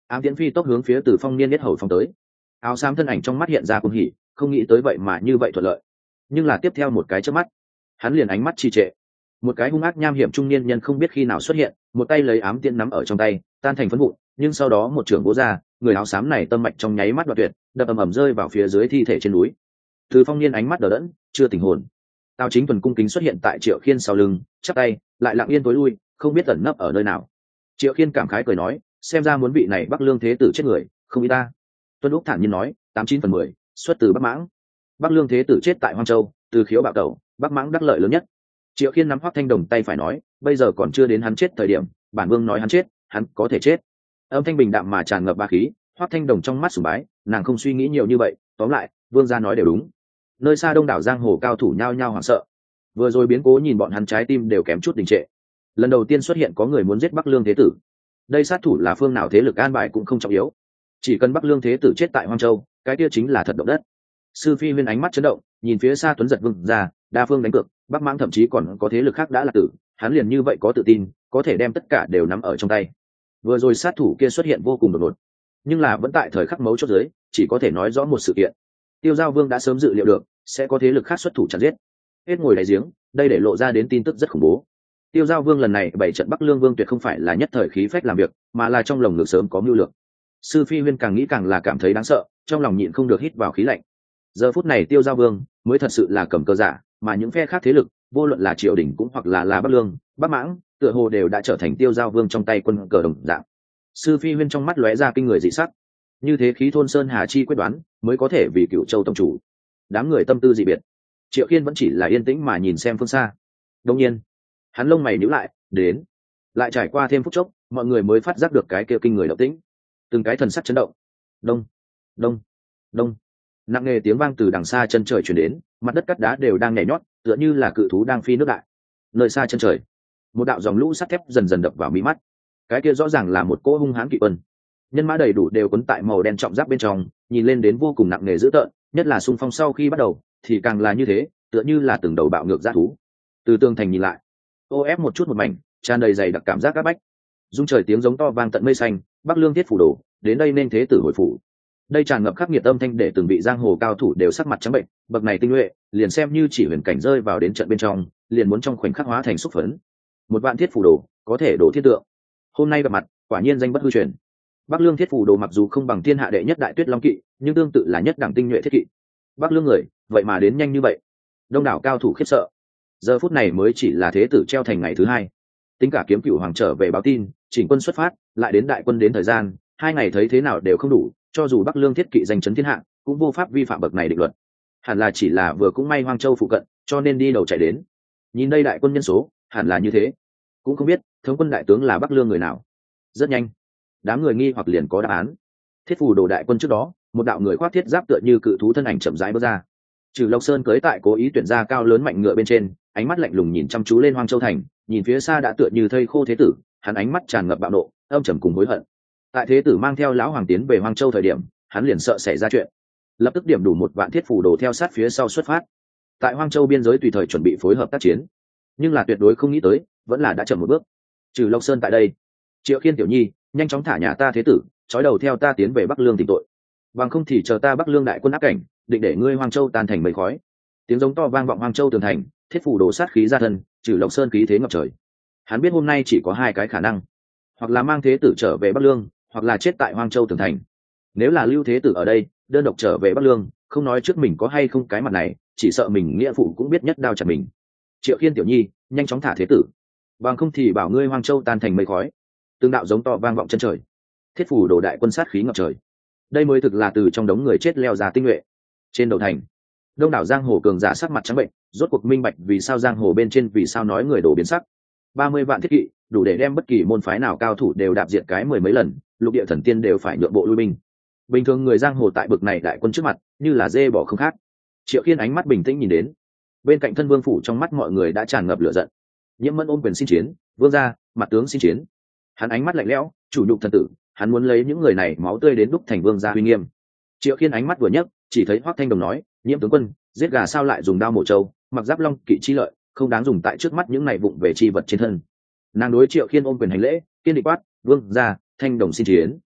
ám tiễn phi tốc hướng phía Từ Phong Niên nhất hầu phong tới. Áo xám thân ảnh trong mắt hiện ra cuồng hỉ, không nghĩ tới vậy mà như vậy thuận lợi. Nhưng là tiếp theo một cái chớp mắt, hắn liền ánh mắt trì trệ. Một cái hung ác nham hiểm trung niên nhân không biết khi nào xuất hiện, một tay lấy ám tiễn nắm ở trong tay, tan thành phấn vụn, nhưng sau đó một trường vỗ ra, người áo xám này tâm mạch trong nháy mắt đoạt tuyệt, đập ầm ầm rơi vào phía dưới thi thể trên núi. Từ Phong Niên ánh mắt đờ đẫn, chưa tỉnh hồn. Tào Chính Tuần cung kính xuất hiện tại Triệu Khiên sau lưng, chắp tay, lại lặng yên tối lui, không biết ẩn nấp ở nơi nào. Triệu Khiên cảm khái cười nói, xem ra muốn vị này Bắc Lương thế tử chết người, không ý ta. Tuân Úc thản nhiên nói, tám chín phần mười, xuất từ Bắc Mãng. Bắc Lương thế tử chết tại Hoang Châu, từ khiếu bạo tẩu, Bắc Mãng đắc lợi lớn nhất. Triệu Khiên nắm Hoắc Thanh Đồng tay phải nói, bây giờ còn chưa đến hắn chết thời điểm, bản vương nói hắn chết, hắn có thể chết. Âm thanh bình đạm mà tràn ngập ba khí, Hoắc Thanh Đồng trong mắt sùng bái, nàng không suy nghĩ nhiều như vậy, tóm lại, vương gia nói đều đúng. Nơi xa đông đảo giang hồ cao thủ nhao nhao hoảng sợ. Vừa rồi biến cố nhìn bọn hắn trái tim đều kém chút đình trệ. Lần đầu tiên xuất hiện có người muốn giết Bắc Lương thế tử. Đây sát thủ là phương nào thế lực an bài cũng không trọng yếu. Chỉ cần Bắc Lương thế tử chết tại Hoang Châu, cái kia chính là thật động đất. Sư Phi Huyên ánh mắt chấn động, nhìn phía xa Tuấn Giật Vương ra, đa phương đánh cược, Bắc Mãng thậm chí còn có thế lực khác đã là tử, hắn liền như vậy có tự tin, có thể đem tất cả đều nắm ở trong tay. Vừa rồi sát thủ kia xuất hiện vô cùng đột ngột, nhưng là vẫn tại thời khắc mấu chốt dưới, chỉ có thể nói rõ một sự kiện. Tiêu Giao Vương đã sớm dự liệu được sẽ có thế lực khác xuất thủ chặn giết. Hết ngồi đáy giếng, đây để lộ ra đến tin tức rất khủng bố. Tiêu Giao Vương lần này bảy trận Bắc Lương Vương tuyệt không phải là nhất thời khí phách làm việc, mà là trong lồng ngực sớm có mưu lược. Sư Phi Huyên càng nghĩ càng là cảm thấy đáng sợ, trong lòng nhịn không được hít vào khí lạnh. Giờ phút này Tiêu Giao Vương mới thật sự là cầm cơ giả, mà những phe khác thế lực, vô luận là triều đình cũng hoặc là là Bắc Lương, Bắc Mãng, tựa hồ đều đã trở thành Tiêu Giao Vương trong tay quân cờ đồng dạng. Sư Phi Huyên trong mắt lóe ra kinh người dị sắc. Như thế khí thôn sơn hà chi quyết đoán, mới có thể vì Cửu Châu tông chủ. Đám người tâm tư dị biệt. Triệu Khiên vẫn chỉ là yên tĩnh mà nhìn xem phương xa. Đương nhiên, hắn lông mày nhíu lại, đến. Lại trải qua thêm phút chốc, mọi người mới phát giác được cái kia kinh người động tĩnh. Từng cái thần sắc chấn động. Đông, đông, đông. Nặng nề tiếng vang từ đằng xa chân trời truyền đến, mặt đất cắt đá đều đang nhảy nhót, tựa như là cự thú đang phi nước đại. Nơi xa chân trời, một đạo dòng lũ sắt thép dần dần đập vào mí mắt. Cái kia rõ ràng là một cỗ hung hãn kỵ quân. Nhân mã đầy đủ đều quấn tại màu đen trọng giáp bên trong, nhìn lên đến vô cùng nặng nề dữ tợn, nhất là xung phong sau khi bắt đầu thì càng là như thế, tựa như là từng đầu bạo ngược dã thú. Từ tường thành nhìn lại, ô ép một chút một mảnh, tràn đầy dày đặc cảm giác áp bách. Dung trời tiếng giống to vang tận mây xanh, Bắc Lương thiết phủ đồ đến đây nên thế tử hồi phủ. Đây tràn ngập khắc nghiệt âm thanh để từng vị giang hồ cao thủ đều sắc mặt trắng bệnh, bậc này tinh nhuệ, liền xem như chỉ huyền cảnh rơi vào đến trận bên trong, liền muốn trong khoảnh khắc hóa thành xúc phấn. Một vạn thiết phủ đồ, có thể đổ thiên tượng. Hôm nay gặp mặt, quả nhiên danh bất hư truyền. Bắc Lương thiết phủ đồ mặc dù không bằng thiên hạ đệ nhất đại tuyết long kỵ, nhưng tương tự là nhất đẳng tinh nhuệ thiết kỵ. Bắc Lương người, vậy mà đến nhanh như vậy. Đông đảo cao thủ khiếp sợ. Giờ phút này mới chỉ là thế tử treo thành ngày thứ hai. Tính cả kiếm cửu hoàng trở về báo tin, chỉnh quân xuất phát, lại đến đại quân đến thời gian, hai ngày thấy thế nào đều không đủ, cho dù Bắc Lương thiết kỵ giành chấn thiên hạ, cũng vô pháp vi phạm bậc này định luật. Hẳn là chỉ là vừa cũng may Hoang Châu phụ cận, cho nên đi đầu chạy đến. Nhìn đây đại quân nhân số, hẳn là như thế. Cũng không biết thống quân đại tướng là Bắc Lương người nào. Rất nhanh, đám người nghi hoặc liền có đáp án. Thiết phủ đồ đại quân trước đó, một đạo người khoác thiết giáp tựa như cự thú thân ảnh chậm rãi bước ra. Trừ Lộc Sơn cưới tại cố ý tuyển ra cao lớn mạnh ngựa bên trên, ánh mắt lạnh lùng nhìn chăm chú lên Hoang Châu thành, nhìn phía xa đã tựa như thây khô thế tử, hắn ánh mắt tràn ngập bạo nộ, âm trầm cùng hối hận. Tại thế tử mang theo lão hoàng tiến về Hoang Châu thời điểm, hắn liền sợ xảy ra chuyện, lập tức điểm đủ một vạn thiết phủ đồ theo sát phía sau xuất phát. Tại Hoang Châu biên giới tùy thời chuẩn bị phối hợp tác chiến, nhưng là tuyệt đối không nghĩ tới, vẫn là đã chậm một bước. Trừ Lộc Sơn tại đây, Triệu Khiên tiểu nhi, nhanh chóng thả nhà ta thế tử, trói đầu theo ta tiến về Bắc Lương tỉnh tội. Bằng không thì chờ ta Bắc Lương đại quân áp cảnh, định để ngươi Hoang Châu tan thành mây khói. Tiếng giống to vang vọng Hoang Châu tường thành, thiết phủ đồ sát khí ra thân, Trừ Lộc Sơn khí thế ngập trời. Hắn biết hôm nay chỉ có hai cái khả năng, hoặc là mang thế tử trở về Bắc Lương, hoặc là chết tại Hoang Châu tường thành. Nếu là lưu thế tử ở đây, đơn độc trở về Bắc Lương, không nói trước mình có hay không cái mặt này, chỉ sợ mình nghĩa phụ cũng biết nhất đao chặt mình. Triệu Khiên tiểu nhi, nhanh chóng thả thế tử, bằng không thì bảo ngươi Hoang Châu tan thành mây khói. Tương đạo giống to vang vọng chân trời, thiết phủ đồ đại quân sát khí ngập trời. Đây mới thực là từ trong đống người chết leo ra tinh nhuệ. Trên đầu thành, đông đảo giang hồ cường giả sắc mặt trắng bệnh, rốt cuộc minh bạch vì sao giang hồ bên trên vì sao nói người đổ biến sắc. Ba mươi vạn thiết kỵ, đủ để đem bất kỳ môn phái nào cao thủ đều đạp diệt cái mười mấy lần, lục địa thần tiên đều phải nhượng bộ lui binh. Bình thường người giang hồ tại bực này đại quân trước mặt, như là dê bỏ không khác. Triệu Khiên ánh mắt bình tĩnh nhìn đến, bên cạnh thân vương phủ trong mắt mọi người đã tràn ngập lửa giận. Nhiễm Mẫn ôm quyền xin chiến, vương gia, mặt tướng xin chiến. Hắn ánh mắt lạnh lẽo, chủ nhục thần tử, hắn muốn lấy những người này máu tươi đến đúc thành vương gia uy nghiêm. Triệu Khiên ánh mắt vừa nhấc, chỉ thấy Hoắc Thanh Đồng nói, Nhiễm tướng quân, giết gà sao lại dùng đao mổ trâu, mặc giáp long kỵ chi lợi, không đáng dùng tại trước mắt những này vụng về chi vật trên thân. Nàng đối Triệu Khiên ôm quyền hành lễ, kiên định quát, vương gia, Thanh Đồng xin chiến.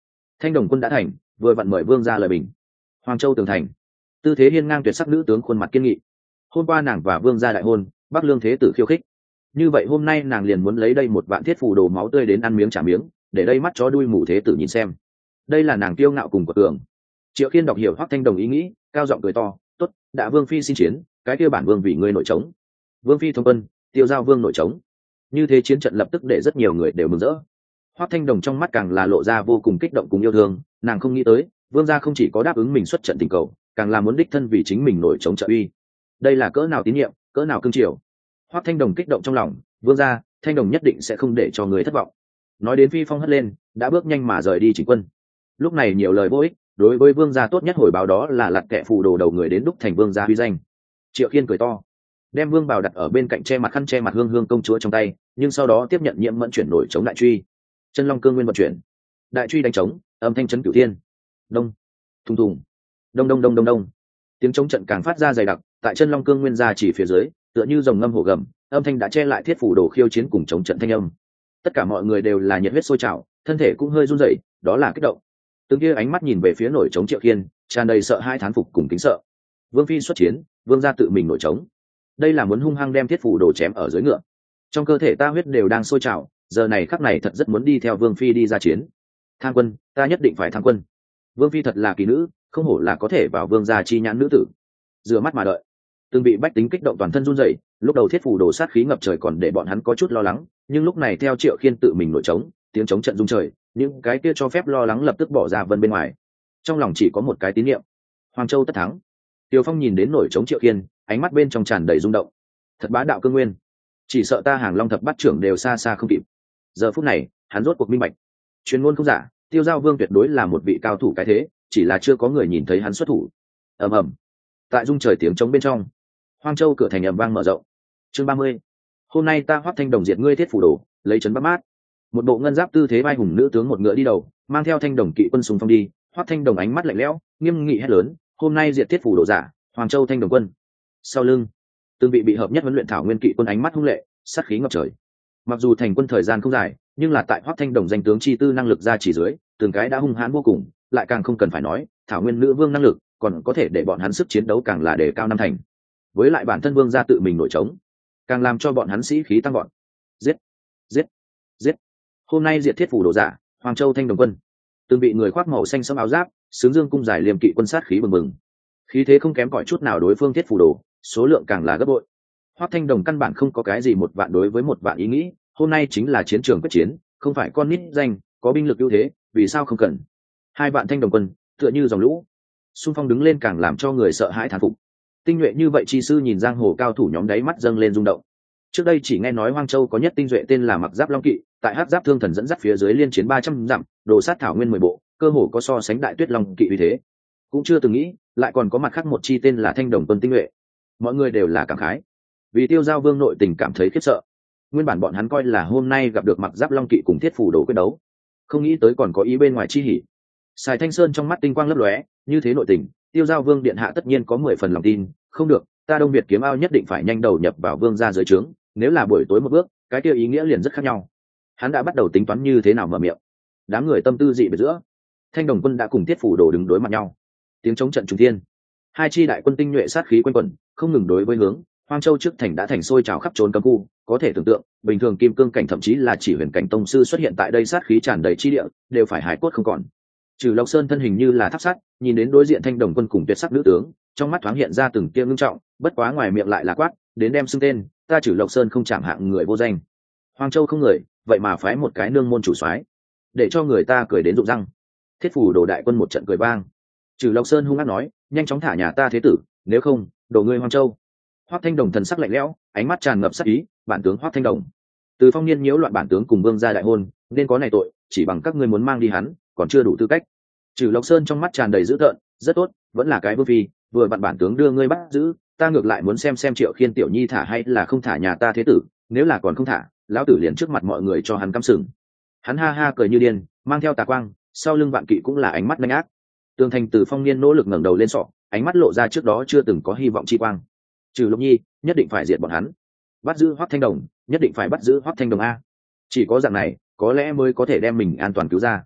Thanh Đồng quân đã thành, vừa vặn mời vương ra lời bình. Hoàng Châu tường thành, tư thế hiên ngang tuyệt sắc nữ tướng khuôn mặt kiên nghị. Hôm qua nàng và vương gia đại hôn, Bắc Lương thế tử khiêu khích, như vậy hôm nay nàng liền muốn lấy đây một vạn thiết phù đồ máu tươi đến ăn miếng trả miếng, để đây mắt chó đuôi mù thế tử nhìn xem. Đây là nàng kiêu ngạo cùng của cường. Triệu Khiên đọc hiểu Hoắc Thanh Đồng ý nghĩ, cao giọng cười to, tốt, đã vương phi xin chiến, cái kia bản vương vì ngươi nội trống. Vương phi thông quân, tiêu giao vương nội trống. Như thế chiến trận lập tức để rất nhiều người đều mừng rỡ. Hoắc Thanh Đồng trong mắt càng là lộ ra vô cùng kích động cùng yêu thương, nàng không nghĩ tới vương gia không chỉ có đáp ứng mình xuất trận tình cầu, càng là muốn đích thân vì chính mình nổi chống trợ uy. Đây là cỡ nào tín nhiệm, cỡ nào cương triều. Hoắc Thanh Đồng kích động trong lòng, vương gia, Thanh Đồng nhất định sẽ không để cho người thất vọng. Nói đến phi phong hất lên, đã bước nhanh mà rời đi chỉnh quân. Lúc này nhiều lời vô ích, đối với vương gia tốt nhất hồi báo đó là lật kệ phù đồ đầu người đến đúc thành vương gia huy danh. Triệu Khiên cười to, đem vương bào đặt ở bên cạnh che mặt khăn che mặt hương hương công chúa trong tay, nhưng sau đó tiếp nhận nhiệm mẫn chuyển nổi chống đại truy. Chân long cương nguyên vận chuyển, đại truy đánh trống, âm thanh chấn cửu thiên. Đông, thùng thùng, đông đông đông đông đông, tiếng trống trận càng phát ra dày đặc. Tại chân long cương nguyên ra chỉ phía dưới, tựa như dòng ngâm hổ gầm, âm thanh đã che lại thiết phủ đồ khiêu chiến cùng chống trận thanh âm. Tất cả mọi người đều là nhiệt huyết sôi trào, thân thể cũng hơi run rẩy, đó là kích động. Từng kia ánh mắt nhìn về phía nổi trống Triệu Khiên, tràn đầy sợ hai thán phục cùng kính sợ. Vương phi xuất chiến, vương gia tự mình nổi trống, đây là muốn hung hăng đem thiết phủ đồ chém ở dưới ngựa. Trong cơ thể ta huyết đều đang sôi trào, giờ này khắc này thật rất muốn đi theo vương phi đi ra chiến. Tham quân, ta nhất định phải tham quân. Vương phi thật là kỳ nữ, không hổ là có thể vào vương gia chi nhãn nữ tử. Rửa mắt mà đợi. Từng bị bách tính kích động toàn thân run rẩy, lúc đầu thiết phủ đồ sát khí ngập trời còn để bọn hắn có chút lo lắng, nhưng lúc này theo Triệu Khiên tự mình nổi trống, tiếng trống trận rung trời, những cái kia cho phép lo lắng lập tức bỏ ra vân bên ngoài. Trong lòng chỉ có một cái tín niệm, Hoàng Châu tất thắng. Tiêu Phong nhìn đến nổi trống Triệu Khiên, ánh mắt bên trong tràn đầy rung động. Thật bá đạo cương nguyên, chỉ sợ ta Hàng Long thập bát trưởng đều xa xa không kịp. Giờ phút này, hắn rốt cuộc minh bạch, truyền ngôn không giả, Tiêu Giao Vương tuyệt đối là một vị cao thủ cái thế, chỉ là chưa có người nhìn thấy hắn xuất thủ. Ầm ầm. Tại rung trời tiếng trống bên trong, Hoang Châu cửa thành ầm vang mở rộng. Chương ba mươi. Hôm nay ta Hoắc Thanh Đồng diệt ngươi thiết phủ đồ, lấy trấn Bắc Mát. Một bộ ngân giáp tư thế vai hùng nữ tướng một ngựa đi đầu, mang theo Thanh Đồng kỵ quân xung phong đi. Hoắc Thanh Đồng ánh mắt lạnh lẽo, nghiêm nghị hét lớn, hôm nay diệt thiết phủ đồ giả, Hoàng Châu Thanh Đồng quân. Sau lưng, từng bị bị hợp nhất huấn luyện thảo nguyên kỵ quân ánh mắt hung lệ, sát khí ngập trời. Mặc dù thành quân thời gian không dài, nhưng là tại Hoắc Thanh Đồng danh tướng chi tư năng lực ra chỉ dưới, từng cái đã hung hãn vô cùng, lại càng không cần phải nói, thảo nguyên nữ vương năng lực, còn có thể để bọn hắn sức chiến đấu càng là đề cao năm thành. Với lại bản thân vương gia tự mình nổi trống, càng làm cho bọn hắn sĩ khí tăng gọn. Giết, giết, giết. Hôm nay diệt thiết phủ đồ giả, Hoàng Châu Thanh Đồng quân. Từng bị người khoác màu xanh sẫm áo giáp, sướng dương cung giải liềm kỵ quân sát khí bừng bừng. Khí thế không kém cỏi chút nào đối phương thiết phủ đồ, số lượng càng là gấp bội. Hoắc Thanh Đồng căn bản không có cái gì một vạn đối với một vạn ý nghĩ, hôm nay chính là chiến trường quyết chiến, không phải con nít danh, có binh lực ưu thế, vì sao không cần. Hai vạn Thanh Đồng quân, tựa như dòng lũ, xung phong đứng lên càng làm cho người sợ hãi thán phục. Tinh nhuệ như vậy chi sư nhìn giang hồ cao thủ nhóm đáy mắt dâng lên rung động. Trước đây chỉ nghe nói Hoang Châu có nhất tinh duệ tên là Mặc Giáp Long Kỵ, tại Hắc Giáp Thương Thần dẫn dắt phía dưới liên chiến ba trăm dặm, đồ sát thảo nguyên mười bộ, cơ hồ có so sánh Đại Tuyết Long Kỵ uy thế. Cũng chưa từng nghĩ, lại còn có mặt khác một chi tên là Thanh Đồng quân tinh nhuệ. Mọi người đều là cảm khái, vì Tiêu Giao Vương nội tình cảm thấy khiếp sợ. Nguyên bản bọn hắn coi là hôm nay gặp được Mặc Giáp Long Kỵ cùng thiết phủ đồ quyết đấu, không nghĩ tới còn có ý bên ngoài chi hỉ. Sài Thanh Sơn trong mắt tinh quang lấp lóe, như thế nội tình, Tiêu Giao Vương điện hạ tất nhiên có mười phần lòng tin. Không được, ta Đông Việt kiếm ao nhất định phải nhanh đầu nhập vào vương gia dưới trướng, nếu là buổi tối một bước, cái kia ý nghĩa liền rất khác nhau. Hắn đã bắt đầu tính toán như thế nào mở miệng. Đám người tâm tư dị biệt giữa, Thanh Đồng quân đã cùng thiết phủ đồ đứng đối mặt nhau. Tiếng chống trận trùng thiên, hai chi đại quân tinh nhuệ sát khí quanh quẩn, không ngừng đối với hướng Hoang Châu trước thành đã thành sôi trào khắp trốn cấm khu. Có thể tưởng tượng, bình thường kim cương cảnh thậm chí là chỉ huyền cảnh tông sư xuất hiện tại đây, sát khí tràn đầy chi địa, đều phải hải cốt không còn. Trừ Lộc Sơn thân hình như là tháp sắt, nhìn đến đối diện Thanh Đồng quân cùng tuyệt sắc nữ tướng, trong mắt thoáng hiện ra từng tia ngưng trọng, bất quá ngoài miệng lại là quát, đến đem xưng tên, ta Trừ Lộc Sơn không chạm hạng người vô danh. Hoang Châu không người, vậy mà phái một cái nương môn chủ soái, để cho người ta cười đến rụng răng. Thiết phủ đồ đại quân một trận cười vang. Trừ Lộc Sơn hung hăng nói, nhanh chóng thả nhà ta thế tử, nếu không, đổ ngươi Hoang Châu. Hoắc Thanh Đồng thần sắc lạnh lẽo, ánh mắt tràn ngập sát ý, bản tướng Hoắc Thanh Đồng, từ Phong Niên nhiễu loạn bản tướng cùng vương gia đại hôn, nên có này tội, chỉ bằng các ngươi muốn mang đi hắn, còn chưa đủ tư cách. Trừ Lộc Sơn trong mắt tràn đầy dữ tợn, rất tốt, vẫn là cái vương phi, vừa vặn bản tướng đưa ngươi bắt giữ, ta ngược lại muốn xem xem Triệu Khiên tiểu nhi thả hay là không thả nhà ta thế tử, nếu là còn không thả, lão tử liền trước mặt mọi người cho hắn cắm sừng. Hắn ha ha cười như điên, mang theo tà quang, sau lưng vạn kỵ cũng là ánh mắt nhanh ác. Tường thành từ Phong Niên nỗ lực ngẩng đầu lên sọ, ánh mắt lộ ra trước đó chưa từng có hy vọng chi quang. Trừ Lục Nhi, nhất định phải diệt bọn hắn. Bắt giữ Hoắc Thanh Đồng, nhất định phải bắt giữ Hoắc Thanh Đồng a. Chỉ có dạng này, có lẽ mới có thể đem mình an toàn cứu ra.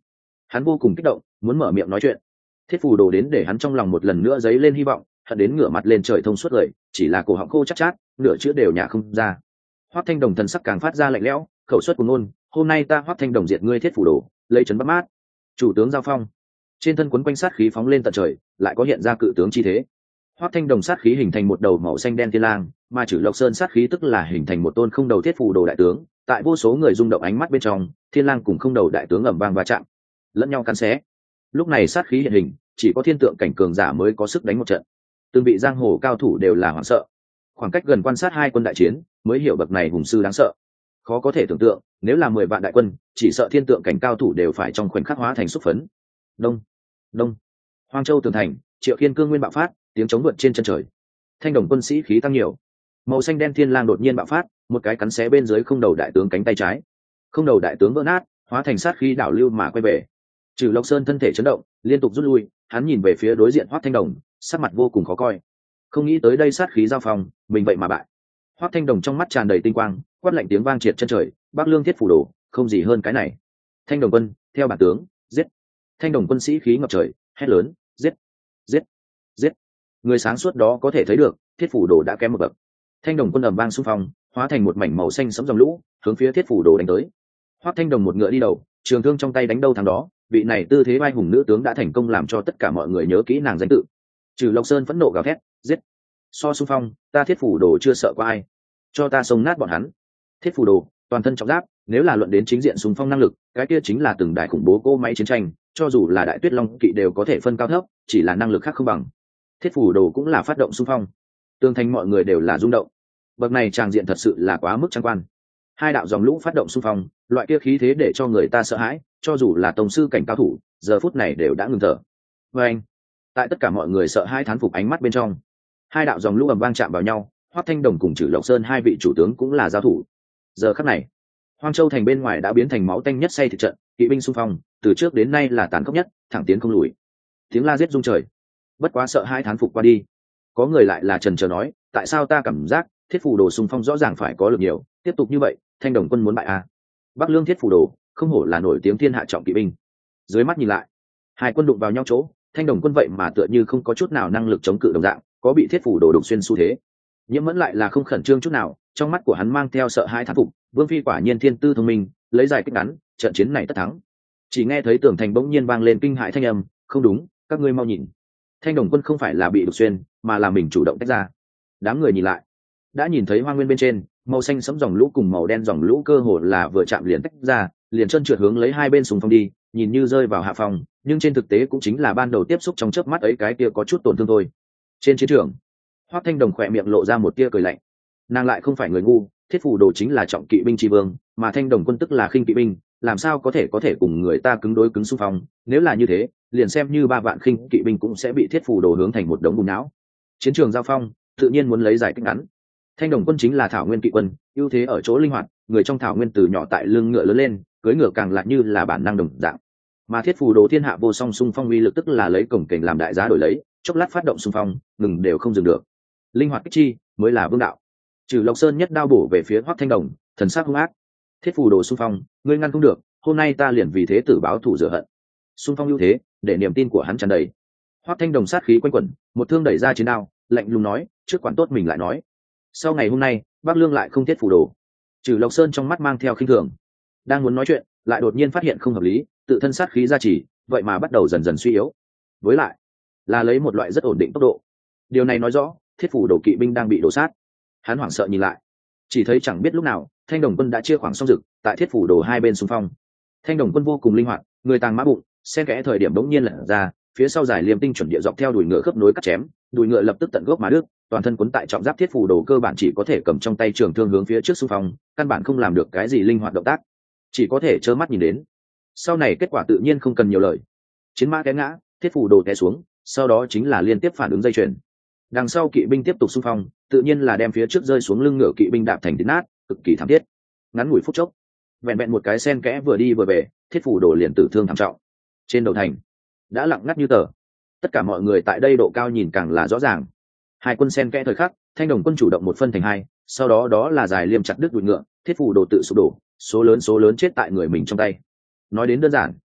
Hắn vô cùng kích động, muốn mở miệng nói chuyện. Thiết phù đồ đến để hắn trong lòng một lần nữa dấy lên hy vọng, hận đến ngửa mặt lên trời thông suốt lời, chỉ là cổ họng khô chắc chát, chát nửa chữ đều nhả không ra. Hoắc Thanh Đồng thần sắc càng phát ra lạnh lẽo, khẩu suất của ngôn, hôm nay ta Hoắc Thanh Đồng diệt ngươi Thiết phù đồ, lấy trấn Bắc Mát. Chủ tướng giao phong, trên thân quấn quanh sát khí phóng lên tận trời, lại có hiện ra cự tướng chi thế. Hoắc Thanh Đồng sát khí hình thành một đầu màu xanh đen thiên lang, mà Trử Lộc Sơn sát khí tức là hình thành một tôn không đầu Thiết phù đồ đại tướng, tại vô số người rung động ánh mắt bên trong, thiên lang cùng không đầu đại tướng ầm vang va chạm, lẫn nhau cắn xé. Lúc này sát khí hiện hình, chỉ có thiên tượng cảnh cường giả mới có sức đánh một trận. Từng vị giang hồ cao thủ đều là hoảng sợ. Khoảng cách gần quan sát hai quân đại chiến, mới hiểu bậc này hùng sư đáng sợ. Khó có thể tưởng tượng, nếu là mười vạn đại quân, chỉ sợ thiên tượng cảnh cao thủ đều phải trong khoảnh khắc hóa thành xúc phấn. Đông, đông. Hoang Châu tường thành, Triệu Khiên cương nguyên bạo phát, tiếng chống vượt trên chân trời. Thanh Đồng quân sĩ khí tăng nhiều. Màu xanh đen thiên lang đột nhiên bạo phát, một cái cắn xé bên dưới không đầu đại tướng cánh tay trái. Không đầu đại tướng vỡ nát, hóa thành sát khí đảo lưu mà quay về. Trừ Lộc Sơn thân thể chấn động, liên tục rút lui, hắn nhìn về phía đối diện Hoắc Thanh Đồng, sắc mặt vô cùng khó coi. Không nghĩ tới đây sát khí giao phong, mình vậy mà bại. Hoắc Thanh Đồng trong mắt tràn đầy tinh quang, quát lạnh tiếng vang triệt chân trời, Bắc Lương Thiết phủ đồ, không gì hơn cái này. Thanh Đồng quân, theo bản tướng, giết. Thanh Đồng quân sĩ khí ngập trời, hét lớn, giết, giết, giết. Người sáng suốt đó có thể thấy được, Thiết phủ đồ đã kém một bậc. Thanh Đồng quân ầm vang xung phong, hóa thành một mảnh màu xanh sẫm dòng lũ, hướng phía Thiết phủ đồ đánh tới. Hoắc Thanh Đồng một ngựa đi đầu, trường thương trong tay đánh đâu thắng đó, vị này tư thế vai hùng nữ tướng đã thành công làm cho tất cả mọi người nhớ kỹ nàng danh tự. Trừ Lộc Sơn phẫn nộ gào thét, giết. So xung phong, ta Thiết phủ đồ chưa sợ qua ai, cho ta xông nát bọn hắn. Thiết phủ đồ, toàn thân trọng giáp, nếu là luận đến chính diện xung phong năng lực, cái kia chính là từng đại khủng bố cỗ máy chiến tranh, cho dù là đại tuyết long kỵ đều có thể phân cao thấp, chỉ là năng lực khác không bằng. Thiết phủ đồ cũng là phát động xung phong, tương thành mọi người đều là rung động. Bậc này tràng diện thật sự là quá mức trang quan. Hai đạo dòng lũ phát động xung phong, loại kia khí thế để cho người ta sợ hãi, cho dù là tông sư cảnh cao thủ, giờ phút này đều đã ngừng thở. Và anh, tại tất cả mọi người sợ hãi thán phục ánh mắt bên trong, hai đạo dòng lũ ầm vang chạm vào nhau, Hoắc Thanh Đồng cùng Trử Lộc Sơn hai vị chủ tướng cũng là giao thủ. Giờ khắc này, Hoang Châu thành bên ngoài đã biến thành máu tanh nhất say thực trận, kỵ binh xung phong, từ trước đến nay là tàn khốc nhất, thẳng tiến không lùi. Tiếng la giết rung trời. Bất quá sợ hai thán phục qua đi, có người lại là trần chờ nói, tại sao ta cảm giác Thiết phủ đồ xung phong rõ ràng phải có lực nhiều, tiếp tục như vậy, Thanh Đồng quân muốn bại à? Bắc Lương Thiết phủ đồ, không hổ là nổi tiếng thiên hạ trọng kỵ binh. Dưới mắt nhìn lại, hai quân đụng vào nhau chỗ, Thanh Đồng quân vậy mà tựa như không có chút nào năng lực chống cự đồng dạng, có bị Thiết phủ đồ đụng xuyên xu thế. Nhiễm Mẫn lại là không khẩn trương chút nào, trong mắt của hắn mang theo sợ hãi thán phục, Vương phi quả nhiên thiên tư thông minh, lấy dài kích ngắn, trận chiến này tất thắng. Chỉ nghe thấy tường thành bỗng nhiên vang lên kinh hãi thanh âm, không đúng, các ngươi mau nhìn. Thanh Đồng quân không phải là bị đục xuyên, mà là mình chủ động tách ra. Đám người nhìn lại, đã nhìn thấy hoang nguyên bên trên, màu xanh sẫm dòng lũ cùng màu đen dòng lũ cơ hồ là vừa chạm liền tách ra, liền chân trượt hướng lấy hai bên sùng phong đi, nhìn như rơi vào hạ phòng, nhưng trên thực tế cũng chính là ban đầu tiếp xúc trong chớp mắt ấy cái kia có chút tổn thương thôi. Trên chiến trường, Hoắc Thanh Đồng khỏe miệng lộ ra một tia cười lạnh. Nàng lại không phải người ngu, Thiết phủ đồ chính là trọng kỵ binh tri vương, mà Thanh Đồng quân tức là khinh kỵ binh, làm sao có thể có thể cùng người ta cứng đối cứng xung phong? Nếu là như thế, liền xem như ba vạn khinh kỵ binh cũng sẽ bị Thiết phủ đồ hướng thành một đống bùn não. Chiến trường giao phong, tự nhiên muốn lấy giải kích ngắn. Thanh Đồng quân chính là thảo nguyên kỵ quân, ưu thế ở chỗ linh hoạt, người trong thảo nguyên từ nhỏ tại lưng ngựa lớn lên, cưỡi ngựa càng lại như là bản năng đồng dạng. Mà Thiết phủ đồ thiên hạ vô song xung phong uy lực tức là lấy cổng kềnh làm đại giá đổi lấy, chốc lát phát động xung phong, ngừng đều không dừng được. Linh hoạt kích chi mới là vương đạo. Trừ Lộc Sơn nhất đao bổ về phía Hoắc Thanh Đồng, thần sắc hung ác. Thiết phủ đồ xung phong, ngươi ngăn không được, hôm nay ta liền vì thế tử báo thù rửa hận. Xung phong ưu thế, để niềm tin của hắn tràn đầy. Hoắc Thanh Đồng sát khí quanh quẩn, một thương đẩy ra chiến đao, lạnh lùng nói, trước quản tốt mình lại nói. Sau ngày hôm nay, Bắc Lương lại không Thiết phủ đồ. Trừ Lộc Sơn trong mắt mang theo khinh thường, đang muốn nói chuyện, lại đột nhiên phát hiện không hợp lý, tự thân sát khí gia trì, vậy mà bắt đầu dần dần suy yếu. Với lại, là lấy một loại rất ổn định tốc độ. Điều này nói rõ, Thiết phủ đồ kỵ binh đang bị đổ sát. Hắn hoảng sợ nhìn lại, chỉ thấy chẳng biết lúc nào, Thanh Đồng quân đã chia khoảng xong rực, tại Thiết phủ đồ hai bên xung phong. Thanh Đồng quân vô cùng linh hoạt, người tàng mã bụng, xen kẽ thời điểm bỗng nhiên lật ra, phía sau giải liềm tinh chuẩn địa dọc theo đùi ngựa khớp nối cắt chém, đùi ngựa lập tức tận gốc mà đứt, toàn thân cuốn tại trọng giáp Thiết phủ đồ cơ bản chỉ có thể cầm trong tay trường thương hướng phía trước xung phong, căn bản không làm được cái gì linh hoạt động tác, chỉ có thể trơ mắt nhìn đến. Sau này kết quả tự nhiên không cần nhiều lời, chiến mã té ngã, Thiết phủ đồ té xuống, sau đó chính là liên tiếp phản ứng dây chuyền. Đằng sau kỵ binh tiếp tục xung phong, tự nhiên là đem phía trước rơi xuống lưng ngựa kỵ binh đạp thành thịt nát, cực kỳ thảm thiết. Ngắn ngủi phút chốc, vẹn vẹn một cái sen kẽ vừa đi vừa về, Thiết phủ đồ liền tử thương thảm trọng. Trên đầu thành đã lặng ngắt như tờ, tất cả mọi người tại đây độ cao nhìn càng là rõ ràng. Hai quân sen kẽ thời khắc, Thanh Đồng quân chủ động một phân thành hai, sau đó đó là giải liêm chặt đứt đùi ngựa, Thiết phủ đồ tự sụp đổ, số lớn số lớn chết tại người mình trong tay. Nói đến đơn giản,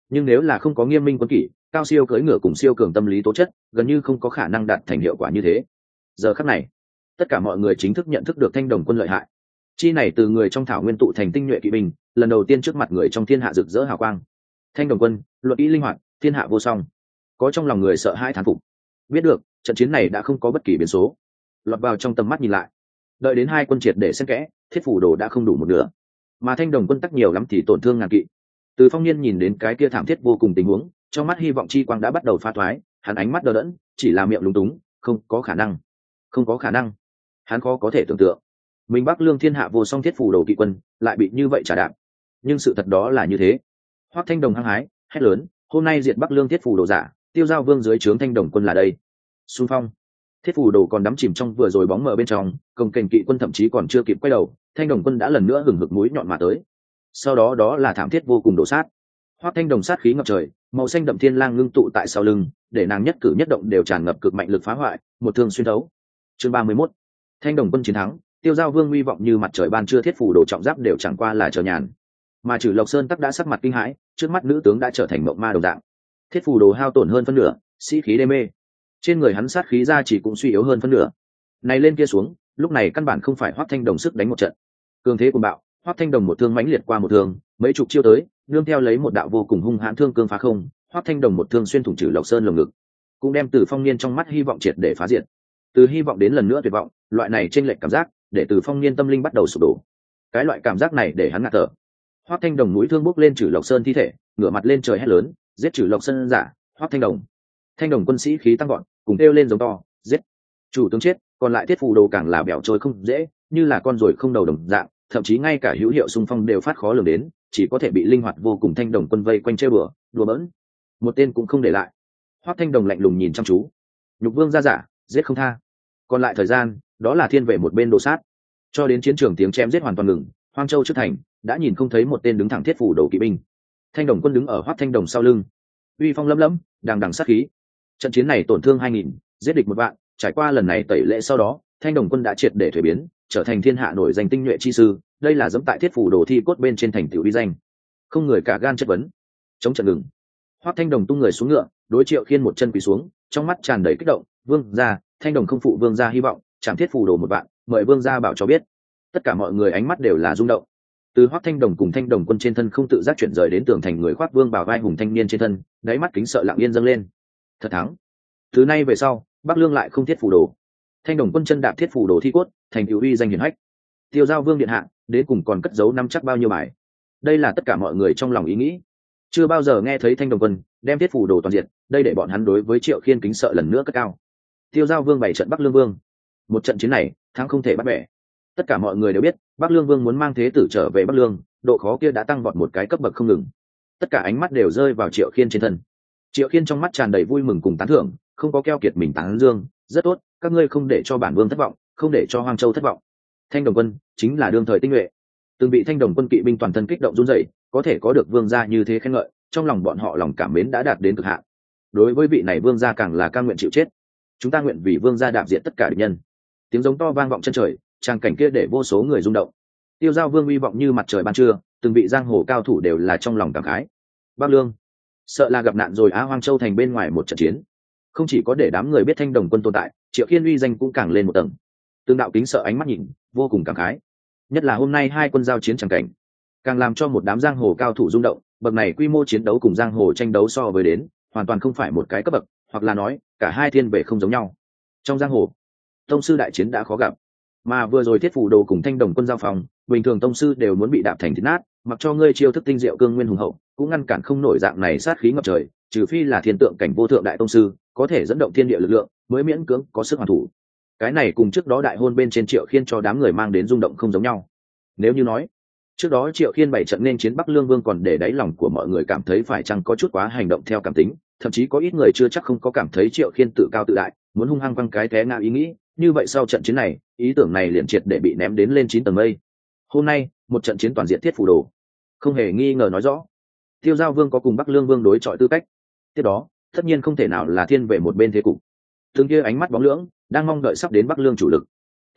nhưng nếu là không có nghiêm minh quân kỷ, cao siêu cưỡi ngựa cùng siêu cường tâm lý tố chất, gần như không có khả năng đạt thành hiệu quả như thế. Giờ khắc này, tất cả mọi người chính thức nhận thức được Thanh Đồng Quân lợi hại. Chi này từ người trong thảo nguyên tụ thành tinh nhuệ kỵ binh, lần đầu tiên trước mặt người trong thiên hạ rực rỡ hào quang. Thanh Đồng Quân, luận ý linh hoạt, thiên hạ vô song. Có trong lòng người sợ hãi thán phục. Biết được, trận chiến này đã không có bất kỳ biến số. Lọt vào trong tầm mắt nhìn lại, đợi đến hai quân triệt để xen kẽ, thiết phủ đồ đã không đủ một nửa, mà Thanh Đồng Quân tắc nhiều lắm thì tổn thương ngàn kỵ. Từ Phong Niên nhìn đến cái kia thảm thiết vô cùng tình huống, trong mắt hy vọng chi quang đã bắt đầu pha thoái, hắn ánh mắt đờ đẫn, chỉ là miệng lúng túng, không có khả năng, không có khả năng. Hắn khó có thể tưởng tượng, mình Bắc Lương thiên hạ vô song thiết phủ đồ kỵ quân lại bị như vậy trả đạp. Nhưng sự thật đó là như thế. Hoắc Thanh Đồng hăng hái hét lớn, hôm nay diệt Bắc Lương thiết phủ đồ giả, tiêu giao vương dưới trướng Thanh Đồng Quân là đây. Xung phong. Thiết phủ đồ còn đắm chìm trong vừa rồi bóng mờ bên trong, công kềnh kỵ quân thậm chí còn chưa kịp quay đầu, Thanh Đồng Quân đã lần nữa hừng hực mũi nhọn mà tới. Sau đó đó là thảm thiết vô cùng đổ sát. Hoắc Thanh Đồng sát khí ngập trời, màu xanh đậm thiên lang ngưng tụ tại sau lưng, để nàng nhất cử nhất động đều tràn ngập cực mạnh lực phá hoại, một thương xuyên thấu. Chương ba mươi mốt. Thanh Đồng Quân chiến thắng, tiêu giao vương uy vọng như mặt trời ban trưa, thiết phủ đồ trọng giáp đều chẳng qua là chờ nhàn. Mà Trử Lộc Sơn tắc đã sắc mặt kinh hãi, trước mắt nữ tướng đã trở thành mộng ma đồng dạng. Thiết phủ đồ hao tổn hơn phân nửa, sĩ khí đê mê. Trên người hắn sát khí ra chỉ cũng suy yếu hơn phân nửa. Này lên kia xuống, lúc này căn bản không phải Hoắc Thanh Đồng sức đánh một trận. Cường thế của bạo, Hoắc Thanh Đồng một thương mãnh liệt qua một thương, mấy chục chiêu tới, nương theo lấy một đạo vô cùng hung hãn thương cương phá không, Hoắc Thanh Đồng một thương xuyên thủng Trử Lộc Sơn lồng ngực, cũng đem Từ Phong Niên trong mắt hy vọng triệt để phá diệt. Từ hy vọng đến lần nữa tuyệt vọng, loại này chênh lệch cảm giác, để Từ Phong Niên tâm linh bắt đầu sụp đổ. Cái loại cảm giác này để hắn ngạt thở. Hoắc Thanh Đồng mũi thương bốc lên Trử Lộc Sơn thi thể, ngửa mặt lên trời hét lớn, giết Trử Lộc Sơn giả, Hoắc Thanh Đồng. Thanh Đồng quân sĩ khí tăng gọn, cùng kêu lên giống to, giết. Chủ tướng chết, còn lại thiết phù đồ càng là bẻo trôi không dễ, như là con ruồi không đầu đồng dạng, thậm chí ngay cả hữu hiệu xung phong đều phát khó lường đến, chỉ có thể bị linh hoạt vô cùng Thanh Đồng quân vây quanh chơi bừa, đùa bỡn, một tên cũng không để lại. Hoắc Thanh Đồng lạnh lùng nhìn chăm chú, nhục vương ra giả, giết không tha. Còn lại thời gian, đó là thiên vệ một bên đổ sát, cho đến chiến trường tiếng chém giết hoàn toàn ngừng, Hoang Châu trước thành đã nhìn không thấy một tên đứng thẳng thiết phủ đồ kỵ binh. Thanh Đồng quân đứng ở Hoắc Thanh Đồng sau lưng, uy phong lấm lấm, đằng đằng sát khí. Trận chiến này tổn thương hai nghìn, giết địch một vạn, trải qua lần này tẩy lễ sau đó, Thanh Đồng quân đã triệt để thuế biến, trở thành thiên hạ nổi danh tinh nhuệ chi sư, đây là dẫm tại thiết phủ đồ thi cốt bên trên thành tựu uy danh. Không người cả gan chất vấn. Chống trận ngừng. Hoắc Thanh Đồng tung người xuống ngựa, đối Triệu Khiên một chân quỳ xuống, trong mắt tràn đầy kích động, "Vương gia, Thanh Đồng không phụ vương gia hy vọng, chạm thiết phủ đồ một vạn, mời vương gia bảo cho biết." Tất cả mọi người ánh mắt đều là rung động. Từ Hoắc Thanh Đồng cùng Thanh Đồng quân trên thân không tự giác chuyển rời đến tường thành người khoác vương bào vai hùng thanh niên trên thân, đáy mắt kính sợ lặng yên dâng lên. Thật thắng. Từ nay về sau, Bắc Lương lại không thiết phủ đồ. Thanh Đồng quân chân đạp thiết phủ đồ thi cốt, thành tựu uy danh hiển hách. Tiêu Giao Vương điện hạ, đến cùng còn cất giấu năm chắc bao nhiêu bài. Đây là tất cả mọi người trong lòng ý nghĩ. Chưa bao giờ nghe thấy Thanh Đồng quân đem thiết phủ đồ toàn diện, đây để bọn hắn đối với Triệu Khiên kính sợ lần nữa cất cao. Tiêu Giao Vương bảy trận Bắc Lương Vương. Một trận chiến này, thắng không thể bắt bẻ. Tất cả mọi người đều biết, Bắc Lương Vương muốn mang thế tử trở về Bắc Lương, độ khó kia đã tăng vọt một cái cấp bậc không ngừng. Tất cả ánh mắt đều rơi vào Triệu Khiên trên thân. Triệu Khiên trong mắt tràn đầy vui mừng cùng tán thưởng, không có keo kiệt mình tán dương, rất tốt, các ngươi không để cho bản vương thất vọng, không để cho Hoang Châu thất vọng. Thanh Đồng quân chính là đương thời tinh nhuệ, từng bị Thanh Đồng quân kỵ binh toàn thân kích động run rẩy, có thể có được vương gia như thế khen ngợi, trong lòng bọn họ lòng cảm mến đã đạt đến cực hạn. Đối với vị này vương gia càng là cam nguyện chịu chết. Chúng ta nguyện vì vương gia đạp diệt tất cả địch nhân. Tiếng giống to vang vọng chân trời, trang cảnh kia để vô số người rung động. Tiêu Giao Vương uy vọng như mặt trời ban trưa, từng vị giang hồ cao thủ đều là trong lòng cảm khái. Bắc Lương sợ là gặp nạn rồi á. Hoang Châu thành bên ngoài một trận chiến, không chỉ có để đám người biết Thanh Đồng quân tồn tại, Triệu Khiên uy danh cũng càng lên một tầng. Tương đạo kính sợ ánh mắt nhìn, vô cùng cảm khái. Nhất là hôm nay hai quân giao chiến chẳng cảnh, càng làm cho một đám giang hồ cao thủ rung động. Bậc này quy mô chiến đấu cùng giang hồ tranh đấu so với đến, hoàn toàn không phải một cái cấp bậc, hoặc là nói cả hai thiên về không giống nhau. Trong giang hồ, tông sư đại chiến đã khó gặp, mà vừa rồi thiết phủ đồ cùng Thanh Đồng quân giao phòng, bình thường tông sư đều muốn bị đạp thành thịt nát, mặc cho ngươi chiêu thức tinh diệu cương nguyên hùng hậu, cũng ngăn cản không nổi dạng này sát khí ngập trời, trừ phi là thiên tượng cảnh vô thượng đại tông sư, có thể dẫn động thiên địa lực lượng, mới miễn cưỡng có sức hoàn thủ. Cái này cùng trước đó đại hôn bên trên Triệu Khiên cho đám người mang đến rung động không giống nhau. Nếu như nói trước đó Triệu Khiên bảy trận nên chiến Bắc Lương Vương còn để đáy lòng của mọi người cảm thấy phải chăng có chút quá hành động theo cảm tính, thậm chí có ít người chưa chắc không có cảm thấy Triệu Khiên tự cao tự đại, muốn hung hăng quăng cái té ngã ý nghĩ, như vậy sau trận chiến này, ý tưởng này liền triệt để bị ném đến lên chín tầng mây. Hôm nay, một trận chiến toàn diện thiết phủ đồ, không hề nghi ngờ nói rõ, Tiêu Giao Vương có cùng Bắc Lương Vương đối chọi tư cách. Tiếp đó, tất nhiên không thể nào là thiên về một bên thế cục. Từng kia ánh mắt bóng lưỡng, đang mong đợi sắp đến Bắc Lương chủ lực.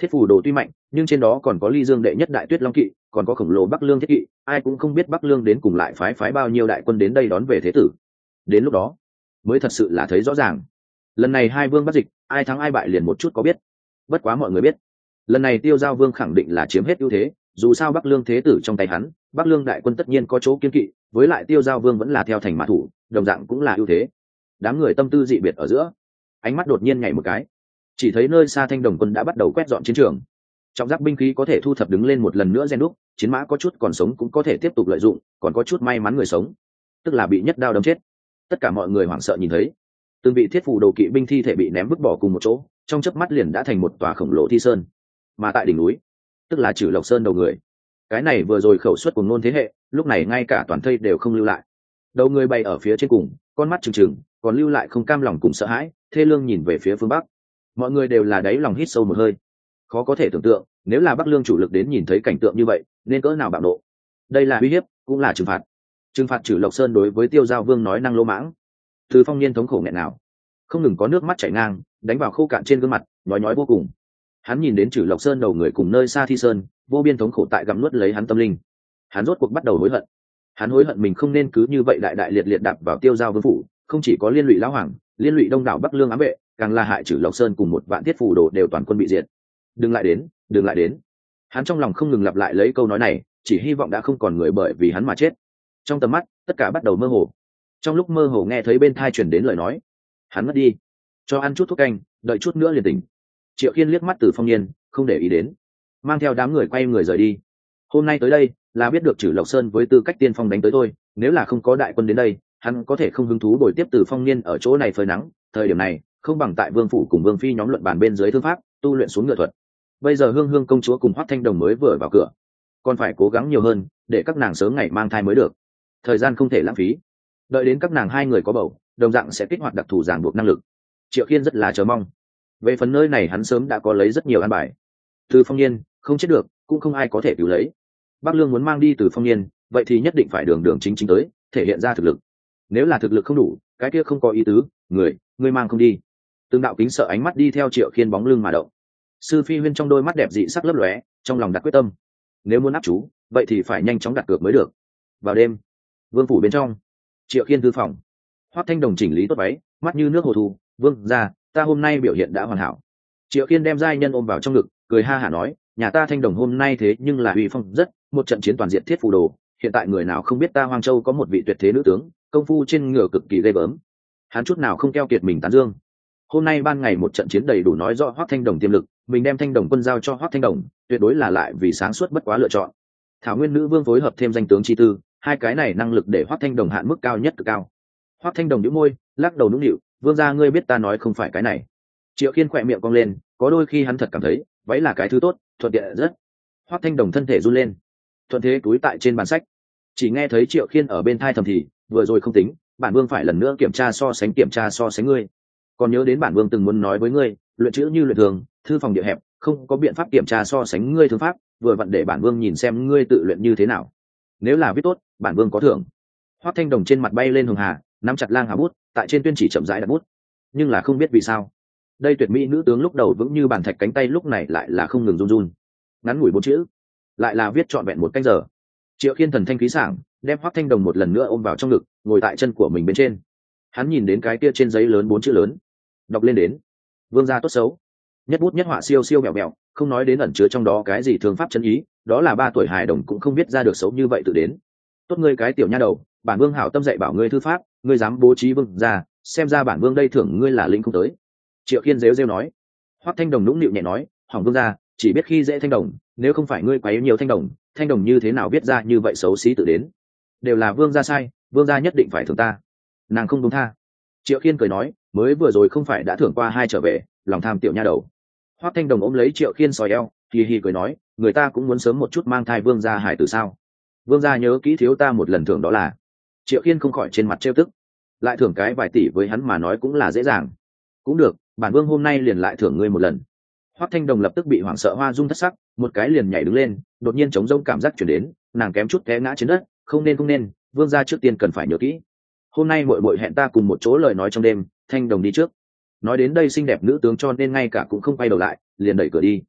Thiết phủ đồ tuy mạnh nhưng trên đó còn có ly dương đệ nhất đại tuyết long kỵ, còn có khổng lồ bắc lương thiết kỵ, ai cũng không biết bắc lương đến cùng lại phái phái bao nhiêu đại quân đến đây đón về thế tử. Đến lúc đó mới thật sự là thấy rõ ràng, lần này hai vương bắt dịch ai thắng ai bại liền một chút có biết. Bất quá mọi người biết lần này Tiêu Giao Vương khẳng định là chiếm hết ưu thế, dù sao bắc lương thế tử trong tay hắn, bắc lương đại quân tất nhiên có chỗ kiên kỵ, với lại Tiêu Giao Vương vẫn là theo thành mã thủ, đồng dạng cũng là ưu thế. Đám người tâm tư dị biệt ở giữa, ánh mắt đột nhiên nhảy một cái, chỉ thấy nơi xa Thanh Đồng quân đã bắt đầu quét dọn chiến trường. Trọng giáp binh khí có thể thu thập đứng lên một lần nữa rèn đúc, chiến mã có chút còn sống cũng có thể tiếp tục lợi dụng, còn có chút may mắn người sống tức là bị nhất đao đâm chết. Tất cả mọi người hoảng sợ nhìn thấy từng vị thiết phủ đồ kỵ binh thi thể bị ném vứt bỏ cùng một chỗ, trong chớp mắt liền đã thành một tòa khổng lồ thi sơn. Mà tại đỉnh núi, tức là Trử Lộc Sơn đầu người, cái này vừa rồi khẩu suất của ngôn thế hệ, lúc này ngay cả toàn thây đều không lưu lại. Đầu người bay ở phía trên cùng, con mắt trừng trừng, còn lưu lại không cam lòng cùng sợ hãi, thê lương nhìn về phía phương bắc. Mọi người đều là đáy lòng hít sâu một hơi. Khó có thể tưởng tượng, nếu là Bắc Lương chủ lực đến nhìn thấy cảnh tượng như vậy, nên cỡ nào bạo nộ. Đây là uy hiếp, cũng là trừng phạt. Trừng phạt Trử Lộc Sơn đối với Tiêu Giao Vương nói năng lỗ mãng. Từ Phong Niên thống khổ nghẹn nào, không ngừng có nước mắt chảy ngang, đánh vào khô cạn trên gương mặt, nói nói vô cùng. Hắn nhìn đến Trử Lộc Sơn đầu người cùng nơi xa thi sơn, vô biên thống khổ tại gặm nuốt lấy hắn tâm linh. Hắn rốt cuộc bắt đầu hối hận. Hắn hối hận mình không nên cứ như vậy đại đại liệt liệt đạp vào Tiêu Giao Vương phủ, không chỉ có liên lụy lão hoàng, liên lụy đông đảo Bắc Lương ám vệ, càng là hại Trử Lộc Sơn cùng một vạn thiết phủ đồ đều toàn quân bị diệt. Đừng lại đến, đừng lại đến. Hắn trong lòng không ngừng lặp lại lấy câu nói này, chỉ hy vọng đã không còn người bởi vì hắn mà chết. Trong tầm mắt, tất cả bắt đầu mơ hồ. Trong lúc mơ hồ nghe thấy bên tai truyền đến lời nói, hắn mất đi, cho ăn chút thuốc canh, đợi chút nữa liền tỉnh. Triệu Khiên liếc mắt Từ Phong Niên, không để ý đến, mang theo đám người quay người rời đi. Hôm nay tới đây là biết được Trử Lộc Sơn với tư cách tiên phong đánh tới thôi, nếu là không có đại quân đến đây, hắn có thể không hứng thú đổi tiếp Từ Phong Niên ở chỗ này phơi nắng. Thời điểm này không bằng tại vương phủ cùng vương phi nhóm luận bàn bên dưới thương pháp, tu luyện xuống ngựa thuật. Bây giờ Hương Hương công chúa cùng Hoắc Thanh Đồng mới vừa vào cửa, còn phải cố gắng nhiều hơn để các nàng sớm ngày mang thai mới được. Thời gian không thể lãng phí, đợi đến các nàng hai người có bầu, đồng dạng sẽ kích hoạt đặc thù ràng buộc năng lực. Triệu Khiên rất là chờ mong. Về phần nơi này hắn sớm đã có lấy rất nhiều an bài. Từ Phong Niên không chết được, cũng không ai có thể cứu lấy. Bắc Lương muốn mang đi Từ Phong Niên, vậy thì nhất định phải đường đường chính chính tới, thể hiện ra thực lực. Nếu là thực lực không đủ, cái kia không có ý tứ, người, người mang không đi. Từng đạo kính sợ ánh mắt đi theo Triệu Khiên bóng lưng mà động. Sư Phi Huyên trong đôi mắt đẹp dị sắc lấp lóe, trong lòng đặt quyết tâm. Nếu muốn áp chú, vậy thì phải nhanh chóng đặt cược mới được. Vào đêm, vương phủ bên trong, Triệu Khiên thư phòng, Hoắc Thanh Đồng chỉnh lý tốt váy, mắt như nước hồ thu. Vương gia, ta hôm nay biểu hiện đã hoàn hảo. Triệu Khiên đem giai nhân ôm vào trong ngực, cười ha hả nói, nhà ta Thanh Đồng hôm nay thế nhưng là uy phong rất, một trận chiến toàn diện thiết phù đồ. Hiện tại người nào không biết ta Hoang Châu có một vị tuyệt thế nữ tướng, công phu trên ngựa cực kỳ ghê gớm. Hắn chút nào không keo kiệt mình tán dương. Hôm nay ban ngày một trận chiến đầy đủ nói rõ Hoắc Thanh Đồng tiềm lực, mình đem Thanh Đồng quân giao cho Hoắc Thanh Đồng, tuyệt đối là lại vì sáng suốt bất quá lựa chọn. Thảo Nguyên Nữ Vương phối hợp thêm danh tướng chi tư, hai cái này năng lực để Hoắc Thanh Đồng hạn mức cao nhất cực cao. Hoắc Thanh Đồng nhíu môi, lắc đầu nũng nịu, vương gia ngươi biết ta nói không phải cái này. Triệu Khiên khỏe miệng cong lên, có đôi khi hắn thật cảm thấy váy là cái thứ tốt, thuận tiện rất. Hoắc Thanh Đồng thân thể run lên, thuận thế túi tại trên bàn sách, chỉ nghe thấy Triệu Khiên ở bên thai thầm thì, vừa rồi không tính, bản vương phải lần nữa kiểm tra so sánh kiểm tra so sánh ngươi. Còn nhớ đến bản vương từng muốn nói với ngươi, luyện chữ như luyện thường, thư phòng địa hẹp, không có biện pháp kiểm tra so sánh ngươi thư pháp, vừa vặn để bản vương nhìn xem ngươi tự luyện như thế nào. Nếu là viết tốt, bản vương có thưởng. Hoắc Thanh Đồng trên mặt bay lên hường hà, nắm chặt lang hà bút, tại trên tuyên chỉ chậm rãi đặt bút. Nhưng là không biết vì sao, đây tuyệt mỹ nữ tướng lúc đầu vững như bàn thạch cánh tay lúc này lại là không ngừng run run. Ngắn ngủi bốn chữ, lại là viết trọn vẹn một canh giờ. Triệu Khiên thần thanh khí sảng, đem Hoắc Thanh Đồng một lần nữa ôm vào trong ngực, ngồi tại chân của mình bên trên. Hắn nhìn đến cái kia trên giấy lớn bốn chữ lớn, đọc lên đến: vương gia tốt xấu. Nhất bút nhất họa siêu siêu mèo mèo, không nói đến ẩn chứa trong đó cái gì thương pháp chân ý, đó là ba tuổi hài đồng cũng không biết ra được xấu như vậy tự đến. Tốt ngươi cái tiểu nha đầu, bản vương hảo tâm dạy bảo ngươi thư pháp, ngươi dám bố trí vương gia, xem ra bản vương đây thưởng ngươi là linh không tới. Triệu Khiên rêu rêu nói. Hoắc Thanh Đồng nũng nịu nhẹ nói, hỏng vương gia, chỉ biết khi dễ Thanh Đồng, nếu không phải ngươi quấy nhiều Thanh Đồng, Thanh Đồng như thế nào biết ra như vậy xấu xí tự đến. Đều là vương gia sai, vương gia nhất định phải thưởng ta. Nàng không đúng tha. Triệu Khiên cười nói, mới vừa rồi không phải đã thưởng qua hai trở về, lòng tham tiểu nha đầu. Hoắc Thanh Đồng ôm lấy Triệu Khiên soi eo, hì hì cười nói, người ta cũng muốn sớm một chút mang thai vương gia hải tử sao? Vương gia nhớ kỹ thiếu ta một lần thưởng đó là. Triệu Khiên không khỏi trên mặt trêu tức, lại thưởng cái vài tỷ với hắn mà nói cũng là dễ dàng. Cũng được, bản vương hôm nay liền lại thưởng ngươi một lần. Hoắc Thanh Đồng lập tức bị hoảng sợ hoa dung thất sắc, một cái liền nhảy đứng lên, đột nhiên chống rông cảm giác chuyển đến, nàng kém chút té ngã trên đất. Không nên không nên, vương gia trước tiên cần phải nhớ kỹ. Hôm nay muội muội hẹn ta cùng một chỗ lời nói trong đêm, Thanh Đồng đi trước. Nói đến đây xinh đẹp nữ tướng cho nên ngay cả cũng không quay đầu lại, liền đẩy cửa đi.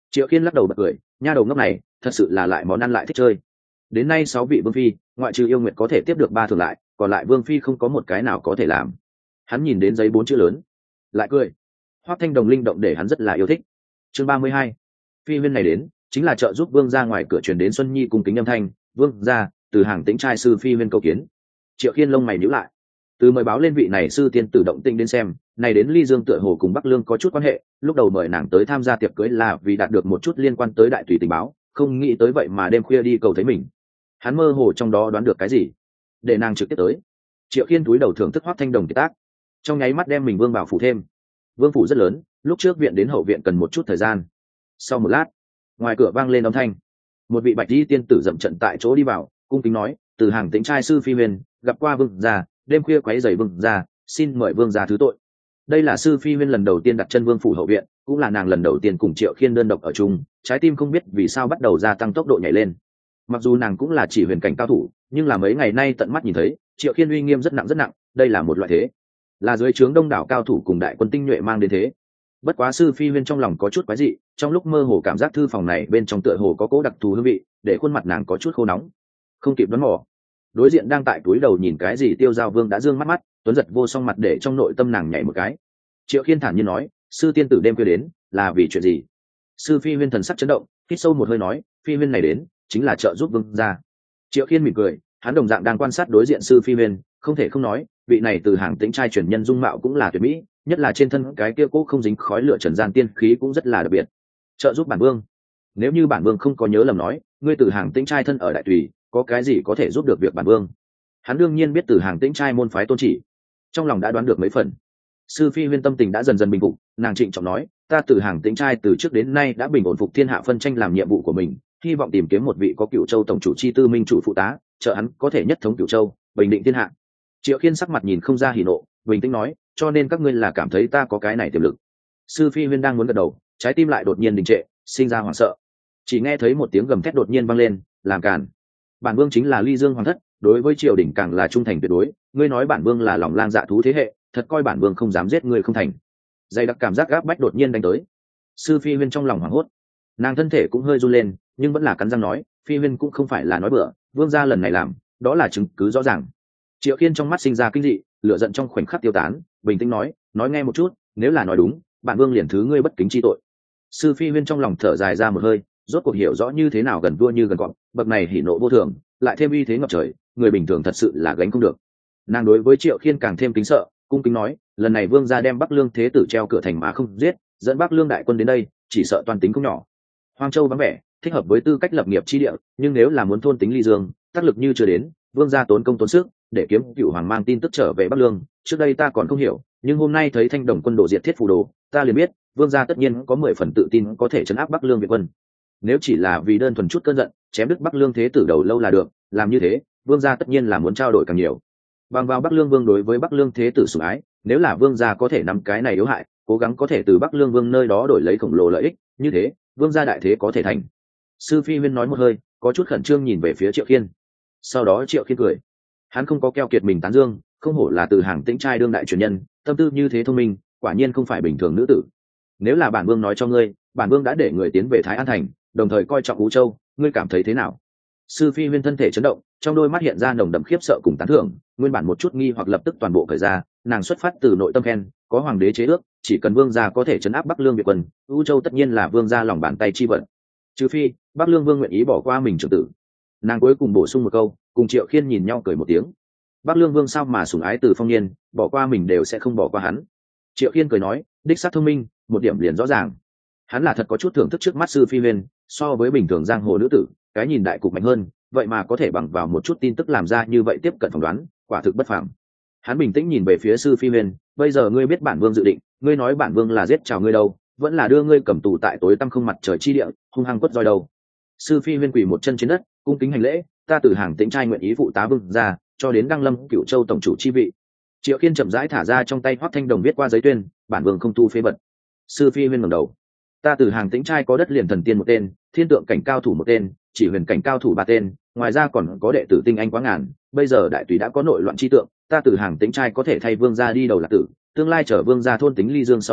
Triệu Khiên lắc đầu bật cười, nha đầu ngốc này thật sự là lại món ăn lại thích chơi. Đến nay sáu vị vương phi ngoại trừ Yêu Nguyệt có thể tiếp được ba thường lại, còn lại vương phi không có một cái nào có thể làm. Hắn nhìn đến giấy bốn chữ lớn lại cười. Hoắc Thanh Đồng linh động để hắn rất là yêu thích. Chương ba mươi hai, phi viên này đến chính là trợ giúp vương ra ngoài cửa truyền đến Xuân Nhi cùng kính âm thanh, vương ra từ hàng tĩnh trai sư phi viên cầu kiến. Triệu Khiên lông mày nhíu lại, từ mời báo lên vị này sư tiên tử động tinh đến xem, này đến Ly Dương tựa hồ cùng Bắc Lương có chút quan hệ, lúc đầu mời nàng tới tham gia tiệc cưới là vì đạt được một chút liên quan tới đại tùy tình báo, không nghĩ tới vậy mà đêm khuya đi cầu thấy mình. Hắn mơ hồ trong đó đoán được cái gì, để nàng trực tiếp tới. Triệu Khiên túi đầu thưởng thức Hoắc Thanh Đồng kiệt tác, trong nháy mắt đem mình vương bảo phủ thêm. Vương phủ rất lớn, lúc trước viện đến hậu viện cần một chút thời gian. Sau một lát, ngoài cửa vang lên âm thanh, một vị bạch y tiên tử dậm trận tại chỗ đi vào, cung kính nói, từ hàng tĩnh trai sư phi huyền gặp qua vương gia, đêm khuya quấy rầy vương gia, xin mời vương gia thứ tội. Đây là sư phi huyên lần đầu tiên đặt chân vương phủ hậu viện, cũng là nàng lần đầu tiên cùng Triệu Khiên đơn độc ở chung, trái tim không biết vì sao bắt đầu gia tăng tốc độ nhảy lên. Mặc dù nàng cũng là chỉ huyền cảnh cao thủ, nhưng là mấy ngày nay tận mắt nhìn thấy Triệu Khiên uy nghiêm rất nặng rất nặng, đây là một loại thế, là dưới trướng đông đảo cao thủ cùng đại quân tinh nhuệ mang đến thế. Bất quá sư phi huyên trong lòng có chút quái dị, trong lúc mơ hồ cảm giác thư phòng này bên trong tựa hồ có cố đặc thù hương vị, để khuôn mặt nàng có chút khô nóng. Không kịp đoán mò, đối diện đang tại túi đầu nhìn cái gì Tiêu Giao Vương đã dương mắt mắt, tuấn giật vô song mặt để trong nội tâm nàng nhảy một cái. Triệu Khiên thản nhiên nói, sư tiên tử đêm khuya đến là vì chuyện gì? Sư phi huyên thần sắc chấn động, hít sâu một hơi nói, phi huyên này đến chính là trợ giúp vương gia. Triệu Khiên mỉm cười, hắn đồng dạng đang quan sát đối diện sư phi huyên, không thể không nói, vị này từ hàng tĩnh trai truyền nhân dung mạo cũng là tuyệt mỹ, nhất là trên thân cái kia cố không dính khói lửa trần gian tiên khí cũng rất là đặc biệt. Trợ giúp bản vương? Nếu như bản vương không có nhớ lầm nói, ngươi từ hàng tĩnh trai thân ở đại tùy, có cái gì có thể giúp được việc bản vương? Hắn đương nhiên biết từ hàng tĩnh trai môn phái tôn chỉ, trong lòng đã đoán được mấy phần. Sư phi huyên tâm tình đã dần dần bình phục, nàng trịnh trọng nói, ta từ hàng tĩnh trai từ trước đến nay đã bình ổn phục thiên hạ phân tranh làm nhiệm vụ của mình, hy vọng tìm kiếm một vị có Cửu Châu tổng chủ chi tư minh chủ phụ tá, trợ hắn có thể nhất thống Cửu Châu, bình định thiên hạ. Triệu Khiên sắc mặt nhìn không ra hỉ nộ, bình tĩnh nói, cho nên các ngươi là cảm thấy ta có cái này tiềm lực. Sư phi huyên đang muốn gật đầu, trái tim lại đột nhiên đình trệ, sinh ra hoảng sợ. Chỉ nghe thấy một tiếng gầm thét đột nhiên vang lên, làm càn. Bản vương chính là Ly Dương hoàng thất, đối với triều đình càng là trung thành tuyệt đối, ngươi nói bản vương là lòng lang dạ thú thế hệ, thật coi bản vương không dám giết ngươi không thành. Dày đặc cảm giác gáp bách đột nhiên đánh tới. Sư phi huyên trong lòng hoảng hốt, nàng thân thể cũng hơi run lên, nhưng vẫn là cắn răng nói, phi huyên cũng không phải là nói bừa, vương gia lần này làm, đó là chứng cứ rõ ràng. Triệu Khiên trong mắt sinh ra kinh dị, lửa giận trong khoảnh khắc tiêu tán, bình tĩnh nói, nói nghe một chút, nếu là nói đúng, bản vương liền thứ ngươi bất kính chi tội. Sư phi huyên trong lòng thở dài ra một hơi, rốt cuộc hiểu rõ như thế nào gần vua như gần cọp, bậc này hỉ nộ vô thường, lại thêm uy thế ngập trời, người bình thường thật sự là gánh không được. Nàng đối với Triệu Khiên càng thêm kính sợ, cung kính nói, lần này vương gia đem Bắc Lương thế tử treo cửa thành mà không giết, dẫn Bắc Lương đại quân đến đây, chỉ sợ toàn tính không nhỏ. Hoang Châu vắng vẻ, thích hợp với tư cách lập nghiệp chi địa, nhưng nếu là muốn thôn tính Ly Dương, tác lực như chưa đến, vương gia tốn công tốn sức để kiếm Cửu Hoàng mang tin tức trở về Bắc Lương, trước đây ta còn không hiểu, nhưng hôm nay thấy Thanh Đồng quân đổ diệt Thiết Phù Đồ, ta liền biết, vương gia tất nhiên có mười phần tự tin có thể trấn áp Bắc Lương Việt quân. Nếu chỉ là vì đơn thuần chút cơn giận, chém đứt Bắc Lương thế tử đầu lâu là được, làm như thế, vương gia tất nhiên là muốn trao đổi càng nhiều. Bằng vào Bắc Lương vương đối với Bắc Lương thế tử sủng ái, nếu là vương gia có thể nắm cái này yếu hại, cố gắng có thể từ Bắc Lương vương nơi đó đổi lấy khổng lồ lợi ích, như thế, vương gia đại thế có thể thành. Sư phi huyên nói một hơi, có chút khẩn trương nhìn về phía Triệu Khiên. Sau đó Triệu Khiên cười, hắn không có keo kiệt mình tán dương, không hổ là từ hàng tĩnh trai đương đại truyền nhân, tâm tư như thế thông minh, quả nhiên không phải bình thường nữ tử. Nếu là bản vương nói cho ngươi, bản vương đã để người tiến về Thái An thành, đồng thời coi trọng Vũ Châu, ngươi cảm thấy thế nào? Sư phi huyên thân thể chấn động, trong đôi mắt hiện ra nồng đậm khiếp sợ cùng tán thưởng, nguyên bản một chút nghi hoặc lập tức toàn bộ cởi ra, nàng xuất phát từ nội tâm khen, có hoàng đế chế ước, chỉ cần vương gia có thể trấn áp Bắc Lương Việt quân, Vũ Châu tất nhiên là vương gia lòng bàn tay chi vận. Trừ phi Bắc Lương vương nguyện ý bỏ qua mình trưởng tử. Nàng cuối cùng bổ sung một câu, cùng Triệu Khiên nhìn nhau cười một tiếng. Bắc Lương vương sao mà sủng ái từ phong niên, bỏ qua mình đều sẽ không bỏ qua hắn. Triệu Khiên cười nói, đích xác thông minh, một điểm liền rõ ràng. Hắn là thật có chút thưởng thức trước mắt sư phi huyên, so với bình thường giang hồ nữ tử, cái nhìn đại cục mạnh hơn, vậy mà có thể bằng vào một chút tin tức làm ra như vậy tiếp cận phỏng đoán, quả thực bất phàm. Hắn bình tĩnh nhìn về phía sư phi huyên, bây giờ ngươi biết bản vương dự định, ngươi nói bản vương là giết chào ngươi đâu, vẫn là đưa ngươi cầm tù tại tối tăm không mặt trời chi địa, hung hăng quất roi đâu? Sư phi huyên quỳ một chân trên đất, cung kính hành lễ, ta từ hàng tĩnh trai nguyện ý phụ tá vương ra, cho đến đăng lâm Cửu Châu tổng chủ chi vị. Triệu Khiên chậm rãi thả ra trong tay Hoắc Thanh Đồng viết qua giấy tuyên, bản vương không thu phế vật. Sư phi huyên ngẩng đầu, ta từ hàng tĩnh trai có đất liền thần tiên một tên, thiên tượng cảnh cao thủ một tên, chỉ huyền cảnh cao thủ ba tên, ngoài ra còn có đệ tử tinh anh quá ngàn, bây giờ đại tùy đã có nội loạn chi tượng, ta từ hàng tĩnh trai có thể thay vương gia đi đầu lạc tử, tương lai chở vương gia thôn tính Ly Dương sau đó,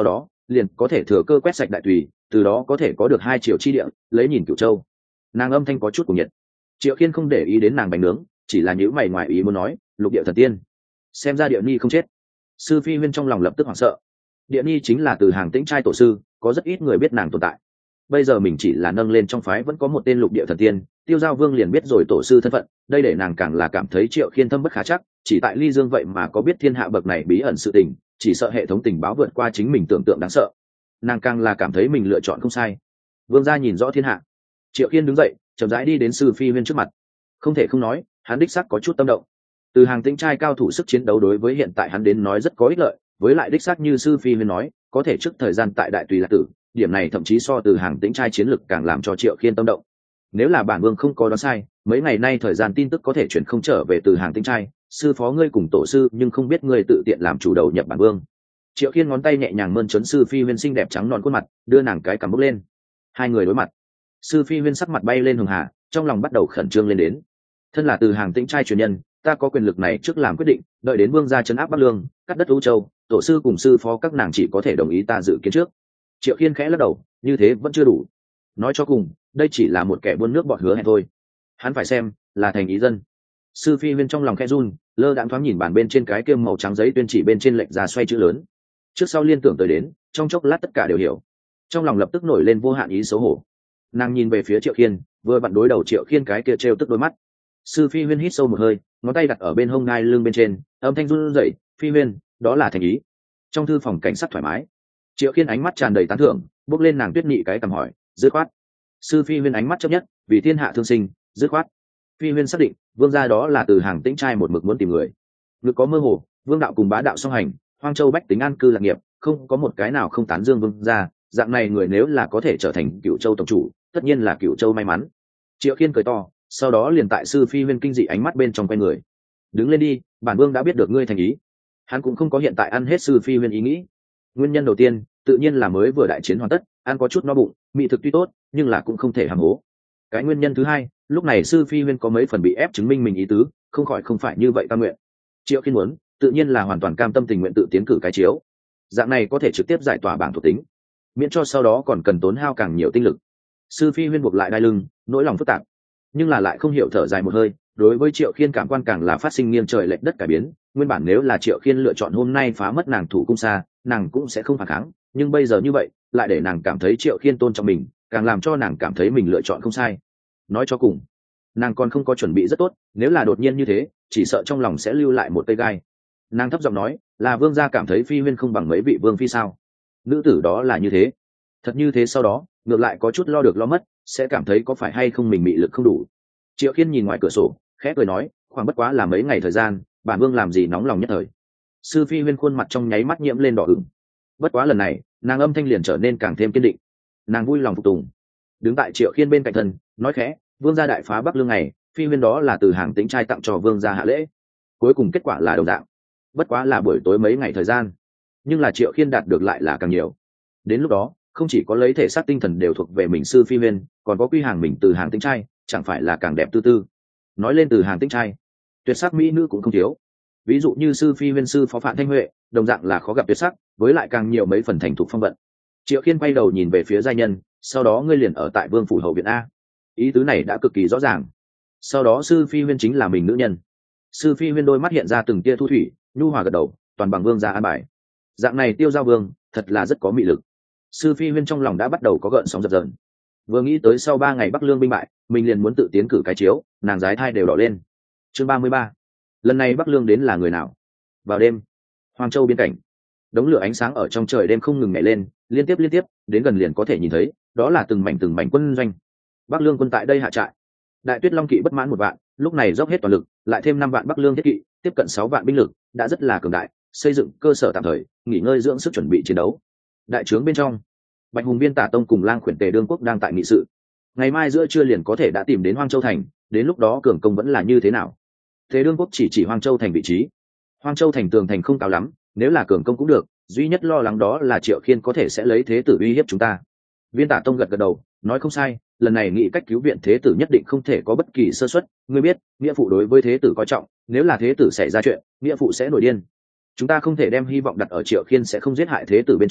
liền có thể thừa cơ quét sạch đại tùy, từ đó có thể có được hai triệu chi địa, lấy nhìn Cửu Châu. Nàng âm thanh có chút cuồng nhiệt. Triệu Khiên không để ý đến nàng bánh nướng, chỉ là nhíu mày ngoài ý muốn nói, lục địa thần tiên, xem ra địa ni không chết. Sư Phi Huyên trong lòng lập tức hoảng sợ. Địa ni chính là từ hàng Tĩnh trai tổ sư, có rất ít người biết nàng tồn tại. Bây giờ mình chỉ là nâng lên trong phái vẫn có một tên lục địa thần tiên, Tiêu Giao Vương liền biết rồi tổ sư thân phận, đây để nàng càng là cảm thấy Triệu Khiên thâm bất khả chắc, chỉ tại Ly Dương vậy mà có biết thiên hạ bậc này bí ẩn sự tình, chỉ sợ hệ thống tình báo vượt qua chính mình tưởng tượng đáng sợ. Nàng càng là cảm thấy mình lựa chọn không sai. Vương gia nhìn rõ thiên hạ. Triệu Khiên đứng dậy, chậm rãi đi đến Sư Phi Huyên trước mặt. Không thể không nói, hắn đích xác có chút tâm động. Từ hàng Tĩnh trai cao thủ sức chiến đấu đối với hiện tại hắn đến nói rất có ích lợi, với lại đích xác như Sư Phi Huyên nói, có thể trước thời gian tại đại tùy lạc tử, điểm này thậm chí so từ hàng Tĩnh trai chiến lực càng làm cho Triệu Khiên tâm động. Nếu là bản vương không có đoán sai, mấy ngày nay thời gian tin tức có thể chuyển không trở về từ hàng Tĩnh trai, sư phó ngươi cùng tổ sư nhưng không biết ngươi tự tiện làm chủ đầu nhập bản vương. Triệu Khiên ngón tay nhẹ nhàng mơn trớn Sư Phi Huyên xinh đẹp trắng non khuôn mặt, đưa nàng cái cằm bốc lên. Hai người đối mặt. Sư Phi Huyên sắc mặt bay lên hường hà, trong lòng bắt đầu khẩn trương lên đến. Thân là từ hàng Tĩnh trai truyền nhân, ta có quyền lực này trước làm quyết định, đợi đến vương gia trấn áp Bắc Lương, cắt đất U Châu, tổ sư cùng sư phó các nàng chỉ có thể đồng ý ta dự kiến trước. Triệu Khiên khẽ lắc đầu, như thế vẫn chưa đủ. Nói cho cùng, đây chỉ là một kẻ buôn nước bọt hứa hẹn thôi. Hắn phải xem là thành ý dân. Sư Phi Huyên trong lòng khẽ run, lơ đãng thoáng nhìn bản bên trên cái kiêm màu trắng giấy tuyên chỉ bên trên lệnh ra xoay chữ lớn. Trước sau liên tưởng tới đến, trong chốc lát tất cả đều hiểu. Trong lòng lập tức nổi lên vô hạn ý xấu hổ. Nàng nhìn về phía Triệu Khiên, vừa vặn đối đầu Triệu Khiên cái kia trêu tức đôi mắt. Sư Phi Huyên hít sâu một hơi, ngón tay đặt ở bên hông ngai lưng bên trên, âm thanh run rẩy, "Phi Huyên, đó là thành ý." Trong thư phòng cảnh sát thoải mái, Triệu Khiên ánh mắt tràn đầy tán thưởng, bước lên nàng tuyết nhị cái cầm hỏi, dứt khoát. Sư Phi Huyên ánh mắt chấp nhất, vì thiên hạ thương sinh, dứt khoát. Phi Huyên xác định, vương gia đó là từ hàng Tĩnh trai một mực muốn tìm người. Ngực có mơ hồ, vương đạo cùng bá đạo song hành, Hoang Châu bách tính an cư lạc nghiệp, không có một cái nào không tán dương vương gia, dạng này người nếu là có thể trở thành Cửu Châu tổng chủ, tất nhiên là Cửu Châu may mắn. Triệu Khiên cười to, sau đó liền tại Sư Phi Huyên kinh dị ánh mắt bên trong quay người. Đứng lên đi, bản vương đã biết được ngươi thành ý. Hắn cũng không có hiện tại ăn hết Sư Phi Huyên ý nghĩ. Nguyên nhân đầu tiên, tự nhiên là mới vừa đại chiến hoàn tất, ăn có chút no bụng, mỹ thực tuy tốt, nhưng là cũng không thể hàm hố. Cái nguyên nhân thứ hai, lúc này Sư Phi Huyên có mấy phần bị ép chứng minh mình ý tứ, không khỏi không phải như vậy cam nguyện. Triệu Khiên muốn, tự nhiên là hoàn toàn cam tâm tình nguyện tự tiến cử cái chiếu. Dạng này có thể trực tiếp giải tỏa bảng thuộc tính, miễn cho sau đó còn cần tốn hao càng nhiều tinh lực. Sư Phi Huyên buộc lại đai lưng, nỗi lòng phức tạp, nhưng là lại không hiểu thở dài một hơi. Đối với Triệu Khiên cảm quan càng là phát sinh nghiêng trời lệch đất cải biến. Nguyên bản nếu là Triệu Khiên lựa chọn hôm nay phá mất nàng thủ cung xa, nàng cũng sẽ không phản kháng, nhưng bây giờ như vậy lại để nàng cảm thấy Triệu Khiên tôn trọng mình, càng làm cho nàng cảm thấy mình lựa chọn không sai. Nói cho cùng, nàng còn không có chuẩn bị rất tốt, nếu là đột nhiên như thế, chỉ sợ trong lòng sẽ lưu lại một cây gai. Nàng thấp giọng nói, là vương gia cảm thấy Phi Huyên không bằng mấy vị vương phi sao? Nữ tử đó là như thế, thật như thế sau đó ngược lại có chút lo được lo mất, sẽ cảm thấy có phải hay không mình bị lực không đủ. Triệu Khiên nhìn ngoài cửa sổ, khẽ cười nói, khoảng bất quá là mấy ngày thời gian, bản vương làm gì nóng lòng nhất thời. Sư Phi Huyên khuôn mặt trong nháy mắt nhiễm lên đỏ ửng. Bất quá lần này, nàng âm thanh liền trở nên càng thêm kiên định. Nàng vui lòng phục tùng, đứng tại Triệu Khiên bên cạnh thân, nói khẽ, vương gia đại phá Bắc Lương này, Phi Huyên đó là từ hàng Tĩnh trai tặng cho vương gia hạ lễ. Cuối cùng kết quả là đồng dạng, bất quá là buổi tối mấy ngày thời gian, nhưng là Triệu Khiên đạt được lại là càng nhiều. Đến lúc đó, không chỉ có lấy thể xác tinh thần đều thuộc về mình Sư Phi Huyên, còn có quy hàng mình từ hàng Tĩnh trai, chẳng phải là càng đẹp tư tư. Nói lên từ hàng Tĩnh trai, tuyệt sắc mỹ nữ cũng không thiếu. Ví dụ như Sư Phi Huyên sư phó Phạm Thanh Huệ, đồng dạng là khó gặp tuyệt sắc, với lại càng nhiều mấy phần thành thục phong vận. Triệu Khiên quay đầu nhìn về phía giai nhân, sau đó ngươi liền ở tại vương phủ hậu viện a. Ý tứ này đã cực kỳ rõ ràng. Sau đó Sư Phi Huyên chính là mình nữ nhân. Sư Phi Huyên đôi mắt hiện ra từng tia thu thủy, nhu hòa gật đầu, toàn bằng vương gia an bài. Dạng này Tiêu Giao Vương thật là rất có mị lực. Sư Phi Huyên trong lòng đã bắt đầu có gợn sóng dập dờn. Vừa nghĩ tới sau ba ngày Bắc Lương binh bại, mình liền muốn tự tiến cử cái chiếu, nàng dái thai đều đỏ lên. Chương ba mươi ba. Lần này Bắc Lương đến là người nào? Vào đêm, Hoang Châu biên cảnh, đống lửa ánh sáng ở trong trời đêm không ngừng nhảy lên, liên tiếp liên tiếp, đến gần liền có thể nhìn thấy, đó là từng mảnh từng mảnh quân doanh. Bắc Lương quân tại đây hạ trại. Đại Tuyết Long kỵ bất mãn một vạn, lúc này dốc hết toàn lực, lại thêm năm vạn Bắc Lương thiết kỵ, tiếp cận sáu vạn binh lực, đã rất là cường đại, xây dựng cơ sở tạm thời, nghỉ ngơi dưỡng sức chuẩn bị chiến đấu. Đại trướng bên trong, Bạch Hùng Biên Tả Tông cùng Lang Khuyển Tề Đương Quốc đang tại nghị sự. Ngày mai giữa trưa liền có thể đã tìm đến Hoang Châu thành, đến lúc đó cường công vẫn là như thế nào? Tề Đương Quốc chỉ chỉ Hoang Châu thành vị trí. Hoang Châu thành tường thành không cao lắm, nếu là cường công cũng được, duy nhất lo lắng đó là Triệu Khiên có thể sẽ lấy thế tử uy hiếp chúng ta. Viên Tả Tông gật gật đầu, nói không sai, lần này nghĩ cách cứu viện thế tử nhất định không thể có bất kỳ sơ suất. Ngươi biết, nghĩa phụ đối với thế tử coi trọng, nếu là thế tử xảy ra chuyện, nghĩa phụ sẽ nổi điên. Chúng ta không thể đem hy vọng đặt ở Triệu Khiên sẽ không giết hại thế tử bên trên,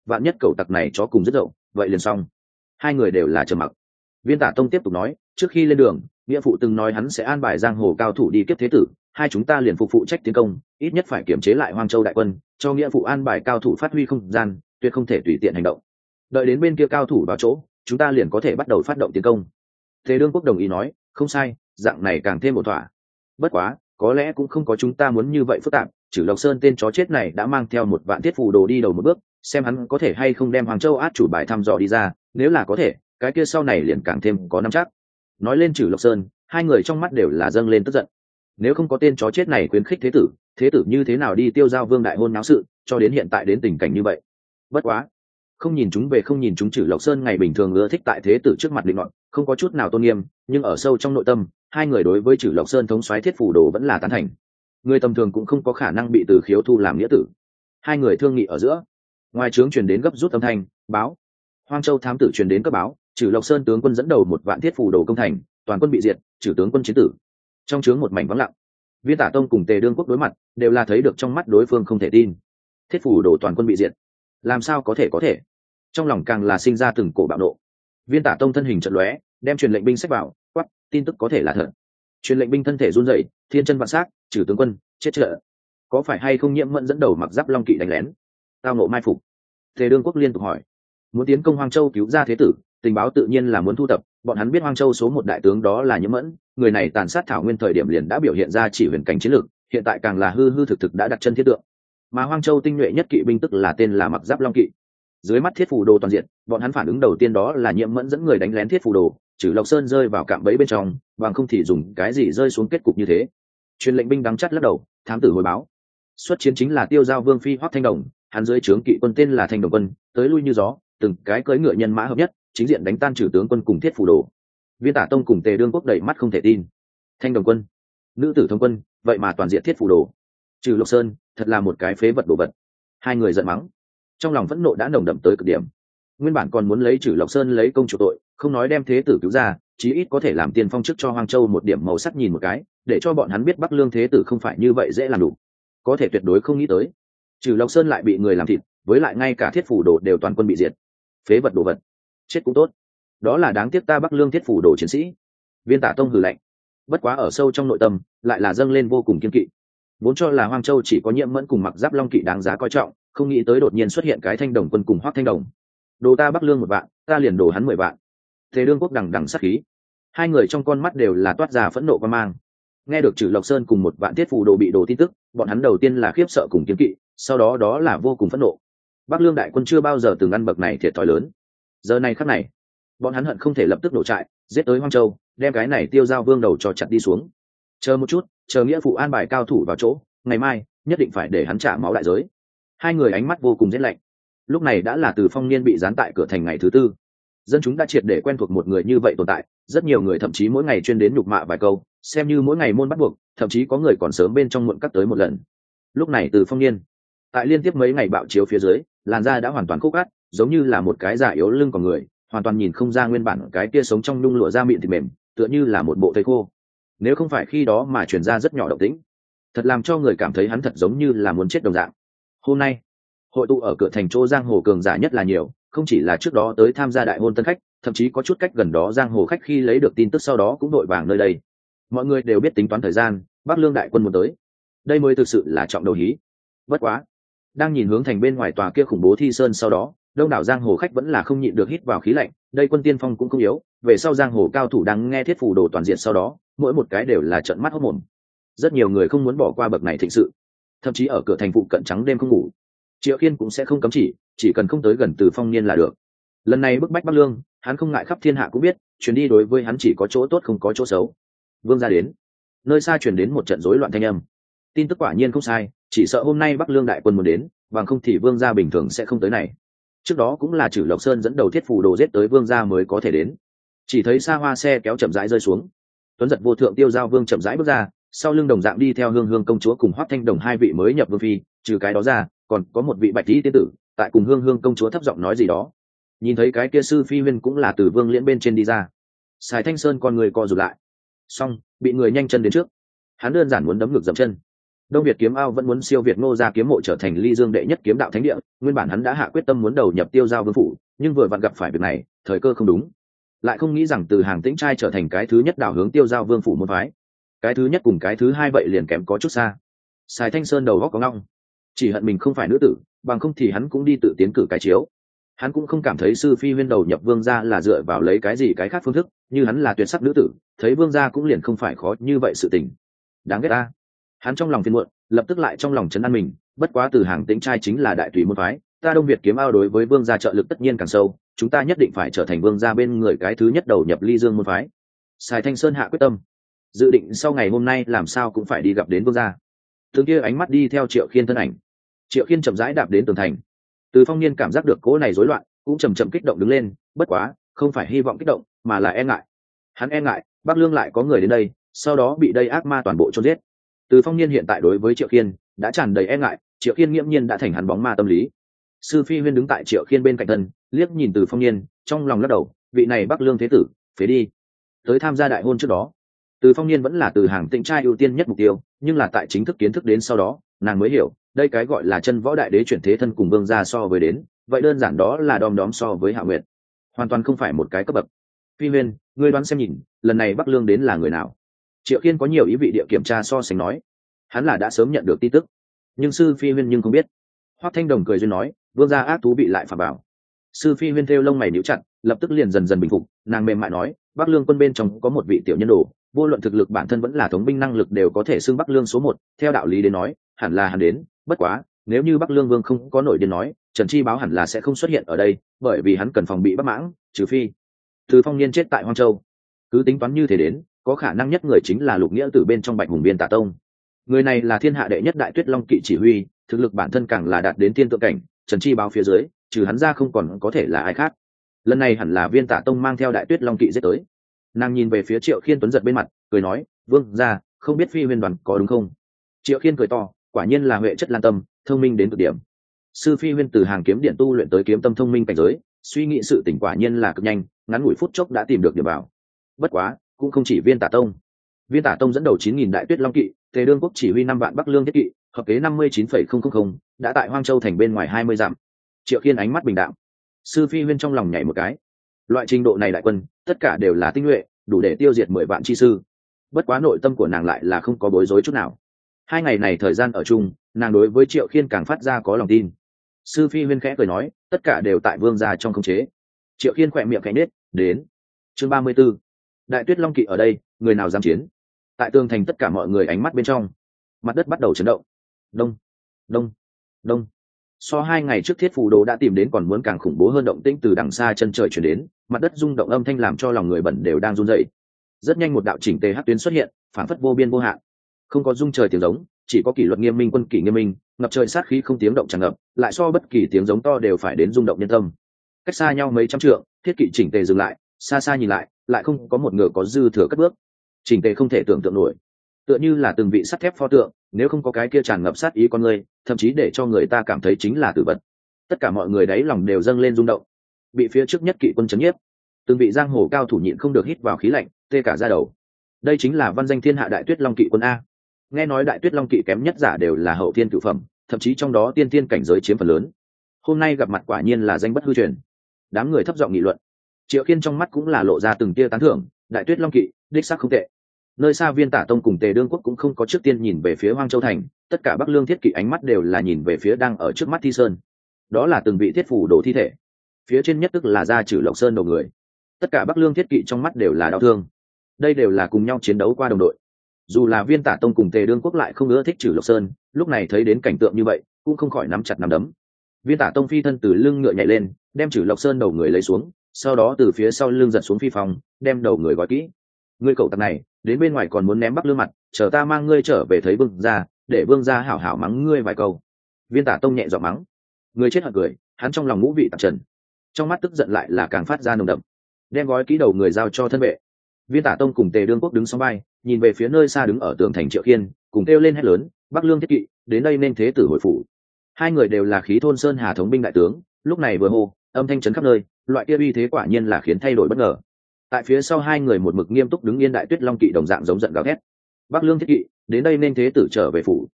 vạn nhất cậu tặc này chó cùng rất dậu vậy liền xong. Hai người đều là trầm mặc. Viên Tả Tông tiếp tục nói, trước khi lên đường nghĩa phụ từng nói hắn sẽ an bài giang hồ cao thủ đi kiếp thế tử, hai chúng ta liền phục phụ trách tiến công, ít nhất phải kiểm chế lại Hoang Châu đại quân, cho nghĩa phụ an bài cao thủ phát huy không gian, tuyệt không thể tùy tiện hành động. Đợi đến bên kia cao thủ vào chỗ, chúng ta liền có thể bắt đầu phát động tiến công. Thế Đương Quốc đồng ý nói, không sai, dạng này càng thêm một thỏa. Bất quá, có lẽ cũng không có chúng ta muốn như vậy phức tạp, Trử Lộc Sơn tên chó chết này đã mang theo một vạn thiết phù đồ đi đầu một bước, xem hắn có thể hay không đem Hoàng Châu át chủ bài thăm dò đi ra, nếu là có thể, cái kia sau này liền càng thêm có nắm chắc. Nói lên Trử Lộc Sơn, hai người trong mắt đều là dâng lên tức giận. Nếu không có tên chó chết này khuyến khích thế tử, thế tử như thế nào đi tiêu giao vương đại hôn náo sự, cho đến hiện tại đến tình cảnh như vậy. Bất quá, không nhìn chúng về không nhìn chúng Trử Lộc Sơn ngày bình thường ưa thích tại thế tử trước mặt định luận, không có chút nào tôn nghiêm, nhưng ở sâu trong nội tâm, hai người đối với Trử Lộc Sơn thống soái thiết phủ đồ vẫn là tán thành. Người tầm thường cũng không có khả năng bị Từ Khiếu thu làm nghĩa tử. Hai người thương nghị ở giữa, ngoài trướng truyền đến gấp rút âm thanh, báo. Hoang Châu thám tử truyền đến cấp báo, Trử Lộc Sơn tướng quân dẫn đầu một vạn thiết phủ đồ công thành, toàn quân bị diệt, Trử tướng quân chiến tử. Trong trướng một mảnh vắng lặng. Viên Tả Tông cùng Tề Đương Quốc đối mặt, đều là thấy được trong mắt đối phương không thể tin. Thiết phủ đồ toàn quân bị diệt, làm sao có thể có thể? Trong lòng càng là sinh ra từng cổ bạo nộ. Viên Tả Tông thân hình chợt lóe, đem truyền lệnh binh xếp vào, quát, tin tức có thể là thật. Truyền lệnh binh thân thể run rẩy, thiên chân vạn sắc, Trử tướng quân, chết trợ. Có phải hay không Nhiễm Mẫn dẫn đầu mặc giáp long kỵ đánh lén? Tao nộ mai phục. Tề Đương Quốc liên tục hỏi. Muốn tiến công Hoang Châu cứu ra thế tử, tình báo tự nhiên là muốn thu thập, bọn hắn biết Hoang Châu số một đại tướng đó là Nhiễm Mẫn, người này tàn sát thảo nguyên thời điểm liền đã biểu hiện ra chỉ huyền cảnh chiến lược, hiện tại càng là hư hư thực thực đã đặt chân thiết tượng. Mà Hoang Châu tinh nhuệ nhất kỵ binh tức là tên là mặc giáp long kỵ. Dưới mắt thiết phù đồ toàn diện, bọn hắn phản ứng đầu tiên đó là Nhiễm Mẫn dẫn người đánh lén thiết phù đồ, Trử Lộc Sơn rơi vào cạm bẫy bên trong, bằng không thì dùng cái gì rơi xuống kết cục như thế. Truyền lệnh binh đắng chắt lắc đầu, thám tử hồi báo, xuất chiến chính là Tiêu Giao Vương phi Hoắc Thanh Đồng, hắn dưới trướng kỵ quân tên là Thanh Đồng quân, tới lui như gió, từng cái cưỡi ngựa nhân mã hợp nhất, chính diện đánh tan Trử tướng quân cùng thiết phù đồ. Viên Tả Tông cùng Tề Đương Quốc đẩy mắt không thể tin. Thanh Đồng quân, nữ tử thông quân, vậy mà toàn diện thiết phù đồ. Trừ Lộc Sơn, thật là một cái phế vật đồ vật. Hai người giận mắng, trong lòng phẫn nộ đã nồng đậm tới cực điểm. Nguyên bản còn muốn lấy Trừ Lộc Sơn lấy công chủ tội, không nói đem thế tử cứu ra, chí ít có thể làm tiên phong trước cho Hoang Châu một điểm màu sắc nhìn một cái, để cho bọn hắn biết Bắc Lương thế tử không phải như vậy dễ làm đủ. Có thể tuyệt đối không nghĩ tới, Trừ Lộc Sơn lại bị người làm thịt, với lại ngay cả thiết phủ đồ đều toàn quân bị diệt. Phế vật đồ vật, chết cũng tốt. Đó là đáng tiếc ta Bắc Lương thiết phủ đồ chiến sĩ. Viên Tả Tông hừ lạnh, bất quá ở sâu trong nội tâm lại là dâng lên vô cùng kiên kỵ. Vốn cho là Hoang Châu chỉ có Nhiễm Mẫn cùng mặc giáp long kỵ đáng giá coi trọng, không nghĩ tới đột nhiên xuất hiện cái Thanh Đồng quân cùng Hoắc Thanh Đồng. Đồ ta Bắc Lương một vạn, ta liền đồ hắn mười vạn. Thế Đương Quốc đằng đằng sát khí, hai người trong con mắt đều là toát ra phẫn nộ và mang. Nghe được Trừ Lộc Sơn cùng một vạn thiết phù đồ bị đồ tin tức, bọn hắn đầu tiên là khiếp sợ cùng kiên kỵ, sau đó đó là vô cùng phẫn nộ. Bắc Lương đại quân chưa bao giờ từng ăn bậc này thiệt thòi lớn. Giờ này khắc này, bọn hắn hận không thể lập tức nổ trại, giết tới Hoang Châu, đem cái này Tiêu Giao Vương đầu cho chặt đi xuống. Chờ một chút, chờ nghĩa phụ an bài cao thủ vào chỗ, ngày mai nhất định phải để hắn trả máu đại giới. Hai người ánh mắt vô cùng rét lạnh. Lúc này đã là Từ Phong Niên bị gián tại cửa thành ngày thứ tư, dân chúng đã triệt để quen thuộc một người như vậy tồn tại, rất nhiều người thậm chí mỗi ngày chuyên đến nhục mạ vài câu, xem như mỗi ngày môn bắt buộc, thậm chí có người còn sớm bên trong muộn cắt tới một lần. Lúc này Từ Phong Niên, tại liên tiếp mấy ngày bạo chiếu phía dưới, làn da đã hoàn toàn khô cát, giống như là một cái giả yếu lưng còn người, hoàn toàn nhìn không ra nguyên bản cái kia sống trong nhung lụa da mịn thịt mềm, tựa như là một bộ thây khô. Nếu không phải khi đó mà truyền ra rất nhỏ động tĩnh, thật làm cho người cảm thấy hắn thật giống như là muốn chết đồng dạng. Hôm nay, hội tụ ở cửa thành chỗ giang hồ cường giả nhất là nhiều, không chỉ là trước đó tới tham gia đại hôn tân khách, thậm chí có chút cách gần đó giang hồ khách khi lấy được tin tức sau đó cũng đội vàng nơi đây. Mọi người đều biết tính toán thời gian, Bắc Lương đại quân muốn tới, đây mới thực sự là trọng đầu hí. Bất quá, đang nhìn hướng thành bên ngoài tòa kia khủng bố thi sơn sau đó, đông đảo giang hồ khách vẫn là không nhịn được hít vào khí lạnh. Đây quân tiên phong cũng không yếu, về sau giang hồ cao thủ đang nghe thiết phù đồ toàn diện sau đó, mỗi một cái đều là trợn mắt hốt mồm. Rất nhiều người không muốn bỏ qua bậc này thịnh sự, thậm chí ở cửa thành phụ cận trắng đêm không ngủ. Triệu Khiên cũng sẽ không cấm chỉ, chỉ cần không tới gần Từ Phong Niên là được. Lần này bức bách Bắc Lương, hắn không ngại khắp thiên hạ cũng biết, chuyến đi đối với hắn chỉ có chỗ tốt không có chỗ xấu. Vương gia đến, nơi xa truyền đến một trận rối loạn thanh âm. Tin tức quả nhiên không sai, chỉ sợ hôm nay Bắc Lương đại quân muốn đến, bằng không thì Vương gia bình thường sẽ không tới này. Trước đó cũng là Trử Lộc Sơn dẫn đầu thiết phù đồ giết tới Vương gia mới có thể đến. Chỉ thấy xa hoa xe kéo chậm rãi rơi xuống, tuấn giật vô thượng Tiêu Giao Vương chậm rãi bước ra, sau lưng đồng dạng đi theo Hương Hương công chúa cùng Hoắc Thanh Đồng hai vị mới nhập vương phi, trừ cái đó ra, còn có một vị bạch tí tiên tử tại cùng Hương Hương công chúa thấp giọng nói gì đó. Nhìn thấy cái kia sư phi huyên cũng là từ Vương Liễn bên trên đi ra, Sài Thanh Sơn con người co rụt lại, xong bị người nhanh chân đến trước, hắn đơn giản muốn đấm ngược dậm chân. Đông Việt kiếm ao vẫn muốn siêu việt Ngô gia kiếm mộ trở thành ly dương đệ nhất kiếm đạo thánh địa, nguyên bản hắn đã hạ quyết tâm muốn đầu nhập Tiêu Giao Vương phủ, nhưng vừa vặn gặp phải việc này, thời cơ không đúng. Lại không nghĩ rằng từ Hàng Tĩnh trai trở thành cái thứ nhất đảo hướng Tiêu Giao Vương phủ môn phái. Cái thứ nhất cùng cái thứ hai vậy liền kém có chút xa. Sài Thanh Sơn đầu góc có ngọng, chỉ hận mình không phải nữ tử, bằng không thì hắn cũng đi tự tiến cử cái chiếu. Hắn cũng không cảm thấy sư phi huyên đầu nhập Vương gia là dựa vào lấy cái gì cái khác phương thức, như hắn là tuyệt sắc nữ tử, thấy Vương gia cũng liền không phải khó như vậy sự tình. Đáng ghét ta. Hắn trong lòng phiền muộn, lập tức lại trong lòng trấn an mình, bất quá từ Hàng Tĩnh trai chính là đại tùy môn phái, ta Đông Việt kiếm ao đối với Vương gia trợ lực tất nhiên càng sâu, chúng ta nhất định phải trở thành Vương gia bên người cái thứ nhất đầu nhập ly dương môn phái. Sài Thanh Sơn hạ quyết tâm, dự định sau ngày hôm nay làm sao cũng phải đi gặp đến Vương gia. Thường kia ánh mắt đi theo Triệu Khiên thân ảnh. Triệu Khiên chậm rãi đạp đến tường thành. Từ Phong Niên cảm giác được cỗ này rối loạn, cũng chậm chậm kích động đứng lên, bất quá, không phải hy vọng kích động, mà là e ngại. Hắn e ngại, Bắc Lương lại có người đến đây, sau đó bị đây ác ma toàn bộ chôn giết. Từ Phong Niên hiện tại đối với Triệu Khiên đã tràn đầy e ngại, Triệu Khiên nghiễm nhiên đã thành hắn bóng ma tâm lý. Sư Phi Huyên đứng tại Triệu Khiên bên cạnh thân, liếc nhìn Từ Phong Niên, trong lòng lắc đầu, vị này Bắc Lương thế tử, phế đi. Tới tham gia đại hôn trước đó, Từ Phong Niên vẫn là từ Hàng Tĩnh trai ưu tiên nhất mục tiêu, nhưng là tại chính thức kiến thức đến sau đó, nàng mới hiểu, đây cái gọi là chân võ đại đế chuyển thế thân cùng Vương gia so với đến, vậy đơn giản đó là đom đóm so với Hạ Nguyệt, hoàn toàn không phải một cái cấp bậc. Phi Huyên, ngươi đoán xem nhìn, lần này Bắc Lương đến là người nào? Triệu Khiên có nhiều ý vị địa kiểm tra so sánh nói, hắn là đã sớm nhận được tin tức, nhưng sư Phi Huyên nhưng không biết. Hoắc Thanh Đồng cười duyên nói, Vương gia ác thú bị lại phà bảo. Sư Phi Huyên thêu lông mày níu chặt, lập tức liền dần dần bình phục, nàng mềm mại nói, Bắc Lương quân bên trong có một vị tiểu nhân đồ, vô luận thực lực bản thân vẫn là thống binh năng lực đều có thể xưng Bắc Lương số một, theo đạo lý đến nói, hẳn là hắn đến, bất quá, nếu như Bắc Lương Vương không có nổi điên nói, Trần Chi Báo hẳn là sẽ không xuất hiện ở đây, bởi vì hắn cần phòng bị Bắc Mãng, trừ phi Từ Phong Niên chết tại Hoang Châu. Cứ tính toán như thế đến, có khả năng nhất người chính là Lục Nghĩa từ bên trong Bạch Hùng Biên Tả Tông. Người này là thiên hạ đệ nhất đại Tuyết Long kỵ chỉ huy, thực lực bản thân càng là đạt đến tiên tượng cảnh, Trần Chi Báo phía dưới, trừ hắn ra không còn có thể là ai khác. Lần này hẳn là Viên Tả Tông mang theo đại Tuyết Long kỵ giết tới. Nàng nhìn về phía Triệu Khiên tuấn giật bên mặt, cười nói, Vương gia, không biết Phi Huyên đoàn có đúng không? Triệu Khiên cười to, quả nhiên là huệ chất lan tâm, thông minh đến cực điểm. Sư Phi Huyên từ Hàng kiếm điện tu luyện tới kiếm tâm thông minh cảnh giới, suy nghĩ sự tỉnh quả nhiên là cực nhanh, ngắn ngủi phút chốc đã tìm được điểm vào. Bất quá, cũng không chỉ Viên Tả Tông. Viên Tả Tông dẫn đầu chín nghìn đại Tuyết Long kỵ, Tề Đương Quốc chỉ huy năm vạn Bắc Lương thiết kỵ, hợp kế năm mươi chín phẩy không không không, đã tại Hoang Châu thành bên ngoài hai mươi dặm. Triệu Khiên ánh mắt bình đạm. Sư Phi Huyên trong lòng nhảy một cái. Loại trình độ này đại quân, tất cả đều là tinh nhuệ, đủ để tiêu diệt mười vạn chi sư. Bất quá nội tâm của nàng lại là không có bối rối chút nào. Hai ngày này thời gian ở chung, nàng đối với Triệu Khiên càng phát ra có lòng tin. Sư Phi Huyên khẽ cười nói, tất cả đều tại Vương gia trong khống chế. Triệu Khiên khỏe miệng khẽ nết, đến. Chương ba mươi 34. Đại Tuyết Long kỵ ở đây, người nào dám chiến? Tại tường thành tất cả mọi người ánh mắt bên trong, mặt đất bắt đầu chấn động. Đông, đông, đông. So hai ngày trước Thiết Phù Đồ đã tìm đến còn muốn càng khủng bố hơn động tĩnh từ đằng xa chân trời truyền đến, mặt đất rung động âm thanh làm cho lòng người bẩn đều đang run rẩy. Rất nhanh một đạo chỉnh tề hắc tuyến xuất hiện, phản phất vô biên vô hạn. Không có rung trời tiếng giống, chỉ có kỷ luật nghiêm minh quân kỷ nghiêm minh, ngập trời sát khí không tiếng động tràn ngập, lại so bất kỳ tiếng giống to đều phải đến rung động nhân tâm. Cách xa nhau mấy trăm trượng, thiết kỵ chỉnh tề dừng lại, xa xa nhìn lại, lại không có một ngựa có dư thừa cất bước. Chỉnh tề không thể tưởng tượng nổi, tựa như là từng vị sắt thép pho tượng, nếu không có cái kia tràn ngập sát ý con người, thậm chí để cho người ta cảm thấy chính là tử vật. Tất cả mọi người đáy lòng đều dâng lên rung động, bị phía trước nhất kỵ quân chấn nhiếp. Từng vị giang hồ cao thủ nhịn không được hít vào khí lạnh, tê cả da đầu. Đây chính là văn danh thiên hạ đại Tuyết Long kỵ quân a. Nghe nói đại Tuyết Long kỵ kém nhất giả đều là hậu thiên cửu phẩm, thậm chí trong đó tiên tiên cảnh giới chiếm phần lớn. Hôm nay gặp mặt quả nhiên là danh bất hư truyền. Đám người thấp giọng nghị luận. Triệu Khiên trong mắt cũng là lộ ra từng tia tán thưởng, đại Tuyết Long kỵ, đích xác không tệ. Nơi xa Viên Tả Tông cùng Tề Đương Quốc cũng không có trước tiên nhìn về phía Hoang Châu thành, tất cả Bắc Lương thiết kỵ ánh mắt đều là nhìn về phía đang ở trước mắt Thi Sơn. Đó là từng vị thiết phủ đổ thi thể. Phía trên nhất tức là gia trừ Lộc Sơn đầu người. Tất cả Bắc Lương thiết kỵ trong mắt đều là đau thương. Đây đều là cùng nhau chiến đấu qua đồng đội. Dù là Viên Tả Tông cùng Tề Đương Quốc lại không ưa thích trừ Lộc Sơn, lúc này thấy đến cảnh tượng như vậy, cũng không khỏi nắm chặt nắm đấm. Viên Tả Tông phi thân từ lưng ngựa nhảy lên, đem trừ Lộc Sơn đầu người lấy xuống, sau đó từ phía sau lưng giật xuống phi phòng, đem đầu người gói kỹ. Ngươi cậu tặc này, đến bên ngoài còn muốn ném Bắc Lương mặt, chờ ta mang ngươi trở về thấy Vương gia, để Vương gia hảo hảo mắng ngươi vài câu. Viên Tả Tông nhẹ giọng mắng. Người chết hận cười, hắn trong lòng ngũ vị tạp trần, trong mắt tức giận lại là càng phát ra nồng đậm. Đem gói kỹ đầu người giao cho thân vệ. Viên Tả Tông cùng Tề Đương Quốc đứng song vai, nhìn về phía nơi xa đứng ở tường thành Triệu Khiên, cùng kêu lên hét lớn, Bắc Lương thiết kỵ, đến đây nên thế tử hồi phủ. Hai người đều là khí thôn sơn hà thống binh đại tướng, lúc này vừa hô, âm thanh chấn khắp nơi, loại kia uy thế quả nhiên là khiến thay đổi bất ngờ. Tại phía sau hai người một mực nghiêm túc đứng yên đại Tuyết Long kỵ đồng dạng giống giận gào thét. Bắc Lương thiết kỵ, đến đây nên thế tử trở về phủ.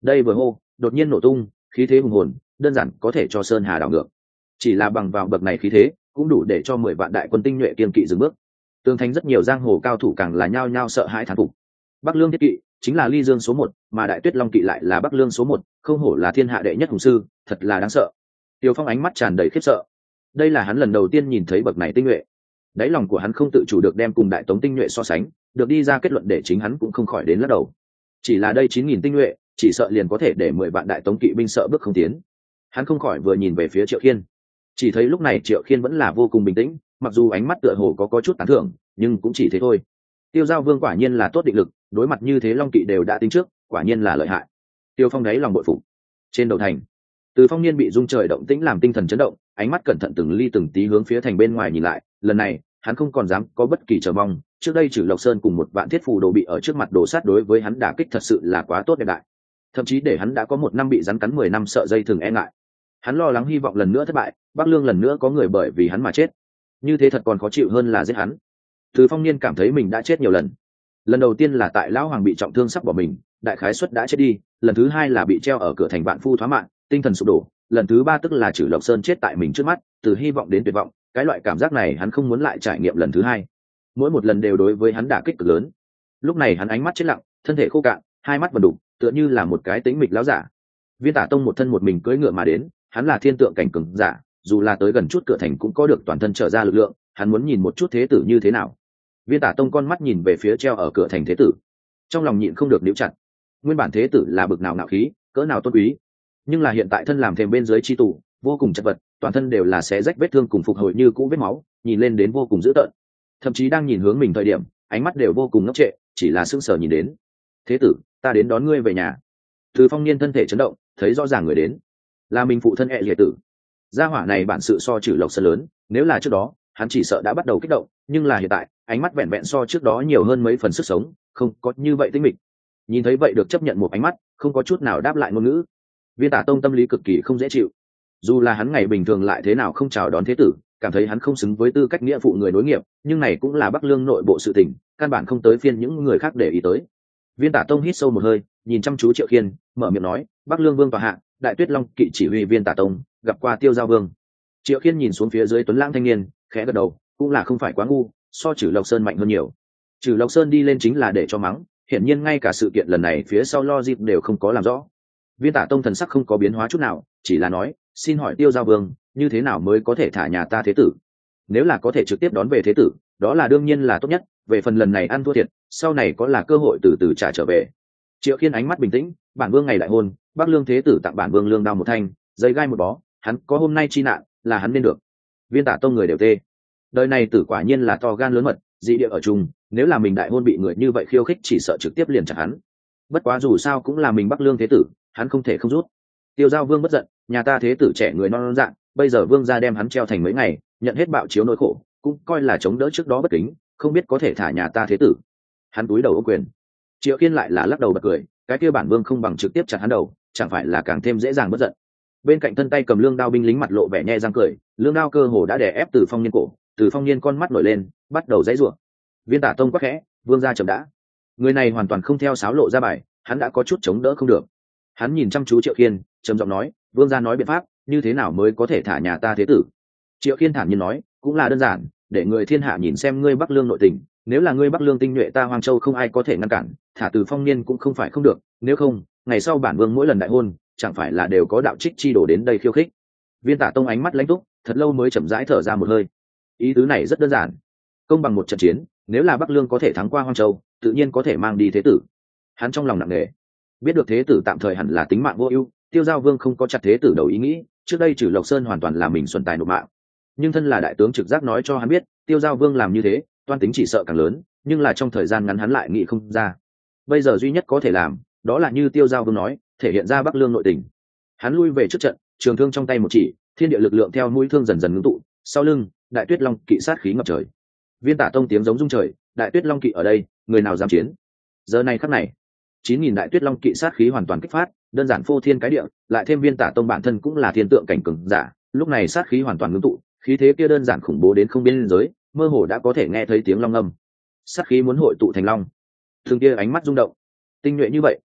Đây vừa hô đột nhiên nổ tung, khí thế hùng hồn, đơn giản có thể cho sơn hà đảo ngược. Chỉ là bằng vào bậc này khí thế cũng đủ để cho mười vạn đại quân tinh nhuệ kiên kỵ dừng bước. Tường thành rất nhiều giang hồ cao thủ càng là nhao nhao sợ hãi thán phục. Bắc Lương thiết kỵ chính là Ly Dương số một, mà Đại Tuyết Long kỵ lại là Bắc Lương số một, không hổ là thiên hạ đệ nhất hùng sư, thật là đáng sợ. Tiêu Phong ánh mắt tràn đầy khiếp sợ. Đây là hắn lần đầu tiên nhìn thấy bậc này tinh nhuệ. Đáy lòng của hắn không tự chủ được đem cùng Đại Tống tinh nhuệ so sánh, được đi ra kết luận để chính hắn cũng không khỏi đến lắc đầu. Chỉ là đây chín nghìn tinh nhuệ, chỉ sợ liền có thể để mười vạn Đại Tống kỵ binh sợ bước không tiến. Hắn không khỏi vừa nhìn về phía Triệu Khiên, chỉ thấy lúc này Triệu Khiên vẫn là vô cùng bình tĩnh, mặc dù ánh mắt tựa hồ có có chút tán thưởng, nhưng cũng chỉ thế thôi. Tiêu Giao Vương quả nhiên là tốt định lực, đối mặt như thế Long kỵ đều đã tính trước, quả nhiên là lợi hại. Tiêu Phong đáy lòng bội phục. Trên đầu thành, Từ Phong Niên bị rung trời động tĩnh làm tinh thần chấn động, ánh mắt cẩn thận từng ly từng tí hướng phía thành bên ngoài nhìn lại, lần này, hắn không còn dám có bất kỳ chờ mong, trước đây Trử Lộc Sơn cùng một vạn thiết phù đồ bị ở trước mặt đồ sát đối với hắn đả kích thật sự là quá tốt đẹp đại. Thậm chí để hắn đã có một năm bị rắn cắn mười năm sợ dây thường e ngại. Hắn lo lắng hy vọng lần nữa thất bại, Bắc Lương lần nữa có người bởi vì hắn mà chết. Như thế thật còn khó chịu hơn là giết hắn. Từ Phong Niên cảm thấy mình đã chết nhiều lần. Lần đầu tiên là tại lão hoàng bị trọng thương sắp bỏ mình, đại khái suất đã chết đi, lần thứ hai là bị treo ở cửa thành vạn phu thoá mạng, tinh thần sụp đổ, lần thứ ba tức là Trử Lộc Sơn chết tại mình trước mắt, từ hy vọng đến tuyệt vọng, cái loại cảm giác này hắn không muốn lại trải nghiệm lần thứ hai. Mỗi một lần đều đối với hắn đả kích cực lớn. Lúc này hắn ánh mắt chết lặng, thân thể khô cạn, hai mắt vần đục, tựa như là một cái tĩnh mịch lão giả. Viên Tả Tông một thân một mình cưỡi ngựa mà đến, hắn là thiên tượng cảnh cường giả, dù là tới gần chút cửa thành cũng có được toàn thân trở ra lực lượng, hắn muốn nhìn một chút thế tử như thế nào. Viên Tả Tông con mắt nhìn về phía treo ở cửa thành thế tử, trong lòng nhịn không được níu chặt. Nguyên bản thế tử là bực nào ngạo khí, cỡ nào tôn quý, nhưng là hiện tại thân làm thềm bên dưới chi tủ, vô cùng chật vật, toàn thân đều là xé rách vết thương cùng phục hồi như cũ vết máu, nhìn lên đến vô cùng dữ tợn. Thậm chí đang nhìn hướng mình thời điểm, ánh mắt đều vô cùng ngốc trệ, chỉ là sững sờ nhìn đến. Thế tử, ta đến đón ngươi về nhà. Từ Phong Niên thân thể chấn động, thấy rõ ràng người đến là mình phụ thân ẹ liệt tử. Gia hỏa này bản sự so Trử Lộc Sơn lớn, nếu là trước đó hắn chỉ sợ đã bắt đầu kích động, nhưng là hiện tại ánh mắt vẹn vẹn so trước đó nhiều hơn mấy phần sức sống, không có như vậy tinh mịch. Nhìn thấy vậy được chấp nhận một ánh mắt, không có chút nào đáp lại ngôn ngữ. Viên Tả Tông tâm lý cực kỳ không dễ chịu, dù là hắn ngày bình thường lại thế nào không chào đón thế tử, cảm thấy hắn không xứng với tư cách nghĩa phụ người nối nghiệp, nhưng này cũng là Bắc Lương nội bộ sự tình, căn bản không tới phiên những người khác để ý tới. Viên Tả Tông hít sâu một hơi, nhìn chăm chú Triệu Khiên, mở miệng nói, Bắc Lương Vương tòa hạ, Đại Tuyết Long kỵ chỉ huy Viên Tả Tông gặp qua Tiêu Giao Vương. Triệu Khiên nhìn xuống phía dưới tuấn lãng thanh niên, khẽ gật đầu, cũng là không phải quá ngu, so Trử Lộc Sơn mạnh hơn nhiều. Trử Lộc Sơn đi lên chính là để cho mắng, hiển nhiên ngay cả sự kiện lần này phía sau lo dịp đều không có làm rõ. Viên Tả Tông thần sắc không có biến hóa chút nào, chỉ là nói, xin hỏi Tiêu Giao Vương, như thế nào mới có thể thả nhà ta thế tử? Nếu là có thể trực tiếp đón về thế tử, đó là đương nhiên là tốt nhất, về phần lần này ăn thua thiệt, sau này có là cơ hội từ từ trả trở về. Triệu Khiên ánh mắt bình tĩnh, bản vương ngày đại hôn, Bắc Lương thế tử tặng bản vương lương đao một thanh, giấy gai một bó, hắn có hôm nay chi nạn, là hắn nên được. Viên Tả Tông người đều tê. Đời này tử quả nhiên là to gan lớn mật, dị địa ở chung, nếu là mình đại hôn bị người như vậy khiêu khích chỉ sợ trực tiếp liền chặt hắn. Bất quá dù sao cũng là mình Bắc Lương thế tử, hắn không thể không rút. Tiêu Giao Vương bất giận, nhà ta thế tử trẻ người non non dạng, bây giờ vương gia đem hắn treo thành mấy ngày, nhận hết bạo chiếu nỗi khổ, cũng coi là chống đỡ trước đó bất kính, không biết có thể thả nhà ta thế tử. Hắn túi đầu ô quyền. Triệu Khiên lại là lắc đầu bật cười, cái kia bản vương không bằng trực tiếp chặt hắn đầu, chẳng phải là càng thêm dễ dàng bất giận. Bên cạnh thân tay cầm lương đao binh lính mặt lộ vẻ nhe răng cười, lương đao cơ hồ đã đè ép Từ Phong Niên cổ, Từ Phong Niên con mắt nổi lên, bắt đầu giãy giụa. Viên Tả Tông quắc khẽ, vương gia chậm đã. Người này hoàn toàn không theo sáo lộ ra bài, hắn đã có chút chống đỡ không được. Hắn nhìn chăm chú Triệu Khiên, trầm giọng nói, vương gia nói biện pháp, như thế nào mới có thể thả nhà ta thế tử? Triệu Khiên thản nhiên nói, cũng là đơn giản, để người thiên hạ nhìn xem ngươi Bắc Lương nội tình, nếu là ngươi Bắc Lương tinh nhuệ ta Hoang Châu không ai có thể ngăn cản, thả Từ Phong Niên cũng không phải không được, nếu không, ngày sau bản vương mỗi lần đại hôn, chẳng phải là đều có đạo trích chi đổ đến đây khiêu khích. Viên Tả Tông ánh mắt lãnh túc, thật lâu mới chậm rãi thở ra một hơi. Ý tứ này rất đơn giản, công bằng một trận chiến, nếu là Bắc Lương có thể thắng qua Hoang Châu, tự nhiên có thể mang đi thế tử. Hắn trong lòng nặng nề, biết được thế tử tạm thời hẳn là tính mạng vô ưu, Tiêu Giao Vương không có chặt thế tử đầu ý nghĩ, trước đây Trử Lộc Sơn hoàn toàn là mình xuẩn tài nộp mạng. Nhưng thân là đại tướng trực giác nói cho hắn biết, Tiêu Giao Vương làm như thế, toan tính chỉ sợ càng lớn, nhưng là trong thời gian ngắn hắn lại nghĩ không ra. Bây giờ duy nhất có thể làm, đó là như Tiêu Giao Vương nói, thể hiện ra Bắc Lương nội tình. Hắn lui về trước trận, trường thương trong tay một chỉ, thiên địa lực lượng theo mũi thương dần dần ngưng tụ, sau lưng, Đại Tuyết Long kỵ sát khí ngập trời. Viên Tả Tông tiếng giống rung trời, Đại Tuyết Long kỵ ở đây, người nào dám chiến? Giờ này khắc này, chín nghìn Đại Tuyết Long kỵ sát khí hoàn toàn kích phát, đơn giản phô thiên cái địa, lại thêm Viên Tả Tông bản thân cũng là thiên tượng cảnh cường giả, lúc này sát khí hoàn toàn ngưng tụ, khí thế kia đơn giản khủng bố đến không biên giới, mơ hồ đã có thể nghe thấy tiếng long ngâm. Sát khí muốn hội tụ thành long. Thường kia ánh mắt rung động, tinh nhuệ như vậy,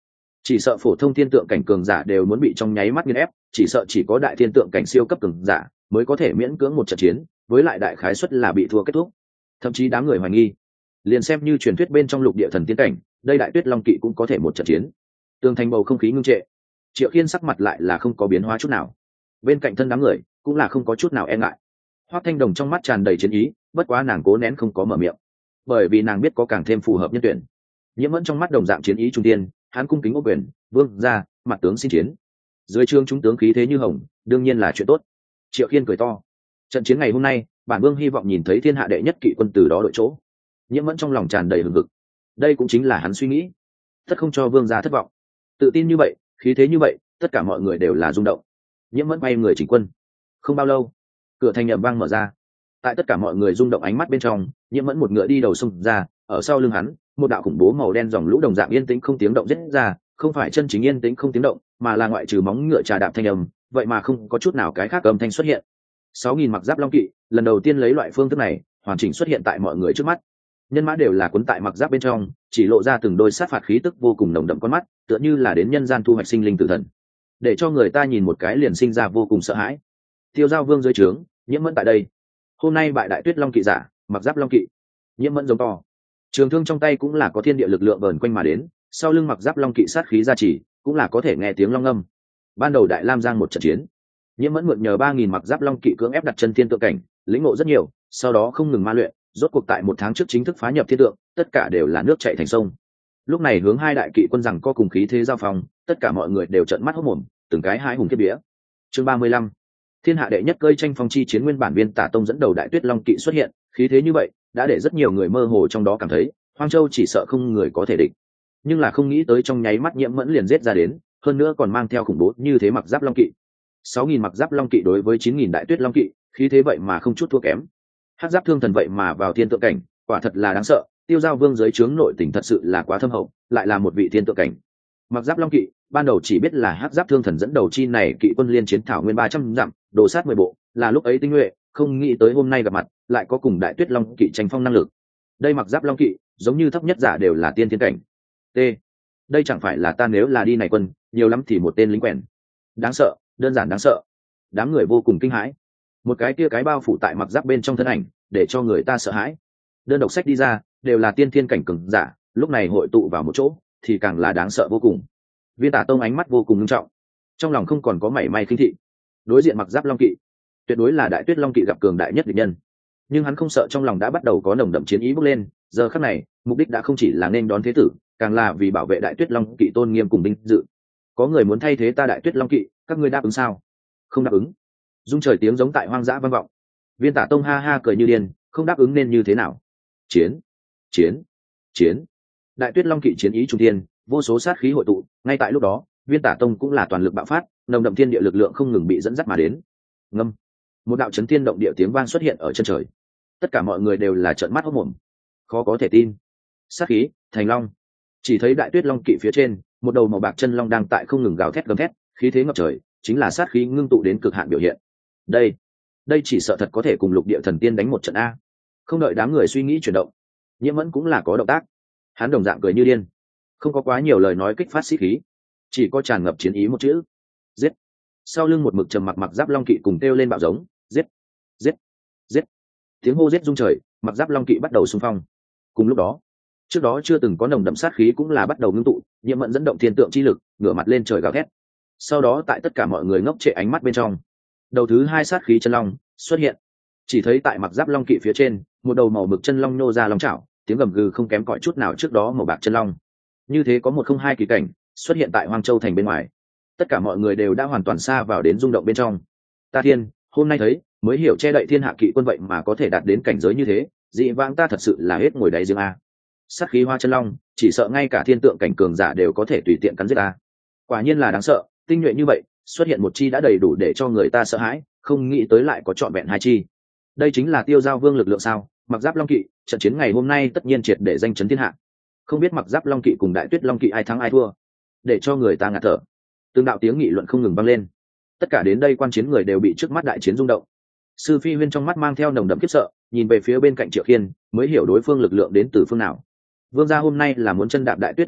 chỉ sợ phổ thông thiên tượng cảnh cường giả đều muốn bị trong nháy mắt nghiền ép, chỉ sợ chỉ có đại thiên tượng cảnh siêu cấp cường giả mới có thể miễn cưỡng một trận chiến, với lại đại khái suất là bị thua kết thúc. Thậm chí đám người hoài nghi, liền xem như truyền thuyết bên trong lục địa thần tiên cảnh, đây đại tuyết long kỵ cũng có thể một trận chiến. Tường thành bầu không khí ngưng trệ, Triệu Khiên sắc mặt lại là không có biến hóa chút nào, bên cạnh thân đám người cũng là không có chút nào e ngại. Hoắc Thanh Đồng trong mắt tràn đầy chiến ý, bất quá nàng cố nén không có mở miệng, bởi vì nàng biết có càng thêm phù hợp nhân tuyển. Nhiễm Mẫn trong mắt đồng dạng chiến ý trung tiên, hắn cung kính ô quyền, vương ra, mặt tướng xin chiến. Dưới trương chúng tướng khí thế như hồng, đương nhiên là chuyện tốt. Triệu Khiên cười to, trận chiến ngày hôm nay, bản vương hy vọng nhìn thấy thiên hạ đệ nhất kỵ quân từ đó đội chỗ. Nhiễm Mẫn trong lòng tràn đầy hừng hực, đây cũng chính là hắn suy nghĩ, tất không cho vương gia thất vọng. Tự tin như vậy, khí thế như vậy, tất cả mọi người đều là rung động. Nhiễm Mẫn bay người chỉnh quân. Không bao lâu, cửa thành nhậm vang mở ra, tại tất cả mọi người rung động ánh mắt bên trong, Nhiễm Mẫn một ngựa đi đầu xông ra, ở sau lưng hắn, một đạo khủng bố màu đen dòng lũ đồng dạng yên tĩnh không tiếng động giết ra, không phải chân chính yên tĩnh không tiếng động, mà là ngoại trừ móng ngựa trà đạp thanh âm, vậy mà không có chút nào cái khác âm thanh xuất hiện. Sáu nghìn mặc giáp long kỵ, lần đầu tiên lấy loại phương thức này, hoàn chỉnh xuất hiện tại mọi người trước mắt. Nhân mã đều là cuốn tại mặc giáp bên trong, chỉ lộ ra từng đôi sát phạt khí tức vô cùng nồng đậm con mắt, tựa như là đến nhân gian thu hoạch sinh linh tử thần, để cho người ta nhìn một cái liền sinh ra vô cùng sợ hãi. Tiêu Giao Vương dưới trướng, Nhiễm Mẫn tại đây. Hôm nay bại đại tuyết long kỵ giả, mặc giáp long kỵ. Nhiễm Mẫn giống to, trường thương trong tay cũng là có thiên địa lực lượng vờn quanh mà đến, sau lưng mặc giáp long kỵ sát khí gia trì, cũng là có thể nghe tiếng long ngâm. Ban đầu đại lam giang một trận chiến, Nhiễm Mẫn mượn nhờ ba nghìn mặc giáp long kỵ cưỡng ép đặt chân thiên tượng cảnh, lĩnh ngộ rất nhiều, sau đó không ngừng ma luyện, rốt cuộc tại một tháng trước chính thức phá nhập thiên tượng, tất cả đều là nước chảy thành sông. Lúc này hướng hai đại kỵ quân rằng co cùng khí thế giao phòng, tất cả mọi người đều trợn mắt hốt mồm, từng cái hai hùng kiếp vía. Chương ba mươi lăm, thiên hạ đệ nhất cơi tranh phong chi chiến, nguyên bản Viên Tả Tông dẫn đầu đại tuyết long kỵ xuất hiện, khí thế như vậy đã để rất nhiều người mơ hồ trong đó cảm thấy Hoang Châu chỉ sợ không người có thể địch, nhưng là không nghĩ tới trong nháy mắt Nhiễm Mẫn liền giết ra đến, hơn nữa còn mang theo khủng bố như thế mặc giáp long kỵ. Sáu nghìn mặc giáp long kỵ đối với chín nghìn đại tuyết long kỵ, khí thế vậy mà không chút thua kém. Hắc giáp thương thần vậy mà vào thiên tượng cảnh, quả thật là đáng sợ. Tiêu Giao Vương dưới trướng nội tình thật sự là quá thâm hậu, lại là một vị thiên tượng cảnh. Mặc giáp long kỵ, ban đầu chỉ biết là Hắc giáp thương thần dẫn đầu chi này kỵ quân liên chiến thảo nguyên ba trăm dặm, đồ sát mười bộ, là lúc ấy tinh nhuệ, không nghĩ tới hôm nay gặp mặt, lại có cùng đại tuyết long kỵ tranh phong năng lực. Đây mặc giáp long kỵ, giống như thấp nhất giả đều là tiên thiên cảnh. T. Đây chẳng phải là ta nếu là đi này quân, nhiều lắm thì một tên lính quèn. Đáng sợ, đơn giản đáng sợ. Đám người vô cùng kinh hãi. Một cái kia cái bao phủ tại mặc giáp bên trong thân ảnh, để cho người ta sợ hãi. Đơn độc sách đi ra, đều là tiên thiên cảnh cường giả, lúc này hội tụ vào một chỗ, thì càng là đáng sợ vô cùng. Viên Tả Tông ánh mắt vô cùng nghiêm trọng, trong lòng không còn có mảy may khinh thị. Đối diện mặc giáp long kỵ, tuyệt đối là đại tuyết long kỵ gặp cường đại nhất địch nhân. Nhưng hắn không sợ, trong lòng đã bắt đầu có nồng đậm chiến ý bốc lên. Giờ khắc này, mục đích đã không chỉ là nên đón thế tử, càng là vì bảo vệ đại tuyết long kỵ tôn nghiêm cùng vinh dự. Có người muốn thay thế ta đại tuyết long kỵ, các ngươi đáp ứng sao? Không đáp ứng. Dung trời tiếng giống tại hoang dã vang vọng. Viên Tả Tông ha ha cười như điên, không đáp ứng nên như thế nào? Chiến, chiến, chiến! Đại tuyết long kỵ chiến ý trung thiên, vô số sát khí hội tụ. Ngay tại lúc đó, Viên Tả Tông cũng là toàn lực bạo phát, nồng đậm thiên địa lực lượng không ngừng bị dẫn dắt mà đến. Ngâm, một đạo chấn thiên động địa tiếng vang xuất hiện ở chân trời. Tất cả mọi người đều là trợn mắt hốt mồm, khó có thể tin. Sát khí, thành long. Chỉ thấy đại tuyết long kỵ phía trên, một đầu màu bạc chân long đang tại không ngừng gào thét gầm thét, khí thế ngập trời, chính là sát khí ngưng tụ đến cực hạn biểu hiện. Đây, đây chỉ sợ thật có thể cùng lục địa thần tiên đánh một trận a. Không đợi đám người suy nghĩ chuyển động, Nhiễm Mẫn cũng là có động tác. Hắn đồng dạng cười như điên, không có quá nhiều lời nói kích phát sĩ khí, chỉ có tràn ngập chiến ý một chữ: giết. Sau lưng một mực trầm mặc mặc giáp long kỵ cùng kêu lên bạo giống: giết, giết, giết. Tiếng hô giết rung trời, mặc giáp long kỵ bắt đầu xung phong. Cùng lúc đó, trước đó chưa từng có nồng đậm sát khí cũng là bắt đầu ngưng tụ. Nhiễm Mẫn dẫn động thiên tượng chi lực, ngửa mặt lên trời gào thét. Sau đó tại tất cả mọi người ngốc trệ ánh mắt bên trong, đầu thứ hai sát khí chân long xuất hiện. Chỉ thấy tại mặc giáp long kỵ phía trên, một đầu màu mực chân long nô ra long chảo, tiếng gầm gừ không kém cỏi chút nào trước đó màu bạc chân long. Như thế có một không hai kỳ cảnh xuất hiện tại Hoang Châu thành bên ngoài. Tất cả mọi người đều đã hoàn toàn xa vào đến rung động bên trong. Ta thiên, hôm nay thấy mới hiểu che đậy thiên hạ kỵ quân vậy mà có thể đạt đến cảnh giới như thế, dị vãng ta thật sự là hết ngồi đáy giếng a. Sát khí hoa chân long, chỉ sợ ngay cả thiên tượng cảnh cường giả đều có thể tùy tiện cắn giết a. Quả nhiên là đáng sợ, tinh nhuệ như vậy, xuất hiện một chi đã đầy đủ để cho người ta sợ hãi, không nghĩ tới lại có trọn vẹn hai chi. Đây chính là Tiêu Giao Vương lực lượng sao? Mặc giáp long kỵ, trận chiến ngày hôm nay tất nhiên triệt để danh chấn thiên hạ. Không biết mặc giáp long kỵ cùng đại tuyết long kỵ ai thắng ai thua, để cho người ta ngạt thở. Từng đạo tiếng nghị luận không ngừng vang lên. Tất cả đến đây quan chiến người đều bị trước mắt đại chiến rung động. Sư Phi Huyên trong mắt mang theo nồng đậm khiếp sợ, nhìn về phía bên cạnh Triệu Khiên, mới hiểu đối phương lực lượng đến từ phương nào. Vương gia hôm nay là muốn chân đạp đại tuyết long kỵ,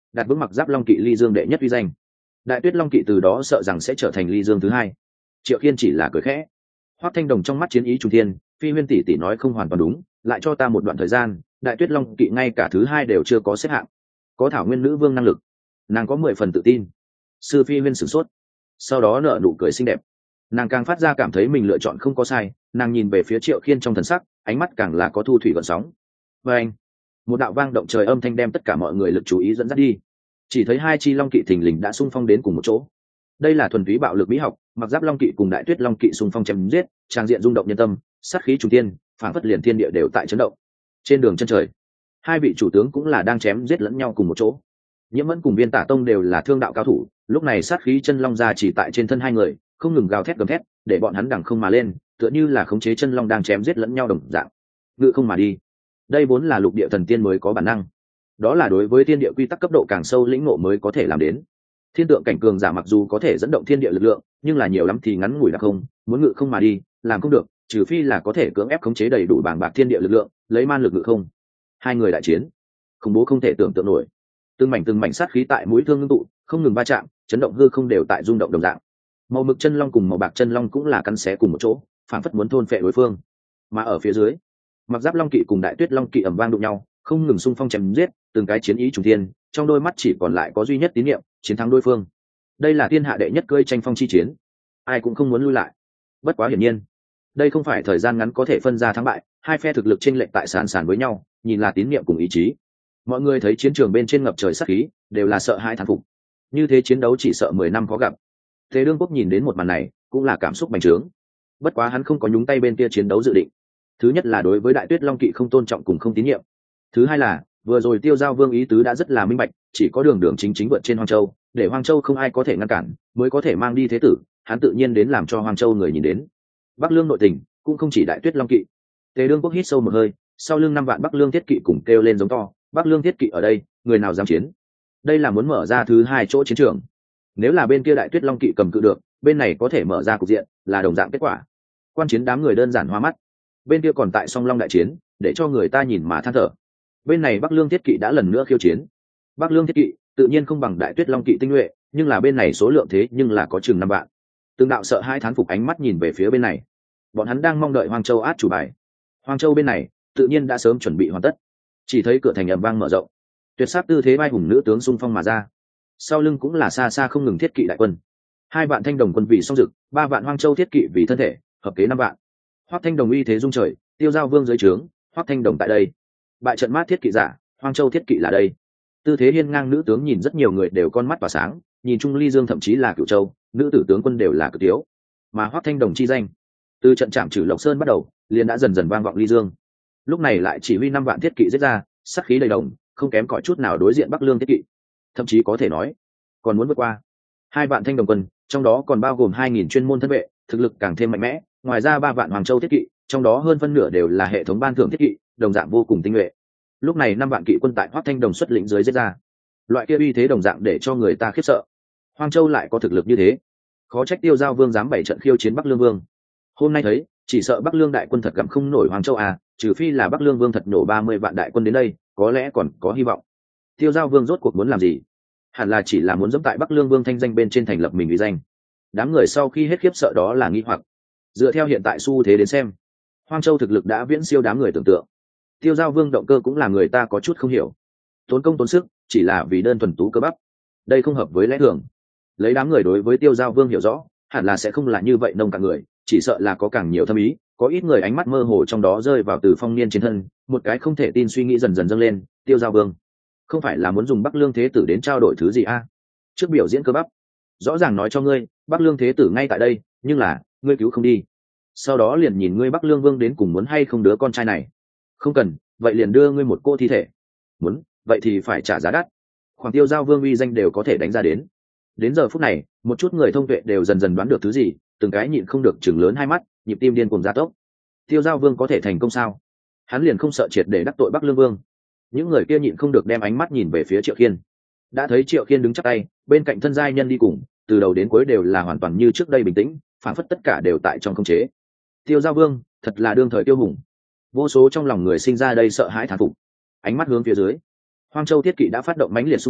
đặt vững mặc giáp long kỵ ly dương đệ nhất uy danh. Đại tuyết long kỵ từ đó sợ rằng sẽ trở thành ly dương thứ hai. Triệu Khiên chỉ là cười khẽ. Hoắc Thanh Đồng trong mắt chiến ý trung thiên, Phi Huyên tỷ tỷ nói không hoàn toàn đúng, lại cho ta một đoạn thời gian, đại tuyết long kỵ ngay cả thứ hai đều chưa có xếp hạng. Có thảo nguyên nữ vương năng lực, nàng có mười phần tự tin. Sư Phi Huyên sửng sốt, sau đó nở nụ cười xinh đẹp. Nàng càng phát ra cảm thấy mình lựa chọn không có sai, nàng nhìn về phía Triệu Khiên trong thần sắc, ánh mắt càng là có thu thủy gợn sóng. Và anh, một đạo vang động trời âm thanh đem tất cả mọi người lực chú ý dẫn dắt đi. Chỉ thấy hai chi long kỵ thình lình đã xung phong đến cùng một chỗ. Đây là thuần túy bạo lực mỹ học, mặc giáp long kỵ cùng đại tuyết long kỵ xung phong chém giết, trang diện rung động nhân tâm, sát khí trùng tiên, phảng phất liền thiên địa đều tại chấn động. Trên đường chân trời, hai vị chủ tướng cũng là đang chém giết lẫn nhau cùng một chỗ. Nhiễm Mẫn cùng Viên Tả Tông đều là thương đạo cao thủ, lúc này sát khí chân long ra chỉ tại trên thân hai người, không ngừng gào thét gầm thét, để bọn hắn đằng không mà lên, tựa như là khống chế chân long đang chém giết lẫn nhau đồng dạng. Ngự không mà đi. Đây vốn là lục địa thần tiên mới có bản năng. Đó là đối với thiên địa quy tắc cấp độ càng sâu lĩnh ngộ mới có thể làm đến. Thiên tượng cảnh cường giả mặc dù có thể dẫn động thiên địa lực lượng, nhưng là nhiều lắm thì ngắn ngủi đặc không, muốn ngự không mà đi, làm không được, trừ phi là có thể cưỡng ép khống chế đầy đủ bảng bạc thiên địa lực lượng, lấy man lực ngự không. Hai người đại chiến, khủng bố không thể tưởng tượng nổi. Từng mảnh từng mảnh sát khí tại mũi thương ngưng tụ, không ngừng va chạm, chấn động hư không đều tại rung động đồng dạng. Màu mực chân long cùng màu bạc chân long cũng là cắn xé cùng một chỗ, phản phất muốn thôn phệ đối phương. Mà ở phía dưới, mặc giáp long kỵ cùng đại tuyết long kỵ ầm vang đụng nhau, không ngừng xung phong chém giết, từng cái chiến ý trùng thiên, trong đôi mắt chỉ còn lại có duy nhất tín niệm, chiến thắng đối phương. Đây là thiên hạ đệ nhất cưỡi tranh phong chi chiến, ai cũng không muốn lui lại. Bất quá hiển nhiên, đây không phải thời gian ngắn có thể phân ra thắng bại, hai phe thực lực chênh lệch tại sàn sàn với nhau, nhìn là tín niệm cùng ý chí. Mọi người thấy chiến trường bên trên ngập trời sát khí, đều là sợ hãi thán phục. Như thế chiến đấu chỉ sợ mười năm khó gặp. Thế Đương Quốc nhìn đến một màn này, cũng là cảm xúc bành trướng. Bất quá hắn không có nhúng tay bên kia chiến đấu dự định. Thứ nhất là đối với đại tuyết long kỵ không tôn trọng cùng không tín nhiệm. Thứ hai là vừa rồi Tiêu Giao Vương ý tứ đã rất là minh bạch, chỉ có đường đường chính chính vượt trên Hoang Châu, để Hoang Châu không ai có thể ngăn cản, mới có thể mang đi thế tử, hắn tự nhiên đến làm cho Hoang Châu người nhìn đến. Bắc Lương nội tình cũng không chỉ đại tuyết long kỵ. Tề Đương Quốc hít sâu một hơi, sau lưng năm vạn Bắc Lương thiết kỵ cùng kêu lên giống to, Bắc Lương thiết kỵ ở đây, người nào dám chiến? Đây là muốn mở ra thứ hai chỗ chiến trường. Nếu là bên kia đại tuyết long kỵ cầm cự được, bên này có thể mở ra cục diện, là đồng dạng kết quả. Quan chiến đám người đơn giản hoa mắt. Bên kia còn tại song long đại chiến, để cho người ta nhìn mà than thở. Bên này Bắc Lương thiết kỵ đã lần nữa khiêu chiến. Bắc Lương thiết kỵ tự nhiên không bằng đại tuyết long kỵ tinh nhuệ, nhưng là bên này số lượng thế nhưng là có chừng năm vạn. Từng đạo sợ hai thán phục ánh mắt nhìn về phía bên này. Bọn hắn đang mong đợi Hoang Châu át chủ bài. Hoang Châu bên này tự nhiên đã sớm chuẩn bị hoàn tất. Chỉ thấy cửa thành ầm vang mở rộng, tuyệt sắc tư thế vai hùng nữ tướng xung phong mà ra, sau lưng cũng là xa xa không ngừng thiết kỵ đại quân. Hai vạn thanh đồng quân vì song dực, ba vạn Hoang Châu thiết kỵ vì thân thể, hợp kế năm vạn. Hoắc Thanh Đồng uy thế dung trời, Tiêu Giao Vương dưới trướng, Hoắc Thanh Đồng tại đây. Bại trận mát thiết kỵ giả, Hoang Châu thiết kỵ là đây. Tư thế hiên ngang nữ tướng nhìn rất nhiều người đều con mắt tỏa sáng, nhìn Trung Ly Dương thậm chí là Cửu Châu, nữ tử tướng quân đều là cực tiếu. Mà Hoắc Thanh Đồng chi danh, từ trận trạm trừ Lộc Sơn bắt đầu, liền đã dần dần vang vọng Ly Dương. Lúc này lại chỉ huy năm vạn thiết kỵ giết ra, sát khí đầy đồng, không kém cỏi chút nào đối diện Bắc Lương thiết kỵ. Thậm chí có thể nói, còn muốn vượt qua hai vạn thanh đồng quân, trong đó còn bao gồm hai nghìn chuyên môn thân vệ, thực lực càng thêm mạnh mẽ, ngoài ra ba vạn Hoàng Châu thiết kỵ, trong đó hơn phân nửa đều là hệ thống ban thưởng thiết kỵ, đồng dạng vô cùng tinh nhuệ. Lúc này năm vạn kỵ quân tại Hoắc Thanh Đồng xuất lĩnh dưới giết ra. Loại kia uy thế đồng dạng để cho người ta khiếp sợ. Hoang Châu lại có thực lực như thế, khó trách Tiêu Giao Vương dám bảy trận khiêu chiến Bắc Lương Vương. Hôm nay thấy, chỉ sợ Bắc Lương đại quân thật gặm không nổi Hoàng Châu à, trừ phi là Bắc Lương Vương thật nổ ba mươi vạn đại quân đến đây, có lẽ còn có hy vọng. Tiêu Giao Vương rốt cuộc muốn làm gì? Hẳn là chỉ là muốn dẫm tại Bắc Lương Vương thanh danh bên trên thành lập mình uy danh. Đám người sau khi hết khiếp sợ đó là nghi hoặc. Dựa theo hiện tại xu thế đến xem, Hoang Châu thực lực đã viễn siêu đám người tưởng tượng. Tiêu Giao Vương động cơ cũng là người ta có chút không hiểu. Tốn công tốn sức, chỉ là vì đơn thuần tú cơ bắp. Đây không hợp với lẽ thường. Lấy đám người đối với Tiêu Giao Vương hiểu rõ, hẳn là sẽ không là như vậy nông cạn người, chỉ sợ là có càng nhiều thâm ý, có ít người ánh mắt mơ hồ trong đó rơi vào Từ Phong Niên trên thân, một cái không thể tin suy nghĩ dần dần dâng lên, Tiêu Giao Vương không phải là muốn dùng Bắc Lương Thế Tử đến trao đổi thứ gì a? À? Trước biểu diễn cơ bắp, rõ ràng nói cho ngươi, Bắc Lương Thế Tử ngay tại đây, nhưng là ngươi cứu không đi. Sau đó liền nhìn ngươi Bắc Lương Vương đến cùng muốn hay không đứa con trai này. Không cần, vậy liền đưa ngươi một cô thi thể. Muốn, vậy thì phải trả giá đắt. Khoảng Tiêu Giao Vương uy danh đều có thể đánh ra đến. Đến giờ phút này, một chút người thông tuệ đều dần dần đoán được thứ gì, từng cái nhịn không được chừng lớn hai mắt, nhịp tim điên cuồng gia tốc. Tiêu Giao Vương có thể thành công sao? Hắn liền không sợ triệt để đắc tội Bắc Lương Vương. Những người kia nhịn không được đem ánh mắt nhìn về phía Triệu Khiên. Đã thấy Triệu Khiên đứng chắp tay, bên cạnh thân giai nhân đi cùng, từ đầu đến cuối đều là hoàn toàn như trước đây bình tĩnh, phản phất tất cả đều tại trong khống chế. Tiêu Giao Vương, thật là đương thời tiêu hùng. Vô số trong lòng người sinh ra đây sợ hãi thán phục. Ánh mắt hướng phía dưới, Hoang Châu thiết kỵ đã phát động mãnh liệt xung phong,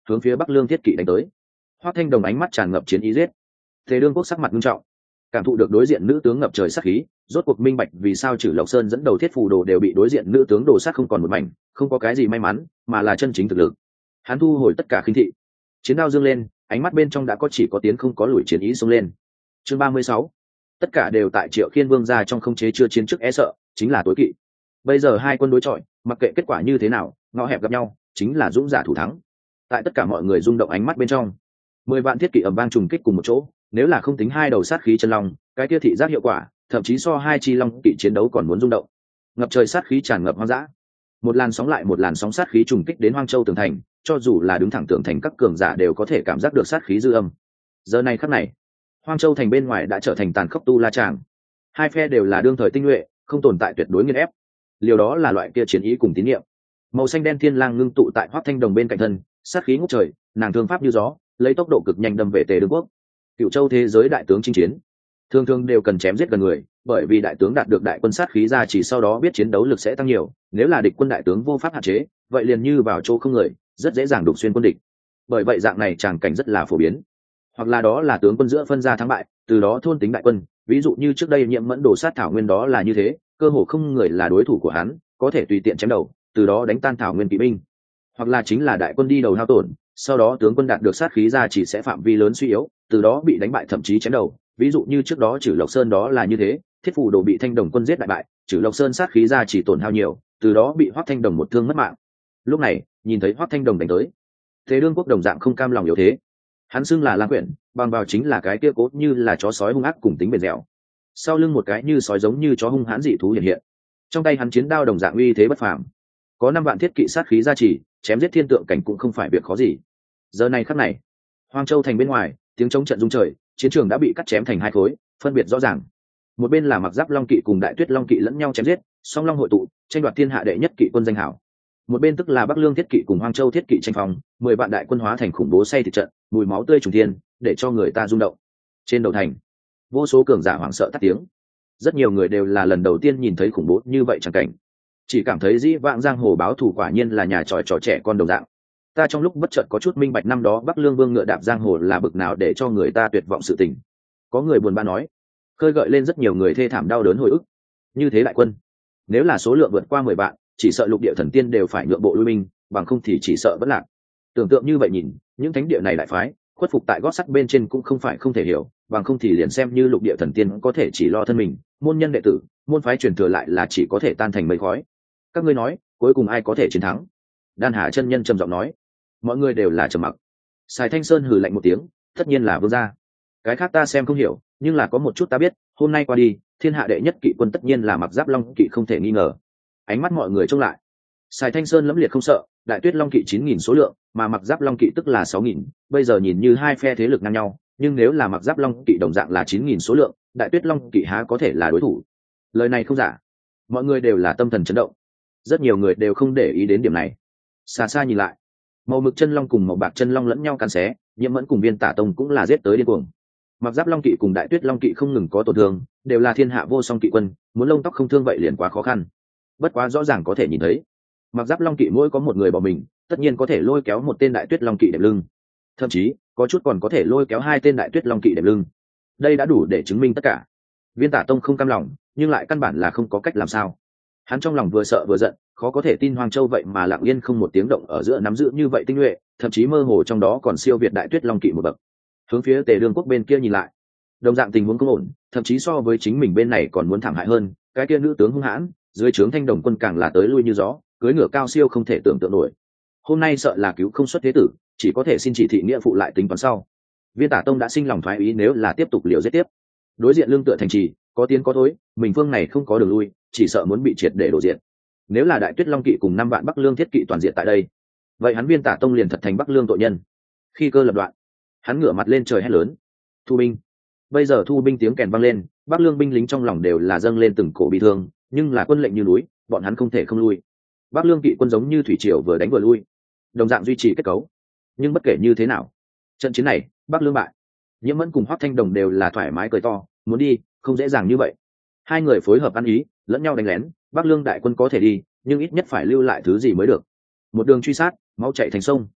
hướng phía Bắc Lương thiết kỵ đánh tới. Hoắc Thanh Đồng ánh mắt tràn ngập chiến ý giết. Tề Đương Quốc sắc mặt nghiêm trọng, cảm thụ được đối diện nữ tướng ngập trời sát khí, rốt cuộc minh bạch vì sao Trử Lộc Sơn dẫn đầu thiết phù đồ đều bị đối diện nữ tướng đồ sát không còn một mảnh, không có cái gì may mắn, mà là chân chính thực lực. Hắn thu hồi tất cả khinh thị, chiến đao dương lên, ánh mắt bên trong đã có chỉ có tiến không có lùi chiến ý xông lên. Chương ba mươi sáu, tất cả đều tại Triệu Khiên Vương gia trong không chế chưa chiến trước e sợ, chính là tối kỵ. Bây giờ hai quân đối chọi, mặc kệ kết quả như thế nào, ngõ hẹp gặp nhau, chính là dũng giả thủ thắng. Tại tất cả mọi người rung động ánh mắt bên trong, mười vạn thiết kỵ ầm vang trùng kích cùng một chỗ, nếu là không tính hai đầu sát khí chân long, cái kia thị giác hiệu quả, thậm chí so hai chi long kỵ chiến đấu còn muốn rung động. Ngập trời sát khí tràn ngập hoang dã, một làn sóng lại một làn sóng sát khí trùng kích đến Hoang Châu tường thành, cho dù là đứng thẳng tường thành các cường giả đều có thể cảm giác được sát khí dư âm. Giờ này khắc này, Hoang Châu thành bên ngoài đã trở thành tàn khốc tu la tràng. Hai phe đều là đương thời tinh nhuệ, không tồn tại tuyệt đối nghiền ép. Liều đó là loại kia chiến ý cùng tín nhiệm. Màu xanh đen thiên lang ngưng tụ tại Hoắc Thanh Đồng bên cạnh thân, sát khí ngút trời, nàng thương pháp như gió, lấy tốc độ cực nhanh đâm về Tề Đương Quốc. Cựu Châu thế giới đại tướng chinh chiến, thường thường đều cần chém giết gần người, bởi vì đại tướng đạt được đại quân sát khí ra chỉ sau đó biết chiến đấu lực sẽ tăng nhiều, nếu là địch quân đại tướng vô pháp hạn chế, vậy liền như vào chỗ không người, rất dễ dàng đục xuyên quân địch. Bởi vậy dạng này tràng cảnh rất là phổ biến. Hoặc là đó là tướng quân giữa phân ra thắng bại, từ đó thôn tính đại quân, ví dụ như trước đây Nhiễm Mẫn đổ sát Thảo Nguyên đó là như thế, cơ hồ không người là đối thủ của hắn, có thể tùy tiện chém đầu, từ đó đánh tan Thảo Nguyên kỵ binh. Hoặc là chính là đại quân đi đầu hao tổn, sau đó tướng quân đạt được sát khí ra chỉ sẽ phạm vi lớn suy yếu, từ đó bị đánh bại thậm chí chém đầu, ví dụ như trước đó Trử Lộc Sơn đó là như thế, thiết phù đồ bị Thanh Đồng quân giết đại bại, Trử Lộc Sơn sát khí ra chỉ tổn hao nhiều, từ đó bị Hoắc Thanh Đồng một thương mất mạng. Lúc này nhìn thấy Hoắc Thanh Đồng đánh tới, Thế Đương Quốc đồng dạng không cam lòng yếu thế, hắn xưng là Lang Quyển, bằng vào chính là cái kia cốt như là chó sói hung ác cùng tính bền dẻo, sau lưng một cái như sói giống như chó hung hãn dị thú hiện hiện, trong tay hắn chiến đao đồng dạng uy thế bất phàm, có năm vạn thiết kỵ sát khí gia trì, chém giết thiên tượng cảnh cũng không phải việc khó gì. Giờ này khắc này, Hoang Châu thành bên ngoài, tiếng chống trận rung trời, chiến trường đã bị cắt chém thành hai khối, phân biệt rõ ràng. Một bên là Mặc Giáp Long kỵ cùng Đại Tuyết Long kỵ lẫn nhau chém giết, song long hội tụ, tranh đoạt thiên hạ đệ nhất kỵ quân danh hảo. Một bên tức là Bắc Lương thiết kỵ cùng Hoang Châu thiết kỵ tranh phòng, mười vạn đại quân hóa thành khủng bố say thịt trận, mùi máu tươi trùng thiên, để cho người ta rung động. Trên đầu thành, vô số cường giả hoảng sợ tắt tiếng. Rất nhiều người đều là lần đầu tiên nhìn thấy khủng bố như vậy chẳng cảnh, chỉ cảm thấy dĩ vãng giang hồ báo thù quả nhiên là nhà tròi trò trẻ con đồng dạng. Ta trong lúc bất chợt có chút minh bạch năm đó Bắc Lương Vương ngựa đạp giang hồ là bực nào để cho người ta tuyệt vọng sự tình. Có người buồn bã nói, khơi gợi lên rất nhiều người thê thảm đau đớn hồi ức. Như thế đại quân, nếu là số lượng vượt qua mười vạn, chỉ sợ lục địa thần tiên đều phải nhượng bộ lui binh, bằng không thì chỉ sợ vẫn lạc. Tưởng tượng như vậy nhìn, những thánh địa này đại phái, khuất phục tại gót sắt bên trên cũng không phải không thể hiểu, bằng không thì liền xem như lục địa thần tiên có thể chỉ lo thân mình, môn nhân đệ tử, môn phái truyền thừa lại là chỉ có thể tan thành mây khói. Các ngươi nói, cuối cùng ai có thể chiến thắng? Đan Hà chân nhân trầm giọng nói. Mọi người đều là trầm mặc. Sài Thanh Sơn hừ lạnh một tiếng, tất nhiên là vương gia. Cái khác ta xem không hiểu, nhưng là có một chút ta biết, hôm nay qua đi, thiên hạ đệ nhất kỵ quân tất nhiên là Mặc Giáp Long kỵ không thể nghi ngờ. Ánh mắt mọi người trông lại. Sài Thanh Sơn lẫm liệt không sợ, Đại Tuyết Long kỵ chín nghìn số lượng, mà Mặc Giáp Long kỵ tức là sáu nghìn, bây giờ nhìn như hai phe thế lực ngang nhau, nhưng nếu là Mặc Giáp Long kỵ đồng dạng là chín nghìn số lượng, Đại Tuyết Long kỵ há có thể là đối thủ. Lời này không giả. Mọi người đều là tâm thần chấn động. Rất nhiều người đều không để ý đến điểm này. Xa xa nhìn lại, màu mực chân long cùng màu bạc chân long lẫn nhau càn xé, Nhiễm Mẫn cùng Viên Tả Tông cũng là giết tới điên cuồng. Mặc Giáp Long kỵ cùng Đại Tuyết Long kỵ không ngừng có tổn thương, đều là thiên hạ vô song kỵ quân, muốn lông tóc không thương vậy liền quá khó khăn. Bất quá rõ ràng có thể nhìn thấy, Mặc Giáp Long kỵ mỗi có một người bỏ mình, tất nhiên có thể lôi kéo một tên Đại Tuyết Long kỵ đệm lưng, thậm chí có chút còn có thể lôi kéo hai tên Đại Tuyết Long kỵ đệm lưng. Đây đã đủ để chứng minh tất cả. Viên Tả Tông không cam lòng, nhưng lại căn bản là không có cách làm sao. Hắn trong lòng vừa sợ vừa giận, khó có thể tin Hoang Châu vậy mà lặng yên không một tiếng động ở giữa nắm giữ như vậy tinh nhuệ, thậm chí mơ hồ trong đó còn siêu việt Đại Tuyết Long kỵ một bậc. Hướng phía Tề Đương Quốc bên kia nhìn lại, đồng dạng tình huống không ổn, thậm chí so với chính mình bên này còn muốn thảm hại hơn. Cái kia nữ tướng hung hãn, dưới trướng Thanh Đồng quân càng là tới lui như gió, cưỡi ngựa cao siêu không thể tưởng tượng nổi. Hôm nay sợ là cứu không xuất thế tử, chỉ có thể xin chỉ thị nghĩa phụ lại tính toán sau. Viên Tả Tông đã sinh lòng thoái ý, nếu là tiếp tục liều giết tiếp, đối diện lương tựa thành trì, có tiến có thối, mình phương này không có đường lui, chỉ sợ muốn bị triệt để đổ diện. Nếu là Đại Tuyết Long kỵ cùng năm vạn Bắc Lương thiết kỵ toàn diện tại đây, vậy hắn Viên Tả Tông liền thật thành Bắc Lương tội nhân. Khi cơ lập đoạn, hắn ngửa mặt lên trời hét lớn, thu binh. Bây giờ thu binh tiếng kèn vang lên, Bắc Lương binh lính trong lòng đều là dâng lên từng cổ bi thương, nhưng là quân lệnh như núi, bọn hắn không thể không lui. Bắc Lương kỵ quân giống như thủy triều vừa đánh vừa lui, đồng dạng duy trì kết cấu. Nhưng bất kể như thế nào, trận chiến này Bắc Lương bại. Nhiễm Mẫn cùng Hoắc Thanh Đồng đều là thoải mái cười to, muốn đi không dễ dàng như vậy. Hai người phối hợp ăn ý, lẫn nhau đánh lén, Bắc Lương đại quân có thể đi, nhưng ít nhất phải lưu lại thứ gì mới được. Một đường truy sát, máu chảy thành sông.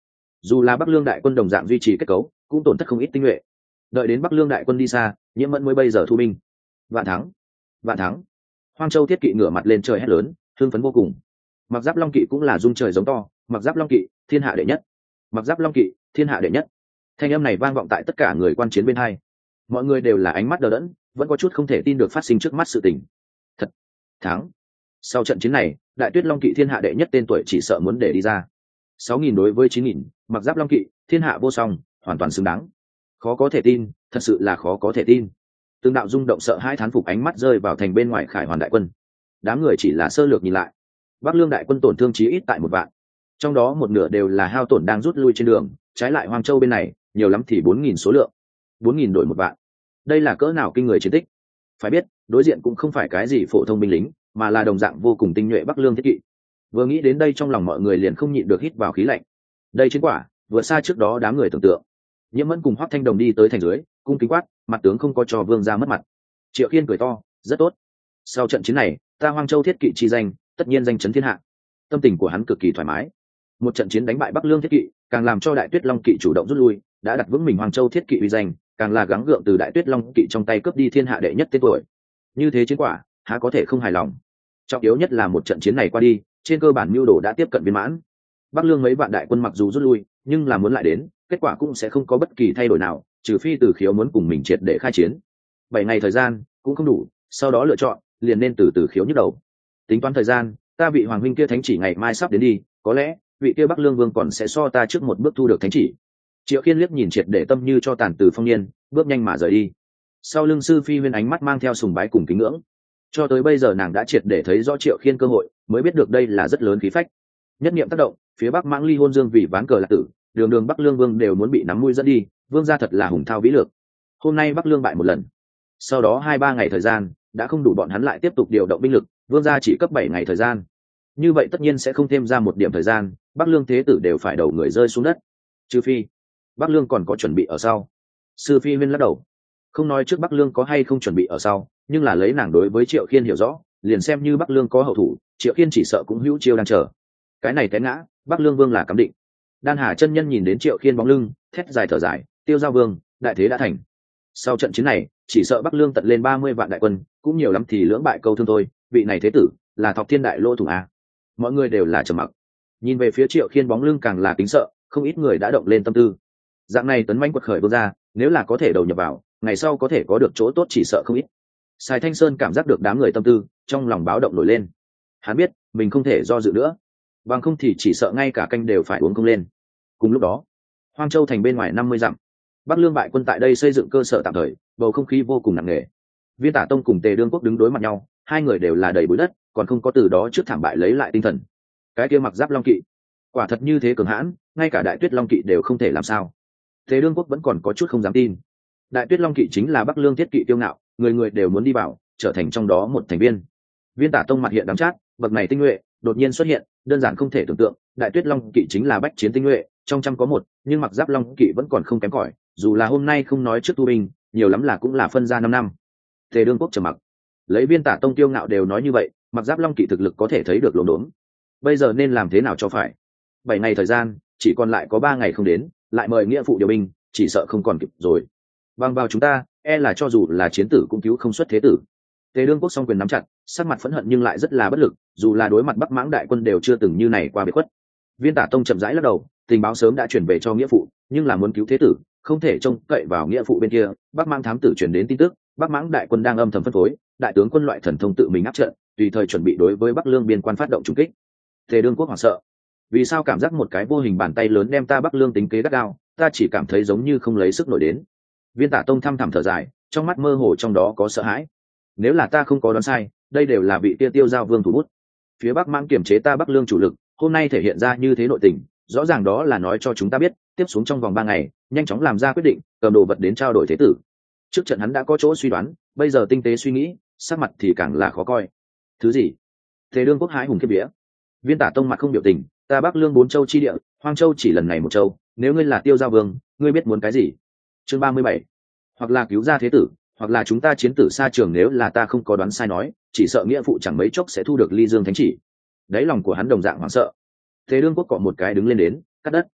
dù là Bắc Lương đại quân đồng dạng duy trì kết cấu cũng tổn thất không ít tinh nhuệ. Đợi đến Bắc Lương đại quân đi xa, Nhiễm Mẫn mới bây giờ thu binh. Vạn thắng, vạn thắng. Hoang Châu Thiết Kỵ ngửa mặt lên trời hét lớn, hưng phấn vô cùng. Mặc Giáp Long Kỵ cũng là rung trời giống to, Mặc Giáp Long Kỵ thiên hạ đệ nhất, Mặc Giáp Long Kỵ thiên hạ đệ nhất. Thanh âm này vang vọng tại tất cả người quan chiến bên hai. Mọi người đều là ánh mắt đờ đẫn, vẫn có chút không thể tin được phát sinh trước mắt sự tình. Thật, thắng. Sau trận chiến này, Đại Tuyết Long Kỵ thiên hạ đệ nhất tên tuổi chỉ sợ muốn để đi ra. Sáu nghìn đối với chín nghìn, Mặc Giáp Long Kỵ thiên hạ vô song, hoàn toàn xứng đáng. Khó có thể tin, thật sự là khó có thể tin. Từng đạo rung động sợ hai thán phục ánh mắt rơi vào thành bên ngoài Khải Hoàn đại quân. Đám người chỉ là sơ lược nhìn lại, Bắc Lương đại quân tổn thương chí ít tại một vạn, trong đó một nửa đều là hao tổn đang rút lui trên đường, trái lại Hoang Châu bên này nhiều lắm thì bốn nghìn số lượng, bốn nghìn đổi một vạn. Đây là cỡ nào kinh người chiến tích. Phải biết đối diện cũng không phải cái gì phổ thông binh lính, mà là đồng dạng vô cùng tinh nhuệ Bắc Lương thiết kỵ. Vừa nghĩ đến đây trong lòng mọi người liền không nhịn được hít vào khí lạnh. Đây chiến quả vượt xa trước đó đám người tưởng tượng. Nhiễm Mẫn cùng Hoắc Thanh Đồng đi tới thành dưới, cung kính quát, mặt tướng không có cho vương gia mất mặt. Triệu Khiên cười to, rất tốt. Sau trận chiến này, ta Hoang Châu thiết kỵ chi danh, tất nhiên danh chấn thiên hạ. Tâm tình của hắn cực kỳ thoải mái. Một trận chiến đánh bại Bắc Lương thiết kỵ, càng làm cho Đại Tuyết Long kỵ chủ động rút lui, đã đặt vững mình Hoang Châu thiết kỵ uy danh, càng là gắng gượng từ Đại Tuyết Long kỵ trong tay cướp đi thiên hạ đệ nhất tên tuổi. Như thế chiến quả, há có thể không hài lòng. Trọng yếu nhất là một trận chiến này qua đi, trên cơ bản mưu đồ đã tiếp cận viên mãn. Bắc Lương mấy vạn đại quân mặc dù rút lui, nhưng là muốn lại đến, kết quả cũng sẽ không có bất kỳ thay đổi nào, trừ phi Từ Khiếu muốn cùng mình triệt để khai chiến. Bảy ngày thời gian cũng không đủ, sau đó lựa chọn, liền nên từ Từ Khiếu nhức đầu. Tính toán thời gian, ta vị hoàng huynh kia thánh chỉ ngày mai sắp đến đi, có lẽ vị kia Bắc Lương vương còn sẽ so ta trước một bước thu được thánh chỉ. Triệu Khiên liếc nhìn triệt để tâm như cho tàn Từ Phong Niên, bước nhanh mà rời đi. Sau lưng sư phi Huyên ánh mắt mang theo sùng bái cùng kính ngưỡng. Cho tới bây giờ nàng đã triệt để thấy rõ Triệu Khiên cơ hội, mới biết được đây là rất lớn khí phách. Nhất niệm tác động, phía Bắc Mãng Ly hôn Dương vì ván cờ lạc tử, đường đường Bắc Lương vương đều muốn bị nắm mũi dẫn đi, vương gia thật là hùng thao vĩ lược. Hôm nay Bắc Lương bại một lần, sau đó hai ba ngày thời gian đã không đủ bọn hắn lại tiếp tục điều động binh lực, vương gia chỉ cấp bảy ngày thời gian. Như vậy tất nhiên sẽ không thêm ra một điểm thời gian, Bắc Lương thế tử đều phải đầu người rơi xuống đất. Trừ phi Bắc Lương còn có chuẩn bị ở sau. Sư phi Huyên lắc đầu, không nói trước Bắc Lương có hay không chuẩn bị ở sau, nhưng là lấy nàng đối với Triệu Khiên hiểu rõ, liền xem như Bắc Lương có hậu thủ, Triệu Khiên chỉ sợ cũng hữu chiêu đang chờ. Cái này té ngã, Bắc Lương vương là cấm định. Đan Hà chân nhân nhìn đến Triệu Khiên bóng lưng, thét dài thở dài, Tiêu Giao vương, đại thế đã thành. Sau trận chiến này, chỉ sợ Bắc Lương tận lên ba mươi vạn đại quân, cũng nhiều lắm thì lưỡng bại câu thương thôi, vị này thế tử là Thọc Thiên đại lô thủ a. Mọi người đều là trầm mặc. Nhìn về phía Triệu Khiên bóng lưng càng là kính sợ, không ít người đã động lên tâm tư. Dạng này tấn mãnh quật khởi vương gia, nếu là có thể đầu nhập vào, ngày sau có thể có được chỗ tốt chỉ sợ không ít. Sài Thanh Sơn cảm giác được đám người tâm tư, trong lòng báo động nổi lên. Hắn biết mình không thể do dự nữa, bằng không thì chỉ sợ ngay cả canh đều phải uống không lên. Cùng lúc đó, Hoang Châu thành bên ngoài năm mươi dặm, Bắc Lương bại quân tại đây xây dựng cơ sở tạm thời, bầu không khí vô cùng nặng nề. Viên Tả Tông cùng Tề Đương Quốc đứng đối mặt nhau, hai người đều là đầy bụi đất, còn không có từ đó trước thảm bại lấy lại tinh thần. Cái kia Mặc Giáp Long kỵ, quả thật như thế cường hãn, ngay cả Đại Tuyết Long kỵ đều không thể làm sao. Tề Đương Quốc vẫn còn có chút không dám tin. Đại Tuyết Long kỵ chính là Bắc Lương thiết kỵ kiêu ngạo, người người đều muốn đi vào, trở thành trong đó một thành viên. Viên Tả Tông mặt hiện đắng chát, bậc này tinh nhuệ đột nhiên xuất hiện, đơn giản không thể tưởng tượng. Đại Tuyết Long kỵ chính là bách chiến tinh nhuệ, trong trăm có một, nhưng Mặc Giáp Long kỵ vẫn còn không kém cỏi, dù là hôm nay không nói trước thu binh, nhiều lắm là cũng là phân ra năm năm. Tề Đương Quốc trầm mặc. Lấy Viên Tả Tông kiêu ngạo đều nói như vậy, Mặc Giáp Long kỵ thực lực có thể thấy được lốm đốm. Bây giờ nên làm thế nào cho phải? Bảy ngày thời gian, chỉ còn lại có ba ngày không đến, lại mời nghĩa phụ điều binh, chỉ sợ không còn kịp rồi. Bằng vào chúng ta, e là cho dù là chiến tử cũng cứu không xuất thế tử. Tề Đương Quốc song quyền nắm chặt, sắc mặt phẫn hận nhưng lại rất là bất lực, dù là đối mặt Bắc Mãng đại quân đều chưa từng như này qua biệt khuất. Viên Tả Tông chậm rãi lắc đầu, tình báo sớm đã chuyển về cho nghĩa phụ, nhưng là muốn cứu thế tử, không thể trông cậy vào nghĩa phụ bên kia. Bắc Mãng thám tử truyền đến tin tức, Bắc Mãng đại quân đang âm thầm phân phối, đại tướng quân loại thần thông tự mình áp trận, tùy thời chuẩn bị đối với Bắc Lương biên quan phát động trùng kích. Tề Đương Quốc hoảng sợ, vì sao cảm giác một cái vô hình bàn tay lớn đem ta Bắc Lương tính kế gắt gao, ta chỉ cảm thấy giống như không lấy sức nổi đến. Viên Tả Tông thăm thẳm thở dài, trong mắt mơ hồ trong đó có sợ hãi. Nếu là ta không có đoán sai, đây đều là vị kia Tiêu Giao vương thủ bút. Phía Bắc Mãng kiểm chế ta Bắc Lương chủ lực, hôm nay thể hiện ra như thế nội tình, rõ ràng đó là nói cho chúng ta biết, tiếp xuống trong vòng ba ngày, nhanh chóng làm ra quyết định, cầm đồ vật đến trao đổi thế tử. Trước trận hắn đã có chỗ suy đoán, bây giờ tinh tế suy nghĩ, sắc mặt thì càng là khó coi. Thứ gì? Tề Đương Quốc hái hùng kiếp vía. Viên Tả Tông mặt không biểu tình, ta Bắc Lương bốn châu chi địa, Hoang Châu chỉ lần này một châu, nếu ngươi là Tiêu Giao vương, ngươi biết muốn cái gì? Chương ba mươi bảy, hoặc là cứu ra thế tử, hoặc là chúng ta chiến tử xa trường, nếu là ta không có đoán sai nói, chỉ sợ nghĩa phụ chẳng mấy chốc sẽ thu được Ly Dương thánh chỉ. Đáy lòng của hắn đồng dạng hoảng sợ. Tề Đương Quốc cọ một cái đứng lên đến, cắt đất.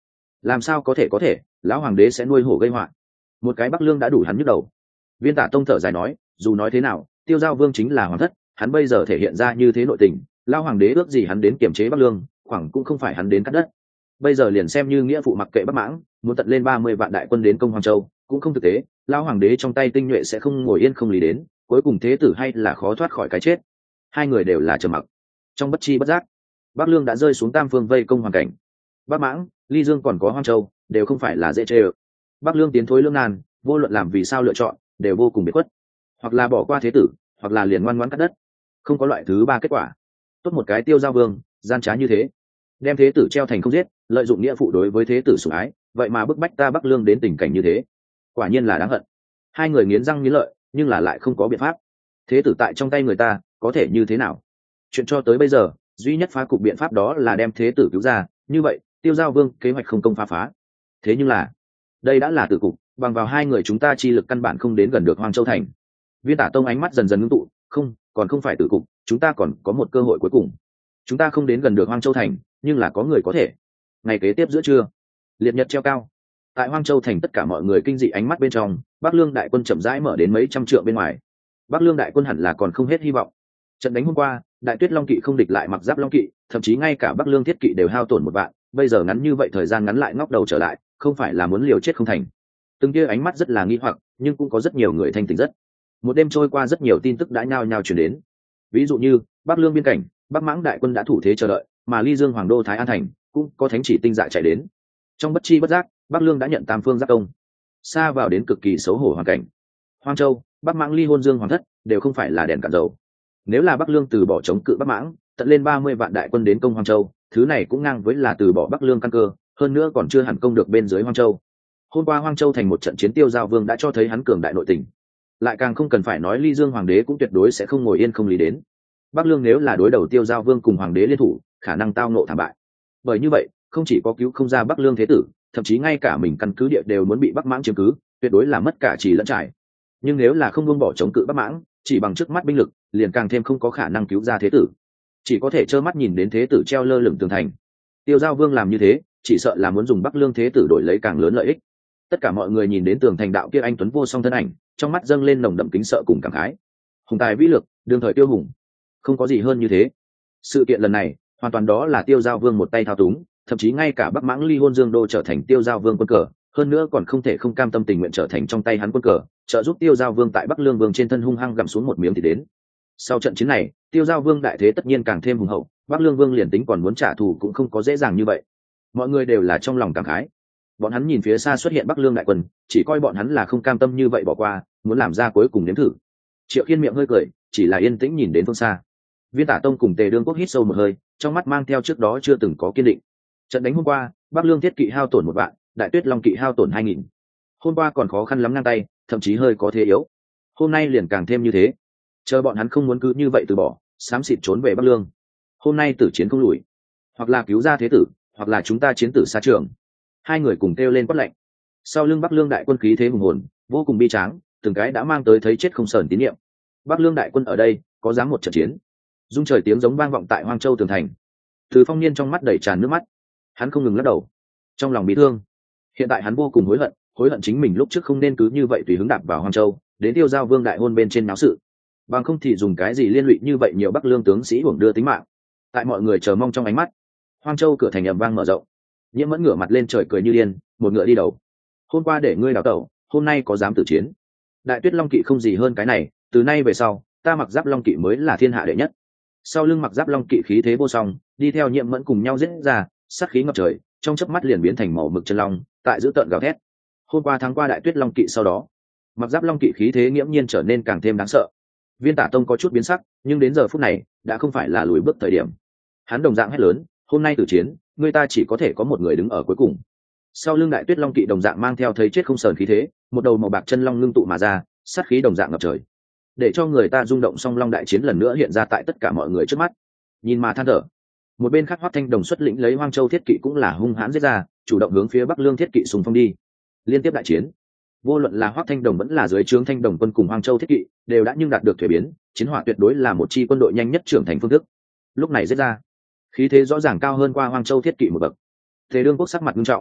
làm sao có thể có thể lão hoàng đế sẽ nuôi hổ gây họa? Một cái bắc lương đã đủ hắn nhức đầu. Viên Tả Tông thở dài nói, dù nói thế nào Tiêu Giao Vương chính là hoàng thất, hắn bây giờ thể hiện ra như thế nội tình, lão hoàng đế ước gì hắn đến kiểm chế bắc lương, khoảng cũng không phải hắn đến cắt đất. Bây giờ liền xem như nghĩa phụ mặc kệ Bắc Mãng, muốn tận lên ba mươi vạn đại quân đến công Hoàng Châu cũng không thực tế, lão hoàng đế trong tay tinh nhuệ sẽ không ngồi yên không lý đến, cuối cùng thế tử hay là khó thoát khỏi cái chết. Hai người đều là trầm mặc. Trong bất chi bất giác, Bắc Lương đã rơi xuống tam phương vây công hoàn cảnh. Bắc Mãng, Ly Dương còn có Hoang Châu đều không phải là dễ chơi. Bắc Lương tiến thối lưỡng nan, vô luận làm vì sao lựa chọn đều vô cùng biệt khuất, hoặc là bỏ qua thế tử, hoặc là liền ngoan ngoãn cắt đất, không có loại thứ ba kết quả. Tốt một cái Tiêu Giao Vương gian trá như thế, đem thế tử treo thành không giết, lợi dụng nghĩa phụ đối với thế tử sủng ái, vậy mà bức bách ta Bắc Lương đến tình cảnh như thế, quả nhiên là đáng hận. Hai người nghiến răng nghiến lợi, nhưng là lại không có biện pháp. Thế tử tại trong tay người ta, có thể như thế nào? Chuyện cho tới bây giờ, duy nhất phá cục biện pháp đó là đem thế tử cứu ra, như vậy Tiêu Giao Vương kế hoạch không công phá phá. Thế nhưng là đây đã là tử cục, bằng vào hai người chúng ta chi lực căn bản không đến gần được Hoang Châu thành. Viên Tả Tông ánh mắt dần dần ngưng tụ, không, còn không phải tử cục, chúng ta còn có một cơ hội cuối cùng. Chúng ta không đến gần được Hoang Châu thành, nhưng là có người có thể. Ngày kế tiếp giữa trưa, liệt nhật treo cao, tại Hoang Châu thành tất cả mọi người kinh dị ánh mắt bên trong, Bắc Lương đại quân chậm rãi mở đến mấy trăm trượng bên ngoài. Bắc Lương đại quân hẳn là còn không hết hy vọng. Trận đánh hôm qua, Đại Tuyết Long kỵ không địch lại Mặc Giáp Long kỵ, thậm chí ngay cả Bắc Lương thiết kỵ đều hao tổn một vạn, bây giờ ngắn như vậy thời gian ngắn lại ngóc đầu trở lại, không phải là muốn liều chết không thành. Từng kia ánh mắt rất là nghi hoặc, nhưng cũng có rất nhiều người thanh tỉnh rất. Một đêm trôi qua, rất nhiều tin tức đã nhao nhao truyền đến. Ví dụ như Bắc Lương biên cảnh, Bắc Mãng đại quân đã thủ thế chờ đợi, mà Ly Dương hoàng đô Thái An thành cũng có thánh chỉ tinh dạ chạy đến. Trong bất chi bất giác, Bắc Lương đã nhận tam phương giáp công, xa vào đến cực kỳ xấu hổ hoàn cảnh. Hoang Châu, Bắc Mãng ly hôn Dương hoàng thất đều không phải là đèn cạn dầu. Nếu là Bắc Lương từ bỏ chống cự Bắc Mãng, tận lên ba mươi vạn đại quân đến công Hoang Châu, thứ này cũng ngang với là từ bỏ Bắc Lương căn cơ, hơn nữa còn chưa hẳn công được bên dưới Hoang Châu. Hôm qua Hoang Châu thành một trận chiến, Tiêu Giao Vương đã cho thấy hắn cường đại nội tình, lại càng không cần phải nói Ly Dương hoàng đế cũng tuyệt đối sẽ không ngồi yên không lý đến. Bắc Lương nếu là đối đầu Tiêu Giao Vương cùng hoàng đế liên thủ, khả năng tao nộ thảm bại. Bởi như vậy, không chỉ có cứu không ra Bắc Lương thế tử, thậm chí ngay cả mình căn cứ địa đều muốn bị Bắc Mãng chiếm cứ, tuyệt đối là mất cả trì lẫn trải. Nhưng nếu là không buông bỏ chống cự Bắc Mãng, chỉ bằng trước mắt binh lực, liền càng thêm không có khả năng cứu ra thế tử, chỉ có thể trơ mắt nhìn đến thế tử treo lơ lửng tường thành. Tiêu Giao Vương làm như thế, chỉ sợ là muốn dùng Bắc Lương thế tử đổi lấy càng lớn lợi ích. Tất cả mọi người nhìn đến tường thành đạo kia anh tuấn vô song thân ảnh, trong mắt dâng lên nồng đậm kính sợ cùng cảm khái. Hùng tài vĩ lực, đương thời Tiêu hùng, không có gì hơn như thế. Sự kiện lần này, hoàn toàn đó là Tiêu Giao Vương một tay thao túng, thậm chí ngay cả Bắc Mãng ly hôn Dương đô trở thành Tiêu Giao Vương quân cờ, hơn nữa còn không thể không cam tâm tình nguyện trở thành trong tay hắn quân cờ, trợ giúp Tiêu Giao Vương tại Bắc Lương Vương trên thân hung hăng gặm xuống một miếng thì đến. Sau trận chiến này, Tiêu Giao Vương đại thế tất nhiên càng thêm hùng hậu, Bắc Lương Vương liền tính còn muốn trả thù cũng không có dễ dàng như vậy. Mọi người đều là trong lòng cảm khái. Bọn hắn nhìn phía xa xuất hiện Bắc Lương đại quân, chỉ coi bọn hắn là không cam tâm như vậy bỏ qua, muốn làm ra cuối cùng nếm thử. Triệu Khiên miệng hơi cười, chỉ là yên tĩnh nhìn đến phương xa. Viên Tả Tông cùng Tề Đương Quốc hít sâu một hơi, trong mắt mang theo trước đó chưa từng có kiên định. Trận đánh hôm qua, Bắc Lương thiết kỵ hao tổn một vạn, Đại Tuyết Long kỵ hao tổn hai nghìn. Hôm qua còn khó khăn lắm ngang tay, thậm chí hơi có thế yếu. Hôm nay liền càng thêm như thế. Chờ bọn hắn không muốn cứ như vậy từ bỏ, xám xịt trốn về Bắc Lương. Hôm nay tử chiến không lùi, hoặc là cứu ra thế tử, hoặc là chúng ta chiến tử xa trường. Hai người cùng kêu lên quát lệnh. Sau lưng Bắc Lương đại quân khí thế hùng hồn, vô cùng bi tráng, từng cái đã mang tới thấy chết không sờn tín niệm. Bắc Lương đại quân ở đây, có dám một trận chiến? Dung trời tiếng giống vang vọng tại Hoang Châu tường thành. Từ Phong Niên trong mắt đầy tràn nước mắt, hắn không ngừng lắc đầu, trong lòng bị thương. Hiện tại hắn vô cùng hối hận, hối hận chính mình lúc trước không nên cứ như vậy tùy hứng đạp vào Hoang Châu, đến Tiêu Giao Vương đại hôn bên trên náo sự. Bằng không thì dùng cái gì liên lụy như vậy nhiều Bắc Lương tướng sĩ uổng đưa tính mạng. Tại mọi người chờ mong trong ánh mắt, Hoang Châu cửa thành ầm vang mở rộng. Nhiễm Mẫn ngửa mặt lên trời cười như điên, một ngựa đi đầu. Hôm qua để ngươi đào tẩu, hôm nay có dám tử chiến? Đại Tuyết Long kỵ không gì hơn cái này, từ nay về sau, ta Mặc Giáp Long kỵ mới là thiên hạ đệ nhất. Sau lưng Mặc Giáp Long kỵ khí thế vô song, đi theo Nhiễm Mẫn cùng nhau giết ra, sát khí ngập trời, trong chớp mắt liền biến thành màu mực chân long, tại giữ tợn gào thét. Hôm qua tháng qua Đại Tuyết Long kỵ sau đó, Mặc Giáp Long kỵ khí thế nghiễm nhiên trở nên càng thêm đáng sợ. Viên Tả Tông có chút biến sắc, nhưng đến giờ phút này, đã không phải là lùi bước thời điểm. Hắn đồng dạng hét lớn, hôm nay tử chiến, người ta chỉ có thể có một người đứng ở cuối cùng. Sau lưng Đại Tuyết Long kỵ đồng dạng mang theo thấy chết không sờn khí thế, một đầu màu bạc chân long ngưng tụ mà ra, sát khí đồng dạng ngập trời, để cho người ta rung động. Song long đại chiến lần nữa hiện ra tại tất cả mọi người trước mắt, nhìn mà than thở. Một bên khác Hoắc Thanh Đồng xuất lĩnh lấy Hoang Châu thiết kỵ cũng là hung hãn giết ra, chủ động hướng phía Bắc Lương thiết kỵ xung phong đi. Liên tiếp đại chiến, vô luận là Hoắc Thanh Đồng vẫn là dưới trướng Thanh Đồng quân cùng Hoang Châu thiết kỵ, đều đã nhưng đạt được thuế biến, chiến hỏa tuyệt đối là một chi quân đội nhanh nhất trưởng thành phương thức. Lúc này giết ra, khí thế rõ ràng cao hơn qua Hoang Châu thiết kỵ một bậc. Thế Đương Quốc sắc mặt nghiêm trọng,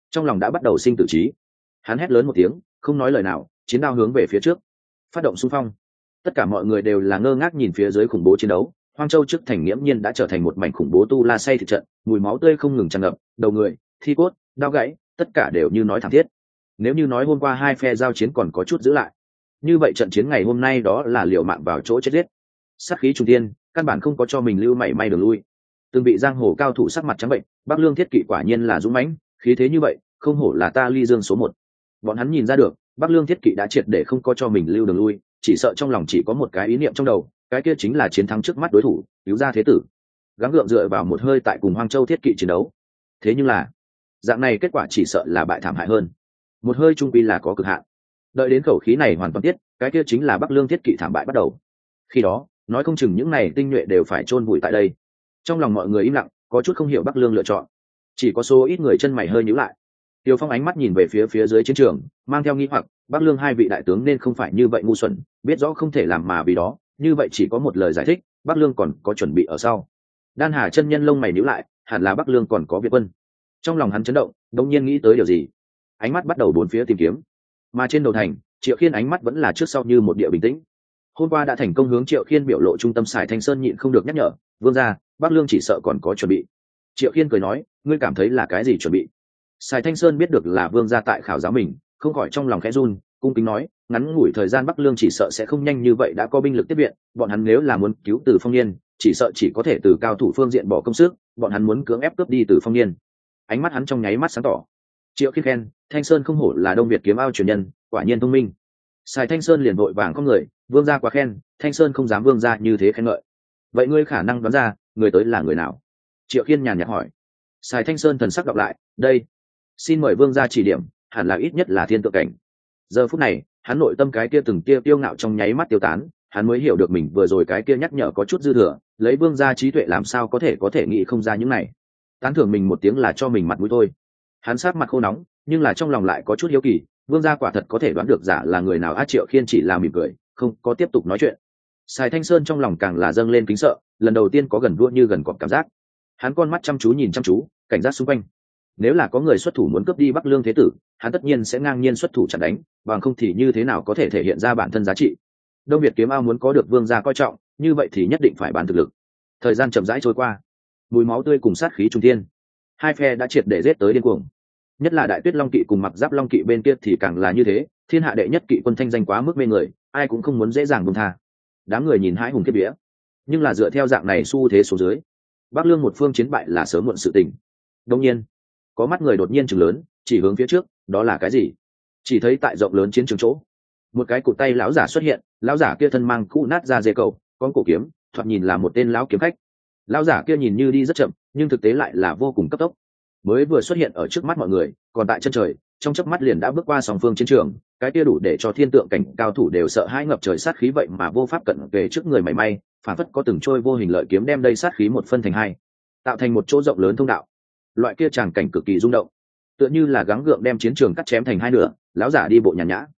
trong lòng đã bắt đầu sinh tử trí. Hắn hét lớn một tiếng, không nói lời nào, chiến đao hướng về phía trước, phát động xung phong. Tất cả mọi người đều là ngơ ngác nhìn phía dưới khủng bố chiến đấu. Hoang Châu trước thành nghiễm nhiên đã trở thành một mảnh khủng bố tu la say thực trận, mùi máu tươi không ngừng tràn ngập, đầu người, thi cốt, đao gãy, tất cả đều như nói thảm thiết. Nếu như nói hôm qua hai phe giao chiến còn có chút giữ lại, như vậy trận chiến ngày hôm nay đó là liều mạng vào chỗ chết giết. Sát khí trung thiên, căn bản không có cho mình lưu mảy may đường lui. Từng bị giang hồ cao thủ sắc mặt trắng bệnh, Bắc Lương Thiết Kỵ quả nhiên là dũng mãnh, khí thế như vậy, không hổ là ta Ly Dương số một. Bọn hắn nhìn ra được, Bắc Lương Thiết Kỵ đã triệt để không có cho mình lưu đường lui, chỉ sợ trong lòng chỉ có một cái ý niệm trong đầu, cái kia chính là chiến thắng trước mắt đối thủ, cứu ra thế tử. Gắng gượng dựa vào một hơi tại cùng Hoang Châu Thiết Kỵ chiến đấu. Thế nhưng là, dạng này kết quả chỉ sợ là bại thảm hại hơn. Một hơi trung quy là có cực hạn. Đợi đến khẩu khí này hoàn toàn tiết, cái kia chính là Bắc Lương Thiết Kỵ thảm bại bắt đầu. Khi đó, nói không chừng những này tinh nhuệ đều phải chôn vùi tại đây. Trong lòng mọi người im lặng, có chút không hiểu Bắc Lương lựa chọn. Chỉ có số ít người chân mày hơi nhíu lại. Tiêu Phong ánh mắt nhìn về phía phía dưới chiến trường, mang theo nghi hoặc, Bắc Lương hai vị đại tướng nên không phải như vậy ngu xuẩn, biết rõ không thể làm mà vì đó, như vậy chỉ có một lời giải thích, Bắc Lương còn có chuẩn bị ở sau. Đan Hà chân nhân lông mày nhíu lại, hẳn là Bắc Lương còn có viện quân. Trong lòng hắn chấn động, đống nhiên nghĩ tới điều gì, ánh mắt bắt đầu bốn phía tìm kiếm. Mà trên đầu thành, Triệu Khiên ánh mắt vẫn là trước sau như một địa bình tĩnh. Hôm qua đã thành công hướng Triệu Khiên biểu lộ trung tâm Sải Thanh Sơn nhịn không được nhắc nhở, vương gia, Bắc Lương chỉ sợ còn có chuẩn bị. Triệu Khiên cười nói, ngươi cảm thấy là cái gì chuẩn bị? Sài Thanh Sơn biết được là vương gia tại khảo giáo mình, không khỏi trong lòng khẽ run, cung kính nói, ngắn ngủi thời gian Bắc Lương chỉ sợ sẽ không nhanh như vậy đã có binh lực tiếp viện, bọn hắn nếu là muốn cứu Từ Phong Niên, chỉ sợ chỉ có thể từ cao thủ phương diện bỏ công sức, bọn hắn muốn cưỡng ép cướp đi Từ Phong Niên. Ánh mắt hắn trong nháy mắt sáng tỏ. Triệu Khiên khen, Thanh Sơn không hổ là Đông Việt kiếm ao truyền nhân, quả nhiên thông minh. Sài Thanh Sơn liền vội vàng không người, vương gia quá khen, Thanh Sơn không dám vương gia như thế khen ngợi. Vậy ngươi khả năng đoán ra, người tới là người nào? Triệu Khiên nhàn nhạt hỏi. Sài Thanh Sơn thần sắc đọc lại, đây, xin mời vương gia chỉ điểm, hẳn là ít nhất là thiên tượng cảnh. Giờ phút này, hắn nội tâm cái kia từng kia tiêu ngạo trong nháy mắt tiêu tán, hắn mới hiểu được mình vừa rồi cái kia nhắc nhở có chút dư thừa, lấy vương gia trí tuệ làm sao có thể có thể nghĩ không ra những này. Tán thưởng mình một tiếng là cho mình mặt mũi thôi. Hắn sát mặt khô nóng, nhưng là trong lòng lại có chút hiếu kỳ, vương gia quả thật có thể đoán được giả là người nào. A Triệu Khiên chỉ là mỉm cười, không có tiếp tục nói chuyện. Sài Thanh Sơn trong lòng càng là dâng lên kính sợ, lần đầu tiên có gần đua như gần cọp cảm giác. Hắn con mắt chăm chú nhìn chăm chú, cảnh giác xung quanh. Nếu là có người xuất thủ muốn cướp đi Bắc Lương thế tử, hắn tất nhiên sẽ ngang nhiên xuất thủ chặn đánh, bằng không thì như thế nào có thể thể hiện ra bản thân giá trị. Đông Việt kiếm ao muốn có được vương gia coi trọng, như vậy thì nhất định phải bán thực lực. Thời gian chậm rãi trôi qua, mùi máu tươi cùng sát khí trung thiên, hai phe đã triệt để giết tới điên cuồng. Nhất là Đại Tuyết Long kỵ cùng Mặc Giáp Long kỵ bên kia thì càng là như thế, thiên hạ đệ nhất kỵ quân thanh danh quá mức mê người, ai cũng không muốn dễ dàng buông tha. Đám người nhìn hãi hùng kiếp vía, nhưng là dựa theo dạng này xu thế số dưới, Bắc Lương một phương chiến bại là sớm muộn sự tình. Đương nhiên, có mắt người đột nhiên chừng lớn, chỉ hướng phía trước, đó là cái gì? Chỉ thấy tại rộng lớn chiến trường chỗ, một cái cụt tay lão giả xuất hiện, lão giả kia thân mang cũ nát ra dê cầu, con cổ kiếm, thoạt nhìn là một tên lão kiếm khách. Lão giả kia nhìn như đi rất chậm, nhưng thực tế lại là vô cùng cấp tốc. Mới vừa xuất hiện ở trước mắt mọi người, còn tại chân trời, trong chớp mắt liền đã bước qua song phương chiến trường, cái kia đủ để cho thiên tượng cảnh cao thủ đều sợ hãi ngập trời sát khí vậy mà vô pháp cận kề trước người mảy may, phản phất có từng trôi vô hình lợi kiếm đem đây sát khí một phân thành hai, tạo thành một chỗ rộng lớn thông đạo. Loại kia tràng cảnh cực kỳ rung động, tựa như là gắng gượng đem chiến trường cắt chém thành hai nửa. Lão giả đi bộ nhàn nhã,